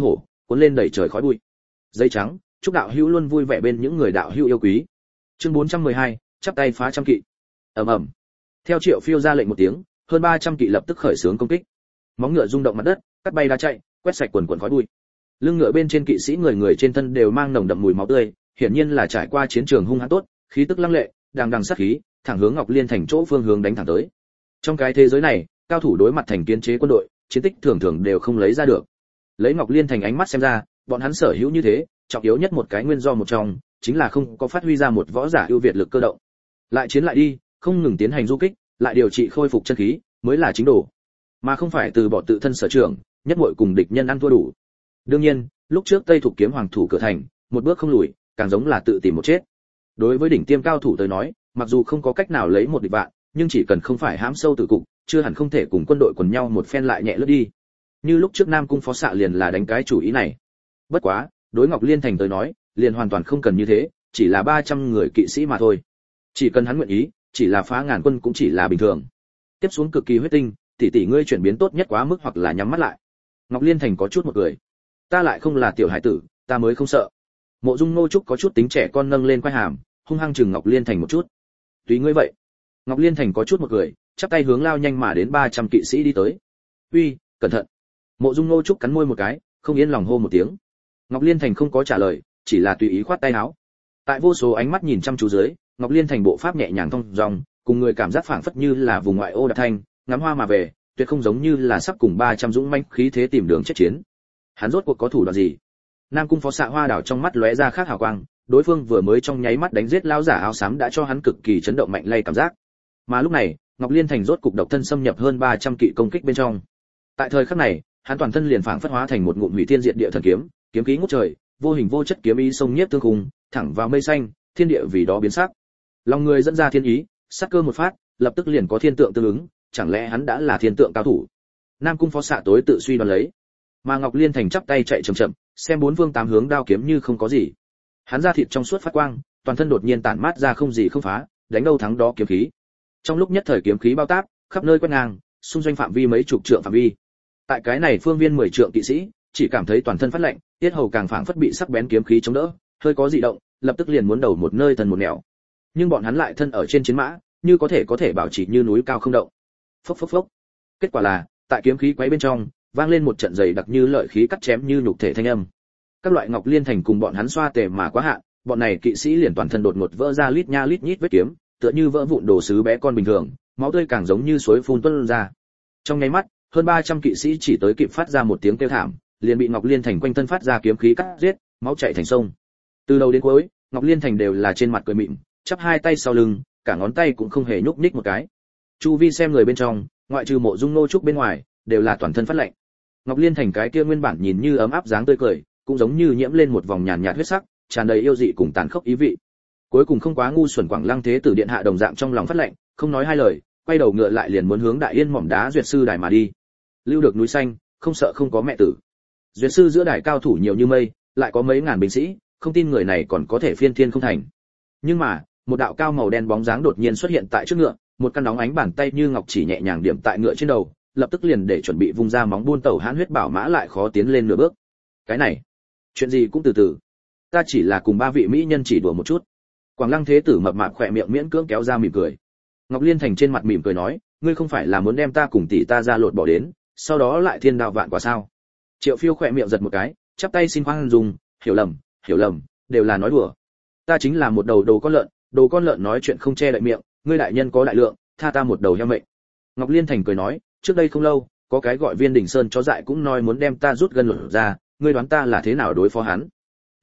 cuốn lên đầy trời khói bụi. Giấy trắng, chúc đạo hữu luôn vui vẻ bên những người đạo hữu yêu quý. Chương 412, chắp tay phá trăm kỵ. Ầm ầm. Theo Triệu Phiêu ra lệnh một tiếng, hơn 300 kỵ lập tức khởi xướng công kích. Móng ngựa rung động mặt đất, cắt bay đá chạy, quét sạch quần quần khói bụi. Lưng ngựa bên trên kỵ sĩ người người trên thân đều mang nồng đậm mùi máu tươi, hiển nhiên là trải qua chiến trường hung hãn tốt, khí tức lăng lệ, đằng đằng sát khí, thẳng hướng Ngọc Liên thành chỗ phương hướng đánh thẳng tới. Trong cái thế giới này, cao thủ đối mặt thành kiến chế quân đội, chiến tích thường thường đều không lấy ra được. Lấy Ngọc Liên thành ánh mắt xem ra, bọn hắn sở hữu như thế, trọng yếu nhất một cái nguyên do một trong, chính là không có phát huy ra một võ giả ưu việt lực cơ động. Lại chiến lại đi, không ngừng tiến hành du kích, lại điều trị khôi phục chân khí, mới là chính đồ, mà không phải từ bỏ tự thân sở trường, nhất muội cùng địch nhân ăn thua đủ. Đương nhiên, lúc trước Tây Thục kiếm hoàng thủ cửa thành, một bước không lùi, càng giống là tự tìm một chết. Đối với đỉnh tiêm cao thủ tới nói, mặc dù không có cách nào lấy một địch vạn, nhưng chỉ cần không phải hãm sâu tử cục, chưa hẳn không thể cùng quân đội quần nhau một phen lại nhẹ lướt đi. Như lúc trước Nam cung phó xạ liền là đánh cái chủ ý này. Bất quá, đối Ngọc Liên thành tới nói, liền hoàn toàn không cần như thế, chỉ là 300 người kỵ sĩ mà thôi. Chỉ cần hắn nguyện ý, chỉ là phá ngàn quân cũng chỉ là bình thường. Tiếp xuống cực kỳ huyết tinh, tỷ tỷ ngươi chuyển biến tốt nhất quá mức hoặc là nhắm mắt lại. Ngọc Liên thành có chút một cười. Ta lại không là tiểu hải tử, ta mới không sợ. Mộ Dung Ngô Trúc có chút tính trẻ con nâng lên quai hàm, hung hăng chừng Ngọc Liên thành một chút. Tùy ngươi vậy. Ngọc Liên thành có chút một cười, chắp tay hướng lao nhanh mà đến 300 kỵ sĩ đi tới. Uy, cẩn thận. Mộ Dung Ngô Trúc cắn môi một cái, không yên lòng hô một tiếng. Ngọc Liên thành không có trả lời, chỉ là tùy ý khoát tay áo. Tại vô số ánh mắt nhìn chăm chú dưới, Ngọc Liên thành bộ pháp nhẹ nhàng thong dong, cùng người cảm giác phảng phất như là vùng ngoại ô đạp thanh, ngắm hoa mà về, tuyệt không giống như là sắp cùng 300 dũng mãnh khí thế tìm đường chết chiến. Hắn rốt cuộc có thủ đoạn gì? Nam cung phó xạ hoa đảo trong mắt lóe ra khác hào quang, đối phương vừa mới trong nháy mắt đánh giết lão giả áo xám đã cho hắn cực kỳ chấn động mạnh lay cảm giác. Mà lúc này, Ngọc Liên thành rốt cục độc thân xâm nhập hơn 300 kỵ công kích bên trong. Tại thời khắc này, hắn toàn thân liền phảng phất hóa thành một ngụm hủy thiên diệt địa thần kiếm, kiếm khí ngút trời, vô hình vô chất kiếm ý xông nhiếp tương khung, thẳng vào mây xanh, thiên địa vì đó biến sắc. Lòng người dẫn ra thiên ý, sát cơ một phát, lập tức liền có thiên tượng tương ứng, chẳng lẽ hắn đã là thiên tượng cao thủ? Nam cung phó xạ tối tự suy đoán lấy. Mà Ngọc Liên thành chắp tay chạy chậm chậm, xem bốn phương tám hướng đao kiếm như không có gì. Hắn ra thịt trong suốt phát quang, toàn thân đột nhiên tản mát ra không gì không phá, đánh đâu thắng đó kiếm khí. Trong lúc nhất thời kiếm khí bao táp, khắp nơi quét ngang, xung doanh phạm vi mấy chục trượng phạm vi. Tại cái này phương viên 10 trượng kỵ sĩ, chỉ cảm thấy toàn thân phát lạnh, tiết hầu càng phảng phất bị sắc bén kiếm khí chống đỡ, hơi có dị động, lập tức liền muốn đầu một nơi thần một nẻo. Nhưng bọn hắn lại thân ở trên chiến mã, như có thể bảo trì như núi cao không động. Phốc phốc phốc. Kết quả là, tại kiếm khí quấy bên trong, vang lên một trận dày đặc như lợi khí cắt chém như nhục thể thanh âm. Các loại Ngọc Liên thành cùng bọn hắn xoa tề mà quá hạn, bọn này kỵ sĩ liền toàn thân đột ngột vỡ ra lít nha lít nhít vết kiếm, tựa như vỡ vụn đồ sứ bé con bình thường, máu tươi càng giống như suối phun tuôn ra. Trong nháy mắt, hơn 300 kỵ sĩ chỉ tới kịp phát ra một tiếng kêu thảm, liền bị Ngọc Liên thành quanh thân phát ra kiếm khí cắt giết, máu chảy thành sông. Từ đầu đến cuối, Ngọc Liên thành đều là trên mặt cười mịn, chắp hai tay sau lưng, cả ngón tay cũng không hề nhúc nhích một cái. Chu vi xem người bên trong, ngoại trừ Mộ Dung Nô Trúc bên ngoài, đều là toàn thân phát lạnh. Ngọc Liên thành cái kia nguyên bản nhìn như ấm áp dáng tươi cười, cũng giống như nhiễm lên một vòng nhàn nhạt huyết sắc, tràn đầy yêu dị cùng tàn khốc ý vị. Cuối cùng không quá ngu xuẩn Quảng Lăng Thế Tử điện hạ đồng dạng trong lòng phát lạnh, không nói hai lời, quay đầu ngựa lại liền muốn hướng Đại Yên mỏm đá duyệt sư đài mà đi. Lưu được núi xanh, không sợ không có mẹ tử. Duyệt sư giữa đài cao thủ nhiều như mây, lại có mấy ngàn binh sĩ, không tin người này còn có thể phiên thiên không thành. Nhưng mà, một đạo cao màu đen bóng dáng đột nhiên xuất hiện tại trước ngựa, một căn nóng ánh bàn tay như ngọc chỉ nhẹ nhàng điểm tại ngựa trên đầu, lập tức liền để chuẩn bị vung ra móng buôn tẩu hãn huyết bảo mã lại khó tiến lên nửa bước. Cái này, chuyện gì cũng từ từ. Ta chỉ là cùng ba vị mỹ nhân chỉ đùa một chút. Quảng Lăng Thế Tử mập mạp khỏe miệng miễn cưỡng kéo ra mỉm cười. Ngọc Liên thành trên mặt mỉm cười nói, ngươi không phải là muốn đem ta cùng tỷ ta ra lột bỏ đến, sau đó lại thiên đạo vạn quả sao? Triệu Phiêu khỏe miệng giật một cái, chắp tay xin khoan dung, hiểu lầm, đều là nói đùa. Ta chính là một đầu đồ con lợn nói chuyện không che đậy miệng, ngươi đại nhân có đại lượng, tha ta một đầu heo mệnh. Ngọc Liên thành cười nói, trước đây không lâu, có cái gọi Viên Đình Sơn chó dại cũng nói muốn đem ta rút gân lột ra, ngươi đoán ta là thế nào đối phó hắn?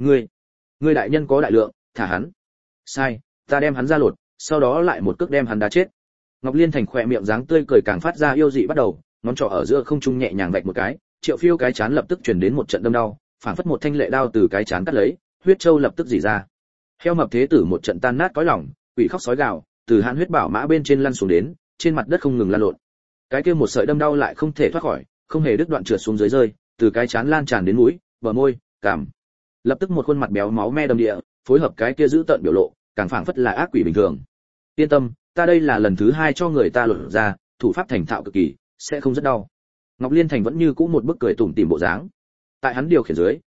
Ngươi đại nhân có đại lượng, thả hắn. Sai, ta đem hắn ra lột, sau đó lại một cước đem hắn đá chết. Ngọc Liên thành khỏe miệng dáng tươi cười càng phát ra yêu dị bắt đầu, ngón trỏ ở giữa không trung nhẹ nhàng vạch một cái, Triệu Phiêu cái chán lập tức truyền đến một trận đâm đau, phảng phất một thanh lệ đao từ cái chán cắt lấy, huyết châu lập tức rỉ ra. Heo mập Thế Tử một trận tan nát cõi lòng, quỷ khóc sói gào, từ hãn huyết bảo mã bên trên lăn xuống đến, trên mặt đất không ngừng lăn lộn. Cái kia một sợi đâm đau lại không thể thoát khỏi, không hề đứt đoạn trượt xuống dưới rơi, từ cái chán lan tràn đến mũi, bờ môi, cằm. Lập tức một khuôn mặt béo máu me đầm địa, phối hợp cái kia giữ tợn biểu lộ, càng phảng phất là ác quỷ bình thường. Yên tâm, ta đây là lần thứ 2 cho người ta lột ra, thủ pháp thành thạo cực kỳ, sẽ không rất đau. Ngọc Liên thành vẫn như cũ một bức cười tủm tỉm bộ dáng. Tại hắn điều khiển dưới,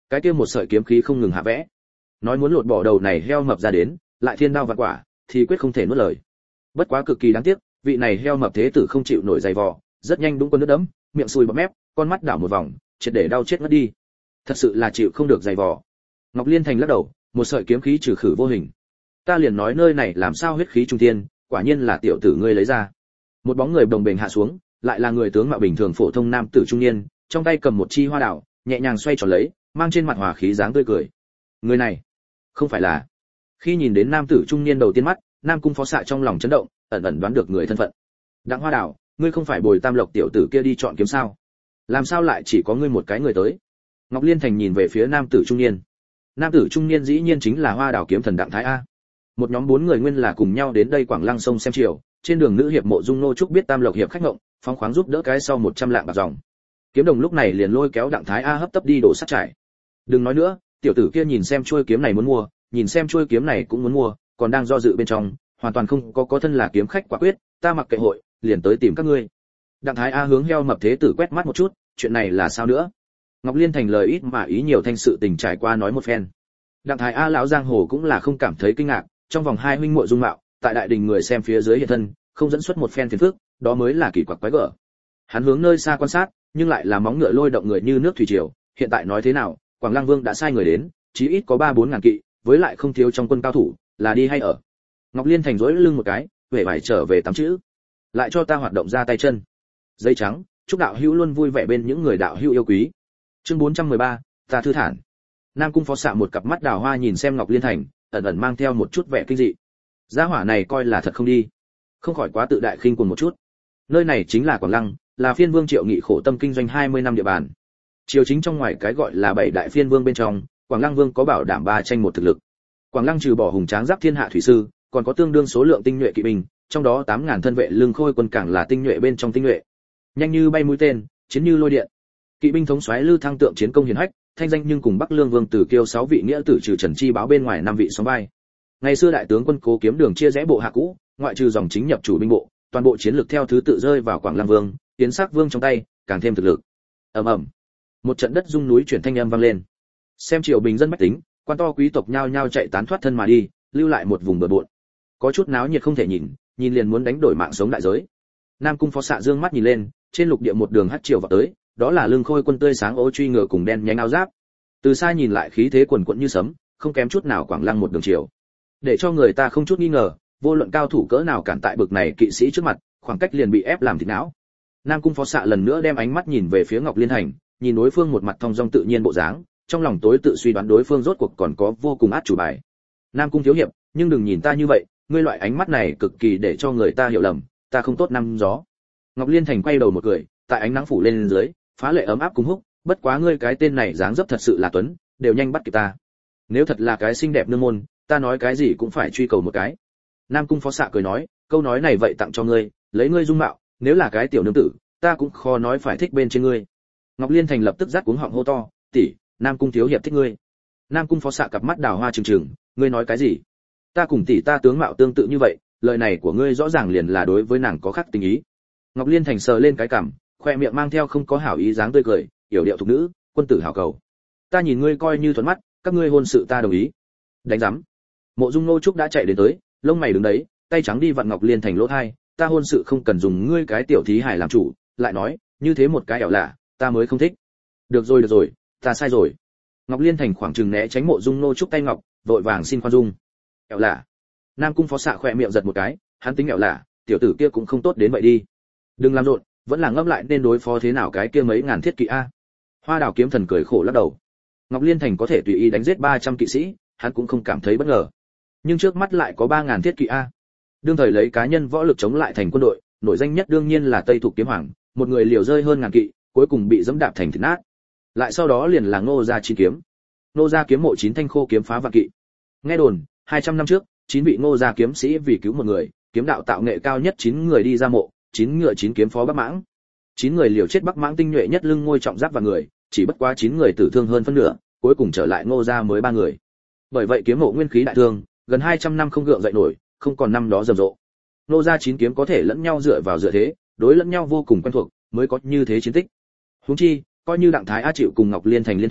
cái kia một sợi kiếm khí không ngừng hạ vẽ. Nói muốn lột bỏ đầu này heo mập ra đến, lại thiên đao vạn quả, thì quyết không thể nuốt lời. Bất quá cực kỳ đáng tiếc, vị này heo mập thế tử không chịu nổi dày vò, rất nhanh đúng quân nước đẫm, miệng sùi bọt mép, con mắt đảo một vòng, triệt để đau chết ngất đi. Thật sự là chịu không được dày vò. Ngọc Liên Thành lắc đầu, một sợi kiếm khí trừ khử vô hình. Ta liền nói nơi này làm sao huyết khí trung thiên, quả nhiên là tiểu tử ngươi lấy ra. Một bóng người đồng bền hạ xuống, lại là người tướng mạo bình thường phổ thông nam tử trung niên, trong tay cầm một chi hoa đào, nhẹ nhàng xoay tròn lấy, mang trên mặt hòa khí dáng tươi cười. Người này, không phải là? Khi nhìn đến nam tử trung niên đầu tiên mắt, Nam Cung Phó Xạ trong lòng chấn động, ẩn ẩn đoán được người thân phận. Đặng Hoa Đào, ngươi không phải Bồi Tam Lộc tiểu tử kia đi chọn kiếm sao? Làm sao lại chỉ có ngươi một cái người tới? Ngọc Liên Thành nhìn về phía nam tử trung niên. Nam tử trung niên dĩ nhiên chính là Hoa Đào kiếm thần Đặng Thái A. Một nhóm 4 người nguyên là cùng nhau đến đây Quảng Lăng sông xem chiều, trên đường nữ hiệp Mộ Dung Nô Trúc biết Tam Lộc hiệp khách ngộng, phóng khoáng giúp đỡ cái sau 100 lạng bạc dòng. Kiếm đồng lúc này liền lôi kéo Đặng Thái A hấp tấp đi đổ sắt trải. Đừng nói nữa, tiểu tử kia nhìn xem chuôi kiếm này muốn mua, nhìn xem chuôi kiếm này cũng muốn mua, còn đang do dự bên trong, hoàn toàn không có thân là kiếm khách quả quyết, ta mặc kệ hội, liền tới tìm các ngươi. Đặng Thái A hướng heo mập thế tử quét mắt một chút, chuyện này là sao nữa? Ngọc Liên Thành lời ít mà ý nhiều thanh sự tình trải qua nói một phen. Đặng Thái A lão giang hồ cũng là không cảm thấy kinh ngạc, trong vòng 2 huynh muội dung mạo, tại đại đình người xem phía dưới hiện thân, không dẫn xuất một phen phiền phức, đó mới là kỳ quặc quái gở. Hắn hướng nơi xa quan sát, nhưng lại là móng ngựa lôi động người như nước thủy triều, hiện tại nói thế nào, Quảng Lăng Vương đã sai người đến, chí ít có 3-4 ngàn kỵ, với lại không thiếu trong quân cao thủ, là đi hay ở. Ngọc Liên Thành rỗi lưng một cái, vẻ vải trở về 8 chữ. Lại cho ta hoạt động ra tay chân. Dây trắng, chúc đạo hữu luôn vui vẻ bên những người đạo hữu yêu quý. Chương 413, ta thư thản. Nam Cung Phó Xạ một cặp mắt đào hoa nhìn xem Ngọc Liên Thành, ẩn ẩn mang theo một chút vẻ kinh dị. Gia hỏa này coi là thật không đi, không khỏi quá tự đại khinh cuồng một chút. Nơi này chính là Quảng Lăng, là phiên vương Triệu Nghị khổ tâm kinh doanh 20 năm địa bàn. Triều chính trong ngoài cái gọi là 7 đại phiên vương bên trong, Quảng Lăng Vương có bảo đảm 3 tranh một thực lực. Quảng Lăng trừ bỏ hùng tráng giáp thiên hạ thủy sư, còn có tương đương số lượng tinh nhuệ kỵ binh, trong đó 8000 thân vệ lương khôi quân càng là tinh nhuệ bên trong tinh nhuệ. Nhanh như bay mũi tên, chiến như lôi điện. Kỵ binh thống soái Lư Thăng tượng chiến công hiển hách, thanh danh nhưng cùng Bắc Lương Vương Tử Kiêu 6 vị nghĩa tử trừ Trần Chi báo bên ngoài 5 vị sóng vai. Ngày xưa đại tướng quân Cố Kiếm Đường chia rẽ bộ hạ cũ, ngoại trừ dòng chính nhập chủ binh bộ, toàn bộ chiến lược theo thứ tự rơi vào Quảng Lăng Vương, Tiến Sắc Vương trong tay, càng thêm thực lực. Ầm ầm. Một trận đất rung núi chuyển thanh âm vang lên. Xem triều bình dân bách tính, quan to quý tộc nhao nhao chạy tán thoát thân mà đi, lưu lại một vùng bờ bộn. Có chút náo nhiệt không thể nhìn, nhìn liền muốn đánh đổi mạng sống đại giới. Nam Cung Phó Xạ dương mắt nhìn lên, trên lục địa một đường hắt triều vào tới, đó là lưng khôi quân tươi sáng ô truy ngựa cùng đen nhánh áo giáp. Từ xa nhìn lại khí thế quần quận như sấm, không kém chút nào Quảng Lăng một đường triều. Để cho người ta không chút nghi ngờ, vô luận cao thủ cỡ nào cản tại bực này kỵ sĩ trước mặt, khoảng cách liền bị ép làm thịt não. Nam Cung Phó Xạ lần nữa đem ánh mắt nhìn về phía Ngọc Liên Thành, nhìn đối phương một mặt thong dong tự nhiên bộ dáng, trong lòng tối tự suy đoán đối phương rốt cuộc còn có vô cùng át chủ bài. Nam Cung thiếu hiệp, nhưng đừng nhìn ta như vậy, ngươi loại ánh mắt này cực kỳ để cho người ta hiểu lầm, ta không tốt năm gió. Ngọc Liên Thành quay đầu một cười, tại ánh nắng phủ lên dưới, phá lệ ấm áp cùng húc, bất quá ngươi cái tên này dáng dấp thật sự là tuấn, đều nhanh bắt kịp ta. Nếu thật là cái xinh đẹp nương môn, ta nói cái gì cũng phải truy cầu một cái. Nam Cung Phó Xạ cười nói, câu nói này vậy tặng cho ngươi, lấy ngươi dung mạo, nếu là cái tiểu nương tử, ta cũng khó nói phải thích bên trên ngươi. Ngọc Liên Thành lập tức rát cuống họng hô to, tỷ, Nam Cung thiếu hiệp thích ngươi. Nam Cung Phó Xạ cặp mắt đào hoa trừng trừng, ngươi nói cái gì? Ta cùng tỷ ta tướng mạo tương tự như vậy, lời này của ngươi rõ ràng liền là đối với nàng có khác tình ý. Ngọc Liên Thành sờ lên cái cằm, khoe miệng mang theo không có hảo ý dáng tươi cười, yểu điệu thục nữ, quân tử hảo cầu. Ta nhìn ngươi coi như thuận mắt, các ngươi hôn sự ta đồng ý. Đánh rắm. Mộ Dung Nô Trúc đã chạy đến tới, lông mày đứng đấy, tay trắng đi vặn Ngọc Liên Thành lỗ hai, ta hôn sự không cần dùng ngươi cái tiểu thí hải làm chủ, lại nói, như thế một cái ẻo lạ, ta mới không thích. Được rồi, ta sai rồi. Ngọc Liên Thành khoảng chừng né tránh Mộ Dung Nô Trúc tay ngọc, vội vàng xin khoan dung. Ẻo lạ. Nam Cung Phó Xạ khỏe miệng giật một cái, hắn tính ẻo lạ, tiểu tử kia cũng không tốt đến vậy đi. Đừng làm rộn, vẫn là ngẫm lại nên đối phó thế nào cái kia mấy ngàn thiết kỵ a. Hoa Đào kiếm thần cười khổ lắc đầu. Ngọc Liên Thành có thể tùy ý đánh giết 300 kỵ sĩ, hắn cũng không cảm thấy bất ngờ. Nhưng trước mắt lại có 3000 thiết kỵ a. Đương thời lấy cá nhân võ lực chống lại thành quân đội, nổi danh nhất đương nhiên là Tây Thục kiếm hoàng, một người liều rơi hơn ngàn kỵ, cuối cùng bị dẫm đạp thành thịt nát. Lại sau đó liền là Ngô gia chín kiếm. Ngô gia kiếm mộ 9 thanh khô kiếm phá vạn kỵ. Nghe đồn, 200 năm trước, 9 vị Ngô gia kiếm sĩ vì cứu một người, kiếm đạo tạo nghệ cao nhất 9 người đi ra mộ, 9 ngựa 9 kiếm phó Bắc Mãng. 9 người liều chết Bắc Mãng tinh nhuệ nhất lưng ngôi trọng giáp và người, chỉ bất quá 9 người tử thương hơn phân nửa, cuối cùng trở lại Ngô gia mới 3 người. Bởi vậy kiếm mộ nguyên khí đại thương, gần 200 năm không gượng dậy nổi, không còn năm đó rầm rộ. Ngô gia 9 kiếm có thể lẫn nhau dựa vào dựa thế, đối lẫn nhau vô cùng quen thuộc, mới có như thế chiến tích. Huống chi, coi như Đặng Thái A chịu cùng Ngọc Liên Thành liên thủ,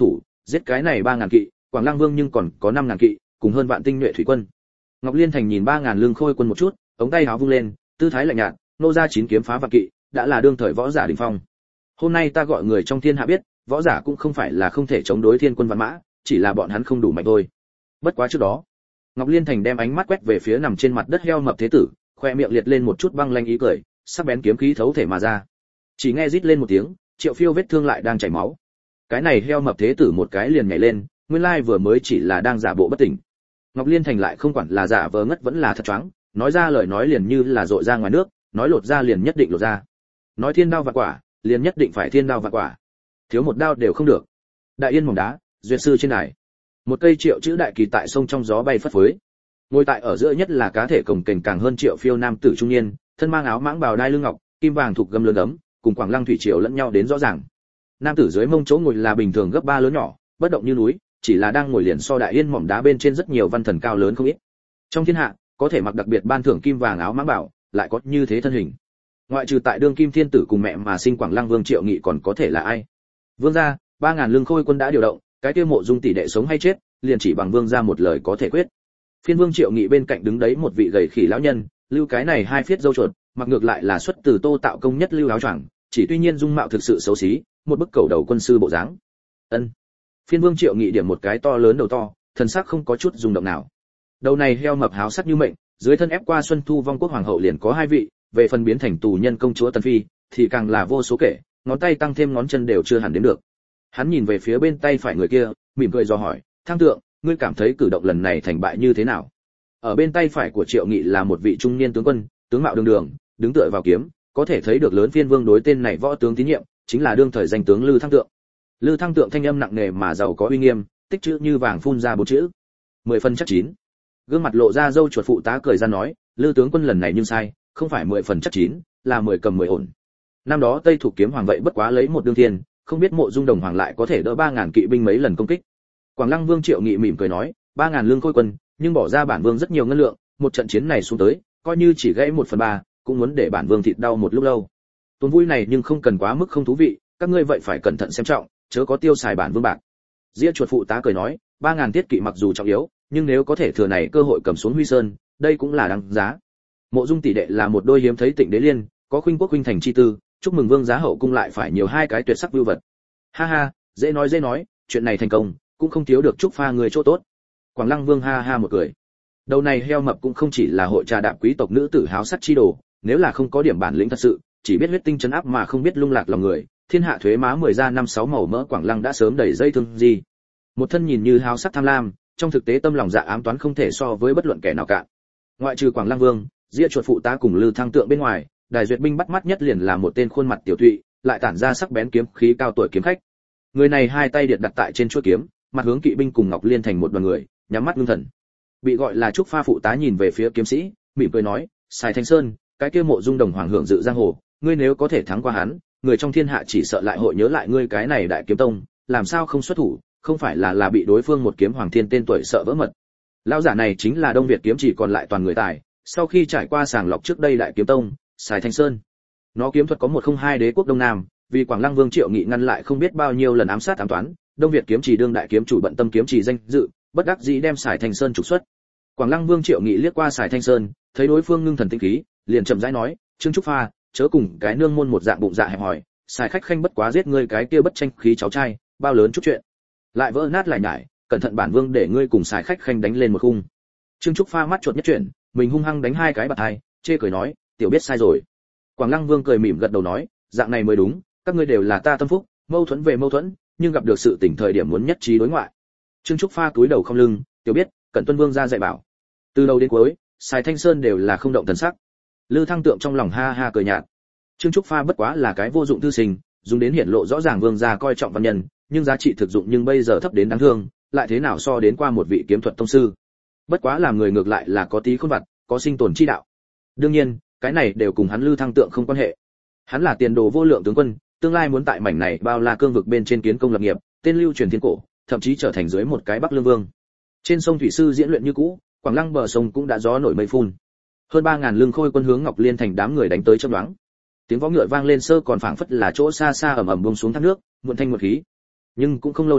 giết cái này 3000 kỵ, Quảng Lăng Vương nhưng còn có 5000 kỵ, cùng hơn vạn tinh nhuệ thủy quân. Ngọc Liên Thành nhìn 3000 lương khôi quân một chút, ống tay áo vung lên, tư thái lạnh nhạt, nô ra 9 kiếm phá vạn kỵ, đã là đương thời võ giả đỉnh phong. Hôm nay ta gọi người trong thiên hạ biết, võ giả cũng không phải là không thể chống đối thiên quân vạn mã, chỉ là bọn hắn không đủ mạnh thôi. Bất quá trước đó, Ngọc Liên Thành đem ánh mắt quét về phía nằm trên mặt đất heo mập thế tử, khoe miệng liệt lên một chút băng lanh ý cười, sắc bén kiếm khí thấu thể mà ra. Chỉ nghe rít lên một tiếng, Triệu Phiêu vết thương lại đang chảy máu. Cái này heo mập thế tử một cái liền nhảy lên, nguyên lai vừa mới chỉ là đang giả bộ bất tỉnh. Ngọc Liên Thành lại không quản là giả vờ ngất vẫn là thật choáng, nói ra lời nói liền như là dội ra ngoài nước, nói lột ra liền nhất định lột ra. Nói thiên đao vạn quả, liền nhất định phải thiên đao vạn quả. Thiếu một đao đều không được. Đại yên mỏng đá, duyệt sư trên đài. Một cây triệu chữ đại kỳ tại sông trong gió bay phất phới. Ngồi tại ở giữa nhất là cá thể cồng kềnh càng hơn Triệu Phiêu nam tử trung niên, thân mang áo mãng bào đai lưng ngọc, kim vàng thuộc gấm lớn ấm, cùng Quảng Lăng thủy triều lẫn nhau đến rõ ràng. Nam tử dưới mông chỗ ngồi là bình thường gấp 3 lớn nhỏ, bất động như núi, chỉ là đang ngồi liền so đại yên mỏm đá bên trên rất nhiều văn thần cao lớn không ít. Trong thiên hạ, có thể mặc đặc biệt ban thưởng kim vàng áo mãng bảo, lại có như thế thân hình. Ngoại trừ tại đương kim thiên tử cùng mẹ mà sinh Quảng Lăng Vương Triệu Nghị còn có thể là ai? Vương gia, 3000 lương khôi quân đã điều động, cái kia Mộ Dung tỷ đệ sống hay chết, liền chỉ bằng vương gia một lời có thể quyết. Phiên Vương Triệu Nghị bên cạnh đứng đấy một vị gầy khỉ lão nhân, lưu cái này hai phiết râu chuột, mặc ngược lại là xuất từ Tô Tạo công nhất lưu áo choàng, chỉ tuy nhiên dung mạo thực sự xấu xí, một bức cầu đầu quân sư bộ dáng. Ân. Phiên Vương Triệu Nghị điểm một cái to lớn đầu to, thần sắc không có chút rung động nào. Đầu này heo mập háo sắc như mệnh, dưới thân ép qua Xuân Thu Vong Quốc hoàng hậu liền có 2 vị, về phần biến thành tù nhân công chúa Tần Phi, thì càng là vô số kể, ngón tay tăng thêm ngón chân đều chưa hẳn đến được. Hắn nhìn về phía bên tay phải người kia, mỉm cười dò hỏi, "Thang tượng, ngươi cảm thấy cử động lần này thành bại như thế nào?" Ở bên tay phải của Triệu Nghị là một vị trung niên tướng quân, tướng mạo đường đường, đứng tựa vào kiếm, có thể thấy được lớn Phiên Vương đối tên này võ tướng tín nhiệm, chính là đương thời danh tướng Lư Thăng Tượng. Lư Thăng Tượng thanh âm nặng nề mà giàu có uy nghiêm, tích chữ như vàng phun ra 4 chữ. 10 phần chắc chín. Gương mặt lộ ra râu chuột phụ tá cười ra nói, Lư tướng quân lần này nhưng sai, không phải 10 phần chắc chín, là 10 cầm 10 ổn. Năm đó Tây Thủ kiếm hoàng vậy bất quá lấy một đương thiên, không biết Mộ Dung Đồng hoàng lại có thể đỡ 3000 kỵ binh mấy lần công kích. Quảng Lăng Vương Triệu Nghị mỉm cười nói, 3000 lương khôi quân, nhưng bỏ ra bản vương rất nhiều ngân lượng, một trận chiến này xuống tới, coi như chỉ gãy 1/3, cũng muốn để bản vương thịt đau một lúc lâu. Tuần vui này nhưng không cần quá mức không thú vị, các ngươi vậy phải cẩn thận xem trọng, chớ có tiêu xài bản vương bạc. Dĩa chuột phụ tá cười nói, 3000 tiết kỵ mặc dù trọng yếu, nhưng nếu có thể thừa này cơ hội cầm xuống Huy Sơn, đây cũng là đáng giá. Mộ Dung tỷ đệ là một đôi hiếm thấy Tịnh Đế liên, có khuynh quốc khuynh thành chi tư, chúc mừng vương giá hậu cung lại phải nhiều 2 cái tuyệt sắc vưu vật. Ha ha, dễ nói, chuyện này thành công, cũng không thiếu được chúc pha người chỗ tốt. Quảng Lăng Vương ha ha một cười. Đầu này heo mập cũng không chỉ là hội trà đạp quý tộc nữ tử háo sắc chi đồ, nếu là không có điểm bản lĩnh thật sự, chỉ biết huyết tinh trấn áp mà không biết lung lạc lòng người, thiên hạ thuế má 10 ra 5-6 màu mỡ Quảng Lăng đã sớm đầy dây thương gì. Một thân nhìn như háo sắc tham lam, trong thực tế tâm lòng dạ ám toán không thể so với bất luận kẻ nào cả. Ngoại trừ Quảng Lăng Vương, Dĩa chuột phụ tá cùng Lư Thăng Tượng bên ngoài, đài duyệt binh bắt mắt nhất liền là một tên khuôn mặt tiểu thụy, lại tản ra sắc bén kiếm khí cao tuổi kiếm khách. Người này hai tay điện đặt tại trên chuôi kiếm, mặt hướng kỵ binh cùng Ngọc Liên Thành một đoàn người, nhắm mắt ngưng thần. Bị gọi là Trúc Pha phụ tá nhìn về phía kiếm sĩ, mỉm cười nói, Sài Thanh Sơn, cái kia Mộ Dung Đồng hoàng hưởng dự giang hồ, ngươi nếu có thể thắng qua hắn, người trong thiên hạ chỉ sợ lại hội nhớ lại ngươi cái này đại kiếm tông, làm sao không xuất thủ, không phải là bị đối phương một kiếm hoàng thiên tên tuổi sợ vỡ mật. Lão giả này chính là Đông Việt kiếm chỉ còn lại toàn người tài, sau khi trải qua sàng lọc trước đây đại kiếm tông, Sài Thanh Sơn. Nó kiếm thuật có 102 đế quốc Đông Nam, vì Quảng Lăng Vương Triệu Nghị ngăn lại không biết bao nhiêu lần ám sát ám toán, Đông Việt kiếm chỉ đương đại kiếm chủ bận tâm kiếm chỉ danh dự, bất đắc dĩ đem Sài Thanh Sơn trục xuất. Quảng Lăng Vương Triệu Nghị liếc qua Sài Thanh Sơn, thấy đối phương ngưng thần tinh khí, liền chậm rãi nói, Trương Trúc Pha, chớ cùng cái nương môn một dạng bụng dạ hẹp hòi, Sài khách khanh bất quá giết ngươi cái kia bất tranh khí cháu trai, bao lớn chút chuyện. Lại vỡ nát lại nhải, cẩn thận bản vương để ngươi cùng Sài khách khanh đánh lên một khung. Trương Trúc Pha mắt chuột nhất chuyển, mình hung hăng đánh 2 cái bạt hai, chê cười nói, tiểu biết sai rồi. Quảng Lăng Vương cười mỉm gật đầu nói, dạng này mới đúng, các ngươi đều là ta tâm phúc, mâu thuẫn về mâu thuẫn, nhưng gặp được sự tình thời điểm muốn nhất trí đối ngoại. Trương Trúc Pha cúi đầu không lưng, tiểu biết, cẩn tuân vương ra dạy bảo. Từ đầu đến cuối, Sài Thanh Sơn đều là không động thần sắc. Lư Thăng Tượng trong lòng ha ha cười nhạt. Trương Trúc Pha bất quá là cái vô dụng thư sinh, dùng đến hiển lộ rõ ràng vương gia coi trọng văn nhân, nhưng giá trị thực dụng nhưng bây giờ thấp đến đáng thương, lại thế nào so đến qua một vị kiếm thuật tông sư. Bất quá làm người ngược lại là có tí khôn vặt, có sinh tồn chi đạo. Đương nhiên, cái này đều cùng hắn Lư Thăng Tượng không quan hệ. Hắn là tiền đồ vô lượng tướng quân, tương lai muốn tại mảnh này bao la cương vực bên trên kiến công lập nghiệp, tên lưu truyền thiên cổ, thậm chí trở thành dưới một cái Bắc Lương Vương. Trên sông thủy sư diễn luyện như cũ, Quảng Lăng bờ sông cũng đã gió nổi mây phun. Hơn 3000 lương khôi quân hướng Ngọc Liên Thành đám người đánh tới chớp nhoáng. Tiếng võ ngựa vang lên sơ còn phảng phất là chỗ xa xa ầm ầm buông xuống thác nước, muộn thanh muộn khí. Nhưng cũng không lâu lắm,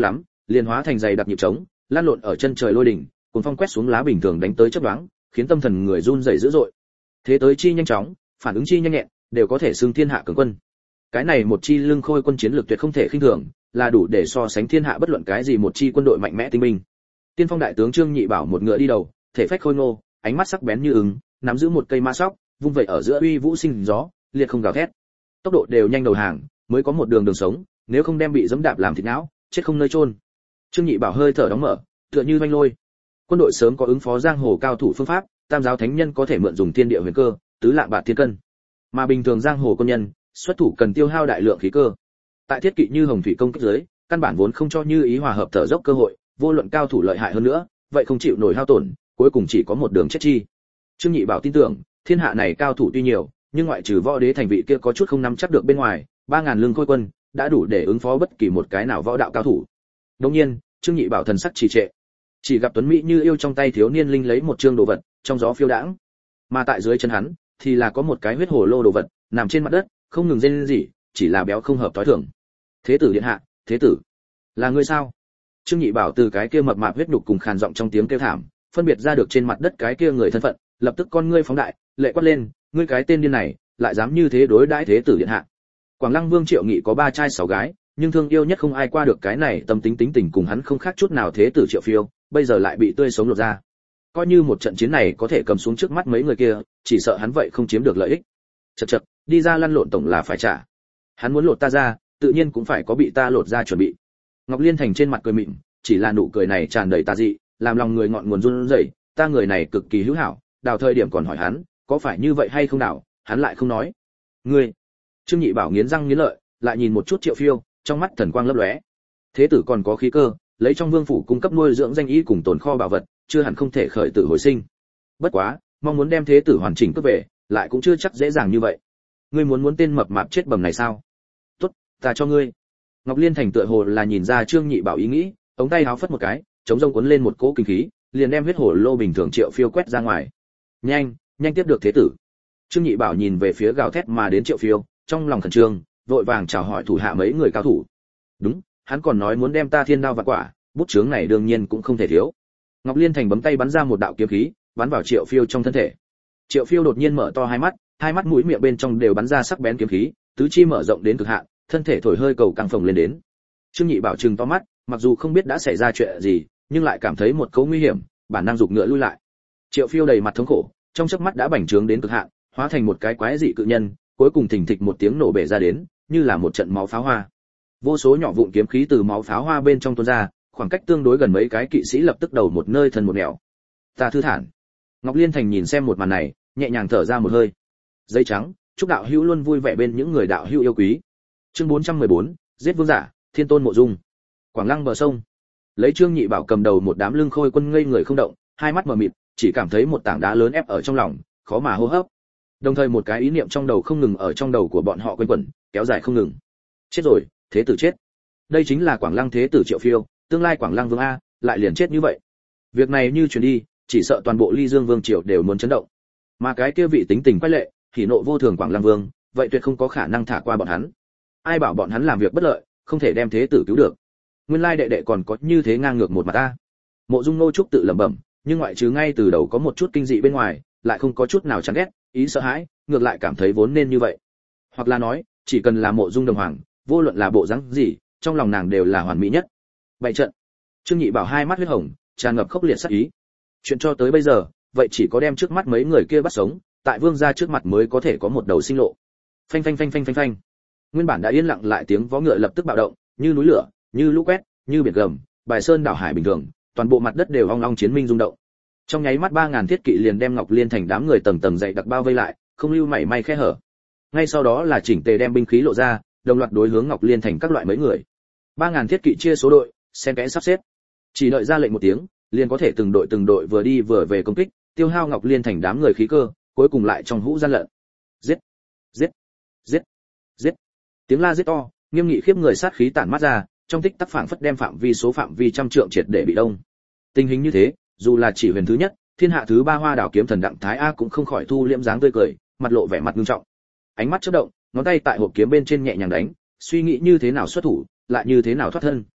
liền hóa thành dày đặc nhịp trống, lan lộn ở chân trời lôi đỉnh, cuốn phong quét xuống lá bình thường đánh tới chớp nhoáng, khiến tâm thần người run rẩy dữ dội. Thế tới chi nhanh chóng, phản ứng chi nhanh nhẹn, đều có thể xưng thiên hạ cường quân. Cái này một chi lưng khôi quân chiến lược tuyệt không thể khinh thường, là đủ để so sánh thiên hạ bất luận cái gì một chi quân đội mạnh mẽ tinh binh. Tiên phong đại tướng Trương Nhị Bảo một ngựa đi đầu, thể phách khôi ngô, ánh mắt sắc bén như ứng, nắm giữ một cây mã sóc, vung vậy ở giữa uy vũ sinh gió, liệt không gào thét. Tốc độ đều nhanh đầu hàng, mới có một đường đường sống, nếu không đem bị dẫm đạp làm thịt não, chết không nơi chôn. Trương Nhị Bảo hơi thở đóng mở, tựa như vanh lôi. Quân đội sớm có ứng phó giang hồ cao thủ phương pháp, tam giáo thánh nhân có thể mượn dùng thiên địa huyền cơ, tứ lạng bạc thiên cân. Mà bình thường giang hồ quân nhân, xuất thủ cần tiêu hao đại lượng khí cơ. Tại thiết kỵ như hồng thủy công kích dưới, căn bản vốn không cho như ý hòa hợp thở dốc cơ hội, vô luận cao thủ lợi hại hơn nữa, vậy không chịu nổi hao tổn, cuối cùng chỉ có một đường chết chi. Trương Nhị Bảo tin tưởng, thiên hạ này cao thủ tuy nhiều, nhưng ngoại trừ võ đế thành vị kia có chút không nắm chắc được bên ngoài, 3000 lương khôi quân đã đủ để ứng phó bất kỳ một cái nào võ đạo cao thủ. Đương nhiên, Trương Nhị Bảo thần sắc trì trệ, chỉ gặp tuấn mỹ như yêu trong tay thiếu niên linh lấy một trương đồ vật, trong gió phiêu đãng, mà tại dưới chân hắn thì là có một cái huyết hồ lô đồ vật, nằm trên mặt đất, không ngừng rên rỉ, chỉ là béo không hợp tối thường. Thế tử điện hạ, thế tử, là ngươi sao? Trương Nhị Bảo từ cái kia mập mạp huyết nhục cùng khàn giọng trong tiếng kêu thảm, phân biệt ra được trên mặt đất cái kia người thân phận, lập tức con ngươi phóng đại, lệ quát lên, ngươi cái tên điên này, lại dám như thế đối đãi thế tử điện hạ. Quảng Lăng Vương Triệu Nghị có 3 trai 6 gái, nhưng thương yêu nhất không ai qua được cái này tâm tính tính tình cùng hắn không khác chút nào thế tử Triệu Phiêu, bây giờ lại bị tươi sống lột ra. Coi như một trận chiến này có thể cầm xuống trước mắt mấy người kia, chỉ sợ hắn vậy không chiếm được lợi ích. Chậc chậc, đi ra lăn lộn tổng là phải trả. Hắn muốn lột ta ra, tự nhiên cũng phải có bị ta lột ra chuẩn bị. Ngọc Liên Thành trên mặt cười mịn, chỉ là nụ cười này tràn đầy tà dị, làm lòng người ngọn nguồn run rẩy, ta người này cực kỳ hữu hảo, đào thời điểm còn hỏi hắn, có phải như vậy hay không đào, hắn lại không nói. Ngươi. Trương Nhị Bảo nghiến răng nghiến lợi, lại nhìn một chút Triệu Phiêu, trong mắt thần quang lấp lóe. Thế tử còn có khí cơ, lấy trong vương phủ cung cấp nuôi dưỡng danh y cùng tồn kho bảo vật, chưa hẳn không thể khởi tử hồi sinh. Bất quá, mong muốn đem thế tử hoàn chỉnh cướp về, lại cũng chưa chắc dễ dàng như vậy. Ngươi muốn tên mập mạp chết bầm này sao? Tốt, ta cho ngươi. Ngọc Liên Thành tựa hồ là nhìn ra Trương Nhị Bảo ý nghĩ, ống tay háo phất một cái, chống rông cuốn lên một cỗ kinh khí, liền đem huyết hổ lô bình thường Triệu Phiêu quét ra ngoài. Nhanh, nhanh tiếp được thế tử. Trương Nhị Bảo nhìn về phía gào thét mà đến Triệu Phiêu, trong lòng khẩn trương, vội vàng chào hỏi thủ hạ mấy người cao thủ. Đúng, hắn còn nói muốn đem ta thiên đao vạn quả, bút chướng này đương nhiên cũng không thể thiếu. Ngọc Liên Thành bấm tay bắn ra một đạo kiếm khí, bắn vào Triệu Phiêu trong thân thể. Triệu Phiêu đột nhiên mở to hai mắt mũi miệng bên trong đều bắn ra sắc bén kiếm khí, tứ chi mở rộng đến cực hạn, thân thể thổi hơi cầu căng phồng lên đến. Trương Nhị Bảo trừng to mắt, mặc dù không biết đã xảy ra chuyện gì, nhưng lại cảm thấy một cấu nguy hiểm, bản năng giục ngựa lui lại. Triệu Phiêu đầy mặt thống khổ, trong chớp mắt đã bành trướng đến cực hạn, hóa thành một cái quái dị cự nhân, cuối cùng thình thịch một tiếng nổ bể ra đến, như là một trận máu pháo hoa. Vô số nhỏ vụn kiếm khí từ máu pháo hoa bên trong tuôn ra, khoảng cách tương đối gần mấy cái kỵ sĩ lập tức đầu một nơi thân một nẻo. Ta thư thản. Ngọc Liên Thành nhìn xem một màn này, nhẹ nhàng thở ra một hơi. Giấy trắng, chúc đạo hữu luôn vui vẻ bên những người đạo hữu yêu quý. Chương 414, giết vương giả, Thiên Tôn Mộ Dung. Quảng Lăng bờ sông. Lấy Trương Nhị Bảo cầm đầu một đám lưng khôi quân ngây người không động, hai mắt mờ mịt, chỉ cảm thấy một tảng đá lớn ép ở trong lòng, khó mà hô hấp. Đồng thời một cái ý niệm trong đầu không ngừng ở trong đầu của bọn họ quanh quẩn, kéo dài không ngừng. Chết rồi, thế tử chết. Đây chính là Quảng Lăng thế tử Triệu Phiêu, tương lai Quảng Lăng vương a, lại liền chết như vậy. Việc này như truyền đi, chỉ sợ toàn bộ Ly Dương vương triều đều muốn chấn động. Mà cái kia vị tính tình quái lệ, hỉ nộ vô thường Quảng Lăng vương, vậy tuyệt không có khả năng thả qua bọn hắn. Ai bảo bọn hắn làm việc bất lợi, không thể đem thế tử cứu được. Nguyên lai đệ đệ còn có như thế ngang ngược một mặt ta. Mộ Dung Nô Trúc tự lẩm bẩm, nhưng ngoại trừ ngay từ đầu có một chút kinh dị bên ngoài, lại không có chút nào chán ghét, ý sợ hãi, ngược lại cảm thấy vốn nên như vậy. Hoặc là nói, chỉ cần là Mộ Dung Đồng Hoàng, vô luận là bộ dáng gì, trong lòng nàng đều là hoàn mỹ nhất. Bại trận. Trương Nhị Bảo hai mắt huyết hồng, tràn ngập khốc liệt sát ý. Chuyện cho tới bây giờ, vậy chỉ có đem trước mắt mấy người kia bắt sống, tại vương gia trước mặt mới có thể có một đầu sinh lộ. Phanh phanh phanh phanh phanh phanh. Nguyên bản đã yên lặng lại tiếng vó ngựa lập tức bạo động, như núi lửa, như lũ quét, như biển gầm, bài sơn đảo hải bình thường, toàn bộ mặt đất đều ong ong chiến minh rung động. Trong nháy mắt 3000 thiết kỵ liền đem Ngọc Liên Thành đám người tầng tầng dày đặc bao vây lại, không lưu mảy may khe hở. Ngay sau đó là chỉnh tề đem binh khí lộ ra, đồng loạt đối hướng Ngọc Liên Thành các loại mấy người. 3000 thiết kỵ chia số đội, xen kẽ sắp xếp. Chỉ đợi ra lệnh một tiếng, liền có thể từng đội vừa đi vừa về công kích, tiêu hao Ngọc Liên Thành đám người khí cơ, cuối cùng lại trong hũ gian lận. Giết, giết, giết, giết. Tiếng la giết to, nghiêm nghị khiếp người sát khí tản mát ra, trong tích tắc phảng phất đem phạm vi trăm trượng triệt để bị đông. Tình hình như thế, dù là chỉ huyền thứ nhất, thiên hạ thứ ba Hoa Đảo kiếm thần Đặng Thái A cũng không khỏi thu liễm dáng tươi cười, mặt lộ vẻ mặt nghiêm trọng. Ánh mắt chớp động, ngón tay tại hộp kiếm bên trên nhẹ nhàng đánh, suy nghĩ như thế nào xuất thủ, lại như thế nào thoát thân.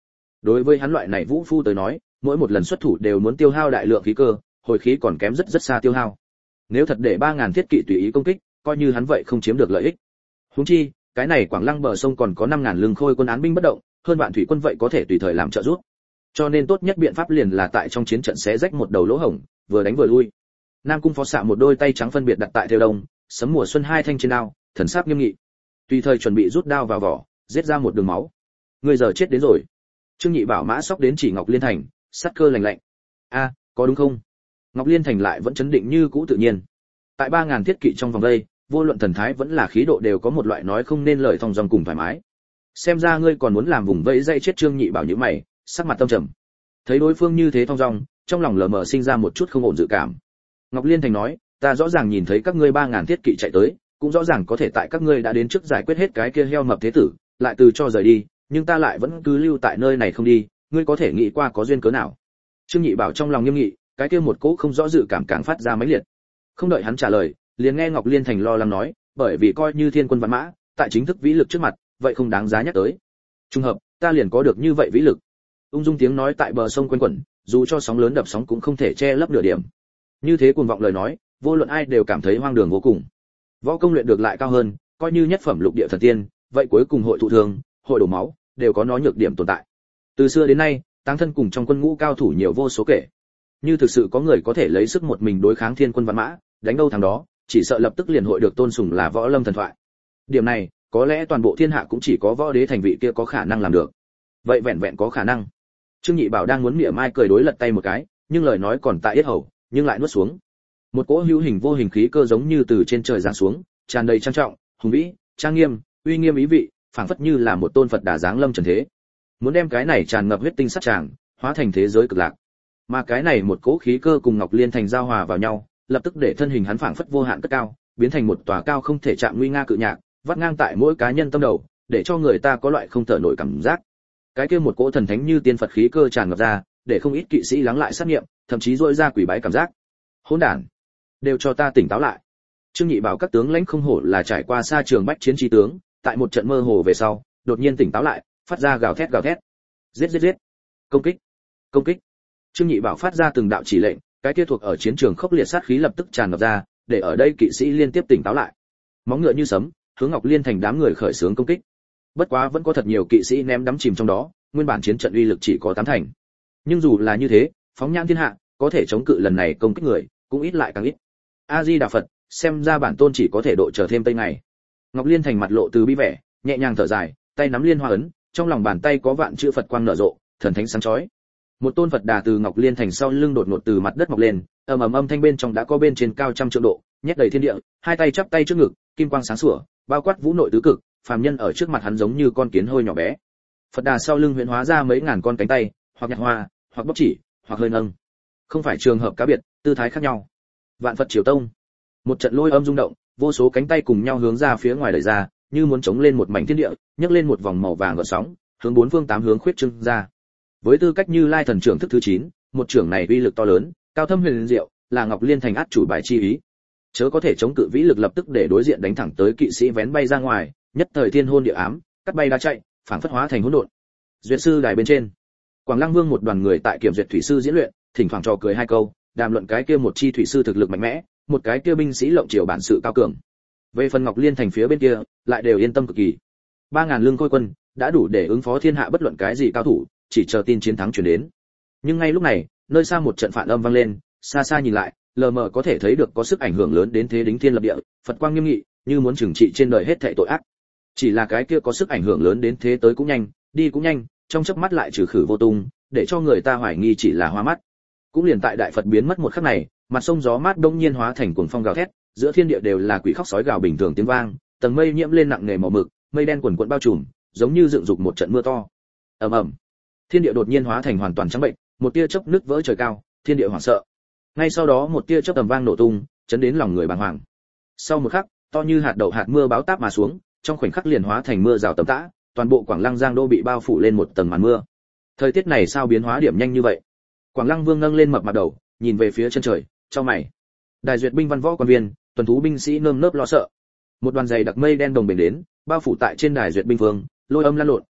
Đối với hắn loại này vũ phu tới nói, mỗi một lần xuất thủ đều muốn tiêu hao đại lượng khí cơ, hồi khí còn kém rất rất xa tiêu hao. Nếu thật để 3000 thiết kỵ tùy ý công kích, coi như hắn vậy không chiếm được lợi ích. Huống chi, cái này Quảng Lăng bờ sông còn có 5000 lưng khôi quân án binh bất động, hơn vạn thủy quân vậy có thể tùy thời làm trợ giúp. Cho nên tốt nhất biện pháp liền là tại trong chiến trận xé rách một đầu lỗ hổng, vừa đánh vừa lui. Nam Cung Phó xạ một đôi tay trắng phân biệt đặt tại theo đông, sấm mùa xuân hai thanh trên đao, thần sắc nghiêm nghị. Tùy thời chuẩn bị rút đao vào vỏ, giết ra một đường máu. Người giờ chết đến rồi. Trương Nhị Bảo mã sóc đến chỉ Ngọc Liên Thành, sát cơ lạnh lạnh. A, có đúng không? Ngọc Liên Thành lại vẫn chấn định như cũ tự nhiên. Tại 3000 thiết kỵ trong vòng đây, vô luận thần thái vẫn là khí độ đều có một loại nói không nên lời thong dong cùng thoải mái. Xem ra ngươi còn muốn làm vùng vẫy dây chết. Trương Nhị Bảo nhíu mày, sắc mặt tâm trầm. Thấy đối phương như thế thong dong, trong lòng lờ mờ sinh ra một chút không ổn dự cảm. Ngọc Liên Thành nói, ta rõ ràng nhìn thấy các ngươi 3000 thiết kỵ chạy tới, cũng rõ ràng có thể tại các ngươi đã đến trước giải quyết hết cái kia heo mập thế tử, lại từ cho rời đi, nhưng ta lại vẫn cứ lưu tại nơi này không đi, ngươi có thể nghĩ qua có duyên cớ nào? Trương Nhị Bảo trong lòng nghiêm nghị, cái kia một cỗ không rõ dự cảm càng phát ra mãnh liệt. Không đợi hắn trả lời, liền nghe Ngọc Liên Thành lo lắng nói, bởi vì coi như thiên quân vạn mã, tại chính thức vĩ lực trước mặt, vậy không đáng giá nhắc tới. Trùng hợp, ta liền có được như vậy vĩ lực. Ung dung tiếng nói tại bờ sông quanh quẩn, dù cho sóng lớn đập sóng cũng không thể che lấp nửa điểm. Như thế cuồng vọng lời nói, vô luận ai đều cảm thấy hoang đường vô cùng. Võ công luyện được lại cao hơn, coi như nhất phẩm lục địa thần tiên, vậy cuối cùng hội thụ thương, hội đổ máu, đều có nó nhược điểm tồn tại. Từ xưa đến nay, táng thân cùng trong quân ngũ cao thủ nhiều vô số kể. Như thực sự có người có thể lấy sức một mình đối kháng thiên quân vạn mã, đánh đâu thằng đó, chỉ sợ lập tức liền hội được tôn sùng là võ lâm thần thoại. Điểm này, có lẽ toàn bộ thiên hạ cũng chỉ có Võ Đế thành vị kia có khả năng làm được. Vậy vẹn vẹn có khả năng. Trương Nhị Bảo đang muốn mỉa mai cười đối lật tay một cái, nhưng lời nói còn tại yết hầu, nhưng lại nuốt xuống. Một cỗ hữu hình vô hình khí cơ giống như từ trên trời giáng xuống, tràn đầy trang trọng, hùng vĩ, trang nghiêm, uy nghiêm ý vị, phảng phất như là một tôn Phật Đà giáng lâm trần thế. Muốn đem cái này tràn ngập huyết tinh sát tràng, hóa thành thế giới cực lạc. Mà cái này một cỗ khí cơ cùng Ngọc Liên Thành giao hòa vào nhau, lập tức để thân hình hắn phảng phất vô hạn cất cao, biến thành một tòa cao không thể chạm nguy nga cự nhạc, vắt ngang tại mỗi cá nhân tâm đầu, để cho người ta có loại không thở nổi cảm giác. Cái kia một cỗ thần thánh như tiên Phật khí cơ tràn ngập ra, để không ít kỵ sĩ lắng lại sát niệm, thậm chí rỗi ra quỷ bái cảm giác. Hỗn đản, đều cho ta tỉnh táo lại. Trương Nhị Bảo các tướng lãnh không hổ là trải qua xa trường bách chiến trí tướng, tại một trận mơ hồ về sau, đột nhiên tỉnh táo lại, phát ra gào thét gào thét. Giết giết giết. Công kích. Công kích. Trương Nhị Bảo phát ra từng đạo chỉ lệnh, cái kia thuộc ở chiến trường khốc liệt sát khí lập tức tràn ngập ra, để ở đây kỵ sĩ liên tiếp tỉnh táo lại. Móng ngựa như sấm, hướng Ngọc Liên Thành đám người khởi xướng công kích. Bất quá vẫn có thật nhiều kỵ sĩ ném đắm chìm trong đó, nguyên bản chiến trận uy lực chỉ có 8 thành. Nhưng dù là như thế, phóng nhãn thiên hạ, có thể chống cự lần này công kích người, cũng ít lại càng ít. A Di Đà Phật, xem ra bản tôn chỉ có thể độ chờ thêm tây ngày. Ngọc Liên Thành mặt lộ từ bi vẻ, nhẹ nhàng thở dài, tay nắm liên hoa ấn, trong lòng bàn tay có vạn chữ Phật quang nở rộ, thần thánh sáng chói. Một tôn Phật Đà từ Ngọc Liên Thành sau lưng đột ngột từ mặt đất mọc lên, ầm ầm âm thanh bên trong đã có bên trên cao trăm trượng độ, nhét đầy thiên địa, hai tay chắp tay trước ngực, kim quang sáng sủa, bao quát vũ nội tứ cực, phàm nhân ở trước mặt hắn giống như con kiến hôi nhỏ bé. Phật Đà sau lưng huyễn hóa ra mấy ngàn con cánh tay, hoặc nhặt hoa, hoặc bóc chỉ, hoặc hơi nâng. Không phải trường hợp cá biệt, tư thái khác nhau. Vạn Phật Triều Tông. Một trận lôi âm rung động, vô số cánh tay cùng nhau hướng ra phía ngoài đẩy ra, như muốn chống lên một mảnh thiên địa, nhấc lên một vòng màu vàng gợn sóng, hướng bốn phương tám hướng khuyết trương ra. Với tư cách Như Lai thần trưởng thức thứ 9, một trưởng này uy lực to lớn, cao thâm huyền diệu, là Ngọc Liên Thành át chủ bài chi ý. Chớ có thể chống cự vĩ lực lập tức để đối diện đánh thẳng tới kỵ sĩ vén bay ra ngoài, nhất thời thiên hôn địa ám, cắt bay đá chạy, phảng phất hóa thành hỗn độn. Duyệt sư đài bên trên, Quảng Lăng Vương một đoàn người tại kiểm duyệt thủy sư diễn luyện, thỉnh thoảng trò cười hai câu, đàm luận cái kia một chi thủy sư thực lực mạnh mẽ, một cái kia binh sĩ lộng triều bản sự cao cường. Về phần Ngọc Liên Thành phía bên kia, lại đều yên tâm cực kỳ. 3000 lương khôi quân đã đủ để ứng phó thiên hạ bất luận cái gì cao thủ, chỉ chờ tin chiến thắng truyền đến. Nhưng ngay lúc này, nơi xa một trận phản âm vang lên, xa xa nhìn lại, lờ mờ có thể thấy được có sức ảnh hưởng lớn đến thế đính thiên lập địa, Phật quang nghiêm nghị, như muốn trừng trị trên đời hết thảy tội ác. Chỉ là cái kia có sức ảnh hưởng lớn đến thế tới cũng nhanh, đi cũng nhanh, trong chớp mắt lại trừ khử vô tung, để cho người ta hoài nghi chỉ là hoa mắt. Cũng liền tại đại Phật biến mất một khắc này, mặt sông gió mát đông nhiên hóa thành cuồng phong gào thét, giữa thiên địa đều là quỷ khóc sói gào bình thường tiếng vang, tầng mây nhiễm lên nặng nề màu mực, mây đen quần quần bao trùm, giống như dựng dục một trận mưa to. Ầm ầm. Thiên địa đột nhiên hóa thành hoàn toàn trắng bệnh, một tia chớp nứt vỡ trời cao, thiên địa hoảng sợ. Ngay sau đó một tia chớp tầm vang nổ tung, chấn đến lòng người bàng hoàng. Sau một khắc, to như hạt đậu hạt mưa báo táp mà xuống, trong khoảnh khắc liền hóa thành mưa rào tầm tã, toàn bộ Quảng Lăng Giang đô bị bao phủ lên một tầng màn mưa. Thời tiết này sao biến hóa điểm nhanh như vậy? Quảng Lăng Vương nâng lên mập mặt đầu, nhìn về phía chân trời, chau mày. Đài duyệt binh văn võ quan viên, tuần thú binh sĩ nơm nớp lo sợ. Một đoàn dày đặc mây đen đồng bền đến, bao phủ tại trên đài duyệt binh vương, lôi âm lan lộn,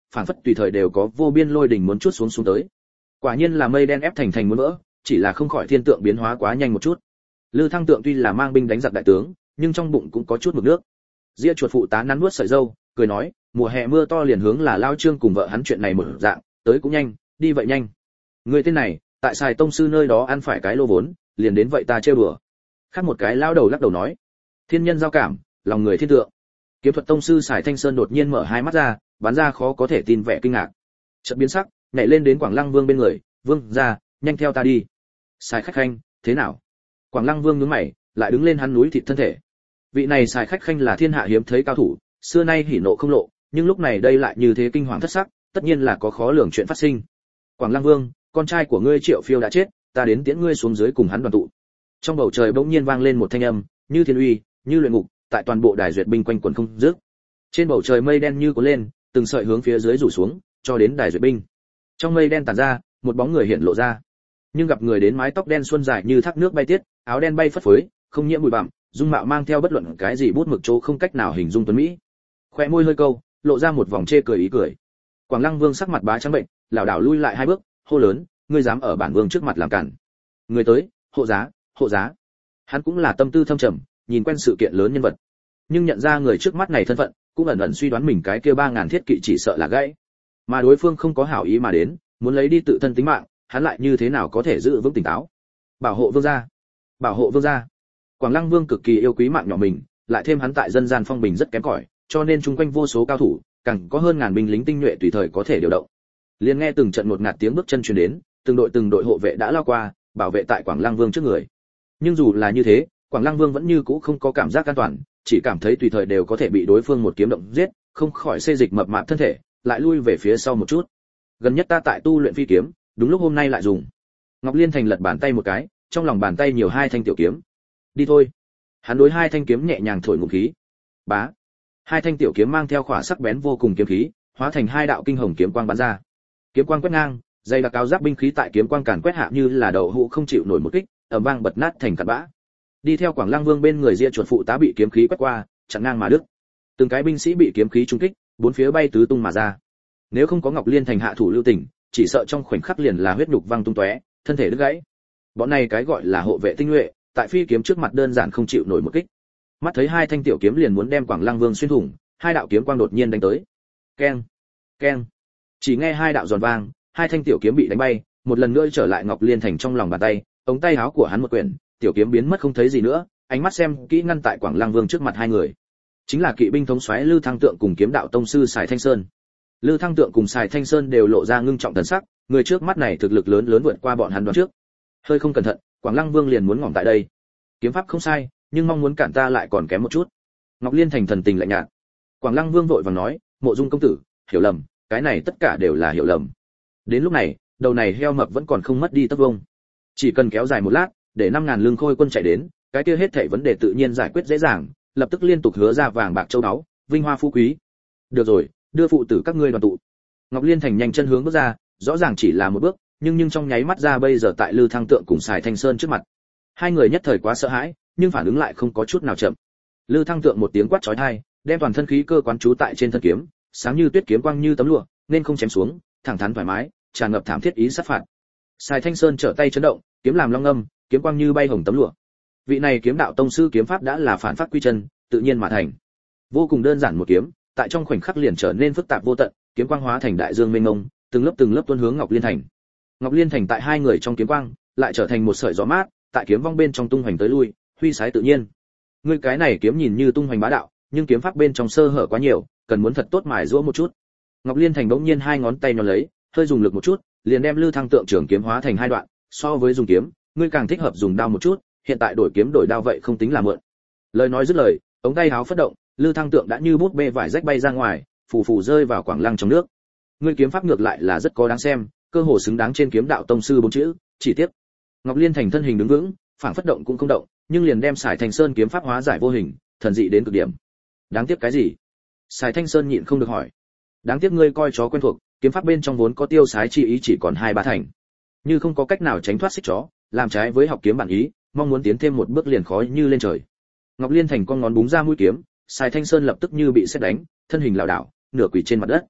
phảng phất tùy thời đều có vô biên lôi đỉnh muốn chút xuống tới. Quả nhiên là mây đen ép thành muốn vỡ, chỉ là không khỏi thiên tượng biến hóa quá nhanh một chút. Lư Thăng Tượng tuy là mang binh đánh giặc đại tướng, nhưng trong bụng cũng có chút mực nước. Ria chuột phụ tá nắn nuốt sợi râu, cười nói, mùa hè mưa to liền hướng là Lao Trương cùng vợ hắn chuyện này mở dạng, tới cũng nhanh, đi vậy nhanh. Người tên này, tại Sài tông sư nơi đó ăn phải cái lô vốn, liền đến vậy ta trêu đùa. Khác một cái lao đầu lắc đầu nói, thiên nhân giao cảm, lòng người thiên tượng. Kiếm thuật tông sư Sài Thanh Sơn đột nhiên mở hai mắt ra, bắn ra khó có thể tin vẻ kinh ngạc. Chợt biến sắc, nhảy lên đến Quảng Lăng Vương bên người, "Vương gia, nhanh theo ta đi." Sài khách khanh, thế nào? Quảng Lăng Vương nhướng mày, lại đứng lên hắn núi thịt thân thể. Vị này Sài khách khanh là thiên hạ hiếm thấy cao thủ, xưa nay hỉ nộ không lộ, nhưng lúc này đây lại như thế kinh hoàng thất sắc, tất nhiên là có khó lường chuyện phát sinh. Quảng Lăng Vương, con trai của ngươi Triệu Phiêu đã chết, ta đến tiễn ngươi xuống dưới cùng hắn đoàn tụ. Trong bầu trời bỗng nhiên vang lên một thanh âm, như thiên uy, như luyện ngục, tại toàn bộ đài duyệt binh quanh quẩn không dứt. Trên bầu trời mây đen như cuốn lên, từng sợi hướng phía dưới rủ xuống, cho đến đài duyệt binh. Trong mây đen tản ra, một bóng người hiện lộ ra. Nhưng gặp người đến mái tóc đen xuân dài như thác nước bay tiết, áo đen bay phất phới, không nhiễm bụi bặm, dung mạo mang theo bất luận cái gì bút mực chỗ không cách nào hình dung tuấn mỹ. Khoe môi hơi câu, lộ ra một vòng chê cười ý cười. Quảng Lăng Vương sắc mặt bá trắng bệnh, lảo đảo lui lại hai bước, hô lớn, ngươi dám ở bản vương trước mặt làm cản. Người tới, hộ giá, hộ giá. Hắn cũng là tâm tư thâm trầm, nhìn quen sự kiện lớn nhân vật, nhưng nhận ra người trước mắt này thân phận, cũng ẩn ẩn suy đoán mình cái kia 3000 thiết kỵ chỉ sợ là gãy. Mà đối phương không có hảo ý mà đến, muốn lấy đi tự thân tính mạng, hắn lại như thế nào có thể giữ vững tỉnh táo? Bảo hộ vương gia, bảo hộ vương gia. Quảng Lăng Vương cực kỳ yêu quý mạng nhỏ mình, lại thêm hắn tại dân gian phong bình rất kém cỏi, cho nên chung quanh vô số cao thủ, càng có hơn ngàn binh lính tinh nhuệ tùy thời có thể điều động. Liền nghe từng trận một ngạt tiếng bước chân truyền đến, từng đội hộ vệ đã lao qua, bảo vệ tại Quảng Lăng Vương trước người. Nhưng dù là như thế, Quảng Lăng Vương vẫn như cũ không có cảm giác an toàn, chỉ cảm thấy tùy thời đều có thể bị đối phương một kiếm động giết, không khỏi xê dịch mập mạp thân thể, lại lui về phía sau một chút. Gần nhất ta tại tu luyện phi kiếm, đúng lúc hôm nay lại dùng. Ngọc Liên Thành lật bàn tay một cái, trong lòng bàn tay nhiều hai thanh tiểu kiếm. Đi thôi. Hắn đối hai thanh kiếm nhẹ nhàng thổi ngụm khí. Bá. Hai thanh tiểu kiếm mang theo khỏa sắc bén vô cùng kiếm khí, hóa thành hai đạo kinh hồng kiếm quang bắn ra. Kiếm quang quét ngang, dây đặc áo giáp binh khí tại kiếm quang càn quét hạ như là đậu hũ không chịu nổi một kích, ầm vang bật nát thành cát bã. Đi theo Quảng Lăng Vương bên người Ria chuột phụ tá bị kiếm khí quét qua, chặn ngang mà đứt. Từng cái binh sĩ bị kiếm khí trúng kích, bốn phía bay tứ tung mà ra. Nếu không có Ngọc Liên Thành hạ thủ lưu tình, chỉ sợ trong khoảnh khắc liền là huyết nhục văng tung tóe, thân thể đứt gãy. Bọn này cái gọi là hộ vệ tinh nhuệ, tại phi kiếm trước mặt đơn giản không chịu nổi một kích. Mắt thấy hai thanh tiểu kiếm liền muốn đem Quảng Lăng Vương xuyên thủng, hai đạo kiếm quang đột nhiên đánh tới. Keng, keng. Chỉ nghe hai đạo giòn vang, hai thanh tiểu kiếm bị đánh bay, một lần nữa trở lại Ngọc Liên Thành trong lòng bàn tay, ống tay áo của hắn một quyển, tiểu kiếm biến mất không thấy gì nữa, ánh mắt xem kỹ ngăn tại Quảng Lăng Vương trước mặt hai người. Chính là kỵ binh thống soái Lư Thăng Tượng cùng kiếm đạo tông sư Sài Thanh Sơn. Lư Thăng Tượng cùng Sài Thanh Sơn đều lộ ra ngưng trọng thần sắc, người trước mắt này thực lực lớn vượt qua bọn hắn đoán trước. Hơi không cẩn thận, Quảng Lăng Vương liền muốn ngỏm tại đây. Kiếm pháp không sai, nhưng mong muốn cản ta lại còn kém một chút. Ngọc Liên Thành thần tình lạnh nhạt. Quảng Lăng Vương vội vàng nói, Mộ Dung công tử, hiểu lầm, cái này tất cả đều là hiểu lầm. Đến lúc này, đầu này heo mập vẫn còn không mất đi tấc vông. Chỉ cần kéo dài một lát, để 5000 lương khôi quân chạy đến, cái kia hết thảy vấn đề tự nhiên giải quyết dễ dàng, lập tức liên tục hứa ra vàng bạc châu báu, vinh hoa phú quý. Được rồi, đưa phụ tử các ngươi đoàn tụ. Ngọc Liên Thành nhanh chân hướng bước ra, rõ ràng chỉ là một bước, nhưng trong nháy mắt ra bây giờ tại Lư Thăng Tượng cùng Sài Thanh Sơn trước mặt. Hai người nhất thời quá sợ hãi, nhưng phản ứng lại không có chút nào chậm. Lư Thăng Tượng một tiếng quát chói tai, đem toàn thân khí cơ quán trú tại trên thân kiếm, sáng như tuyết kiếm quang như tấm lụa, nên không chém xuống, thẳng thắn thoải mái, tràn ngập thảm thiết ý sát phạt. Sài Thanh Sơn trở tay chấn động, kiếm làm long âm, kiếm quang như bay hồng tấm lụa. Vị này kiếm đạo tông sư kiếm pháp đã là phản phát quy chân, tự nhiên mà thành. Vô cùng đơn giản một kiếm, tại trong khoảnh khắc liền trở nên phức tạp vô tận, kiếm quang hóa thành đại dương mênh mông, từng lớp tuôn hướng Ngọc Liên Thành. Ngọc Liên Thành tại hai người trong kiếm quang, lại trở thành một sợi gió mát, tại kiếm vong bên trong tung hoành tới lui, huy sái tự nhiên. Ngươi cái này kiếm nhìn như tung hoành bá đạo, nhưng kiếm pháp bên trong sơ hở quá nhiều, cần muốn thật tốt mài giũa một chút. Ngọc Liên Thành bỗng nhiên hai ngón tay nhón lấy, hơi dùng lực một chút, liền đem Lư Thăng Tượng trường kiếm hóa thành hai đoạn, so với dùng kiếm, ngươi càng thích hợp dùng đao một chút, hiện tại đổi kiếm đổi đao vậy không tính là mượn. Lời nói dứt lời, ống tay áo phất động, Lư Thăng Tượng đã như bút bê vải rách bay ra ngoài, phù phù rơi vào Quảng Lăng trong nước. Ngươi kiếm pháp ngược lại là rất có đáng xem, cơ hồ xứng đáng trên kiếm đạo tông sư bốn chữ, chỉ tiếc. Ngọc Liên Thành thân hình đứng vững, phảng phất động cũng không động, nhưng liền đem Sài Thanh Sơn kiếm pháp hóa giải vô hình, thần dị đến cực điểm. Đáng tiếc cái gì? Sài Thanh Sơn nhịn không được hỏi. Đáng tiếc ngươi coi chó quen thuộc, kiếm pháp bên trong vốn có tiêu sái chi ý chỉ còn 2-3 thành. Như không có cách nào tránh thoát xích chó, làm trái với học kiếm bản ý, mong muốn tiến thêm một bước liền khó như lên trời. Ngọc Liên Thành con ngón búng ra mũi kiếm, Sài Thanh Sơn lập tức như bị sét đánh, thân hình lảo đảo, nửa quỳ trên mặt đất.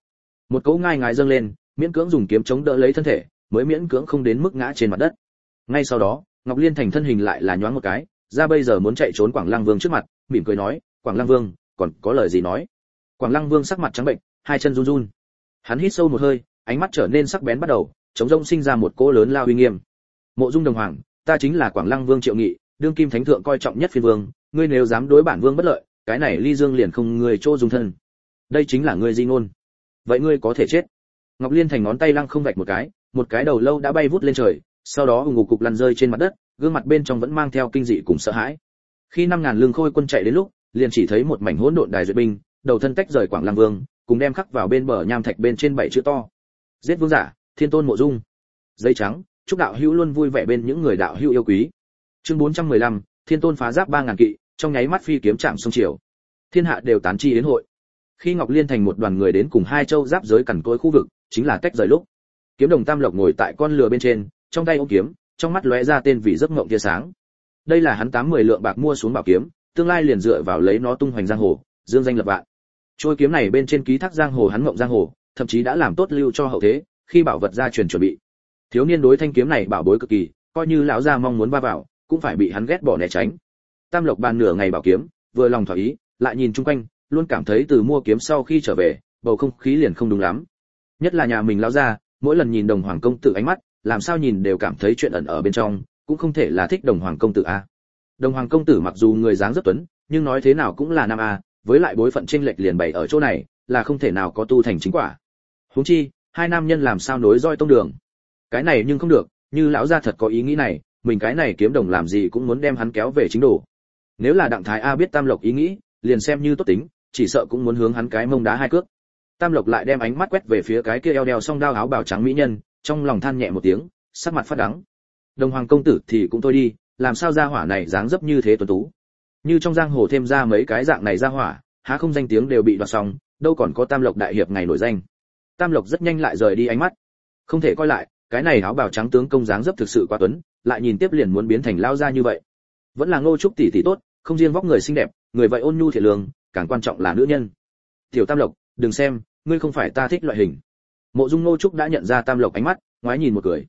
một cỗ ngai ngái dâng lên, miễn cưỡng dùng kiếm chống đỡ lấy thân thể, mới miễn cưỡng không đến mức ngã trên mặt đất. Ngay sau đó, Ngọc Liên Thành thân hình lại là nhoáng một cái, ra bây giờ muốn chạy trốn Quảng Lăng Vương trước mặt, mỉm cười nói, "Quảng Lăng Vương, còn có lời gì nói?" Quảng Lăng Vương sắc mặt trắng bệnh, hai chân run run. Hắn hít sâu một hơi, ánh mắt trở nên sắc bén bắt đầu, chống rông sinh ra một cỗ lớn lao uy nghiêm. "Mộ Dung Đồng Hoàng, ta chính là Quảng Lăng Vương Triệu Nghị, đương kim thánh thượng coi trọng nhất phiên vương, ngươi nếu dám đối bản vương bất lợi, cái này Ly Dương liền không ngươi chỗ dung thân. Đây chính là ngươi di ngôn. Vậy ngươi có thể chết." Ngọc Liên Thành ngón tay lăng không vạch một cái đầu lâu đã bay vút lên trời, sau đó ù ngục cục lăn rơi trên mặt đất, gương mặt bên trong vẫn mang theo kinh dị cùng sợ hãi. Khi 5000 lương khôi quân chạy đến lúc, liền chỉ thấy một mảnh hỗn độn đài duyệt binh, đầu thân tách rời Quảng Lăng Vương, cùng đem khắc vào bên bờ nham thạch bên trên 7 chữ to. Giết vương giả, Thiên Tôn Mộ Dung. Giấy trắng, chúc đạo hữu luôn vui vẻ bên những người đạo hữu yêu quý. Chương 415, Thiên Tôn phá giáp 3000 kỵ, trong nháy mắt phi kiếm chạm sông chiều. Thiên hạ đều tán chi đến hội. Khi Ngọc Liên Thành một đoàn người đến cùng hai châu giáp giới cằn cỗi khu vực, chính là tách rời lúc. Kiếm Đồng Tam Lộc ngồi tại con lừa bên trên, trong tay ôm kiếm, trong mắt lóe ra tên vị giấc ngộng tia sáng. Đây là hắn 80 lượng bạc mua xuống bảo kiếm, tương lai liền dựa vào lấy nó tung hoành giang hồ, dương danh lập vạn. Trôi kiếm này bên trên ký thác giang hồ hắn ngộng giang hồ, thậm chí đã làm tốt lưu cho hậu thế, khi bảo vật gia truyền chuẩn bị. Thiếu niên đối thanh kiếm này bảo bối cực kỳ, coi như lão gia mong muốn va vào, cũng phải bị hắn ghét bỏ né tránh. Tam Lộc bàn nửa ngày bảo kiếm, vừa lòng thỏa ý, lại nhìn chung quanh, luôn cảm thấy từ mua kiếm sau khi trở về, bầu không khí liền không đúng lắm. Nhất là nhà mình lão gia, mỗi lần nhìn Đồng Hoàng công tử ánh mắt, làm sao nhìn đều cảm thấy chuyện ẩn ở bên trong, cũng không thể là thích Đồng Hoàng công tử a. Đồng Hoàng công tử mặc dù người dáng rất tuấn, nhưng nói thế nào cũng là nam a, với lại bối phận chênh lệch liền bày ở chỗ này, là không thể nào có tu thành chính quả. Huống chi, hai nam nhân làm sao nối roi tông đường. Cái này nhưng không được, như lão gia thật có ý nghĩ này, mình cái này kiếm đồng làm gì cũng muốn đem hắn kéo về chính đồ. Nếu là Đặng Thái A biết Tam Lộc ý nghĩ, liền xem như tốt tính, chỉ sợ cũng muốn hướng hắn cái mông đá hai cước. Tam Lộc lại đem ánh mắt quét về phía cái kia eo đeo song đao áo bào trắng mỹ nhân, trong lòng than nhẹ một tiếng, sắc mặt phát đắng. Đồng Hoàng công tử thì cũng thôi đi, làm sao gia hỏa này dáng dấp như thế tuấn tú. Như trong giang hồ thêm ra mấy cái dạng này gia hỏa, há không danh tiếng đều bị đoạt xong, đâu còn có Tam Lộc đại hiệp ngày nổi danh. Tam Lộc rất nhanh lại rời đi ánh mắt. Không thể coi lại, cái này áo bào trắng tướng công dáng dấp thực sự quá tuấn, lại nhìn tiếp liền muốn biến thành lao ra như vậy. Vẫn là Ngô Trúc tỷ tỷ tốt, không riêng vóc người xinh đẹp, người vậy ôn nhu thiện lương, càng quan trọng là nữ nhân. Tiểu Tam Lộc, đừng xem, ngươi không phải ta thích loại hình. Mộ Dung Ngô Trúc đã nhận ra Tam Lộc ánh mắt, ngoái nhìn một cười.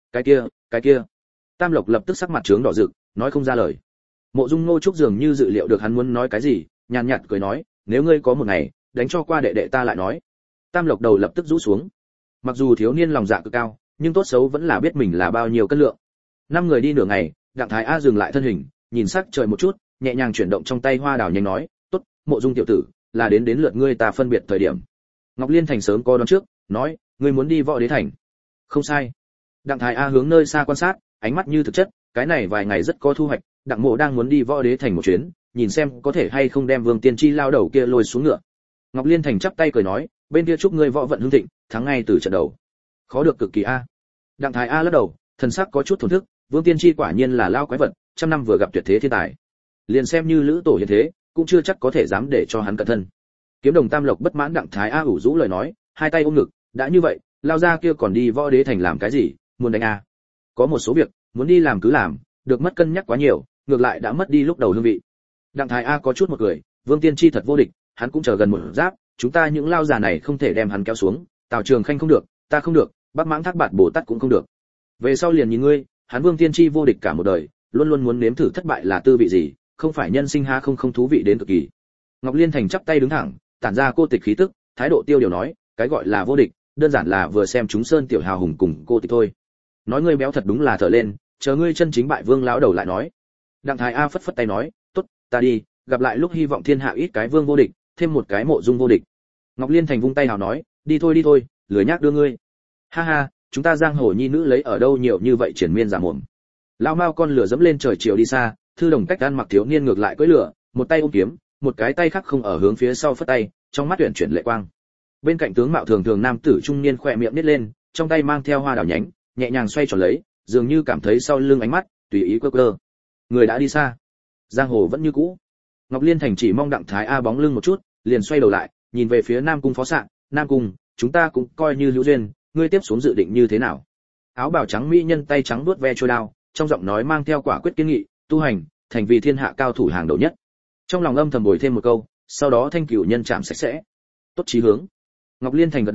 Cái kia. Tam Lộc lập tức sắc mặt trướng đỏ rực, nói không ra lời. Mộ Dung Ngô Trúc dường như dự liệu được hắn muốn nói cái gì, nhàn nhạt cười nói, nếu ngươi có một ngày, đánh cho qua đệ đệ ta lại nói. Tam Lộc đầu lập tức rũ xuống. Mặc dù thiếu niên lòng dạ cực cao, nhưng tốt xấu vẫn là biết mình là bao nhiêu cân lượng. Năm người đi nửa ngày, Đặng Thái A dừng lại thân hình, nhìn sắc trời một chút, nhẹ nhàng chuyển động trong tay hoa đào nhanh nói, tốt, Mộ Dung tiểu tử, là đến lượt ngươi ta phân biệt thời điểm. Ngọc Liên Thành sớm có đoán trước, nói, ngươi muốn đi Võ Đế Thành. Không sai. Đặng Thái A hướng nơi xa quan sát, ánh mắt như thực chất, cái này vài ngày rất có thu hoạch, Đặng Mộ đang muốn đi Võ Đế Thành một chuyến, nhìn xem có thể hay không đem Vương Tiên Chi lao đầu kia lôi xuống ngựa. Ngọc Liên Thành chắp tay cười nói, bên kia chúc ngươi võ vận hưng thịnh, thắng ngay từ trận đầu. Khó được cực kỳ a. Đặng Thái A lắc đầu, thần sắc có chút thổn thức, Vương Tiên Chi quả nhiên là lao quái vật, trăm năm vừa gặp tuyệt thế thiên tài. Liền xem như lữ tổ hiện thế, cũng chưa chắc có thể dám để cho hắn cẩn thân. Kiếm Đồng Tam Lộc bất mãn Đặng Thái A ủ rũ lời nói, hai tay ôm ngực, đã như vậy, lao ra kia còn đi Võ Đế Thành làm cái gì, muốn đánh a? Có một số việc, muốn đi làm cứ làm, được mất cân nhắc quá nhiều, ngược lại đã mất đi lúc đầu hương vị. Đặng Thái A có chút một cười, Vương Tiên Chi thật vô địch, hắn cũng chờ gần một giáp, chúng ta những lao già này không thể đem hắn kéo xuống, Tào Trường Khanh không được, ta không được, Bắc Mãng Thác Bạt Bồ Tát cũng không được. Về sau liền nhìn ngươi, hắn Vương Tiên Chi vô địch cả một đời, luôn luôn muốn nếm thử thất bại là tư vị gì, không phải nhân sinh ha không thú vị đến cực kỳ. Ngọc Liên Thành chắp tay đứng thẳng, tản ra cô tịch khí tức, thái độ tiêu điều nói, cái gọi là vô địch, đơn giản là vừa xem chúng sơn tiểu hào hùng cùng cô tịch thôi. Nói ngươi béo thật đúng là thở lên, chờ ngươi chân chính bại Vương lão đầu lại nói. Đặng Thái A phất phất tay nói, tốt, ta đi, gặp lại lúc hy vọng thiên hạ ít cái Vương vô địch, thêm một cái Mộ Dung vô địch. Ngọc Liên Thành vung tay hào nói, đi thôi, lười nhác đưa ngươi. Ha ha, chúng ta giang hồ nhi nữ lấy ở đâu nhiều như vậy triển miên giả mồm. Lão Mao con lửa dẫm lên trời chiều đi xa, Thư Đồng cách ăn mặc thiếu niên ngược lại cưỡi lửa, một tay ôm kiếm, một cái tay khác không ở hướng phía sau phất tay, trong mắt tuyển chuyển lệ quang. Bên cạnh tướng mạo thường thường nam tử trung niên khỏe miệng nít lên, trong tay mang theo hoa đào nhánh, nhẹ nhàng xoay tròn lấy, dường như cảm thấy sau lưng ánh mắt, tùy ý quơ quơ. Người đã đi xa, giang hồ vẫn như cũ. Ngọc Liên Thành chỉ mong Đặng Thái A bóng lưng một chút, liền xoay đầu lại, nhìn về phía Nam Cung phó sạng, Nam Cung, chúng ta cũng coi như hữu duyên, ngươi tiếp xuống dự định như thế nào? Áo bào trắng mỹ nhân tay trắng vuốt ve trôi đao, trong giọng nói mang theo quả quyết kiên nghị, tu hành, thành vì thiên hạ cao thủ hàng đầu nhất. Trong lòng âm thầm bồi thêm một câu, sau đó thanh cửu nhân chạm sạch sẽ. Tốt chí hướng. Ngọc Liên Thành gật đầu,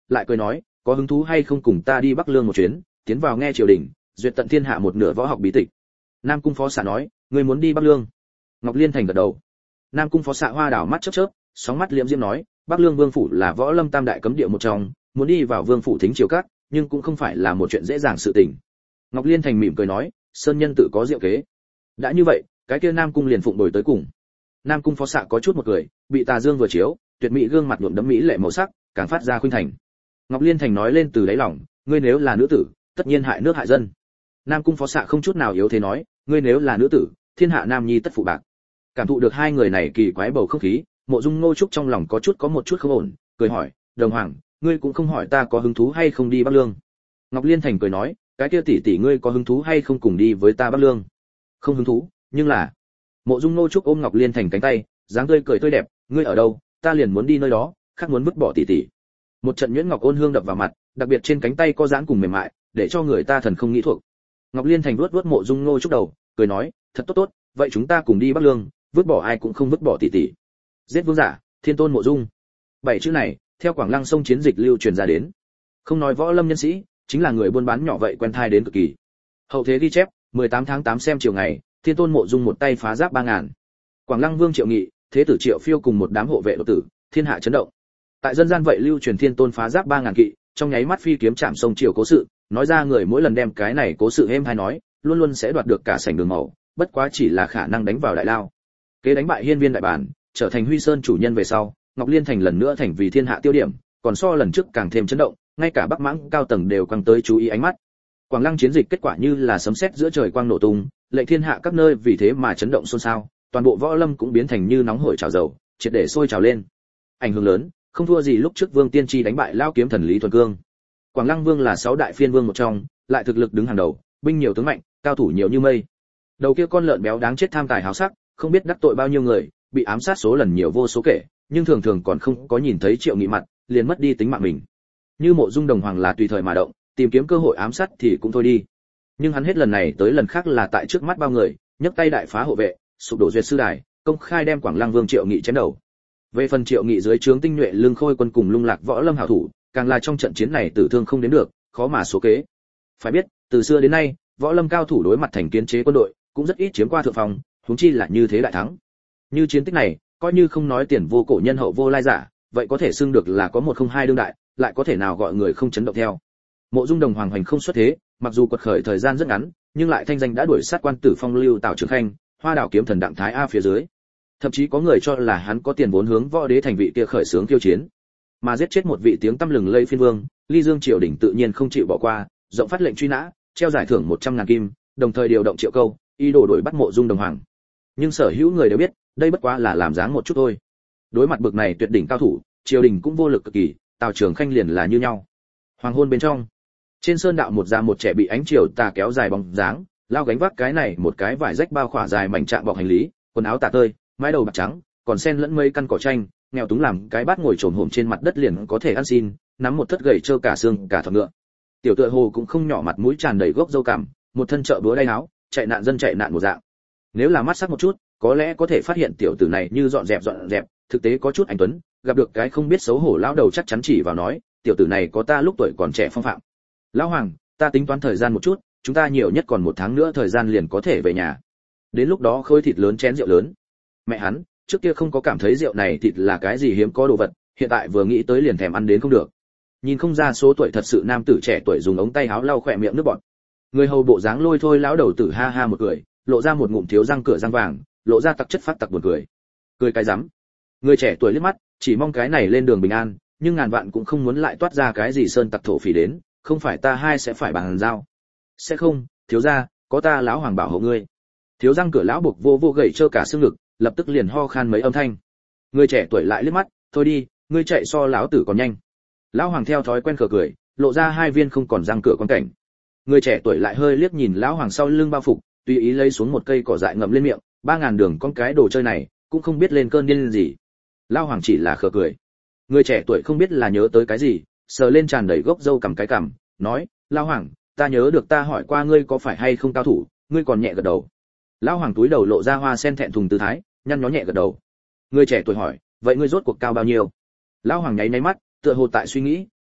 lại cười nói, có hứng thú hay không cùng ta đi Bắc Lương một chuyến, tiến vào nghe triều đình, duyệt tận thiên hạ một nửa võ học bí tịch. Nam cung phó xạ nói, ngươi muốn đi Bắc Lương? Ngọc Liên Thành gật đầu. Nam cung phó xạ hoa đảo mắt chớp chớp, sóng mắt liễm diễm nói, Bắc Lương vương phủ là võ lâm tam đại cấm địa một trong, muốn đi vào vương phủ thính triều các, nhưng cũng không phải là một chuyện dễ dàng sự tình. Ngọc Liên Thành mỉm cười nói, sơn nhân tự có diệu kế. Đã như vậy, cái kia Nam cung liền phụng đổi tới cùng. Nam cung phó xạ có chút một cười, bị tà dương vừa chiếu, tuyệt mỹ gương mặt nhuộm đẫm mỹ lệ màu sắc, càng phát ra khuynh thành. Ngọc Liên Thành nói lên từ đáy lòng, ngươi nếu là nữ tử, tất nhiên hại nước hại dân. Nam cung phó xạ không chút nào yếu thế nói, ngươi nếu là nữ tử, thiên hạ nam nhi tất phụ bạc. Cảm thụ được hai người này kỳ quái bầu không khí, Mộ Dung Ngô Trúc trong lòng có một chút không ổn, cười hỏi, đồng hoàng, ngươi cũng không hỏi ta có hứng thú hay không đi Bắc Lương. Ngọc Liên Thành cười nói, cái kia tỷ tỷ ngươi có hứng thú hay không cùng đi với ta Bắc Lương? Không hứng thú, nhưng là. Mộ Dung Ngô Trúc ôm Ngọc Liên Thành cánh tay, dáng tươi cười tươi đẹp, ngươi ở đâu, ta liền muốn đi nơi đó, khác muốn vứt bỏ tỷ tỷ. Một trận nhuyễn ngọc ôn hương đập vào mặt, đặc biệt trên cánh tay có dáng cùng mềm mại, để cho người ta thần không nghĩ thuộc. Ngọc Liên Thành vuốt vuốt Mộ Dung Ngô Trúc đầu, cười nói, thật tốt tốt, vậy chúng ta cùng đi Bắc Lương, vứt bỏ ai cũng không vứt bỏ tỷ tỷ. Giết vương giả, thiên tôn Mộ Dung. 7 chữ này, theo Quảng Lăng sông chiến dịch lưu truyền ra đến. Không nói võ lâm nhân sĩ, chính là người buôn bán nhỏ vậy quen thai đến cực kỳ. Hậu thế ghi chép, 18 tháng 8 xem chiều ngày, thiên tôn Mộ Dung một tay phá giáp 3000. Quảng Lăng Vương Triệu Nghị, thế tử Triệu Phiêu cùng một đám hộ vệ đột tử, thiên hạ chấn động. Tại dân gian vậy lưu truyền thiên tôn phá giáp 3000 kỵ, trong nháy mắt phi kiếm chạm sông triều cố sự, nói ra người mỗi lần đem cái này cố sự êm hay nói, luôn luôn sẽ đoạt được cả sảnh đường màu, bất quá chỉ là khả năng đánh vào đại lao. Kế đánh bại Hiên Viên đại bản, trở thành Huy Sơn chủ nhân về sau, Ngọc Liên Thành lần nữa thành vì thiên hạ tiêu điểm, còn so lần trước càng thêm chấn động, ngay cả Bắc Mãng cao tầng đều quăng tới chú ý ánh mắt. Quảng Lăng chiến dịch kết quả như là sấm sét giữa trời quang nổ tung, lệnh thiên hạ các nơi vì thế mà chấn động xôn xao, toàn bộ võ lâm cũng biến thành như nóng hổi trào dầu, triệt để sôi trào lên. Ảnh hưởng lớn, không thua gì lúc trước Vương Tiên Tri đánh bại Lao kiếm thần Lý Thuần Cương. Quảng Lăng Vương là 6 đại phiên vương một trong, lại thực lực đứng hàng đầu, binh nhiều tướng mạnh, cao thủ nhiều như mây. Đầu kia con lợn béo đáng chết tham tài háo sắc, không biết đắc tội bao nhiêu người, bị ám sát số lần nhiều vô số kể, nhưng thường thường còn không có nhìn thấy Triệu Nghị mặt, liền mất đi tính mạng mình. Như Mộ Dung đồng hoàng là tùy thời mà động, tìm kiếm cơ hội ám sát thì cũng thôi đi. Nhưng hắn hết lần này tới lần khác là tại trước mắt bao người, nhấc tay đại phá hộ vệ, sụp đổ duyệt sư đài, công khai đem Quảng Lăng Vương Triệu Nghị chém đầu. Về phần Triệu Nghị dưới trướng tinh nhuệ lương khôi quân cùng lung lạc võ lâm hảo thủ, càng là trong trận chiến này tử thương không đến được, khó mà số kế. Phải biết, từ xưa đến nay, võ lâm cao thủ đối mặt thành kiến chế quân đội, cũng rất ít chiếm qua thượng phòng, huống chi là như thế đại thắng. Như chiến tích này, coi như không nói tiền vô cổ nhân hậu vô lai giả, vậy có thể xưng được là có 102 đương đại, lại có thể nào gọi người không chấn động theo. Mộ Dung đồng hoàng hoành không xuất thế, mặc dù quật khởi thời gian rất ngắn, nhưng lại thanh danh đã đuổi sát quan tử phong lưu Tào Trường Khanh, Hoa Đào kiếm thần Đặng Thái A phía dưới. Thậm chí có người cho là hắn có tiền vốn hướng võ đế thành vị kia khởi xướng tiêu chiến, mà giết chết một vị tiếng tăm lừng lây phiên vương, Ly Dương triều đình tự nhiên không chịu bỏ qua, rộng phát lệnh truy nã, treo giải thưởng 100.000 kim, đồng thời điều động Triệu Câu, ý đồ đuổi bắt Mộ Dung đồng hoàng. Nhưng sở hữu người đều biết, đây bất quá là làm dáng một chút thôi. Đối mặt bực này tuyệt đỉnh cao thủ, triều đình cũng vô lực cực kỳ, Tào Trường Khanh liền là như nhau. Hoàng hôn bên trong, trên sơn đạo một già một trẻ bị ánh chiều tà kéo dài bóng dáng, lao gánh vác cái này một cái vải rách bao khỏa dài mảnh trạng bọc hành lý, quần áo tả tơi, mái đầu bạc trắng, còn xen lẫn mấy căn cỏ tranh, nghèo túng làm cái bát ngồi trồm hổm trên mặt đất liền có thể ăn xin, nắm một thất gậy trơ cả xương cả thọt ngựa. Tiểu tựa hồ cũng không nhỏ, mặt mũi tràn đầy gốc râu cằm, một thân trợ búa đay áo, chạy nạn dân chạy nạn một dạng. Nếu là mắt sắc một chút, có lẽ có thể phát hiện tiểu tử này như dọn dẹp, thực tế có chút anh tuấn, gặp được cái không biết xấu hổ lão đầu chắc chắn chỉ vào nói, tiểu tử này có ta lúc tuổi còn trẻ phong phạm. Lão hoàng, ta tính toán thời gian một chút, chúng ta nhiều nhất còn 1 tháng nữa thời gian liền có thể về nhà. Đến lúc đó khơi thịt lớn chén rượu lớn. Mẹ hắn, trước kia không có cảm thấy rượu này thịt là cái gì hiếm có đồ vật, hiện tại vừa nghĩ tới liền thèm ăn đến không được. Nhìn không ra số tuổi thật sự nam tử trẻ tuổi dùng ống tay áo lau khỏe miệng nước bọt. Người hầu bộ dáng lôi thôi lão đầu tử ha ha một cười, lộ ra một ngụm thiếu răng cửa răng vàng, lộ ra tặc chất phát tặc buồn cười. Cười cái rắm. Người trẻ tuổi liếc mắt, chỉ mong cái này lên đường bình an, nhưng ngàn vạn cũng không muốn lại toát ra cái gì sơn tặc thổ phỉ đến, không phải ta hai sẽ phải bàn giao. Sẽ không, thiếu gia, có ta lão hoàng bảo hộ ngươi. Thiếu răng cửa lão buộc vô gậy trơ cả xương ngực, lập tức liền ho khan mấy âm thanh. Người trẻ tuổi lại liếc mắt, thôi đi, ngươi chạy so lão tử còn nhanh. Lão hoàng theo thói quen khờ cười, lộ ra 2 viên không còn răng cửa quan cảnh. Người trẻ tuổi lại hơi liếc nhìn lão hoàng sau lưng bao phục, tùy ý lấy xuống một cây cỏ dại ngậm lên miệng, 3000 đường con cái đồ chơi này, cũng không biết lên cơn điên gì. Lão hoàng chỉ là khờ cười. Người trẻ tuổi không biết là nhớ tới cái gì, sờ lên tràn đầy gốc râu cầm cái cằm, nói, lão hoàng, ta nhớ được ta hỏi qua ngươi có phải hay không cao thủ, ngươi còn nhẹ gật đầu. Lão hoàng túi đầu lộ ra hoa sen thẹn thùng tư thái, nhăn nhó nhẹ gật đầu. Người trẻ tuổi hỏi, vậy ngươi rốt cuộc cao bao nhiêu? Lão hoàng nháy nháy mắt, tựa hồ tại suy nghĩ,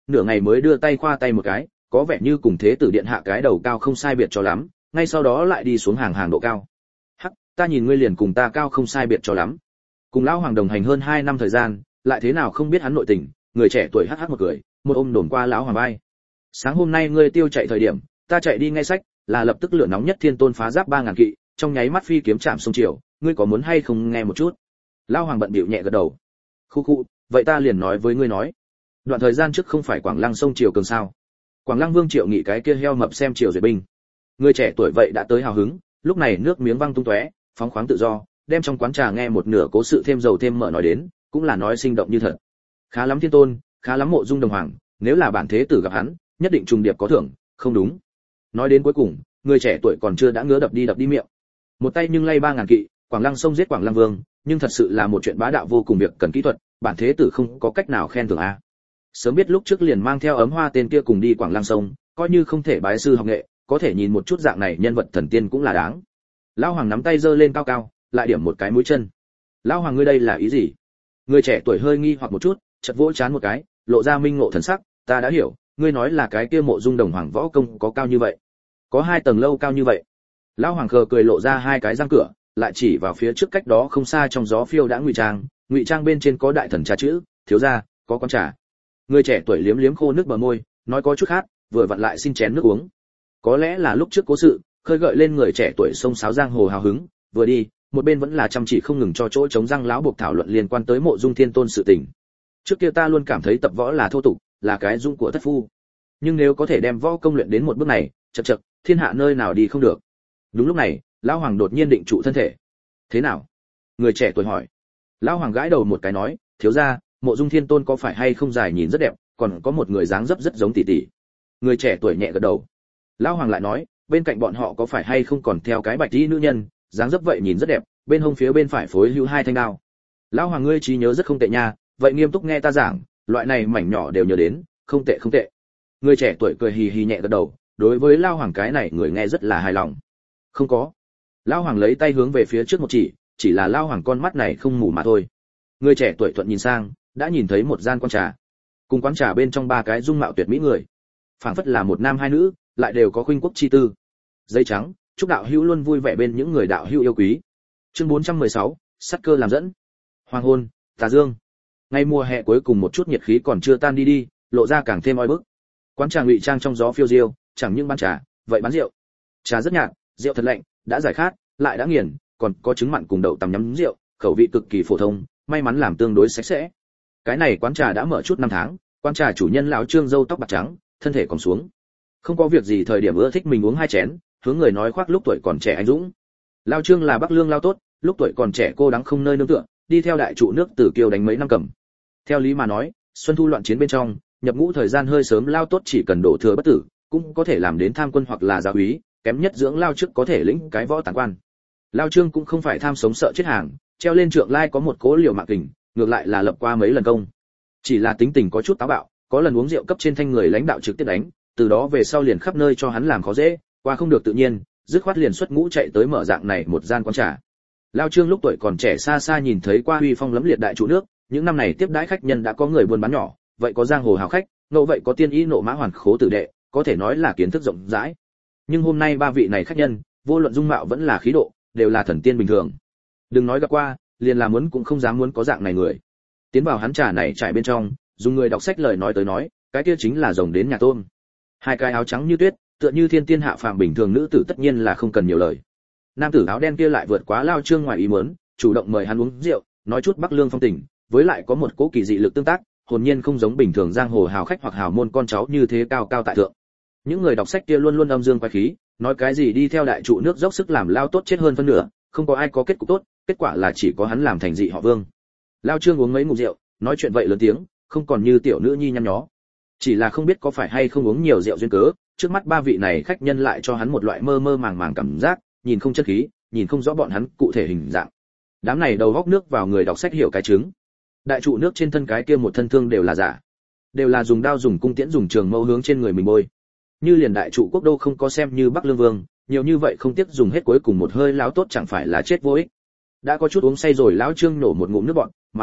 nửa ngày mới đưa tay khoa tay một cái, có vẻ như cùng thế tử điện hạ cái đầu cao không sai biệt cho lắm, ngay sau đó lại đi xuống hàng độ cao. Hắc, ta nhìn ngươi liền cùng ta cao không sai biệt cho lắm. Cùng lão hoàng đồng hành hơn 2 năm thời gian, lại thế nào không biết hắn nội tình, người trẻ tuổi hắc hắc một cười, một ôm đồn qua lão hoàng vai. Sáng hôm nay ngươi tiêu chạy thời điểm, ta chạy đi ngay sách, là lập tức lửa nóng nhất thiên tôn phá giáp 3000 kỵ, trong nháy mắt phi kiếm chạm sông triều, ngươi có muốn hay không nghe một chút? Lão hoàng bận bịu nhẹ gật đầu. Khu khu, vậy ta liền nói với ngươi nói. Đoạn thời gian trước không phải Quảng Lăng sông triều cường sao? Quảng Lăng Vương Triệu Nghị cái kia heo mập xem triều duyệt binh. Người trẻ tuổi vậy đã tới hào hứng, lúc này nước miếng văng tung tóe, phóng khoáng tự do, đem trong quán trà nghe một nửa cố sự thêm dầu thêm mỡ nói đến, cũng là nói sinh động như thật. Khá lắm thiên tôn, khá lắm mộ dung đồng hoàng, nếu là bản thế tử gặp hắn, nhất định trùng điệp có thưởng, không đúng. Nói đến cuối cùng, người trẻ tuổi còn chưa đã ngứa đập đi miệng. Một tay nhưng lay 3000 kỵ, Quảng Lăng sông giết Quảng Lăng Vương, nhưng thật sự là một chuyện bá đạo vô cùng việc cần kỹ thuật, bản thế tử không có cách nào khen thưởng a. Sớm biết lúc trước liền mang theo ấm hoa tên kia cùng đi Quảng Lăng sông, coi như không thể bái sư học nghệ, có thể nhìn một chút dạng này nhân vật thần tiên cũng là đáng. Lão hoàng nắm tay giơ lên cao cao, lại điểm một cái mũi chân. Lão hoàng ngươi đây là ý gì? Người trẻ tuổi hơi nghi hoặc một chút, chợt vỗ chán một cái, lộ ra minh ngộ thần sắc, ta đã hiểu, ngươi nói là cái kia mộ dung đồng hoàng võ công có cao như vậy, có 2 tầng lâu cao như vậy. Lão hoàng khờ cười lộ ra 2 cái răng cửa, lại chỉ vào phía trước cách đó không xa trong gió phiêu đã ngụy trang bên trên có đại thần trà chữ, thiếu gia, có con trà. Người trẻ tuổi liếm liếm khô nước bờ môi, nói có chút khát, vừa vặn lại xin chén nước uống. Có lẽ là lúc trước cố sự khơi gợi lên người trẻ tuổi sông sáo giang hồ hào hứng, vừa đi một bên vẫn là chăm chỉ không ngừng cho chỗ chống răng lão buộc thảo luận liên quan tới mộ dung thiên tôn sự tình. Trước kia ta luôn cảm thấy tập võ là thô tục, là cái dung của thất phu, nhưng nếu có thể đem võ công luyện đến một bước này, chật thiên hạ nơi nào đi không được. Đúng lúc này lão hoàng đột nhiên định trụ thân thể. Thế nào? Người trẻ tuổi hỏi. Lão hoàng gãi đầu một cái nói, thiếu gia, mộ dung thiên tôn có phải hay không dài nhìn rất đẹp, còn có một người dáng dấp rất giống tỷ tỷ. Người trẻ tuổi nhẹ gật đầu. Lão hoàng lại nói, bên cạnh bọn họ có phải hay không còn theo cái bạch y nữ nhân, dáng dấp vậy nhìn rất đẹp, bên hông phía bên phải phối hữu 2 thanh đao. Lão hoàng ngươi trí nhớ rất không tệ nha, vậy nghiêm túc nghe ta giảng, loại này mảnh nhỏ đều nhớ đến, không tệ không tệ. Người trẻ tuổi cười hì hì nhẹ gật đầu, đối với lão hoàng cái này người nghe rất là hài lòng. Không có. Lão hoàng lấy tay hướng về phía trước một chỉ là lão hoàng con mắt này không mù mà thôi. Người trẻ tuổi thuận nhìn sang, đã nhìn thấy một gian quán trà, cùng quán trà bên trong 3 cái dung mạo tuyệt mỹ người, phảng phất là một nam 2 nữ, lại đều có khuynh quốc chi tư. Giấy trắng, chúc đạo hữu luôn vui vẻ bên những người đạo hữu yêu quý. Chương 416, sát cơ làm dẫn. Hoàng hôn, tà dương. Ngày mùa hè cuối cùng một chút nhiệt khí còn chưa tan đi, lộ ra càng thêm oi bức. Quán trà ngụy trang trong gió phiêu diêu, chẳng những bán trà, vậy bán rượu. Trà rất nhạt, rượu thật lạnh, đã giải khát, lại đã nghiền, còn có trứng mặn cùng đậu tằm nhắm rượu, khẩu vị cực kỳ phổ thông, may mắn làm tương đối sạch sẽ. Cái này quán trà đã mở chút 5 tháng, quán trà chủ nhân lão Trương râu tóc bạc trắng, thân thể còn xuống. Không có việc gì thời điểm ưa thích mình uống 2 chén, hướng người nói khoác lúc tuổi còn trẻ anh dũng. Lão Trương là Bắc Lương lao tốt, lúc tuổi còn trẻ cô đắng không nơi nương tựa, đi theo đại trụ nước Tử Kiêu đánh mấy năm cầm. Theo lý mà nói, xuân thu loạn chiến bên trong, nhập ngũ thời gian hơi sớm lao tốt chỉ cần đổ thừa bất tử, cũng có thể làm đến tham quân hoặc là gia úy, kém nhất dưỡng lao trước có thể lĩnh cái võ tán quan. Lão Trương cũng không phải tham sống sợ chết hàng, treo lên trượng lai có một cố liều mạng kình, ngược lại là lập qua mấy lần công. Chỉ là tính tình có chút táo bạo, có lần uống rượu cấp trên thanh người lãnh đạo trực tiếp đánh, từ đó về sau liền khắp nơi cho hắn làm khó dễ, qua không được tự nhiên, dứt khoát liền xuất ngũ chạy tới mở dạng này một gian quán trà. Lão Trương lúc tuổi còn trẻ xa xa nhìn thấy qua uy phong lẫm liệt đại trụ nước, những năm này tiếp đãi khách nhân đã có người buôn bán nhỏ, vậy có giang hồ hào khách, ngẫu vậy có tiên y nộ mã hoàn khố tử đệ, có thể nói là kiến thức rộng rãi. Nhưng hôm nay 3 vị này khách nhân, vô luận dung mạo vẫn là khí độ, đều là thần tiên bình thường. Đừng nói gặp qua, liền là muốn cũng không dám muốn có dạng này người. Tiến vào hắn trà này trải bên trong, dùng người đọc sách lời nói tới nói, cái kia chính là rồng đến nhà tôm. 2 cái áo trắng như tuyết, tựa như thiên tiên hạ phàm bình thường nữ tử tất nhiên là không cần nhiều lời. Nam tử áo đen kia lại vượt quá Lao Trương ngoài ý muốn, chủ động mời hắn uống rượu, nói chút Bắc Lương phong tình, với lại có một cố kỳ dị lực tương tác, hồn nhiên không giống bình thường giang hồ hào khách hoặc hào môn con cháu như thế cao cao tại thượng. Những người đọc sách kia luôn luôn âm dương quái khí, nói cái gì đi theo đại trụ nước dốc sức làm lao tốt chết hơn phân nửa, không có ai có kết cục tốt, kết quả là chỉ có hắn làm thành dị họ Vương. Lao Trương uống mấy ngụm rượu, nói chuyện vậy lớn tiếng, không còn như tiểu nữ nhi nhăn nhó. Chỉ là không biết có phải hay không uống nhiều rượu duyên cớ, trước mắt 3 vị này khách nhân lại cho hắn một loại mơ mơ màng màng cảm giác, nhìn không chất khí, nhìn không rõ bọn hắn cụ thể hình dạng. Đám này đầu góc nước vào người đọc sách hiểu cái chứng. Đại trụ nước trên thân cái kia một thân thương đều là giả, đều là dùng đao dùng cung tiễn dùng trường mâu hướng trên người mình bôi. Như liền đại trụ quốc đô không có xem như Bắc Lương Vương, nhiều như vậy không tiếc dùng hết cuối cùng một hơi lão tốt chẳng phải là chết vô ích. Đã có chút uống say rồi lão Trương nổ một ngụm nước bọt, mắng,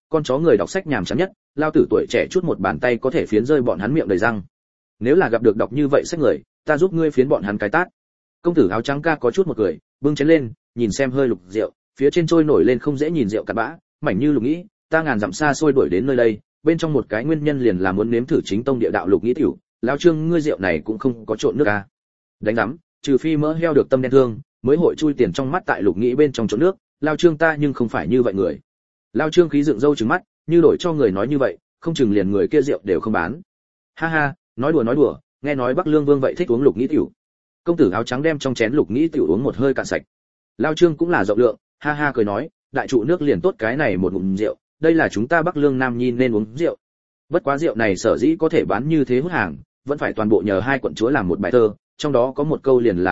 con chó người đọc sách nhàm chán nhất, lao tử tuổi trẻ chút một bàn tay có thể phiến rơi bọn hắn miệng đầy răng. Nếu là gặp được đọc như vậy sách người, ta giúp ngươi phiến bọn hắn cái tát. Công tử áo trắng ca có chút một cười, bưng chén lên, nhìn xem hơi lục rượu, phía trên trôi nổi lên không dễ nhìn rượu cặn bã, mảnh như lục nghĩ, ta ngàn dặm xa xôi đuổi đến nơi đây, bên trong một cái nguyên nhân liền là muốn nếm thử chính tông địa đạo lục nghĩ tiểu, lão Trương ngươi rượu này cũng không có trộn nước a. Đánh rắm, trừ phi mỡ heo được tâm đen thương, mới hội chui tiền trong mắt tại lục nghĩ bên trong trộn nước, lão Trương ta nhưng không phải như vậy người. Lão Trương khí dựng râu trừng mắt, như đổi cho người nói như vậy, không chừng liền người kia rượu đều không bán. Ha ha, nói đùa, nghe nói Bắc Lương Vương vậy thích uống lục nghĩ tiểu. Công tử áo trắng đem trong chén lục nghĩ tiểu uống một hơi cạn sạch. Lão Trương cũng là rộng lượng, ha ha cười nói, đại trụ nước liền tốt cái này một ngụm rượu, đây là chúng ta Bắc Lương Nam Nhi nên uống rượu. Bất quá rượu này sở dĩ có thể bán như thế hút hàng, vẫn phải toàn bộ nhờ hai quận chúa làm một bài thơ, trong đó có một câu liền là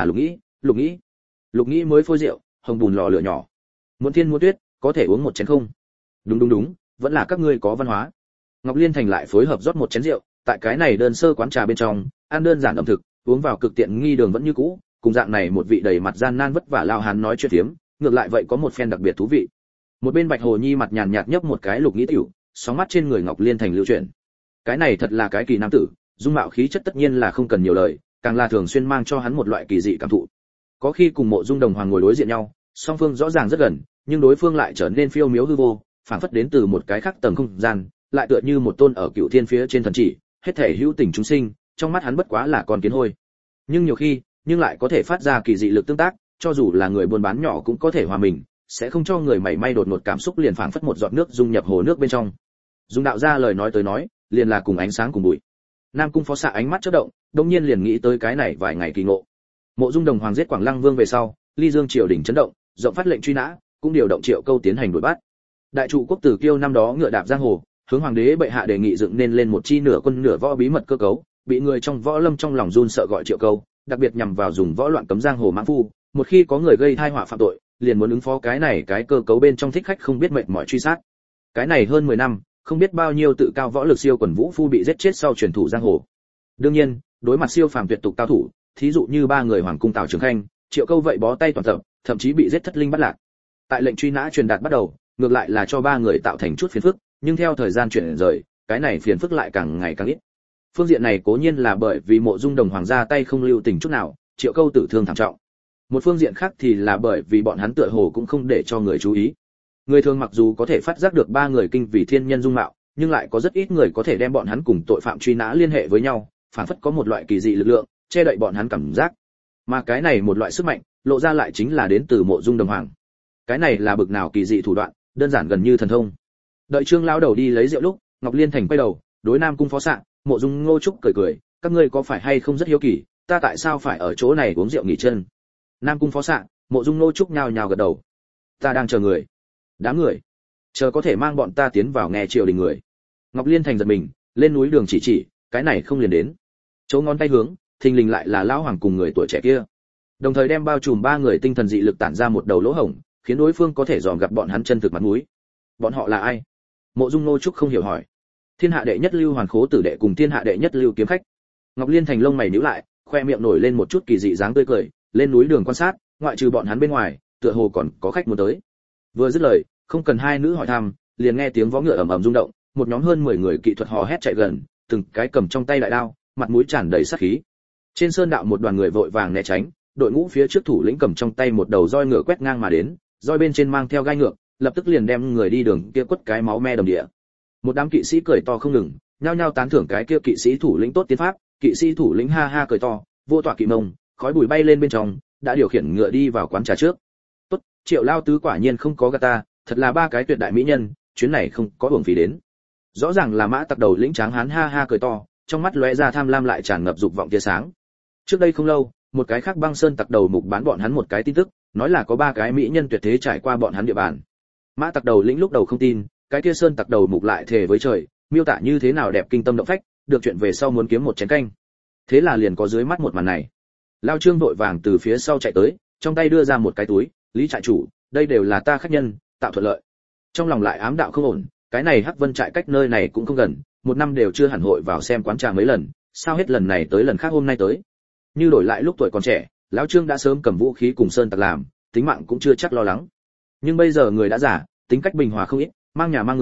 lục nghĩ mới phôi rượu, hồng bùn lò lửa nhỏ. Muốn thiên muốn tuyết, có thể uống một chén không? Đúng, vẫn là các ngươi có văn hóa. Ngọc Liên Thành lại phối hợp rót một chén rượu, tại cái này đơn sơ quán trà bên trong, ăn đơn giản ẩm thực, uống vào cực tiện nghi đường vẫn như cũ, cùng dạng này một vị đầy mặt gian nan vất vả lao hán nói chuyện phiếm, ngược lại vậy có một phen đặc biệt thú vị. Một bên Bạch Hồ Nhi mặt nhàn nhạt nhấp một cái lục nghĩ tiểu, sóng mắt trên người Ngọc Liên Thành lưu chuyển. Cái này thật là cái kỳ nam tử, dung mạo khí chất tất nhiên là không cần nhiều lời, càng là thường xuyên mang cho hắn một loại kỳ dị cảm thụ. Có khi cùng Mộ Dung Đồng Hoàng ngồi đối diện nhau, song phương rõ ràng rất gần, nhưng đối phương lại trở nên phiêu miếu hư vô, phảng phất đến từ một cái khác tầng không gian, lại tựa như một tôn ở cựu thiên phía trên thần chỉ, hết thể hữu tình chúng sinh, trong mắt hắn bất quá là con kiến hôi. Nhưng nhiều khi, nhưng lại có thể phát ra kỳ dị lực tương tác, cho dù là người buôn bán nhỏ cũng có thể hòa mình, sẽ không cho người mảy may đột ngột cảm xúc liền phảng phất một giọt nước dung nhập hồ nước bên trong. Dung đạo ra lời nói tới nói, liền là cùng ánh sáng cùng bụi. Nam cung phó xạ ánh mắt chớp động, đột nhiên liền nghĩ tới cái này vài ngày kỳ ngộ. Mộ Dung Đồng Hoàng giết Quảng Lăng Vương về sau, Ly Dương triều đình chấn động, rộng phát lệnh truy nã, cũng điều động Triệu Câu tiến hành đuổi bắt. Đại trụ quốc Tử Kiêu năm đó ngựa đạp giang hồ, hướng hoàng đế bệ hạ đề nghị dựng nên lên một chi nửa quân nửa võ bí mật cơ cấu, bị người trong võ lâm trong lòng run sợ gọi Triệu Câu, đặc biệt nhằm vào dùng võ loạn cấm giang hồ mãng phu, một khi có người gây tai họa phạm tội, liền muốn ứng phó cái này cái cơ cấu bên trong thích khách không biết mệt mỏi truy sát. Cái này hơn 10 năm, không biết bao nhiêu tự cao võ lực siêu quần vũ phu bị giết chết sau truyền thủ giang hồ. Đương nhiên, đối mặt siêu phàm tuyệt tục cao thủ, thí dụ như ba người Hoàng cung Tào Trường Khanh, Triệu Câu vậy bó tay toàn tập, thậm chí bị giết thất linh bắt lạc. Tại lệnh truy nã truyền đạt bắt đầu, ngược lại là cho ba người tạo thành chút phiền phức, nhưng theo thời gian chuyển rời, cái này phiền phức lại càng ngày càng ít. Phương diện này cố nhiên là bởi vì Mộ Dung Đồng Hoàng ra tay không lưu tình chút nào, Triệu Câu tử thương thảm trọng. Một phương diện khác thì là bởi vì bọn hắn tựa hồ cũng không để cho người chú ý. Người thường mặc dù có thể phát giác được ba người kinh vì thiên nhân dung mạo, nhưng lại có rất ít người có thể đem bọn hắn cùng tội phạm truy nã liên hệ với nhau, phản phất có một loại kỳ dị lực lượng che đậy bọn hắn cảm giác. Mà cái này một loại sức mạnh, lộ ra lại chính là đến từ Mộ Dung Đồng Hoàng. Cái này là bực nào kỳ dị thủ đoạn, đơn giản gần như thần thông. Đợi Trương lão đầu đi lấy rượu lúc, Ngọc Liên Thành quay đầu, đối Nam cung phó xạ, Mộ Dung Ngô Trúc cười, các ngươi có phải hay không rất hiếu kỳ, ta tại sao phải ở chỗ này uống rượu nghỉ chân? Nam cung phó xạ, Mộ Dung Ngô Trúc nhào nhào gật đầu. Ta đang chờ người. Đám người, chờ có thể mang bọn ta tiến vào nghe triều đình người. Ngọc Liên Thành giật mình, lên núi đường chỉ, cái này không liền đến. Chỗ ngón tay hướng, thình lình lại là lão hoàng cùng người tuổi trẻ kia. Đồng thời đem bao trùm ba người tinh thần dị lực tản ra một đầu lỗ hổng, khiến đối phương có thể dòm gặp bọn hắn chân thực mặt mũi. Bọn họ là ai? Mộ Dung Ngô Trúc không hiểu hỏi. Thiên hạ đệ nhất lưu hoàn khố tử đệ cùng thiên hạ đệ nhất lưu kiếm khách. Ngọc Liên Thành lông mày nhíu lại, khoe miệng nổi lên một chút kỳ dị dáng tươi cười, lên núi đường quan sát, ngoại trừ bọn hắn bên ngoài, tựa hồ còn có khách muốn tới. Vừa dứt lời, không cần hai nữ hỏi thăm, liền nghe tiếng vó ngựa ầm ầm rung động, một nhóm hơn 10 người kỹ thuật hò hét chạy gần, từng cái cầm trong tay đại đao, mặt mũi tràn đầy sát khí. Trên sơn đạo một đoàn người vội vàng né tránh, đội ngũ phía trước thủ lĩnh cầm trong tay một đầu roi ngựa quét ngang mà đến, roi bên trên mang theo gai ngựa, lập tức liền đem người đi đường kia quất cái máu me đầm địa. Một đám kỵ sĩ cười to không ngừng, nhao nhao tán thưởng cái kia kỵ sĩ thủ lĩnh tốt tiến pháp, kỵ sĩ thủ lĩnh ha ha cười to, vô tọa kỵ mông, khói bụi bay lên bên trong, đã điều khiển ngựa đi vào quán trà trước. Tốt, Triệu lao tứ quả nhiên không có gạt ta, thật là ba cái tuyệt đại mỹ nhân, chuyến này không có uổng phí đến. Rõ ràng là Mã Tặc đầu lĩnh Tráng Hán ha ha cười to, trong mắt lóe ra tham lam lại tràn ngập dục vọng tia sáng. Trước đây không lâu, một cái khác Băng Sơn Tặc đầu mục bán bọn hắn một cái tin tức, nói là có ba cái mỹ nhân tuyệt thế trải qua bọn hắn địa bàn. Mã Tặc đầu lĩnh lúc đầu không tin, cái kia Sơn Tặc đầu mục lại thề với trời, miêu tả như thế nào đẹp kinh tâm động phách, được chuyện về sau muốn kiếm một chén canh. Thế là liền có dưới mắt một màn này. Lao Trương vội vàng từ phía sau chạy tới, trong tay đưa ra một cái túi, Lý trại chủ, đây đều là ta khách nhân, tạo thuận lợi. Trong lòng lại ám đạo không ổn, cái này Hắc Vân trại cách nơi này cũng không gần, một năm đều chưa hẳn hội vào xem quán trà mấy lần, sao hết lần này tới lần khác hôm nay tới. Như đổi lại lúc tuổi còn trẻ, lão Trương đã sớm cầm vũ khí cùng Sơn Tặc làm, tính mạng cũng chưa chắc lo lắng. Nhưng bây giờ người đã già, tính cách bình hòa không ít, mang nhà mang người,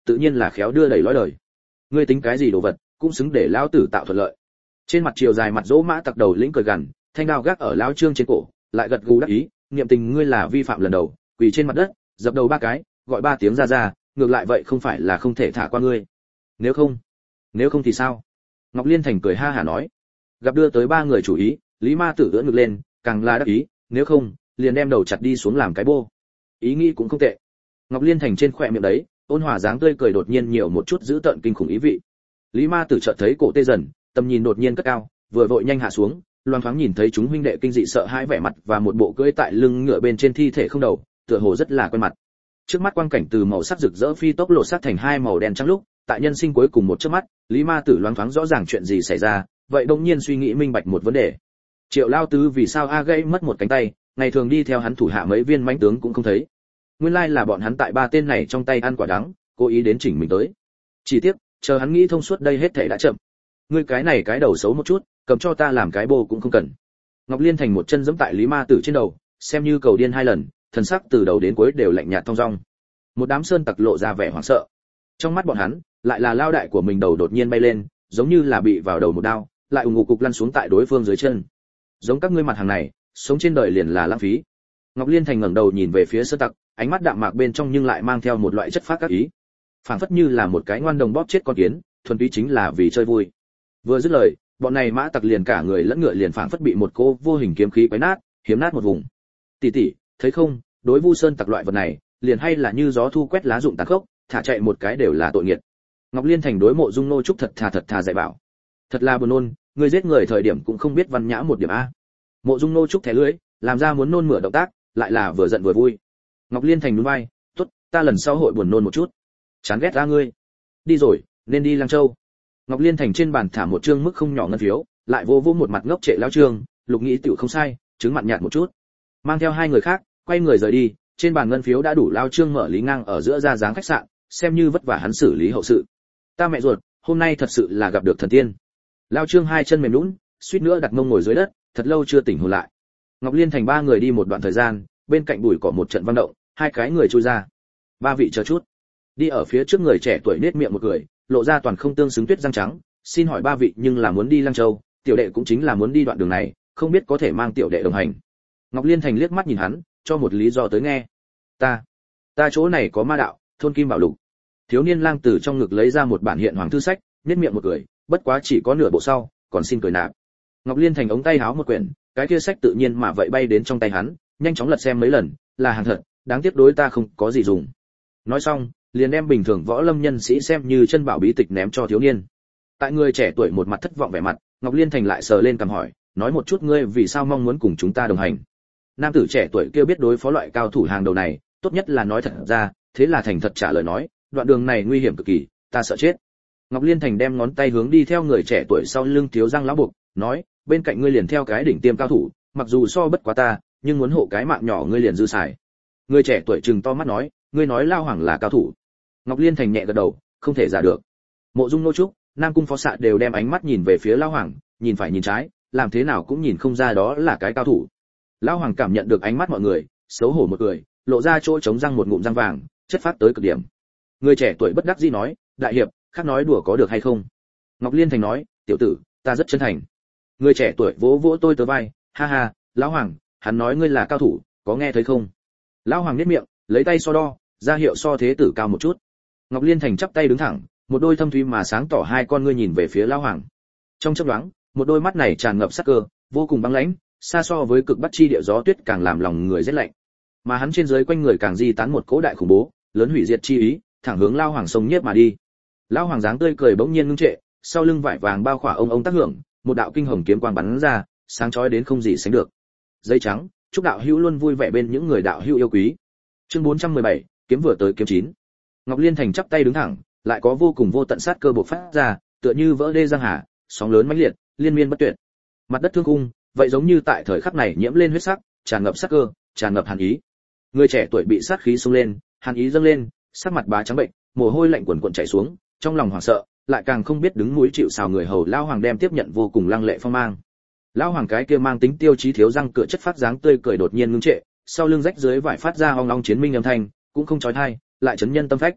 tự nhiên là khéo đưa đẩy lối đời. Ngươi tính cái gì đồ vật, cũng xứng để lão tử tạo thuận lợi. Trên mặt chiều dài mặt dỗ mã tặc đầu lĩnh cười gằn, thanh đao gác ở lão Trương trên cổ, lại gật gù đáp ý, niệm tình ngươi là vi phạm lần đầu, quỳ trên mặt đất, dập đầu 3 cái, gọi 3 tiếng ra, ngược lại vậy không phải là không thể thả qua ngươi. Nếu không thì sao? Ngọc Liên Thành cười ha hả nói. Gặp đưa tới 3 người chủ ý, Lý Ma Tử ưỡn ngực lên, càng là đắc ý, nếu không, liền đem đầu chặt đi xuống làm cái bô. Ý nghĩ cũng không tệ. Ngọc Liên Thành trên khóe miệng đấy, ôn hòa dáng tươi cười đột nhiên nhiều một chút giữ tợn kinh khủng ý vị. Lý Ma Tử chợt thấy cổ tê dần, tầm nhìn đột nhiên cất cao, vừa vội nhanh hạ xuống, loáng thoáng nhìn thấy chúng huynh đệ kinh dị sợ hãi vẻ mặt và một bộ cưỡi tại lưng ngựa bên trên thi thể không đầu, tựa hồ rất là quen mặt. Trước mắt quang cảnh từ màu sắc rực rỡ phi tốc lột xác thành 2 màu đen trắng lúc, tại nhân sinh cuối cùng một chớp mắt, Lý Ma Tử loáng thoáng rõ ràng chuyện gì xảy ra, vậy đột nhiên suy nghĩ minh bạch một vấn đề. Triệu Lao Tứ vì sao a gãy mất một cánh tay, ngày thường đi theo hắn thủ hạ mấy viên mãnh tướng cũng không thấy. Nguyên lai là bọn hắn tại 3 tên này trong tay ăn quả đắng, cố ý đến chỉnh mình tới. Chỉ tiếc, chờ hắn nghĩ thông suốt đây hết thảy đã chậm. Ngươi cái này cái đầu xấu một chút, cầm cho ta làm cái bô cũng không cần. Ngọc Liên Thành một chân giẫm tại Lý Ma Tử trên đầu, xem như cầu điên 2 lần, thần sắc từ đầu đến cuối đều lạnh nhạt thong dong. Một đám sơn tặc lộ ra vẻ hoảng sợ. Trong mắt bọn hắn, lại là lao đại của mình đầu đột nhiên bay lên, giống như là bị vào đầu một đao, lại ùng ục cục lăn xuống tại đối phương dưới chân. Giống các ngươi mặt hàng này, sống trên đời liền là lãng phí. Ngọc Liên Thành ngẩng đầu nhìn về phía sơn tặc, ánh mắt đạm mạc bên trong nhưng lại mang theo một loại chất phác các ý. Phảng phất như là một cái ngoan đồng bóp chết con kiến, thuần túy chính là vì chơi vui. Vừa dứt lời, bọn này mã tặc liền cả người lẫn ngựa liền phảng phất bị một cô vô hình kiếm khí quấy nát, hiếm nát một vùng. Tỷ tỷ, thấy không, đối Vu Sơn tặc loại vật này, liền hay là như gió thu quét lá rụng tàn khốc, thả chạy một cái đều là tội nghiệt. Ngọc Liên Thành đối Mộ Dung Nô Trúc thật thà dạy bảo. Thật là buồn nôn, người giết người thời điểm cũng không biết văn nhã một điểm a. Mộ Dung Nô Trúc thẻ lưỡi, làm ra muốn nôn mửa động tác, lại là vừa giận vừa vui. Ngọc Liên Thành nhún vai, tốt, ta lần sau hội buồn nôn một chút. Chán ghét ra ngươi. Đi rồi, nên đi Lăng Châu. Ngọc Liên Thành trên bàn thả một trương mức không nhỏ ngân phiếu, lại vô một mặt ngốc trệ lão trương, Lục nghĩ tiểu không sai, chứng mặn nhạt một chút. Mang theo 2 người khác, quay người rời đi, trên bàn ngân phiếu đã đủ lao trương mở lý ngang ở giữa ra dáng khách sạn, xem như vất vả hắn xử lý hậu sự. Ta mẹ ruột, hôm nay thật sự là gặp được thần tiên. Lao trương 2 chân mềm nhũn, suýt nữa đặt mông ngồi dưới đất, thật lâu chưa tỉnh hồn lại. Ngọc Liên Thành 3 người đi một đoạn thời gian, bên cạnh bụi cỏ một trận vang động, 2 cái người chui ra. 3 vị chờ chút. Đi ở phía trước người trẻ tuổi nết miệng một cười, lộ ra toàn không tương xứng tuyết răng trắng, xin hỏi 3 vị nhưng là muốn đi Lăng Châu, tiểu đệ cũng chính là muốn đi đoạn đường này, không biết có thể mang tiểu đệ đồng hành. Ngọc Liên Thành liếc mắt nhìn hắn, cho một lý do tới nghe. Ta chỗ này có ma đạo, thôn Kim Bảo Lục. Thiếu niên lang từ trong ngực lấy ra một bản hiện hoàng thư sách, nét miệng một cười, bất quá chỉ có nửa bộ sau, còn xin cười nạp. Ngọc Liên Thành ống tay háo một quyển, cái kia sách tự nhiên mà vậy bay đến trong tay hắn, nhanh chóng lật xem mấy lần, là hàng thật, đáng tiếc đối ta không có gì dùng. Nói xong, liền đem bình thường võ lâm nhân sĩ xem như chân bảo bí tịch ném cho thiếu niên. Tại người trẻ tuổi một mặt thất vọng vẻ mặt, Ngọc Liên Thành lại sờ lên cằm hỏi, nói một chút ngươi vì sao mong muốn cùng chúng ta đồng hành. Nam tử trẻ tuổi kia biết đối phó loại cao thủ hàng đầu này, tốt nhất là nói thật ra, thế là thành thật trả lời nói, đoạn đường này nguy hiểm cực kỳ, ta sợ chết. Ngọc Liên Thành đem ngón tay hướng đi theo người trẻ tuổi sau lưng thiếu răng lão buộc, nói, bên cạnh ngươi liền theo cái đỉnh tiêm cao thủ, mặc dù so bất quá ta, nhưng muốn hộ cái mạng nhỏ ngươi liền dư xài. Người trẻ tuổi trừng to mắt nói, ngươi nói Lao Hoàng là cao thủ. Ngọc Liên Thành nhẹ gật đầu, không thể giả được. Mộ Dung Nô Trúc, Nam Cung Phó Xạ đều đem ánh mắt nhìn về phía Lao Hoàng, nhìn phải nhìn trái, làm thế nào cũng nhìn không ra đó là cái cao thủ. Lao Hoàng cảm nhận được ánh mắt mọi người, xấu hổ một cười, lộ ra chỗ trống răng một ngụm răng vàng, chất phát tới cực điểm. Người trẻ tuổi bất đắc dĩ nói, đại hiệp, khác nói đùa có được hay không? Ngọc Liên Thành nói, tiểu tử, ta rất chân thành. Người trẻ tuổi vỗ vỗ tôi tớ vai, ha ha, Lão Hoàng, hắn nói ngươi là cao thủ, có nghe thấy không? Lão Hoàng nhếch miệng, lấy tay so đo, ra hiệu so thế tử cao một chút. Ngọc Liên Thành chắp tay đứng thẳng, một đôi thâm thúy mà sáng tỏ 2 con ngươi nhìn về phía Lão Hoàng. Trong chớp nhoáng, một đôi mắt này tràn ngập sắc cơ, vô cùng băng lãnh, xa so với cực bắc chi địa gió tuyết càng làm lòng người rét lạnh. Mà hắn trên dưới quanh người càng di tán một cỗ đại khủng bố, lớn hủy diệt chi ý, thẳng hướng Lão Hoàng sông nhiếp mà đi. Lão Hoàng dáng tươi cười bỗng nhiên ngưng trệ, sau lưng vải vàng bao khỏa ông tác hưởng, một đạo kinh hồng kiếm quang bắn ra, sáng chói đến không gì sánh được. Dây trắng, chúc đạo hữu luôn vui vẻ bên những người đạo hữu yêu quý. Chương 417, kiếm vừa tới kiếm 9. Ngọc Liên Thành chắp tay đứng thẳng, lại có vô cùng vô tận sát cơ bộc phát ra, tựa như vỡ đê giang hà, sóng lớn mãnh liệt, liên miên bất tuyệt. Mặt đất thương cung, vậy giống như tại thời khắc này nhiễm lên huyết sắc, tràn ngập sát cơ, tràn ngập hàn ý. Người trẻ tuổi bị sát khí xông lên, hàn ý dâng lên, sắc mặt bá trắng bệnh, mồ hôi lạnh quần quần chảy xuống, trong lòng hoảng sợ, lại càng không biết đứng núi chịu sào người hầu Lão Hoàng đem tiếp nhận vô cùng lăng lệ phong mang. Lão Hoàng cái kia mang tính tiêu chí thiếu răng cửa chất phát dáng tươi cười đột nhiên ngưng trệ, sau lưng rách dưới vải phát ra ong ong chiến minh âm thanh, cũng không chói tai, lại chấn nhân tâm phách.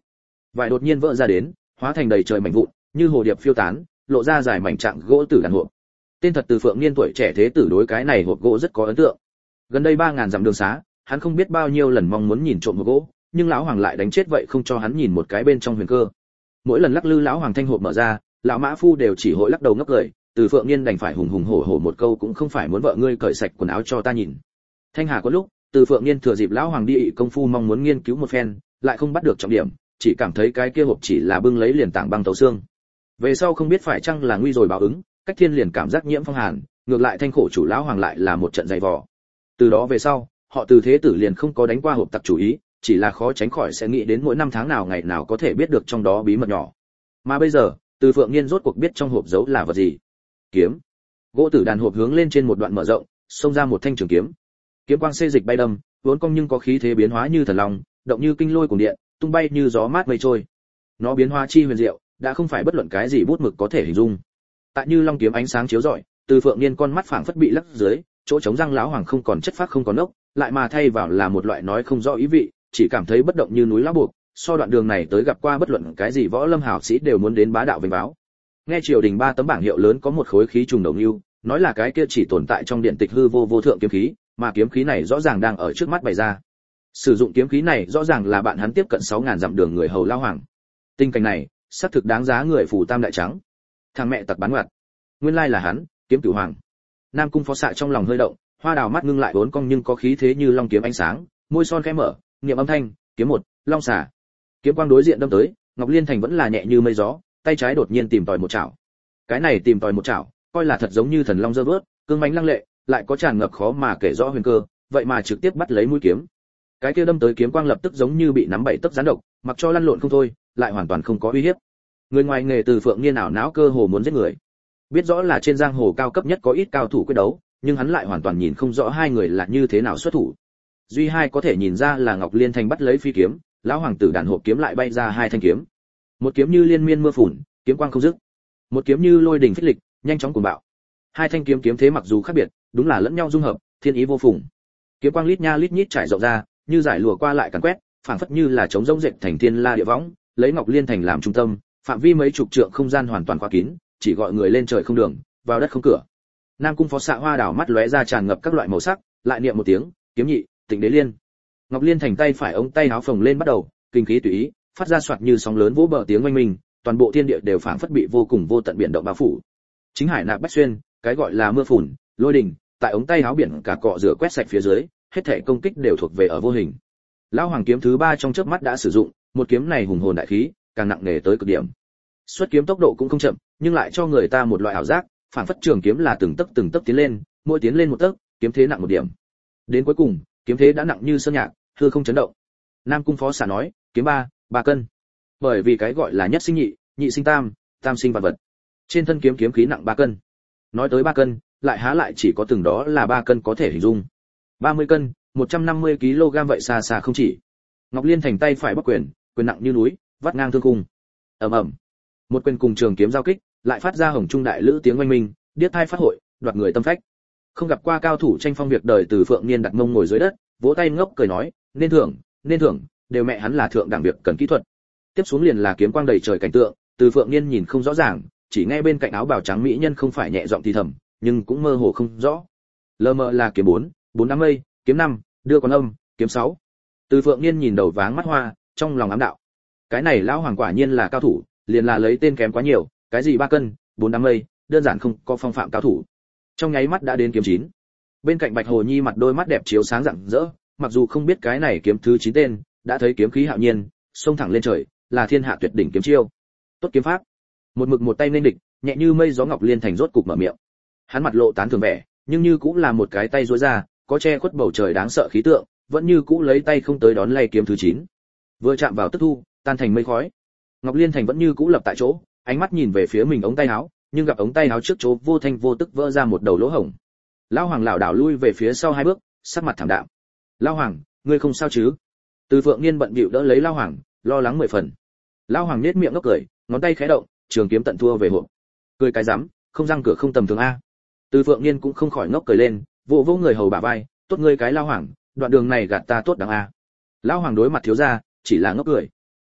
Vải đột nhiên vỡ ra đến, hóa thành đầy trời mảnh vụn, như hồ điệp phiêu tán, lộ ra dài mảnh trạng gỗ tử đàn hộp. Tên thật Từ Phượng Niên tuổi trẻ thế tử đối cái này hộp gỗ rất có ấn tượng. Gần đây 3000 dặm đường xá, hắn không biết bao nhiêu lần mong muốn nhìn trộm hộp gỗ, nhưng lão hoàng lại đánh chết vậy không cho hắn nhìn một cái bên trong huyền cơ. Mỗi lần lắc lư lão hoàng thanh hộp mở ra, lão mã phu đều chỉ hội lắc đầu ngốc cười, Từ Phượng Niên đành phải hùng hùng hổ hổ một câu cũng không phải muốn vợ ngươi cởi sạch quần áo cho ta nhìn. Thanh Hà có lúc, Từ Phượng Niên thừa dịp lão hoàng đi ị công phu mong muốn nghiên cứu một phen, lại không bắt được trọng điểm, chỉ cảm thấy cái kia hộp chỉ là bưng lấy liền tảng băng tấu xương. Về sau không biết phải chăng là nguy rồi báo ứng, cách thiên liền cảm giác nhiễm phong hàn, ngược lại thanh khổ chủ lão hoàng lại là một trận dày vò. Từ đó về sau, họ Từ thế tử liền không có đánh qua hộp tặc chủ ý, chỉ là khó tránh khỏi sẽ nghĩ đến mỗi năm tháng nào ngày nào có thể biết được trong đó bí mật nhỏ. Mà bây giờ, Từ Phượng Niên rốt cuộc biết trong hộp giấu là vật gì. Kiếm. Gỗ tử đàn hộp hướng lên trên một đoạn mở rộng, xông ra một thanh trường kiếm. Kiếm quang xê dịch bay đâm, vốn cong nhưng có khí thế biến hóa như thần long, động như kinh lôi cuồng điện, tung bay như gió mát mây trôi. Nó biến hóa chi huyền diệu, đã không phải bất luận cái gì bút mực có thể hình dung. Tại như long kiếm ánh sáng chiếu rọi, Từ Phượng Niên con mắt phảng phất bị lắc dưới, chỗ trống răng lão hoàng không còn chất phác không còn ốc, lại mà thay vào là một loại nói không rõ ý vị, chỉ cảm thấy bất động như núi lão buộc, so đoạn đường này tới gặp qua bất luận cái gì võ lâm hào sĩ đều muốn đến bá đạo vinh báo. Nghe triều đình 3 tấm bảng hiệu lớn có một khối khí trùng đầu nưu, nói là cái kia chỉ tồn tại trong điện tịch hư vô vô thượng kiếm khí, mà kiếm khí này rõ ràng đang ở trước mắt bày ra. Sử dụng kiếm khí này rõ ràng là bạn hắn tiếp cận 6000 dặm đường người hầu lão hoàng. Tình cảnh này, xác thực đáng giá người phủ tam đại trắng. Thằng mẹ tặc bán ngoặt. Nguyên lai là hắn, Kiếm Cửu Hoàng. Nam Cung Phó Xạ trong lòng hơi động, hoa đào mắt ngưng lại vốn cong nhưng có khí thế như long kiếm ánh sáng, môi son khẽ mở, niệm âm thanh, kiếm một, long xả. Kiếm quang đối diện đâm tới, Ngọc Liên Thành vẫn là nhẹ như mây gió, tay trái đột nhiên tìm tòi một chảo. Cái này tìm tòi một chảo, coi là thật giống như thần long giơ vớt, cương mãnh lăng lệ, lại có tràn ngập khó mà kể rõ huyền cơ, vậy mà trực tiếp bắt lấy mũi kiếm. Cái kia đâm tới kiếm quang lập tức giống như bị nắm bảy tấc gián độc, mặc cho lăn lộn không thôi, lại hoàn toàn không có uy hiếp. Người ngoài nghề Từ Phượng Niên ảo não cơ hồ muốn giết người. Biết rõ là trên giang hồ cao cấp nhất có ít cao thủ quyết đấu, nhưng hắn lại hoàn toàn nhìn không rõ hai người là như thế nào xuất thủ. Duy hai có thể nhìn ra là Ngọc Liên Thành bắt lấy phi kiếm, lão hoàng tử đàn hộp kiếm lại bay ra hai thanh kiếm. Một kiếm như liên miên mưa phùn, kiếm quang không dứt. Một kiếm như lôi đình phích lịch, nhanh chóng cuồng bạo. Hai thanh kiếm kiếm thế mặc dù khác biệt, đúng là lẫn nhau dung hợp, thiên ý vô phùng. Kiếm quang lít nha lít nhít trải rộng ra, như giải lụa qua lại càn quét, phảng phất như là trống rỗng dệt thành thiên la địa võng, lấy Ngọc Liên Thành làm trung tâm, phạm vi mấy chục trượng không gian hoàn toàn khóa kín, chỉ gọi người lên trời không đường, vào đất không cửa. Nam Cung Phó Xạ hoa đảo mắt lóe ra tràn ngập các loại màu sắc, lại niệm một tiếng, kiếm nhị, Tịnh Đế Liên. Ngọc Liên Thành tay phải ống tay áo phồng lên bắt đầu, kinh khí tùy ý, phát ra xoạt như sóng lớn vỗ bờ tiếng oanh minh, toàn bộ thiên địa đều phảng phất bị vô cùng vô tận biển động bao phủ. Chính hải nạp bách xuyên, cái gọi là mưa phùn, lôi đình, tại ống tay áo biển cả cọ rửa quét sạch phía dưới, hết thảy công kích đều thuộc về ở vô hình. Lão hoàng kiếm thứ 3 trong chớp mắt đã sử dụng, một kiếm này hùng hồn đại khí, càng nặng nề tới cực điểm. Xuất kiếm tốc độ cũng không chậm, nhưng lại cho người ta một loại ảo giác, phản phất trường kiếm là từng tấc tiến lên, mỗi tiến lên một tấc, kiếm thế nặng một điểm. Đến cuối cùng, kiếm thế đã nặng như sơn nhạc, hư không chấn động. Nam Cung Phó Xạ nói, kiếm 3 cân. Bởi vì cái gọi là nhất sinh nhị, nhị sinh tam, tam sinh vạn vật. Trên thân kiếm kiếm khí nặng 3 cân. Nói tới 3 cân, lại há lại chỉ có từng đó là 3 cân có thể hình dung. 30 cân, 150 kg vậy xa xa không chỉ. Ngọc Liên Thành tay phải bắc quyền, quyền nặng như núi, vắt ngang thương cung. Ầm ầm. Một quyền cùng trường kiếm giao kích, lại phát ra hồng trung đại lữ tiếng oanh minh, điếc tai phát hội, đoạt người tâm phách. Không gặp qua cao thủ tranh phong việc đời Từ Phượng Niên đặt mông ngồi dưới đất, vỗ tay ngốc cười nói, nên thưởng, đều mẹ hắn là thượng đẳng việc cần kỹ thuật. Tiếp xuống liền là kiếm quang đầy trời cảnh tượng, Từ Phượng Niên nhìn không rõ ràng, chỉ nghe bên cạnh áo bào trắng mỹ nhân không phải nhẹ giọng thì thầm, nhưng cũng mơ hồ không rõ. Lờ mờ là kiếm 4 đám mây, kiếm 5, đưa con âm, kiếm 6. Từ Phượng Niên nhìn đầu váng mắt hoa, trong lòng ám đạo. Cái này lão hoàng quả nhiên là cao thủ, liền là lấy tên kém quá nhiều, cái gì 3 cân, 4 đám mây, đơn giản không có phong phạm cao thủ. Trong nháy mắt đã đến kiếm 9. Bên cạnh Bạch Hồ Nhi mặt đôi mắt đẹp chiếu sáng rạng rỡ, mặc dù không biết cái này kiếm thứ 9 tên, đã thấy kiếm khí hạo nhiên, xông thẳng lên trời, là thiên hạ tuyệt đỉnh kiếm chiêu. Tốt kiếm pháp. Một mực một tay nên địch, nhẹ như mây gió Ngọc Liên Thành rốt cục mở miệng. Hắn mặt lộ tán thưởng vẻ, nhưng như cũng là một cái tay duỗi ra, có che khuất bầu trời đáng sợ khí tượng, vẫn như cũ lấy tay không tới đón lay kiếm thứ 9. Vừa chạm vào tức thu, tan thành mây khói. Ngọc Liên Thành vẫn như cũ lập tại chỗ, ánh mắt nhìn về phía mình ống tay áo, nhưng gặp ống tay áo trước chỗ vô thanh vô tức vỡ ra một đầu lỗ hổng. Lão hoàng lảo đảo lui về phía sau 2 bước, sắc mặt thảm đạm. "Lão hoàng, ngươi không sao chứ?" Từ Phượng Niên bận bịu đỡ lấy Lão hoàng, lo lắng 10 phần. Lão hoàng nhếch miệng ngốc cười, ngón tay khẽ động, trường kiếm tận thua về hộp. Cười cái rắm, không răng cửa không tầm thường a. Từ Phượng Niên cũng không khỏi ngốc cười lên, vỗ vỗ người hầu bả vai, "Tốt ngươi cái Lão hoàng, đoạn đường này gạt ta tốt đáng a." Lão hoàng đối mặt thiếu gia, chỉ là ngốc cười.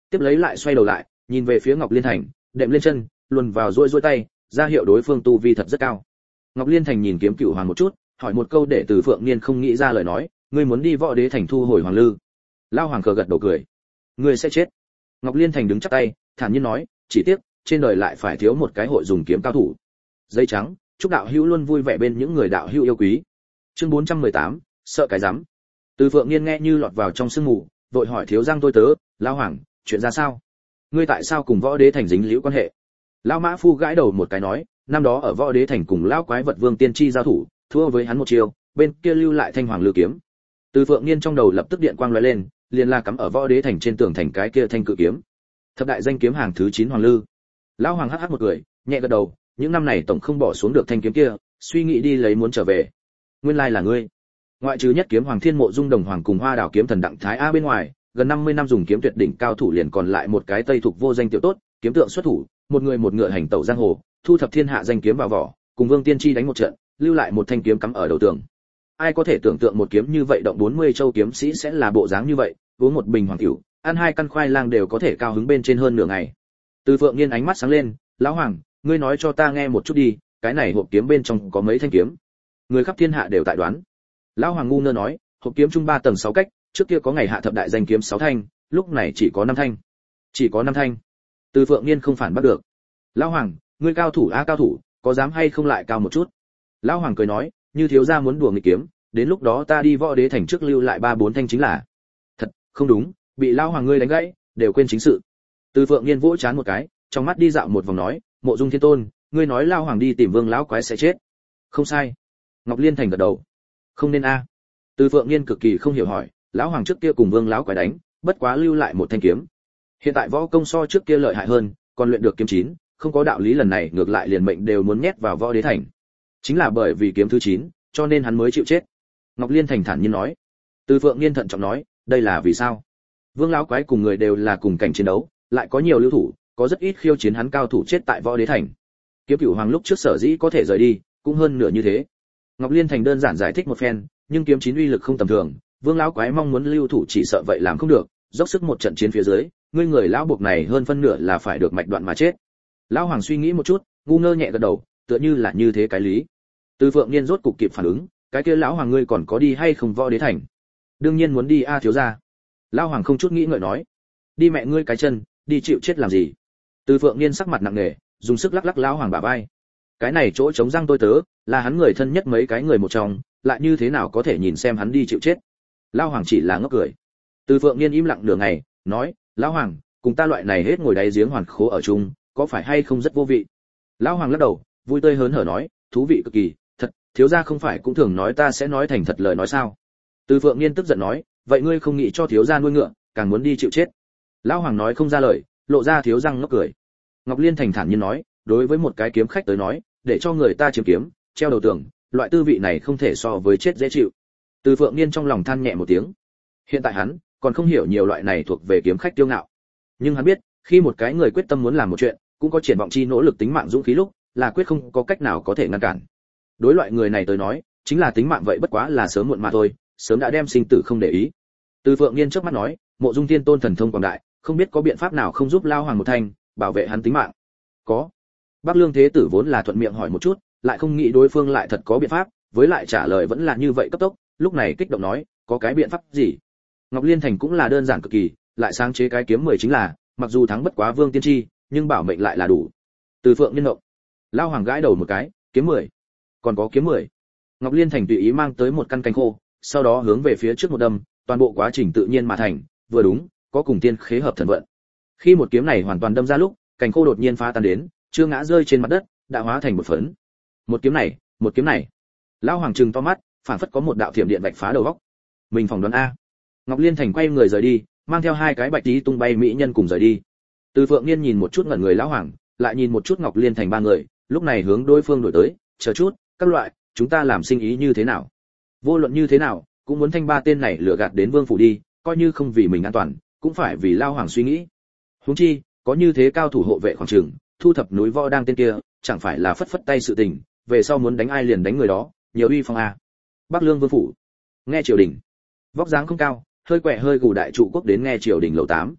Tiếp lấy lại xoay đầu lại, nhìn về phía Ngọc Liên Thành, đệm lên chân, luồn vào duỗi tay, ra hiệu đối phương tu vi thật rất cao. Ngọc Liên Thành nhìn Kiếm Cửu Hoàng một chút, hỏi một câu để Từ Phượng Niên không nghĩ ra lời nói, ngươi muốn đi Võ Đế Thành thu hồi Hoàng Lư? Lao Hoàng cờ gật đầu cười, ngươi sẽ chết. Ngọc Liên Thành đứng chắp tay, thản nhiên nói, chỉ tiếc trên đời lại phải thiếu một cái hội dùng kiếm cao thủ. Giấy trắng, chúc đạo hữu luôn vui vẻ bên những người đạo hữu yêu quý. Chương 418, sợ cái rắm. Từ Phượng Niên nghe như lọt vào trong sương mù, vội hỏi Thiếu Giang tôi tớ, Lao Hoàng, chuyện ra sao? Ngươi tại sao cùng Võ Đế Thành dính liễu quan hệ? Lão Mã Phu gãi đầu một cái nói, năm đó ở Võ Đế Thành cùng lão quái vật Vương Tiên Tri giao thủ, thua với hắn một chiều, bên kia lưu lại thanh hoàng lưu kiếm. Từ Phượng Niên trong đầu lập tức điện quang lóe lên, liền la cắm ở Võ Đế Thành trên tường thành cái kia thanh cự kiếm. Thập đại danh kiếm hàng thứ 9 hoàng lư. Lão Hoàng hắc hắc một cười, nhẹ gật đầu, những năm này tổng không bỏ xuống được thanh kiếm kia, suy nghĩ đi lấy muốn trở về. Nguyên lai là ngươi. Ngoại trừ nhất kiếm Hoàng Thiên Mộ Dung Đồng Hoàng cùng Hoa Đảo kiếm thần Đặng Thái A bên ngoài, gần 50 năm dùng kiếm tuyệt đỉnh cao thủ liền còn lại một cái Tây thuộc vô danh tiểu tốt, kiếm tượng xuất thủ, một người một ngựa hành tẩu giang hồ, thu thập thiên hạ danh kiếm vào vỏ, cùng Vương Tiên Tri đánh một trận, lưu lại một thanh kiếm cắm ở đầu tường. Ai có thể tưởng tượng một kiếm như vậy động 40 châu kiếm sĩ sẽ là bộ dáng như vậy, uống một bình hoàng tiểu, ăn 2 căn khoai lang đều có thể cao hứng bên trên hơn nửa ngày. Từ Phượng Niên ánh mắt sáng lên, lão Hoàng, ngươi nói cho ta nghe một chút đi, cái này hộp kiếm bên trong có mấy thanh kiếm? Người khắp thiên hạ đều tại đoán. Lão Hoàng ngu ngơ nói, hộp kiếm chung 3 tầng 6 cách, trước kia có ngày hạ thập đại danh kiếm 6 thanh, lúc này chỉ có 5 thanh. Chỉ có 5 thanh. Từ Phượng Niên không phản bắt được. Lão Hoàng, ngươi cao thủ a cao thủ, có dám hay không lại cao một chút? Lão Hoàng cười nói, như thiếu gia muốn đùa nghịch kiếm, đến lúc đó ta đi Võ Đế Thành trước lưu lại 3-4 thanh chính là. Thật, không đúng, bị Lão Hoàng ngươi đánh gãy, đều quên chính sự. Từ Phượng Niên vỗ chán một cái, trong mắt đi dạo một vòng nói, Mộ Dung Thiên Tôn, ngươi nói Lão Hoàng đi tìm Vương lão quái sẽ chết. Không sai. Ngọc Liên Thành gật đầu. Không nên a. Từ Phượng Niên cực kỳ không hiểu hỏi, Lão Hoàng trước kia cùng Vương lão quái đánh, bất quá lưu lại một thanh kiếm. Hiện tại võ công so trước kia lợi hại hơn, còn luyện được kiếm 9, không có đạo lý lần này ngược lại liền mệnh đều muốn nhét vào Võ Đế Thành. Chính là bởi vì kiếm thứ 9, cho nên hắn mới chịu chết. Ngọc Liên Thành thản nhiên nói. Từ Phượng Niên thận trọng nói, đây là vì sao? Vương lão quái cùng người đều là cùng cảnh chiến đấu, lại có nhiều lưu thủ, có rất ít khiêu chiến hắn cao thủ chết tại Võ Đế Thành. Kiếm Cửu Hoàng lúc trước sở dĩ có thể rời đi, cũng hơn nửa như thế. Ngọc Liên Thành đơn giản giải thích một phen, nhưng kiếm 9 uy lực không tầm thường, Vương lão quái mong muốn lưu thủ chỉ sợ vậy làm không được, dốc sức một trận chiến phía dưới, ngươi người lão buộc này hơn phân nửa là phải được mạch đoạn mà chết. Lão Hoàng suy nghĩ một chút, ngu ngơ nhẹ gật đầu, tựa như là như thế cái lý. Từ Phượng Niên rốt cục kịp phản ứng, cái kia lão Hoàng ngươi còn có đi hay không Võ Đế Thành? Đương nhiên muốn đi a thiếu gia. Lão Hoàng không chút nghĩ ngợi nói. Đi mẹ ngươi cái chân, đi chịu chết làm gì? Từ Phượng Niên sắc mặt nặng nề, dùng sức lắc lắc lão Hoàng bả vai. Cái này chỗ chống răng tôi tớ, là hắn người thân nhất mấy cái người một trong, lại như thế nào có thể nhìn xem hắn đi chịu chết? Lão Hoàng chỉ là ngốc cười. Từ Phượng Niên im lặng nửa ngày, nói, lão Hoàng, cùng ta loại này hết ngồi đáy giếng hoàn khố ở chung, có phải hay không rất vô vị? Lão Hoàng lắc đầu, vui tươi hớn hở nói, thú vị cực kỳ, thật, thiếu gia không phải cũng thường nói ta sẽ nói thành thật lời nói sao? Từ Phượng Niên tức giận nói, vậy ngươi không nghĩ cho thiếu gia nuôi ngựa, càng muốn đi chịu chết. Lão Hoàng nói không ra lời, lộ ra thiếu răng ngốc cười. Ngọc Liên Thành thản nhiên nói, đối với một cái kiếm khách tới nói, để cho người ta chiếm kiếm, treo đầu tường, loại tư vị này không thể so với chết dễ chịu. Từ Phượng Niên trong lòng than nhẹ một tiếng. Hiện tại hắn còn không hiểu nhiều loại này thuộc về kiếm khách tiêu ngạo, nhưng hắn biết, khi một cái người quyết tâm muốn làm một chuyện, cũng có triển vọng chi nỗ lực tính mạng dũng khí lúc, là quyết không có cách nào có thể ngăn cản. Đối loại người này tới nói, chính là tính mạng vậy bất quá là sớm muộn mà thôi, sớm đã đem sinh tử không để ý. Từ Phượng Niên trước mắt nói, Mộ Dung Thiên Tôn thần thông quảng đại, không biết có biện pháp nào không giúp Lao Hoàng một thanh, bảo vệ hắn tính mạng. Có. Bắc Lương Thế Tử vốn là thuận miệng hỏi một chút, lại không nghĩ đối phương lại thật có biện pháp, với lại trả lời vẫn là như vậy cấp tốc, lúc này kích động nói, có cái biện pháp gì? Ngọc Liên Thành cũng là đơn giản cực kỳ, lại sáng chế cái kiếm 10 chính là, mặc dù thắng bất quá Vương Tiên Tri, nhưng bảo mệnh lại là đủ. Từ Phượng Niên ngộng. Lao Hoàng gãi đầu một cái, kiếm 10. Còn có kiếm 10. Ngọc Liên Thành tùy ý mang tới một căn cành khô, sau đó hướng về phía trước một đâm, toàn bộ quá trình tự nhiên mà thành, vừa đúng, có cùng tiên khế hợp thần vận. Khi một kiếm này hoàn toàn đâm ra lúc, cành khô đột nhiên phá tan đến, chưa ngã rơi trên mặt đất, đã hóa thành một phấn. Một kiếm này, một kiếm này. Lão Hoàng trừng to mắt, phản phất có một đạo thiểm điện vạch phá đầu óc. Mình phỏng đoán a. Ngọc Liên Thành quay người rời đi, mang theo 2 cái bạch tí tung bay mỹ nhân cùng rời đi. Từ Phượng Niên nhìn một chút ngẩn người lão Hoàng, lại nhìn một chút Ngọc Liên Thành 3 người, lúc này hướng đối phương đổi tới, chờ chút, các loại, chúng ta làm sinh ý như thế nào? Vô luận như thế nào, cũng muốn thanh 3 tên này lừa gạt đến vương phủ đi, coi như không vì mình an toàn, cũng phải vì lão Hoàng suy nghĩ. Huống chi, có như thế cao thủ hộ vệ khoảng trường, thu thập núi Võ đang tên kia, chẳng phải là phất phất tay sự tình, về sau muốn đánh ai liền đánh người đó, nhiều uy phong a. Bắc Lương vương phủ. Nghe triều đình. Vóc dáng không cao, hơi quẹ hơi gù đại trụ quốc đến nghe triều đình lầu 8.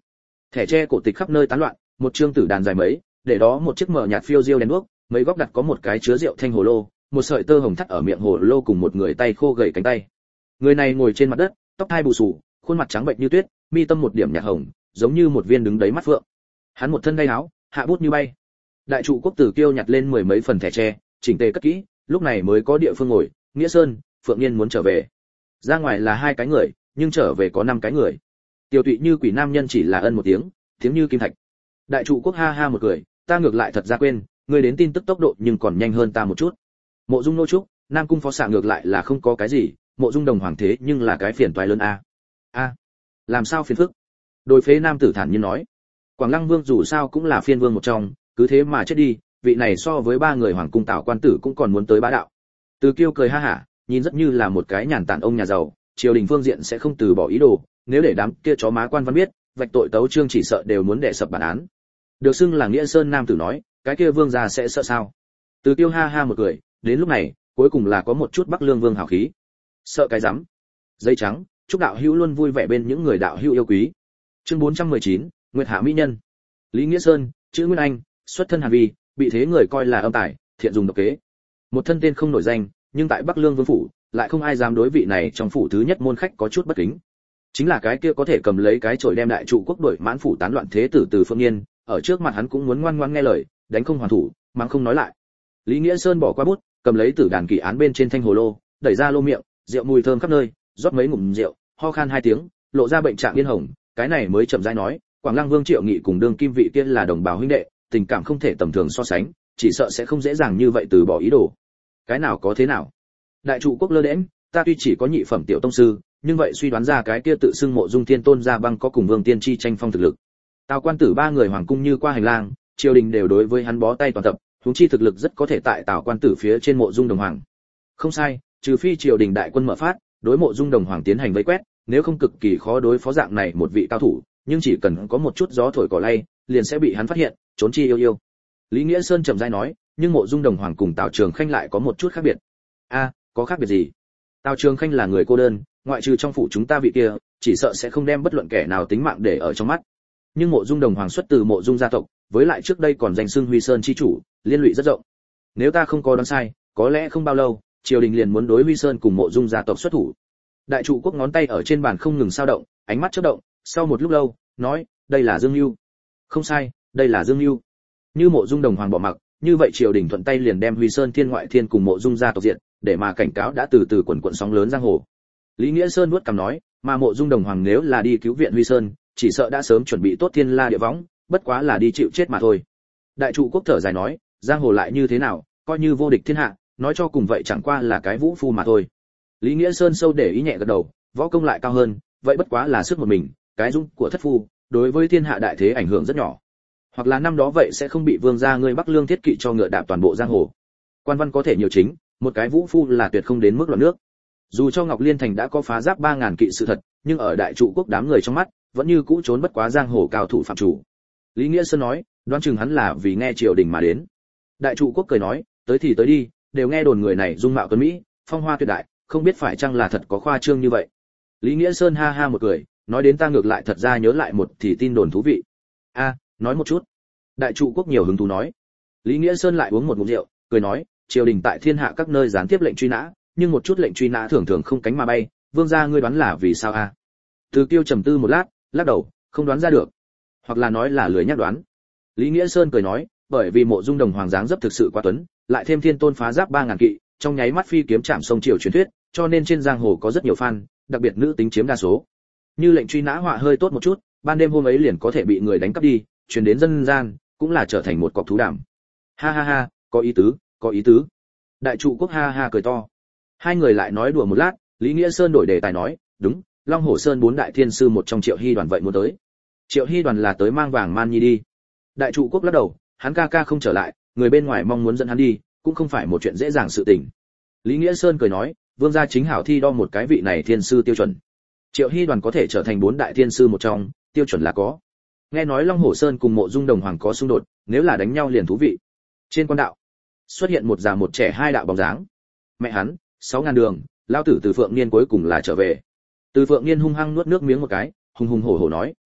Thẻ tre cổ tịch khắp nơi tán loạn, một chương tử đàn dài mấy, để đó một chiếc mở nhạt phiêu diêu đèn đuốc, mấy góc đặt có một cái chứa rượu thanh hồ lô, một sợi tơ hồng thắt ở miệng hồ lô cùng một người tay khô gầy cánh tay. Người này ngồi trên mặt đất, tóc hai bù xù, khuôn mặt trắng bệnh như tuyết, mi tâm một điểm nhạt hồng, giống như một viên đứng đấy mắt phượng. Hắn một thân đay áo, hạ bút như bay. Đại trụ quốc tử kiêu nhặt lên mười mấy phần thẻ tre, chỉnh tề cất kỹ, lúc này mới có địa phương ngồi. Nghĩa Sơn, Phượng Niên muốn trở về. Ra ngoài là hai cái người, nhưng trở về có năm cái người. Tiêu Tụy như quỷ nam nhân chỉ là ân một tiếng, tiếng như kim thạch. Đại trụ quốc ha ha một cười, ta ngược lại thật ra quên, ngươi đến tin tức tốc độ nhưng còn nhanh hơn ta một chút. Mộ Dung nô trúc, Nam cung phó xạ ngược lại là không có cái gì, Mộ Dung đồng hoàng thế nhưng là cái phiền toái lớn a. A, làm sao phiền phức? Đôi phế nam tử thản nhiên nói, Quảng Lăng Vương dù sao cũng là phiên vương một trong, cứ thế mà chết đi, vị này so với ba người hoàng cung Tào quan tử cũng còn muốn tới bá đạo. Từ Kiêu cười ha hả, nhìn rất như là một cái nhàn tản ông nhà giàu, triều đình phương diện sẽ không từ bỏ ý đồ, nếu để đám kia chó má quan văn biết, vạch tội tấu trương chỉ sợ đều muốn đè sập bản án. Được xưng là Nghĩa Sơn nam tử nói, cái kia vương gia sẽ sợ sao? Từ Kiêu ha ha một cười, đến lúc này, cuối cùng là có một chút Bắc Lương vương hào khí. Sợ cái rắm. Dây trắng, chúc đạo hữu luôn vui vẻ bên những người đạo hữu yêu quý. Chương 419, Nguyệt Hạ mỹ nhân. Lý Nghĩa Sơn, chữ Nguyên Anh, xuất thân Hàn Vi, bị thế người coi là âm tài, thiện dùng độc kế. Một thân tên không nổi danh, nhưng tại Bắc Lương vương phủ, lại không ai dám đối vị này trong phủ thứ nhất môn khách có chút bất kính. Chính là cái kia có thể cầm lấy cái chổi đem đại trụ quốc đuổi mãn phủ tán loạn thế tử từ Phương Nghiên, ở trước mặt hắn cũng muốn ngoan ngoãn nghe lời, đánh không hoàn thủ, mắng không nói lại. Lý Nghĩa Sơn bỏ qua bút, cầm lấy tử đàn kỳ án bên trên thanh hồ lô, đẩy ra lô miệng, rượu mùi thơm khắp nơi, rót mấy ngụm rượu, ho khan hai tiếng, lộ ra bệnh trạng điên hồng, cái này mới chậm rãi nói, Quảng Lăng Vương Triệu Nghị cùng đương kim vị kia là đồng bào huynh đệ, tình cảm không thể tầm thường so sánh, chỉ sợ sẽ không dễ dàng như vậy từ bỏ ý đồ. Cái nào có thế nào? Đại trụ quốc lơ đễnh, ta tuy chỉ có nhị phẩm tiểu tông sư, nhưng vậy suy đoán ra cái kia tự xưng Mộ Dung Thiên Tôn gia băng có cùng Vương Tiên Chi tranh phong thực lực. Tào quan tử ba người hoàng cung như qua hành lang, triều đình đều đối với hắn bó tay toàn tập, huống chi thực lực rất có thể tại Tào quan tử phía trên Mộ Dung đồng hoàng. Không sai, trừ phi triều đình đại quân mở phát, đối Mộ Dung đồng hoàng tiến hành vây quét, nếu không cực kỳ khó đối phó dạng này một vị cao thủ, nhưng chỉ cần có một chút gió thổi cỏ lay, liền sẽ bị hắn phát hiện, trốn chi yêu yêu. Lý Nghĩa Sơn chậm rãi nói, nhưng Mộ Dung đồng hoàng cùng Tào Trường Khanh lại có một chút khác biệt. A, có khác biệt gì? Tào Trường Khanh là người cô đơn, ngoại trừ trong phủ chúng ta vị kia, chỉ sợ sẽ không đem bất luận kẻ nào tính mạng để ở trong mắt. Nhưng Mộ Dung đồng hoàng xuất từ Mộ Dung gia tộc, với lại trước đây còn danh xưng Huy Sơn chi chủ, liên lụy rất rộng. Nếu ta không có đoán sai, có lẽ không bao lâu, triều đình liền muốn đối Huy Sơn cùng Mộ Dung gia tộc xuất thủ. Đại trụ quốc ngón tay ở trên bàn không ngừng sao động, ánh mắt chớp động, sau một lúc lâu, nói, đây là Dương Nưu. Không sai, đây là Dương Nưu. Như Mộ Dung đồng hoàng bỏ mặc, như vậy triều đình thuận tay liền đem Huy Sơn Thiên Ngoại Thiên cùng Mộ Dung gia tộc diệt, để mà cảnh cáo đã từ từ quần quần sóng lớn giang hồ. Lý Nghĩa Sơn nuốt cằm nói, mà Mộ Dung đồng hoàng nếu là đi cứu viện Huy Sơn, chỉ sợ đã sớm chuẩn bị tốt thiên la địa võng, bất quá là đi chịu chết mà thôi. Đại trụ quốc thở dài nói, giang hồ lại như thế nào, coi như vô địch thiên hạ, nói cho cùng vậy chẳng qua là cái vũ phu mà thôi. Lý Nghĩa Sơn sâu để ý nhẹ gật đầu, võ công lại cao hơn, vậy bất quá là sức một mình, cái dũng của thất phu, đối với thiên hạ đại thế ảnh hưởng rất nhỏ. Hoặc là năm đó vậy sẽ không bị vương gia ngươi Bắc Lương thiết kỵ cho ngựa đạp toàn bộ giang hồ. Quan văn có thể nhiều chính, một cái vũ phu là tuyệt không đến mức loạn nước. Dù cho Ngọc Liên thành đã có phá giáp 3000 kỵ sự thật, nhưng ở đại trụ quốc đám người trong mắt, vẫn như cũ trốn bất quá giang hồ cao thủ phạm chủ. Lý Nghĩa Sơn nói, đoán chừng hắn là vì nghe triều đình mà đến. Đại trụ quốc cười nói, tới thì tới đi, đều nghe đồn người này dung mạo tuấn mỹ, phong hoa tuyệt đại, không biết phải chăng là thật có khoa trương như vậy. Lý Nghĩa Sơn ha ha một cười, nói đến ta ngược lại thật ra nhớ lại một thì tin đồn thú vị. A, nói một chút. Đại trụ quốc nhiều hứng thú nói. Lý Nghĩa Sơn lại uống một ngụm rượu, cười nói, triều đình tại thiên hạ các nơi gián tiếp lệnh truy nã, nhưng một chút lệnh truy nã thường thường không cánh mà bay, vương gia ngươi đoán là vì sao a? Từ Kiêu trầm tư một lát, lắc đầu, không đoán ra được, hoặc là nói là lười nhắc đoán. Lý Nghĩa Sơn cười nói, bởi vì Mộ Dung đồng hoàng dáng dấp thực sự quá tuấn, lại thêm Thiên Tôn phá giáp 3000 kỵ, trong nháy mắt phi kiếm chạm sông triều truyền thuyết, cho nên trên giang hồ có rất nhiều fan, đặc biệt nữ tính chiếm đa số. Như lệnh truy nã họa hơi tốt một chút, ban đêm hôm ấy liền có thể bị người đánh cắp đi, truyền đến dân gian, cũng là trở thành một cọc thú đàm. Ha ha ha, có ý tứ, có ý tứ. Đại trụ quốc ha ha cười to. Hai người lại nói đùa một lát, Lý Nghĩa Sơn đổi đề tài nói, đúng, Long Hổ Sơn 4 đại thiên sư một trong Triệu Hy đoàn vậy muốn tới. Triệu Hy đoàn là tới mang vàng man nhi đi. Đại trụ quốc lắc đầu, hắn ca ca không trở lại, người bên ngoài mong muốn dẫn hắn đi, cũng không phải một chuyện dễ dàng sự tình. Lý Nghĩa Sơn cười nói, vương gia chính hảo thi đo một cái vị này thiên sư tiêu chuẩn. Triệu Hy đoàn có thể trở thành 4 đại thiên sư một trong, tiêu chuẩn là có. Nghe nói Long Hổ Sơn cùng Mộ Dung đồng hoàng có xung đột, nếu là đánh nhau liền thú vị. Trên quan đạo xuất hiện một già một trẻ hai đạo bóng dáng. Mẹ hắn, 6000 đường, lão tử Từ Phượng Niên cuối cùng là trở về. Từ Phượng Niên hung hăng nuốt nước miếng một cái, hùng hùng hổ hổ nói,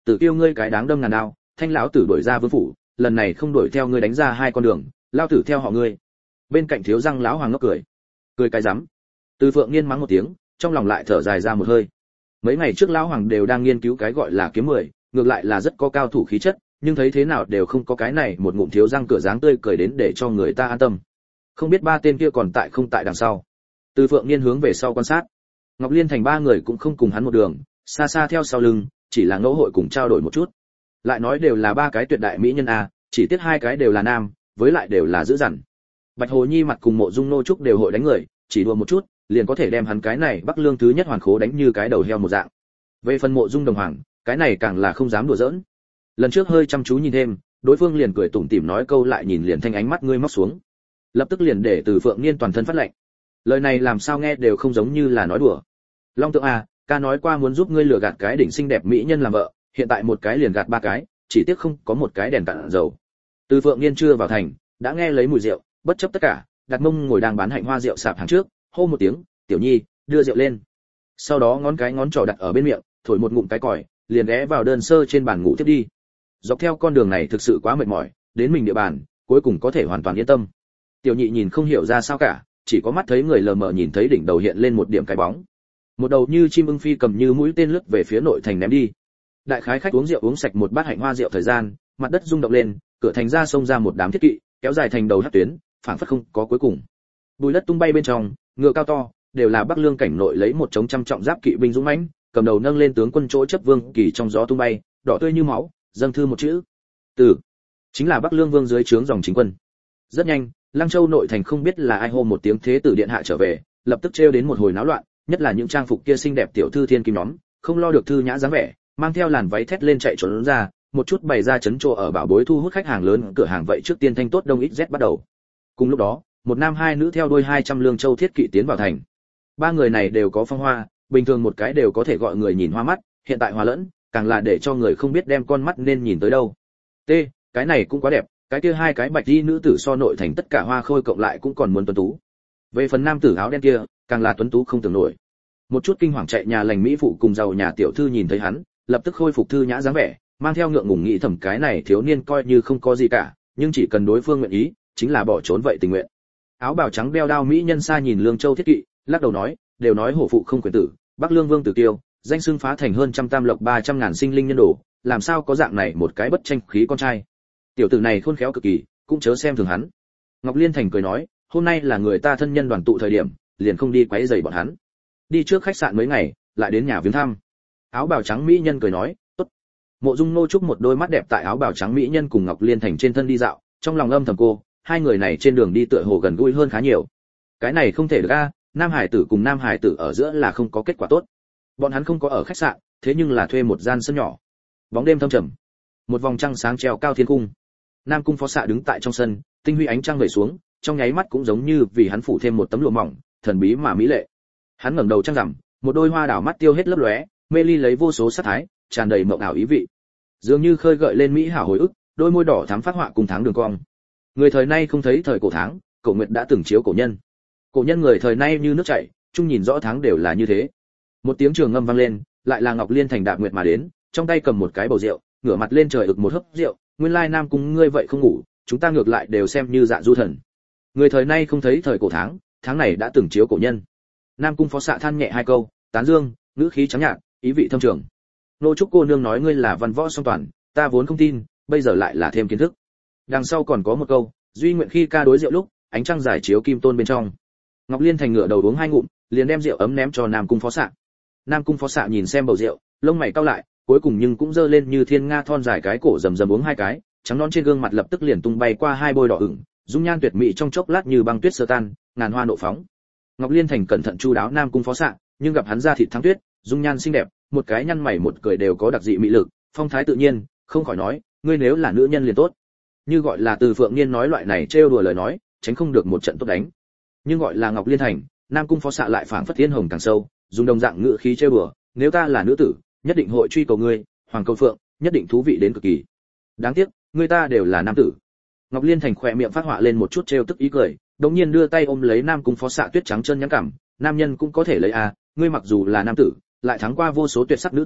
Tử Kiêu ngươi cái đáng đâm ngàn đao, thanh lão tử đuổi ra vương phủ, lần này không đuổi theo ngươi đánh ra hai con đường, lao tử theo họ ngươi. Bên cạnh Thiếu Răng lão hoàng ngốc cười. Cười cái rắm. Từ Phượng Niên mắng một tiếng, trong lòng lại thở dài ra một hơi. Mấy ngày trước lão hoàng đều đang nghiên cứu cái gọi là kiếm 10, ngược lại là rất có cao thủ khí chất, nhưng thấy thế nào đều không có cái này một ngụm Thiếu Răng cửa dáng tươi cười đến để cho người ta an tâm. Không biết ba tên kia còn tại không tại đằng sau. Từ Phượng Niên hướng về sau quan sát. Ngọc Liên Thành ba người cũng không cùng hắn một đường, xa xa theo sau lưng, chỉ là ngẫu hội cùng trao đổi một chút. Lại nói đều là ba cái tuyệt đại mỹ nhân a, chỉ tiếc hai cái đều là nam, với lại đều là dữ dằn. Bạch Hồ Nhi mặt cùng Mộ Dung Nô Trúc đều hội đánh người, chỉ đùa một chút, liền có thể đem hắn cái này Bắc Lương thứ nhất hoàn khố đánh như cái đầu heo một dạng. Về phần Mộ Dung Đồng Hoàng, cái này càng là không dám đùa giỡn. Lần trước hơi chăm chú nhìn thêm, đối phương liền cười tủm tỉm nói câu lại nhìn liền thanh ánh mắt ngươi móc xuống. Lập tức liền để Từ Phượng Niên toàn thân phát lạnh. Lời này làm sao nghe đều không giống như là nói đùa. Long Tượng à, ca nói qua muốn giúp ngươi lừa gạt cái đỉnh xinh đẹp mỹ nhân làm vợ, hiện tại một cái liền gạt ba cái, chỉ tiếc không có một cái đèn cạn dầu. Từ Phượng Niên chưa vào thành, đã nghe lấy mùi rượu, bất chấp tất cả, đặt mông ngồi đang bán hạnh hoa rượu sạp hàng trước, hô một tiếng, "Tiểu Nhi, đưa rượu lên." Sau đó ngón trỏ đặt ở bên miệng, thổi một ngụm cái còi, liền ghé vào đơn sơ trên bàn ngủ tiếp đi. Dọc theo con đường này thực sự quá mệt mỏi, đến mình địa bàn, cuối cùng có thể hoàn toàn yên tâm. Tiểu Nhị nhìn không hiểu ra sao cả, chỉ có mắt thấy người lờ mờ nhìn thấy đỉnh đầu hiện lên một điểm cái bóng. Một đầu như chim ưng phi cầm như mũi tên lướt về phía nội thành ném đi. Đại khái khách uống rượu uống sạch một bát hạnh hoa rượu thời gian, mặt đất rung động lên, cửa thành ra xông ra một đám thiết kỵ, kéo dài thành đầu hắc tuyến, phảng phất không có cuối cùng. Bùi đất tung bay bên trong, ngựa cao to, đều là Bắc Lương cảnh nội lấy một chống trăm trọng giáp kỵ binh dũng mãnh, cầm đầu nâng lên tướng quân chỗ chấp vương kỳ trong gió tung bay, đỏ tươi như máu, dâng thư một chữ. Tử. Chính là Bắc Lương vương dưới trướng dòng chính quân. Rất nhanh, Lăng Châu nội thành không biết là ai hô một tiếng thế tử điện hạ trở về, lập tức trêu đến một hồi náo loạn, nhất là những trang phục kia xinh đẹp tiểu thư thiên kim nhóm, không lo được thư nhã dáng vẻ, mang theo làn váy thét lên chạy trốn ra, một chút bày ra chấn trộ ở bảo bối thu hút khách hàng lớn cửa hàng vậy trước tiên thanh tốt đông XZ bắt đầu. Cùng lúc đó, một nam hai nữ theo đuôi 200 lương châu thiết kỵ tiến vào thành. Ba người này đều có phong hoa, bình thường một cái đều có thể gọi người nhìn hoa mắt, hiện tại hòa lẫn, càng là để cho người không biết đem con mắt nên nhìn tới đâu. T, cái này cũng quá đẹp, cái kia hai cái bạch y nữ tử so nội thành tất cả hoa khôi cộng lại cũng còn muốn tuấn tú. Về phần nam tử áo đen kia, càng là tuấn tú không tưởng nổi. Một chút kinh hoàng chạy nhà lành mỹ phụ cùng giàu nhà tiểu thư nhìn thấy hắn, lập tức khôi phục thư nhã dáng vẻ, mang theo ngượng ngùng nghĩ thầm cái này thiếu niên coi như không có gì cả, nhưng chỉ cần đối phương nguyện ý, chính là bỏ trốn vậy tình nguyện. Áo bào trắng đeo đao mỹ nhân xa nhìn Lương Châu thiết kỵ, lắc đầu nói, đều nói hổ phụ không quyền tử, Bắc Lương Vương Tử Kiêu, danh xưng phá thành hơn trăm tam lộc 300 ngàn sinh linh nhân đồ, làm sao có dạng này một cái bất tranh khí con trai. Tiểu tử này khôn khéo cực kỳ, cũng chớ xem thường hắn. Ngọc Liên Thành cười nói, hôm nay là người ta thân nhân đoàn tụ thời điểm, liền không đi quấy rầy bọn hắn. Đi trước khách sạn mấy ngày, lại đến nhà viếng thăm. Áo bào trắng mỹ nhân cười nói, tốt. Mộ Dung Nô Trúc một đôi mắt đẹp tại áo bào trắng mỹ nhân cùng Ngọc Liên Thành trên thân đi dạo, trong lòng âm thầm cô, hai người này trên đường đi tựa hồ gần gũi hơn khá nhiều. Cái này không thể được a, nam hải tử cùng nam hải tử ở giữa là không có kết quả tốt. Bọn hắn không có ở khách sạn, thế nhưng là thuê một gian sân nhỏ. Bóng đêm thâm trầm, một vòng trăng sáng treo cao thiên cung. Nam cung phó xạ đứng tại trong sân, tinh huy ánh trăng về xuống, trong nháy mắt cũng giống như vì hắn phủ thêm một tấm lụa mỏng, thần bí mà mỹ lệ. Hắn ngẩng đầu trăng rằm, một đôi hoa đảo mắt tiêu hết lấp lóe, mê ly lấy vô số sát thái, tràn đầy mộng ảo ý vị. Dường như khơi gợi lên mỹ hảo hồi ức, đôi môi đỏ thắm phát họa cùng tháng đường cong. Người thời nay không thấy thời cổ tháng, cổ nguyệt đã từng chiếu cổ nhân. Cổ nhân người thời nay như nước chảy, chung nhìn rõ tháng đều là như thế. Một tiếng trường ngâm vang lên, lại là Ngọc Liên Thành đạp nguyệt mà đến, trong tay cầm một cái bầu rượu, ngửa mặt lên trời ực một hớp rượu, nguyên lai Nam cung ngươi vậy không ngủ, chúng ta ngược lại đều xem như dạ du thần. Người thời nay không thấy thời cổ tháng, tháng này đã từng chiếu cổ nhân. Nam cung phó xạ than nhẹ hai câu, tán dương, ngữ khí trắng nhạt, ý vị thâm trường. Nô Trúc cô nương nói ngươi là văn võ song toàn, ta vốn không tin, bây giờ lại là thêm kiến thức. Đằng sau còn có một câu, duy nguyện khi ca đối rượu lúc, ánh trăng giải chiếu kim tôn bên trong. Ngọc Liên Thành ngửa đầu uống hai ngụm, liền đem rượu ấm ném cho Nam cung phó xạ. Nam cung phó xạ nhìn xem bầu rượu, lông mày cau lại, cuối cùng nhưng cũng giơ lên như thiên nga thon dài cái cổ rầm rầm uống hai cái, trắng nõn trên gương mặt lập tức liền tung bay qua hai bôi đỏ ửng, dung nhan tuyệt mỹ trong chốc lát như băng tuyết sơ tan, ngàn hoa nộ phóng. Ngọc Liên Thành cẩn thận chu đáo Nam cung phó xạ, nhưng gặp hắn da thịt thắng tuyết, dung nhan xinh đẹp, một cái nhăn mày một cười đều có đặc dị mỹ lực, phong thái tự nhiên, không khỏi nói, ngươi nếu là nữ nhân liền tốt. Như gọi là Từ Phượng Niên nói loại này trêu đùa lời nói, tránh không được một trận tốt đánh. Nhưng gọi là Ngọc Liên Thành, Nam cung phó xạ lại phảng phất thiên hồng càng sâu, dùng đồng dạng ngữ khí trêu đùa, nếu ta là nữ tử, nhất định hội truy cầu ngươi, Hoàng Câu Phượng, nhất định thú vị đến cực kỳ. Đáng tiếc, người ta đều là nam tử. Ngọc Liên Thành khỏe miệng phát họa lên một chút trêu tức ý cười, đột nhiên đưa tay ôm lấy Nam cung phó xạ tuyết trắng chân nhắn cảm, nam nhân cũng có thể lấy a, ngươi mặc dù là nam tử, lại thắng qua vô số tuyệt sắc nữ tử,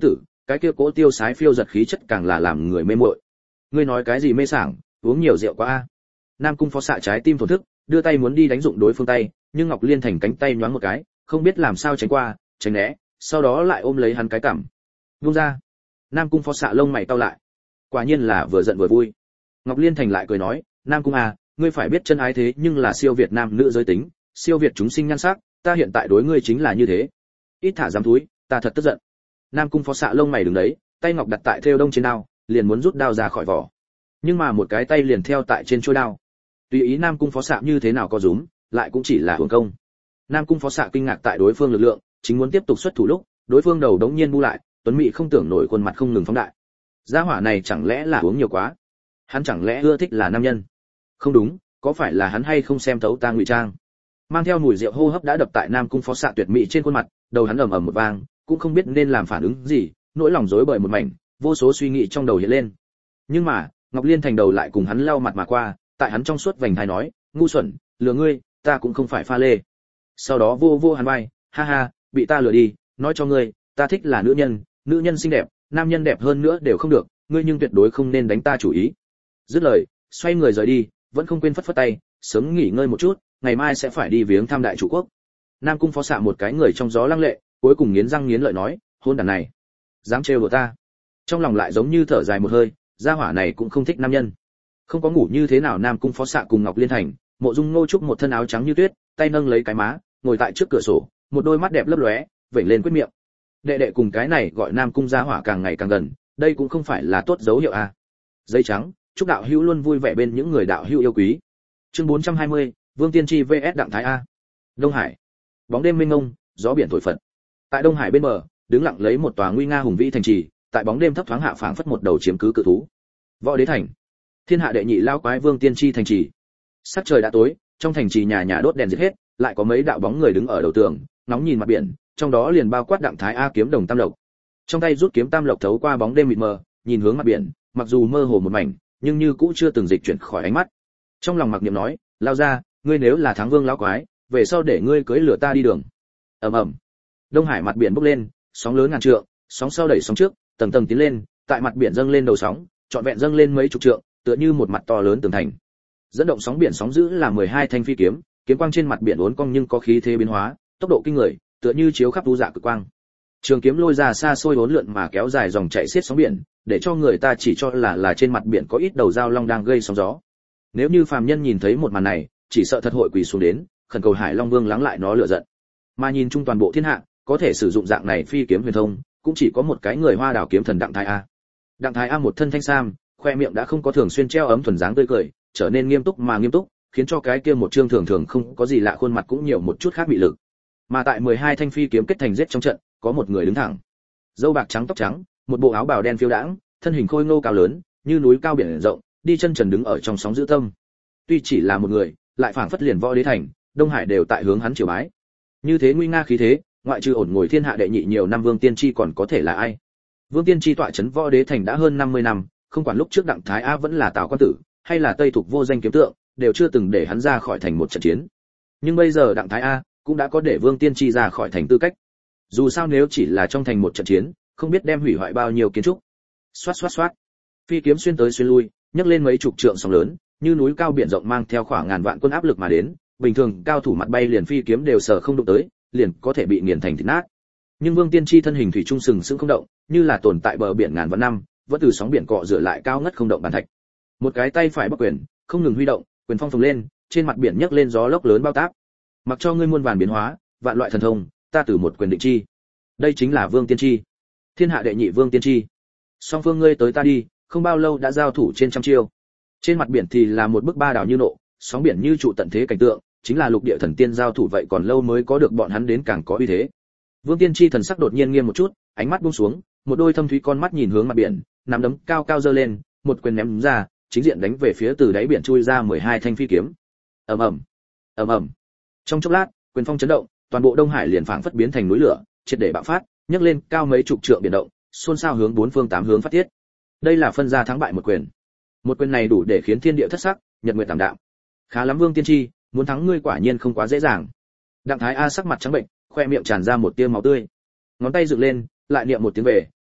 cái kia cố tiêu sái phiêu giật khí chất càng là làm người mê muội. Ngươi nói cái gì mê sảng, uống nhiều rượu quá a. Nam Cung Phó Xạ trái tim thổn thức, đưa tay muốn đi đánh dụng đối phương tay, nhưng Ngọc Liên Thành cánh tay nhoáng một cái, không biết làm sao tránh qua, tránh né, sau đó lại ôm lấy hắn cái cằm. Buông ra. Nam Cung Phó Xạ lông mày cau lại. Quả nhiên là vừa giận vừa vui. Ngọc Liên Thành lại cười nói, Nam Cung à, ngươi phải biết chân ái thế nhưng là siêu việt nam nữ giới tính, siêu việt chúng sinh nhan sắc, ta hiện tại đối ngươi chính là như thế. Ít thả dám túi, ta thật tức giận. Nam Cung Phó Xạ lông mày đứng đấy, tay ngọc đặt tại thêu đông trên đao, liền muốn rút đao ra khỏi vỏ. Nhưng mà một cái tay liền theo tại trên chuôi đao. Tùy ý Nam Cung Phó Xạ như thế nào có rúm, lại cũng chỉ là hưởng công. Nam Cung Phó Xạ kinh ngạc tại đối phương lực lượng, chính muốn tiếp tục xuất thủ lúc, đối phương đầu đống nhiên bu lại, tuấn mỹ không tưởng nổi khuôn mặt không ngừng phóng đại. Gia hỏa này chẳng lẽ là uống nhiều quá? Hắn chẳng lẽ ưa thích là nam nhân? Không đúng, có phải là hắn hay không xem thấu ta ngụy trang? Mang theo mùi rượu hô hấp đã đập tại Nam Cung Phó Xạ tuyệt mỹ trên khuôn mặt, đầu hắn ầm ầm một vang, cũng không biết nên làm phản ứng gì, nỗi lòng rối bời một mảnh, vô số suy nghĩ trong đầu hiện lên. Nhưng mà, Ngọc Liên Thành đầu lại cùng hắn lau mặt mà qua, tại hắn trong suốt vành tai nói, ngu xuẩn, lừa ngươi, ta cũng không phải pha lê. Sau đó vô vô hắn vai, ha ha, bị ta lừa đi, nói cho ngươi, ta thích là nữ nhân xinh đẹp, nam nhân đẹp hơn nữa đều không được, ngươi nhưng tuyệt đối không nên đánh ta chủ ý. Dứt lời, xoay người rời đi, vẫn không quên phất phất tay, sớm nghỉ ngơi một chút, ngày mai sẽ phải đi viếng thăm đại chủ quốc. Nam Cung Phó Xạ một cái người trong gió lăng lệ, cuối cùng nghiến răng nghiến lợi nói, hôn đàn này, dám trêu đùa ta. Trong lòng lại giống như thở dài một hơi, gia hỏa này cũng không thích nam nhân. Không có ngủ như thế nào Nam Cung Phó Xạ cùng Ngọc Liên Thành, Mộ Dung Ngô Trúc một thân áo trắng như tuyết, tay nâng lấy cái má, ngồi tại trước cửa sổ, một đôi mắt đẹp lấp lóe, vểnh lên quyết miệng. Đệ đệ cùng cái này gọi Nam Cung gia hỏa càng ngày càng gần, đây cũng không phải là tốt dấu hiệu à. Giấy trắng, chúc đạo hữu luôn vui vẻ bên những người đạo hữu yêu quý. Chương 420, Vương Tiên Tri VS Đặng Thái A. Đông Hải. Bóng đêm mênh mông, gió biển thổi phật. Tại Đông Hải bên bờ, đứng lặng lấy một tòa nguy nga hùng vĩ thành trì, tại bóng đêm thấp thoáng hạ phảng phất một đầu chiếm cứ cự thú. Võ Đế Thành. Thiên hạ đệ nhị lao quái Vương Tiên Tri thành trì. Sắc trời đã tối, trong thành trì nhà nhà đốt đèn diệt hết, lại có mấy đạo bóng người đứng ở đầu tường, nóng nhìn mặt biển, trong đó liền bao quát Đặng Thái A kiếm đồng tam lộc. Trong tay rút kiếm tam lộc thấu qua bóng đêm mịt mờ, nhìn hướng mặt biển, mặc dù mơ hồ một mảnh, nhưng như cũ chưa từng dịch chuyển khỏi ánh mắt. Trong lòng mặc niệm nói, lao ra, ngươi nếu là thắng vương lão quái, về sau để ngươi cưỡi lửa ta đi đường. Ầm ầm. Đông Hải mặt biển bốc lên, sóng lớn ngàn trượng, sóng sau đẩy sóng trước, tầng tầng tiến lên, tại mặt biển dâng lên đầu sóng, trọn vẹn dâng lên mấy chục trượng, tựa như một mặt to lớn tường thành. Dẫn động sóng biển sóng dữ là 12 thanh phi kiếm, kiếm quang trên mặt biển uốn cong nhưng có khí thế biến hóa, tốc độ kinh người, tựa như chiếu khắp u dạ cực quang. Trường kiếm lôi ra xa xôi uốn lượn mà kéo dài dòng chảy xiết sóng biển, để cho người ta chỉ cho là trên mặt biển có ít đầu dao long đang gây sóng gió. Nếu như phàm nhân nhìn thấy một màn này, chỉ sợ thật hội quỳ xuống đến, khẩn cầu Hải Long Vương lắng lại nó lửa giận. Mà nhìn chung toàn bộ thiên hạ, có thể sử dụng dạng này phi kiếm huyền thông, cũng chỉ có một cái người Hoa Đào kiếm thần Đặng Thái A. Đặng Thái A một thân thanh sam, khoe miệng đã không có thường xuyên treo ấm thuần dáng tươi cười, trở nên nghiêm túc mà nghiêm túc, khiến cho cái kia một trương thường thường không có gì lạ khuôn mặt cũng nhiều một chút khác bị lực. Mà tại 12 thanh phi kiếm kết thành giết trong trận, có một người đứng thẳng. Râu bạc trắng tóc trắng, một bộ áo bào đen phiêu đãng, thân hình khôi ngô cao lớn, như núi cao biển rộng, đi chân trần đứng ở trong sóng dữ tâm. Tuy chỉ là một người, lại phảng phất liền Võ Đế Thành, Đông Hải đều tại hướng hắn triều bái. Như thế nguy nga khí thế, ngoại trừ ổn ngồi thiên hạ đệ nhị nhiều năm Vương Tiên Tri còn có thể là ai? Vương Tiên Tri tọa trấn Võ Đế Thành đã hơn 50 năm, không quản lúc trước Đặng Thái A vẫn là Tào Quan Tử, hay là Tây Thục vô danh kiếm tượng, đều chưa từng để hắn ra khỏi thành một trận chiến. Nhưng bây giờ Đặng Thái A cũng đã có để Vương Tiên Tri ra khỏi thành tư cách. Dù sao nếu chỉ là trong thành một trận chiến, không biết đem hủy hoại bao nhiêu kiến trúc. Xoát xoát xoát. Phi kiếm xuyên tới xuyên lui, nhấc lên mấy chục trượng sóng lớn, như núi cao biển rộng mang theo khoảng ngàn vạn quân áp lực mà đến, bình thường cao thủ mặt bay liền phi kiếm đều sờ không đụng tới, liền có thể bị nghiền thành thịt nát. Nhưng Vương Tiên Tri thân hình thủy trung sừng sững không động, như là tồn tại bờ biển ngàn vạn năm, vẫn từ sóng biển cọ rửa lại cao ngất không động bàn thạch. Một cái tay phải bắc quyền, không ngừng huy động, quyền phong phồng lên, trên mặt biển nhấc lên gió lốc lớn bao táp. Mặc cho ngươi muôn vàn biến hóa, vạn loại thần thông, ta từ một quyền định chi. Đây chính là Vương Tiên Tri, thiên hạ đệ nhị Vương Tiên Tri. Song phương ngươi tới ta đi, không bao lâu đã giao thủ trên trăm chiêu. Trên mặt biển thì là một bức ba đảo như nộ, sóng biển như trụ tận thế cảnh tượng, chính là lục địa thần tiên giao thủ vậy còn lâu mới có được bọn hắn đến càng có uy thế. Vương Tiên Tri thần sắc đột nhiên nghiêm một chút, ánh mắt buông xuống, một đôi thâm thúy con mắt nhìn hướng mặt biển, nắm đấm cao cao giơ lên, một quyền ném ra, chính diện đánh về phía từ đáy biển chui ra 12 thanh phi kiếm. Ầm ầm, ầm ầm. Trong chốc lát, quyền phong chấn động, toàn bộ Đông Hải liền phảng phất biến thành núi lửa, triệt để bạo phát, nhấc lên cao mấy chục trượng biển động, xôn xao hướng bốn phương tám hướng phát tiết. Đây là phân ra thắng bại một quyền. Một quyền này đủ để khiến thiên địa thất sắc, nhật nguyệt tạm đạm. Khá lắm Vương Tiên Tri, muốn thắng ngươi quả nhiên không quá dễ dàng. Đặng Thái A sắc mặt trắng bệnh, khoe miệng tràn ra một tia máu tươi. Ngón tay dựng lên, lại niệm một tiếng về,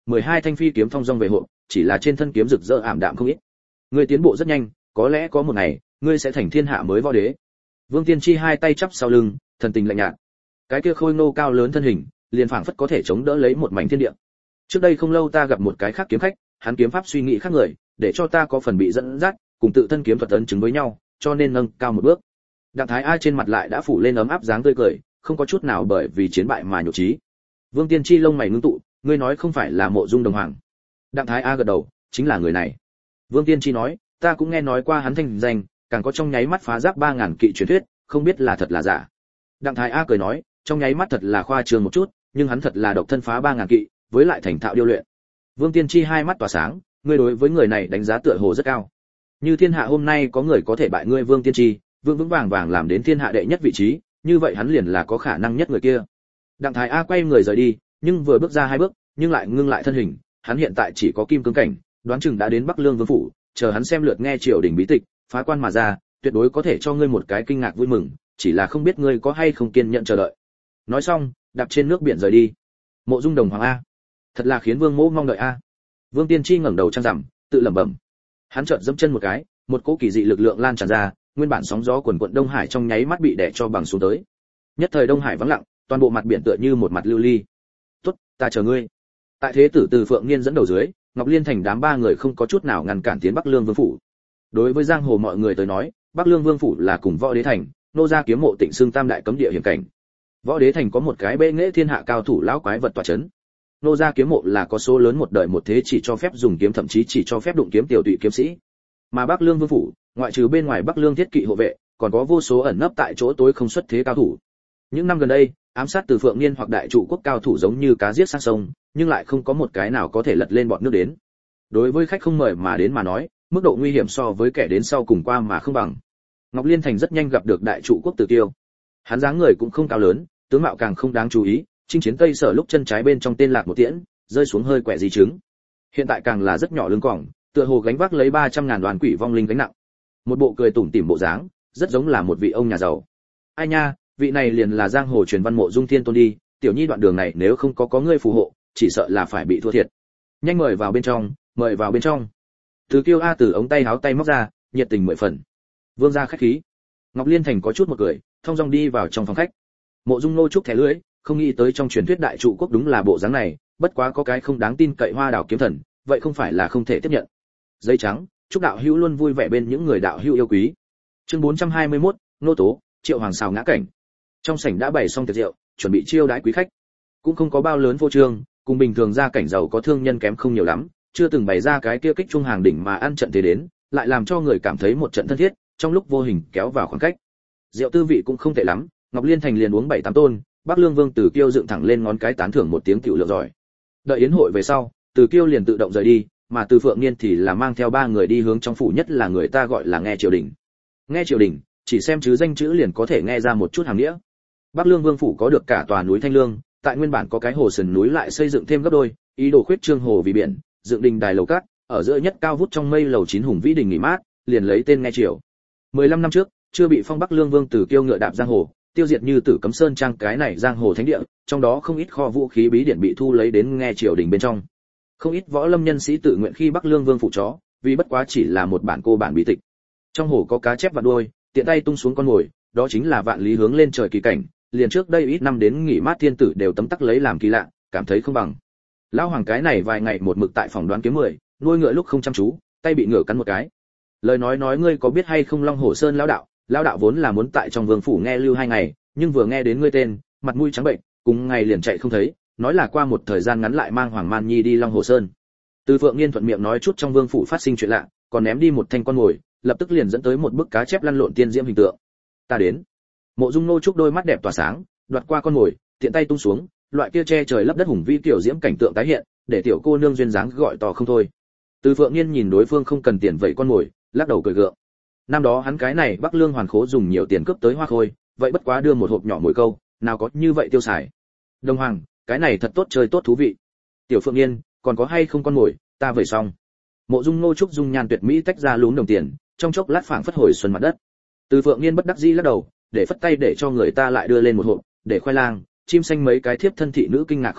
12 thanh phi kiếm thong dong về hộ, chỉ là trên thân kiếm rực rỡ ảm đạm không ít. Ngươi tiến bộ rất nhanh, có lẽ có một ngày, ngươi sẽ thành thiên hạ mới võ đế. Vương Tiên Tri hai tay chắp sau lưng, thần tình lạnh nhạt. Cái kia khôi ngô cao lớn thân hình, liền phảng phất có thể chống đỡ lấy một mảnh thiên địa. Trước đây không lâu ta gặp một cái khác kiếm khách, hắn kiếm pháp suy nghĩ khác người, để cho ta có phần bị dẫn dắt, cùng tự thân kiếm thuật ấn chứng với nhau, cho nên nâng cao một bước. Đặng Thái A trên mặt lại đã phủ lên ấm áp dáng tươi cười, không có chút nào bởi vì chiến bại mà nhục trí. Vương Tiên Tri lông mày ngưng tụ, ngươi nói không phải là Mộ Dung Đồng Hoàng? Đặng Thái A gật đầu, chính là người này. Vương Tiên Tri nói, ta cũng nghe nói qua hắn thanh danh, càng có trong nháy mắt phá giáp 3000 kỵ truyền thuyết, không biết là thật là giả. Đặng Thái A cười nói, trong nháy mắt thật là khoa trương một chút, nhưng hắn thật là độc thân phá 3000 kỵ, với lại thành thạo điêu luyện. Vương Tiên Tri hai mắt tỏa sáng, ngươi đối với người này đánh giá tựa hồ rất cao. Như thiên hạ hôm nay có người có thể bại ngươi Vương Tiên Tri, vững vững vàng vàng làm đến thiên hạ đệ nhất vị trí, như vậy hắn liền là có khả năng nhất người kia. Đặng Thái A quay người rời đi, nhưng vừa bước ra hai bước, nhưng lại ngưng lại thân hình, hắn hiện tại chỉ có kim cương cảnh, đoán chừng đã đến Bắc Lương Vương phủ, chờ hắn xem lượt nghe triều đình bí tịch, phá quan mà ra, tuyệt đối có thể cho ngươi một cái kinh ngạc vui mừng, chỉ là không biết ngươi có hay không kiên nhẫn chờ đợi. Nói xong, đạp trên nước biển rời đi. Mộ Dung Đồng Hoàng a, thật là khiến Vương Mỗ mong đợi a. Vương Tiên Tri ngẩng đầu trăng rằm, tự lẩm bẩm. Hắn chợt giẫm chân một cái, một cỗ kỳ dị lực lượng lan tràn ra, nguyên bản sóng gió quần quận Đông Hải trong nháy mắt bị đè cho bằng xuống tới. Nhất thời Đông Hải vắng lặng, toàn bộ mặt biển tựa như một mặt lưu ly. "Tốt, ta chờ ngươi." Tại thế tử Từ Phượng Niên dẫn đầu dưới, Ngọc Liên Thành đám ba người không có chút nào ngăn cản tiến Bắc Lương Vương phủ. Đối với giang hồ mọi người tới nói, Bắc Lương Vương phủ là cùng Võ Đế Thành, nô gia kiếm mộ Tịnh Xương tam đại cấm địa hiểm cảnh. Võ Đế Thành có một cái bệ nghệ thiên hạ cao thủ lão quái vật tọa chấn. Nô gia kiếm mộ là có số lớn một đời một thế chỉ cho phép dùng kiếm, thậm chí chỉ cho phép đụng kiếm tiểu tụy kiếm sĩ. Mà Bắc Lương Vương phủ, ngoại trừ bên ngoài Bắc Lương thiết kỵ hộ vệ, còn có vô số ẩn nấp tại chỗ tối không xuất thế cao thủ. Những năm gần đây, ám sát Từ Phượng Niên hoặc đại trụ quốc cao thủ giống như cá giết sang sông, nhưng lại không có một cái nào có thể lật lên bọn nước đến. Đối với khách không mời mà đến mà nói, mức độ nguy hiểm so với kẻ đến sau cùng qua mà không bằng. Ngọc Liên Thành rất nhanh gặp được đại trụ quốc Từ Kiêu. Hắn dáng người cũng không cao lớn, tướng mạo càng không đáng chú ý, chinh chiến Tây Sở lúc chân trái bên trong tên lạc một tiễn, rơi xuống hơi quẻ di chứng. Hiện tại càng là rất nhỏ lưng còng, tựa hồ gánh vác lấy 300.000 đoàn quỷ vong linh gánh nặng. Một bộ cười tủm tỉm bộ dáng, rất giống là một vị ông nhà giàu. Ai nha, vị này liền là giang hồ truyền văn Mộ Dung Thiên Tôn đi, tiểu nhi đoạn đường này nếu không có ngươi phù hộ, chỉ sợ là phải bị thua thiệt. Nhanh mời vào bên trong, mời vào bên trong. Từ Kiêu A từ ống tay háo tay móc ra, nhiệt tình mười phần. Vương gia khách khí. Ngọc Liên Thành có chút một cười, thong dong đi vào trong phòng khách. Mộ Dung Nô Trúc thẻ lưỡi, không nghĩ tới trong truyền thuyết đại trụ quốc đúng là bộ dáng này, bất quá có cái không đáng tin cậy Hoa Đào kiếm thần, vậy không phải là không thể tiếp nhận. Giấy trắng, chúc đạo hữu luôn vui vẻ bên những người đạo hữu yêu quý. Chương 421, nô tố, Triệu Hoàng xào ngã cảnh. Trong sảnh đã bày xong tiệc rượu, chuẩn bị chiêu đãi quý khách. Cũng không có bao lớn vô trương, cùng bình thường gia cảnh giàu có thương nhân kém không nhiều lắm, chưa từng bày ra cái kia kích trung hàng đỉnh mà ăn trận thế đến, lại làm cho người cảm thấy một trận thân thiết, trong lúc vô hình kéo vào khoảng cách. Rượu tư vị cũng không tệ lắm, Ngọc Liên Thành liền uống 7-8 tôn, Bắc Lương Vương Từ Kiêu dựng thẳng lên ngón cái tán thưởng một tiếng tiểu lượng giỏi. Đợi yến hội về sau, Từ Kiêu liền tự động rời đi, mà Từ Phượng Niên thì là mang theo ba người đi hướng trong phủ, nhất là người ta gọi là nghe triều đình. Nghe triều đình, chỉ xem chứ danh chữ liền có thể nghe ra một chút hàm nghĩa. Bắc Lương Vương phủ có được cả tòa núi Thanh Lương, tại nguyên bản có cái hồ sườn núi lại xây dựng thêm gấp đôi, ý đồ khuyết trương hồ vì biển, dựng đình đài lầu cát, ở giữa nhất cao vút trong mây lầu 9 hùng vĩ đình nghỉ mát, liền lấy tên nghe triều. 15 năm trước, chưa bị phong Bắc Lương Vương Từ Kiêu ngựa đạp giang hồ, tiêu diệt Như Tử Cấm Sơn trang cái này giang hồ thánh địa, trong đó không ít kho vũ khí bí điển bị thu lấy đến nghe triều đình bên trong. Không ít võ lâm nhân sĩ tự nguyện khi Bắc Lương Vương phụ chó, vì bất quá chỉ là một bản cô bản bí tịch. Trong hồ có cá chép và đuôi, tiện tay tung xuống con ngồi, đó chính là vạn lý hướng lên trời kỳ cảnh, liền trước đây ít năm đến nghỉ mát thiên tử đều tấm tắc lấy làm kỳ lạ, cảm thấy không bằng. Lão hoàng cái này vài ngày một mực tại phòng đoán kiếm 10, nuôi ngựa lúc không chăm chú, tay bị ngựa cắn một cái. Lời nói ngươi có biết hay không Long Hổ Sơn lão đạo vốn là muốn tại trong vương phủ nghe lưu 2 ngày, nhưng vừa nghe đến ngươi tên, mặt mũi trắng bệnh, cùng ngày liền chạy không thấy, nói là qua một thời gian ngắn lại mang Hoàng Man Nhi đi Long Hồ Sơn. Từ Phượng Niên thuận miệng nói chút trong vương phủ phát sinh chuyện lạ, còn ném đi một thanh con ngồi, lập tức liền dẫn tới một bức cá chép lăn lộn tiên diễm hình tượng. Ta đến. Mộ Dung Nô Trúc đôi mắt đẹp tỏa sáng, đoạt qua con ngồi, tiện tay tung xuống, loại kia che trời lấp đất hùng vĩ tiểu diễm cảnh tượng tái hiện, để tiểu cô nương duyên dáng gọi to không thôi. Từ Phượng Niên nhìn đối phương không cần tiền vậy con ngồi, lắc đầu cười gượng. Năm đó hắn cái này Bắc Lương hoàn khố dùng nhiều tiền cướp tới Hoa Khôi, vậy bất quá đưa một hộp nhỏ mồi câu, nào có như vậy tiêu xài. Đông Hoàng, cái này thật tốt chơi tốt thú vị. Tiểu Phượng Niên, còn có hay không con mồi, ta vẩy xong. Mộ Dung Nô Trúc dung nhan tuyệt mỹ tách ra lúm đồng tiền, trong chốc lát phảng phất hồi xuân mặt đất. Từ Phượng Niên bất đắc dĩ lắc đầu, để phất tay để cho người ta lại đưa lên một hộp, để khoai lang, chim xanh mấy cái thiếp thân thị nữ kinh ngạc không thôi,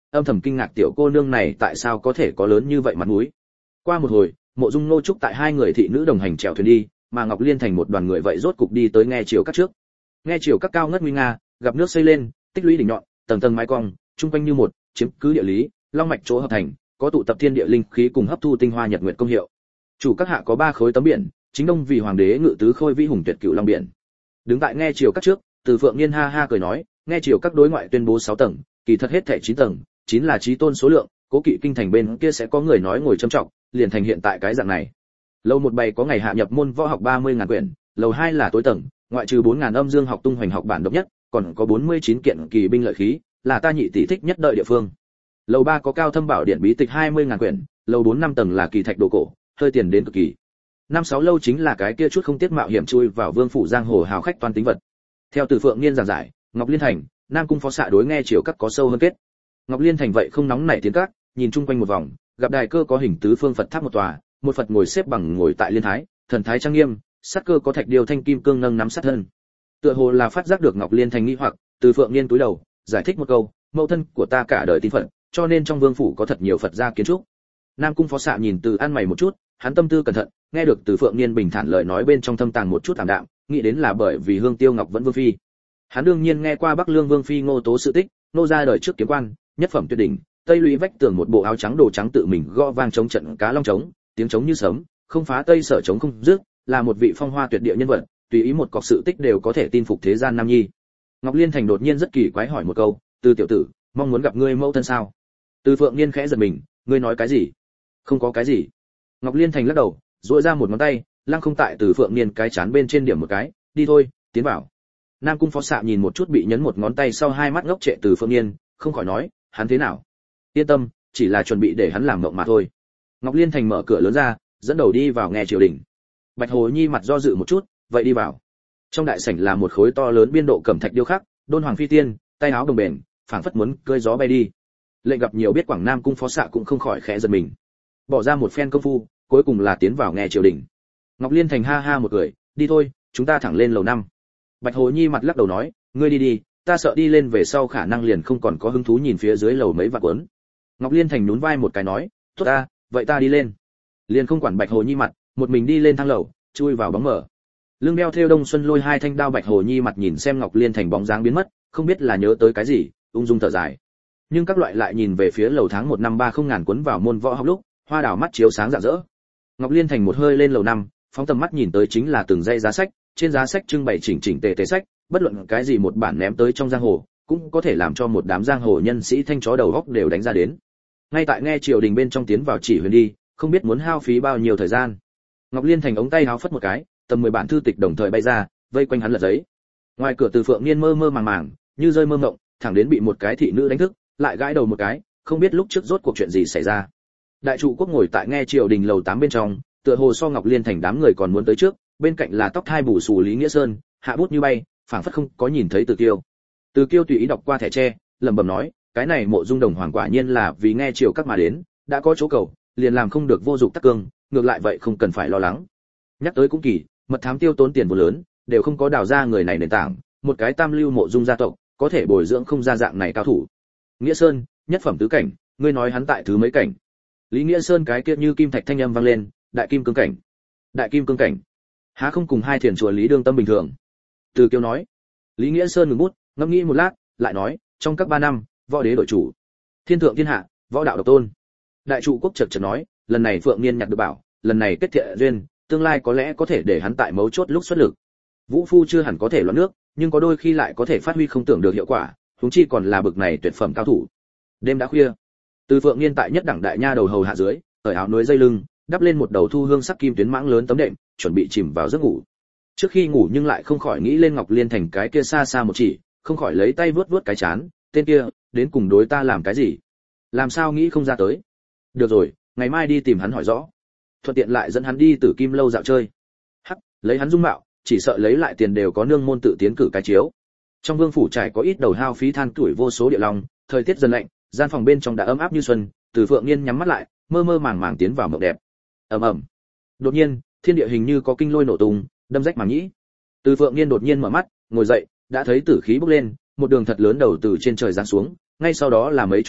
âm thầm kinh ngạc tiểu cô nương này tại sao có thể có lớn như vậy mặt mũi. Qua một hồi, Mộ Dung Nô Trúc tại hai người thị nữ đồng hành chèo thuyền đi, mà Ngọc Liên thành một đoàn người vậy rốt cục đi tới nghe chiều các trước. Nghe chiều các cao ngất nguy nga, gặp nước xây lên, tích lũy đỉnh nhọn, tầng tầng mái cong, trung quanh như một, chiếm cứ địa lý, long mạch chỗ hợp thành, có tụ tập thiên địa linh khí cùng hấp thu tinh hoa nhật nguyệt công hiệu. Chủ các hạ có 3 khối tấm biển, chính đông vì hoàng đế ngự tứ khôi vĩ hùng tuyệt cửu long biển. Đứng tại nghe chiều các trước, Từ Phượng Niên ha ha cười nói, nghe chiều các đối ngoại tuyên bố 6 tầng, kỳ thật hết thảy 9 tầng, 9 là chí tôn số lượng, cố kỵ kinh thành bên kia sẽ có người nói ngồi châm trọng, liền thành hiện tại cái dạng này. Lầu 1 bày có ngày hạ nhập môn võ học 30.000 quyển, lầu 2 là tối tầng, ngoại trừ 4.000 âm dương học tung hoành học bản độc nhất, còn có 49 kiện kỳ binh lợi khí, là ta nhị tỷ thích nhất đợi địa phương. Lầu 3 có cao thâm bảo điện bí tịch 20.000 quyển, lầu 4 5 tầng là kỳ thạch đồ cổ, hơi tiền đến cực kỳ. 5-6 lâu chính là cái kia chút không tiếc mạo hiểm chui vào vương phủ giang hồ hào khách toan tính vật. Theo Từ Phượng Niên giảng giải, Ngọc Liên thành, Nam cung phó xạ đối nghe chiều các có sâu hơn kết. Ngọc Liên thành vậy không nóng nảy tiến các, nhìn chung quanh một vòng, gặp đài cơ có hình tứ phương Phật tháp một tòa, một Phật ngồi xếp bằng ngồi tại liên thái, thần thái trang nghiêm, sát cơ có thạch điêu thanh kim cương nâng nắm sát thân. Tựa hồ là phát giác được Ngọc Liên thành nghi hoặc, Từ Phượng Niên cúi đầu, giải thích một câu, mẫu thân của ta cả đời tin Phật, cho nên trong vương phủ có thật nhiều Phật gia kiến trúc. Nam cung phó xạ nhìn Từ ăn mày một chút, hắn tâm tư cẩn thận, nghe được Từ Phượng Niên bình thản lời nói bên trong thâm tàng một chút ảm đạm, nghĩ đến là bởi vì Hương Tiêu Ngọc vẫn vương phi. Hắn đương nhiên nghe qua Bắc Lương vương phi Ngô Tố sự tích, nô ra đời trước kiếm quan, nhất phẩm tuyệt đỉnh, tây lũy vách tường một bộ áo trắng đồ trắng tự mình gõ vang chống trận cá long trống, tiếng trống như sấm, không phá tây sở trống không dứt, là một vị phong hoa tuyệt địa nhân vật, tùy ý một cọc sự tích đều có thể tin phục thế gian nam nhi. Ngọc Liên thành đột nhiên rất kỳ quái hỏi một câu, Từ tiểu tử, mong muốn gặp ngươi mẫu thân sao? Từ Phượng Niên khẽ giật mình, ngươi nói cái gì? Không có cái gì. Ngọc Liên thành lắc đầu, duỗi ra một ngón tay, lăng không tại Từ Phượng Niên cái chán bên trên điểm một cái, đi thôi, tiến vào. Nam cung phó xạ nhìn một chút bị nhấn một ngón tay sau hai mắt ngốc trệ Từ Phượng Niên, không khỏi nói, hắn thế nào? Yên tâm, chỉ là chuẩn bị để hắn làm mộng mà thôi. Ngọc Liên thành mở cửa lớn ra, dẫn đầu đi vào nghe triều đình. Bạch Hồ Nhi mặt do dự một chút, vậy đi vào. Trong đại sảnh là một khối to lớn biên độ cẩm thạch điêu khắc, đôn hoàng phi tiên, tay áo đồng bền, phảng phất muốn cơi gió bay đi. Lệnh gặp nhiều biết Quảng Nam cung phó xạ cũng không khỏi khẽ giật mình. Bỏ ra một phen công phu, cuối cùng là tiến vào nghe triều đình. Ngọc Liên thành ha ha một cười, đi thôi, chúng ta thẳng lên lầu 5. Bạch Hồ Nhi mặt lắc đầu nói, ngươi đi đi, ta sợ đi lên về sau khả năng liền không còn có hứng thú nhìn phía dưới lầu mấy vạn cuốn. Ngọc Liên thành nhún vai một cái nói, tốt ta, vậy ta đi lên. Liền không quản Bạch Hồ Nhi mặt, một mình đi lên thang lầu, chui vào bóng mờ. Lưng đeo theo Đông Xuân lôi hai thanh đao. Bạch Hồ Nhi mặt nhìn xem Ngọc Liên thành bóng dáng biến mất, không biết là nhớ tới cái gì, ung dung thở dài. Nhưng các loại lại nhìn về phía lầu tháng 1 năm 30 ngàn cuốn vào môn võ học lúc, hoa đào mắt chiếu sáng rạng rỡ. Ngọc Liên thành một hơi lên lầu 5, phóng tầm mắt nhìn tới chính là từng dãy giá sách, trên giá sách trưng bày chỉnh chỉnh tề tề sách, bất luận cái gì một bản ném tới trong giang hồ, cũng có thể làm cho một đám giang hồ nhân sĩ thanh chó đầu góc đều đánh ra đến. Ngay tại nghe triều đình bên trong tiến vào chỉ huyền đi, không biết muốn hao phí bao nhiêu thời gian. Ngọc Liên thành ống tay háo phất một cái, tầm 10 bản thư tịch đồng thời bay ra, vây quanh hắn lật giấy. Ngoài cửa Từ Phượng Niên mơ mơ màng màng, như rơi mơ mộng, thẳng đến bị một cái thị nữ đánh thức, lại gãi đầu một cái, không biết lúc trước rốt cuộc chuyện gì xảy ra. Đại trụ quốc ngồi tại nghe triều đình lầu 8 bên trong, tựa hồ so Ngọc Liên thành đám người còn muốn tới trước, bên cạnh là tóc thai bù xù Lý Nghĩa Sơn, hạ bút như bay, phảng phất không có nhìn thấy Từ Kiêu. Từ Kiêu tùy ý đọc qua thẻ tre, lẩm bẩm nói, cái này Mộ Dung Đồng Hoàng quả nhiên là vì nghe triều các mà đến, đã có chỗ cầu, liền làm không được vô dụng tắc cương, ngược lại vậy không cần phải lo lắng. Nhắc tới cũng kỳ, mật thám tiêu tốn tiền vô lớn, đều không có đào ra người này nền tảng, một cái tam lưu Mộ Dung gia tộc, có thể bồi dưỡng không ra dạng này cao thủ. Nghĩa Sơn, nhất phẩm tứ cảnh, ngươi nói hắn tại thứ mấy cảnh? Lý Nghĩa Sơn cái kia như kim thạch thanh âm vang lên, đại kim cương cảnh. Đại kim cương cảnh. Há không cùng hai thiền chùa Lý Đương Tâm bình thường? Từ Kiêu nói. Lý Nghĩa Sơn ngừng bút, ngẫm nghĩ một lát, lại nói, trong các 3 năm, võ đế đổi chủ, thiên thượng thiên hạ, võ đạo độc tôn. Đại trụ quốc chợt chợt nói, lần này Phượng Niên nhặt được bảo, lần này kết thiện duyên, tương lai có lẽ có thể để hắn tại mấu chốt lúc xuất lực. Vũ phu chưa hẳn có thể loạn nước, nhưng có đôi khi lại có thể phát huy không tưởng được hiệu quả, huống chi còn là bực này tuyệt phẩm cao thủ. Đêm đã khuya, Từ Phượng Niên tại nhất đẳng đại nha đầu hầu hạ dưới, cởi áo núi dây lưng, đắp lên một đầu thu hương sắc kim tuyến mãng lớn tấm đệm, chuẩn bị chìm vào giấc ngủ. Trước khi ngủ nhưng lại không khỏi nghĩ lên Ngọc Liên thành cái kia xa xa một chỉ, không khỏi lấy tay vuốt vuốt cái chán, tên kia, đến cùng đối ta làm cái gì? Làm sao nghĩ không ra tới? Được rồi, ngày mai đi tìm hắn hỏi rõ. Thuận tiện lại dẫn hắn đi Tử Kim lâu dạo chơi. Hắc, lấy hắn dung mạo, chỉ sợ lấy lại tiền đều có nương môn tự tiến cử cái chiếu. Trong vương phủ trải có ít đầu hao phí than tuổi vô số địa long, thời tiết dần lạnh, gian phòng bên trong đã ấm áp như xuân, Từ Phượng Niên nhắm mắt lại, mơ mơ màng màng tiến vào mộng đẹp. Ầm ầm. Đột nhiên, thiên địa hình như có kinh lôi nổ tung, đâm rách màng nhĩ. Từ Phượng Niên đột nhiên mở mắt, ngồi dậy, đã thấy tử khí bốc lên, một đường thật lớn đầu từ trên trời giáng xuống, ngay sau đó là mấy chục trượng,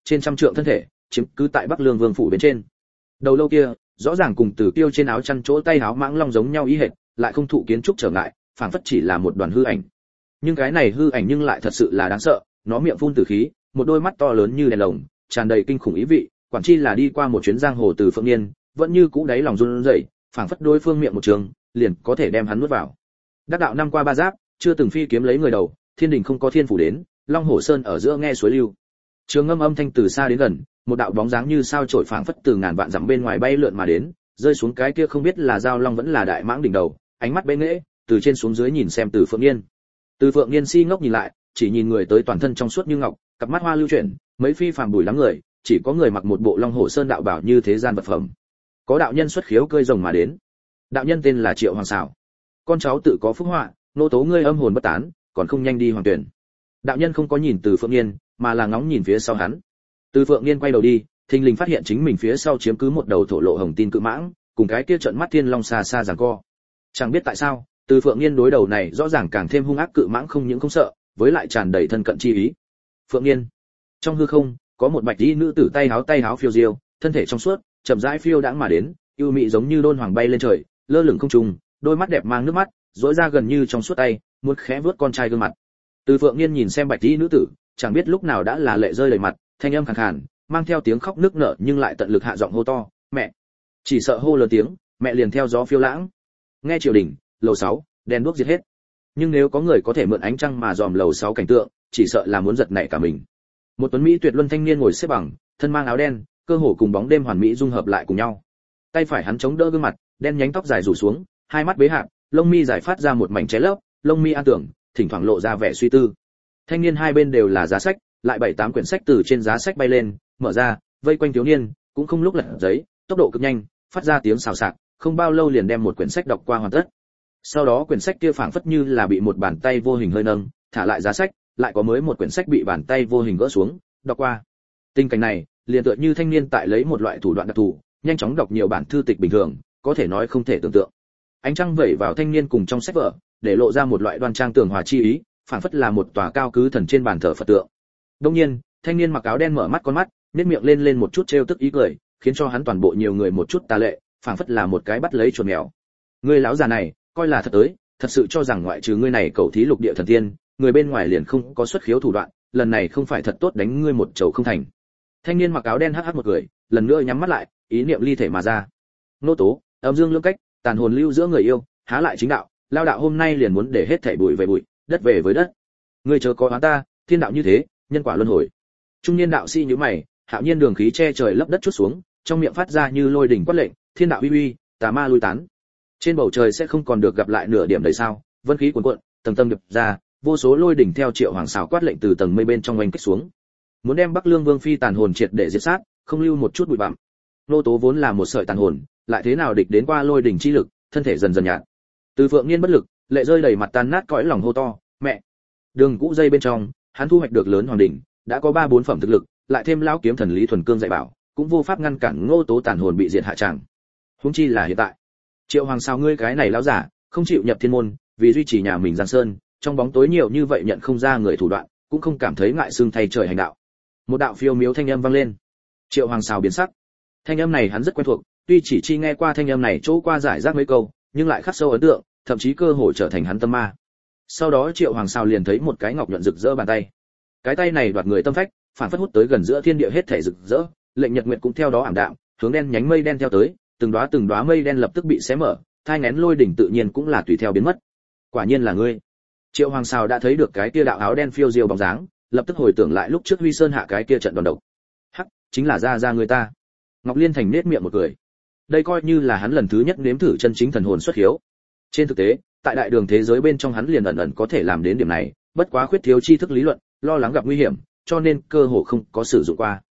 trên trăm trượng thân thể chiếm cứ tại Bắc Lương Vương phủ bên trên. Đầu lâu kia rõ ràng cùng Tử Kiêu trên áo chăn chỗ tay áo mãng long giống nhau ý hệt, lại không thụ kiến trúc trở ngại, phảng phất chỉ là một đoàn hư ảnh. Nhưng cái này hư ảnh nhưng lại thật sự là đáng sợ, nó miệng phun tử khí, một đôi mắt to lớn như đèn lồng, tràn đầy kinh khủng ý vị, quản chi là đi qua một chuyến giang hồ từ Phượng Niên, vẫn như cũ đáy lòng run rẩy, phảng phất đối phương miệng một trường, liền có thể đem hắn nuốt vào. Đắc đạo năm qua ba giáp, chưa từng phi kiếm lấy người đầu, thiên đình không có thiên phủ đến, Long Hổ Sơn ở giữa nghe suối lưu. Trường ngâm âm thanh từ xa đến gần, một đạo bóng dáng như sao chổi phảng phất từ ngàn vạn dặm bên ngoài bay lượn mà đến, rơi xuống cái kia không biết là giao long vẫn là đại mãng đỉnh đầu, ánh mắt bẽ nghễ, từ trên xuống dưới nhìn xem Từ Phượng Niên. Từ Phượng Niên si ngốc nhìn lại, chỉ nhìn người tới toàn thân trong suốt như ngọc, cặp mắt hoa lưu chuyển, mấy phi phàm bùi lắm người, chỉ có người mặc một bộ Long Hổ Sơn đạo bảo như thế gian vật phẩm. Có đạo nhân xuất khiếu cơi rồng mà đến. Đạo nhân tên là Triệu Hoàng Sảo. Con cháu tự có phúc họa, nô tố ngươi âm hồn bất tán, còn không nhanh đi hoàng tuyển. Đạo nhân không có nhìn Từ Phượng Niên, mà là ngóng nhìn phía sau hắn. Từ Phượng Niên quay đầu đi, thình lình phát hiện chính mình phía sau chiếm cứ một đầu thổ lộ hồng tin cự mãng, cùng cái kia trợn mắt thiên long xa xa giằng co. Chẳng biết tại sao, Từ Phượng Niên đối đầu này rõ ràng càng thêm hung ác cự mãng không những không sợ, với lại tràn đầy thân cận chi ý. Phượng Niên. Trong hư không, có một bạch y nữ tử tay háo phiêu diêu, thân thể trong suốt, chậm rãi phiêu đãng mà đến, ưu mị giống như đôn hoàng bay lên trời, lơ lửng không trung, đôi mắt đẹp mang nước mắt, rỗi ra gần như trong suốt tay, muốn khẽ vuốt con trai gương mặt. Từ Phượng Niên nhìn xem bạch y nữ tử, chẳng biết lúc nào đã là lệ rơi đầy mặt, thanh âm khàn khàn, mang theo tiếng khóc nức nở nhưng lại tận lực hạ giọng hô to, "Mẹ!" Chỉ sợ hô lớn tiếng, mẹ liền theo gió phiêu lãng. Nghe triều đình, lầu 6, đèn đuốc diệt hết. Nhưng nếu có người có thể mượn ánh trăng mà dòm lầu 6 cảnh tượng, chỉ sợ là muốn giật nảy cả mình. Một tuấn mỹ tuyệt luân thanh niên ngồi xếp bằng, thân mang áo đen, cơ hồ cùng bóng đêm hoàn mỹ dung hợp lại cùng nhau. Tay phải hắn chống đỡ gương mặt, đen nhánh tóc dài rủ xuống, hai mắt bế hạp, lông mi giải phát ra một mảnh cháy lớp, lông mi an tưởng, thỉnh thoảng lộ ra vẻ suy tư. Thanh niên hai bên đều là giá sách, lại 7-8 quyển sách từ trên giá sách bay lên, mở ra, vây quanh thiếu niên, cũng không lúc lật giấy, tốc độ cực nhanh, phát ra tiếng xào xạc, không bao lâu liền đem một quyển sách đọc qua hoàn tất. Sau đó quyển sách kia phảng phất như là bị một bàn tay vô hình hơi nâng, thả lại giá sách, lại có mới một quyển sách bị bàn tay vô hình gỡ xuống, đọc qua. Tình cảnh này, liền tựa như thanh niên tại lấy một loại thủ đoạn đặc thù, nhanh chóng đọc nhiều bản thư tịch bình thường, có thể nói không thể tưởng tượng. Ánh trăng vẩy vào thanh niên cùng trong sách vở, để lộ ra một loại đoan trang tường hòa chi ý, phảng phất là một tòa cao cứ thần trên bàn thờ Phật tượng. Đương nhiên, thanh niên mặc áo đen mở mắt con mắt, nhếch miệng lên một chút trêu tức ý cười, khiến cho hắn toàn bộ nhiều người một chút tà lệ, phảng phất là một cái bắt lấy chuột mèo. Ngươi lão già này, coi là thật tới, thật sự cho rằng ngoại trừ ngươi này cầu thí lục địa thần tiên, người bên ngoài liền không có xuất khiếu thủ đoạn, lần này không phải thật tốt đánh ngươi một chầu không thành. Thanh niên mặc áo đen hắc hắc một cười, lần nữa nhắm mắt lại, ý niệm ly thể mà ra. Nô tố, âm dương lưỡng cách, tàn hồn lưu giữa người yêu, há lại chính đạo, lao đạo hôm nay liền muốn để hết thảy bụi về bụi, đất về với đất. Ngươi chớ có oán ta, thiên đạo như thế, nhân quả luân hồi. Trung niên đạo sĩ nhíu mày, hạo nhiên đường khí che trời lấp đất chút xuống, trong miệng phát ra như lôi đỉnh quát lệnh, thiên đạo uy uy, tà ma lui tán. Trên bầu trời sẽ không còn được gặp lại nửa điểm đầy sao, vân khí cuồn cuộn, tầng tầng điệp ra, vô số lôi đỉnh theo Triệu Hoàng Sảo quát lệnh từ tầng mây bên trong oanh kích xuống, muốn đem Bắc Lương Vương phi tàn hồn triệt để diệt sát, không lưu một chút bụi bặm. Nô tố vốn là một sợi tàn hồn, lại thế nào địch đến qua lôi đỉnh chi lực, thân thể dần dần nhạt. Từ Phượng Niên bất lực, lệ rơi đầy mặt tan nát cõi lòng hô to, "Mẹ!" Đường cũ dây bên trong, hắn thu hoạch được lớn hoàng đỉnh, đã có 3-4 phẩm thực lực, lại thêm lão kiếm thần Lý Thuần Cương dạy bảo, cũng vô pháp ngăn cản Ngô Tố tàn hồn bị diệt hạ tràng. Huống chi là hiện tại. Triệu Hoàng sao ngươi cái này lão giả, không chịu nhập thiên môn, vì duy trì nhà mình Giang Sơn, trong bóng tối nhiều như vậy nhận không ra người thủ đoạn, cũng không cảm thấy ngại xưng thay trời hành đạo. Một đạo phiêu miếu thanh âm vang lên. Triệu Hoàng Sào biến sắc. Thanh âm này hắn rất quen thuộc, tuy chỉ chi nghe qua thanh âm này chỗ qua giải rác mấy câu, nhưng lại khắc sâu ấn tượng, thậm chí cơ hội trở thành hắn tâm ma. Sau đó Triệu Hoàng Sào liền thấy một cái ngọc nhuận rực rỡ bàn tay. Cái tay này đoạt người tâm phách, phản phất hút tới gần giữa thiên địa hết thảy rực rỡ, lệnh nhật nguyệt cũng theo đó ảm đạm, hướng đen nhánh mây đen theo tới, từng đóa mây đen lập tức bị xé mở, thai nghén lôi đỉnh tự nhiên cũng là tùy theo biến mất. Quả nhiên là ngươi. Triệu Hoàng Sào đã thấy được cái kia đạo áo đen phiêu diêu bóng dáng, lập tức hồi tưởng lại lúc trước Huy Sơn hạ cái kia trận đòn độc. Hắc, chính là ra người ta. Ngọc Liên Thành nết miệng một cười. Đây coi như là hắn lần thứ nhất nếm thử chân chính thần hồn xuất hiếu. Trên thực tế, tại đại đường thế giới bên trong hắn liền ẩn ẩn có thể làm đến điểm này, bất quá khuyết thiếu tri thức lý luận, lo lắng gặp nguy hiểm, cho nên cơ hồ không có sử dụng qua.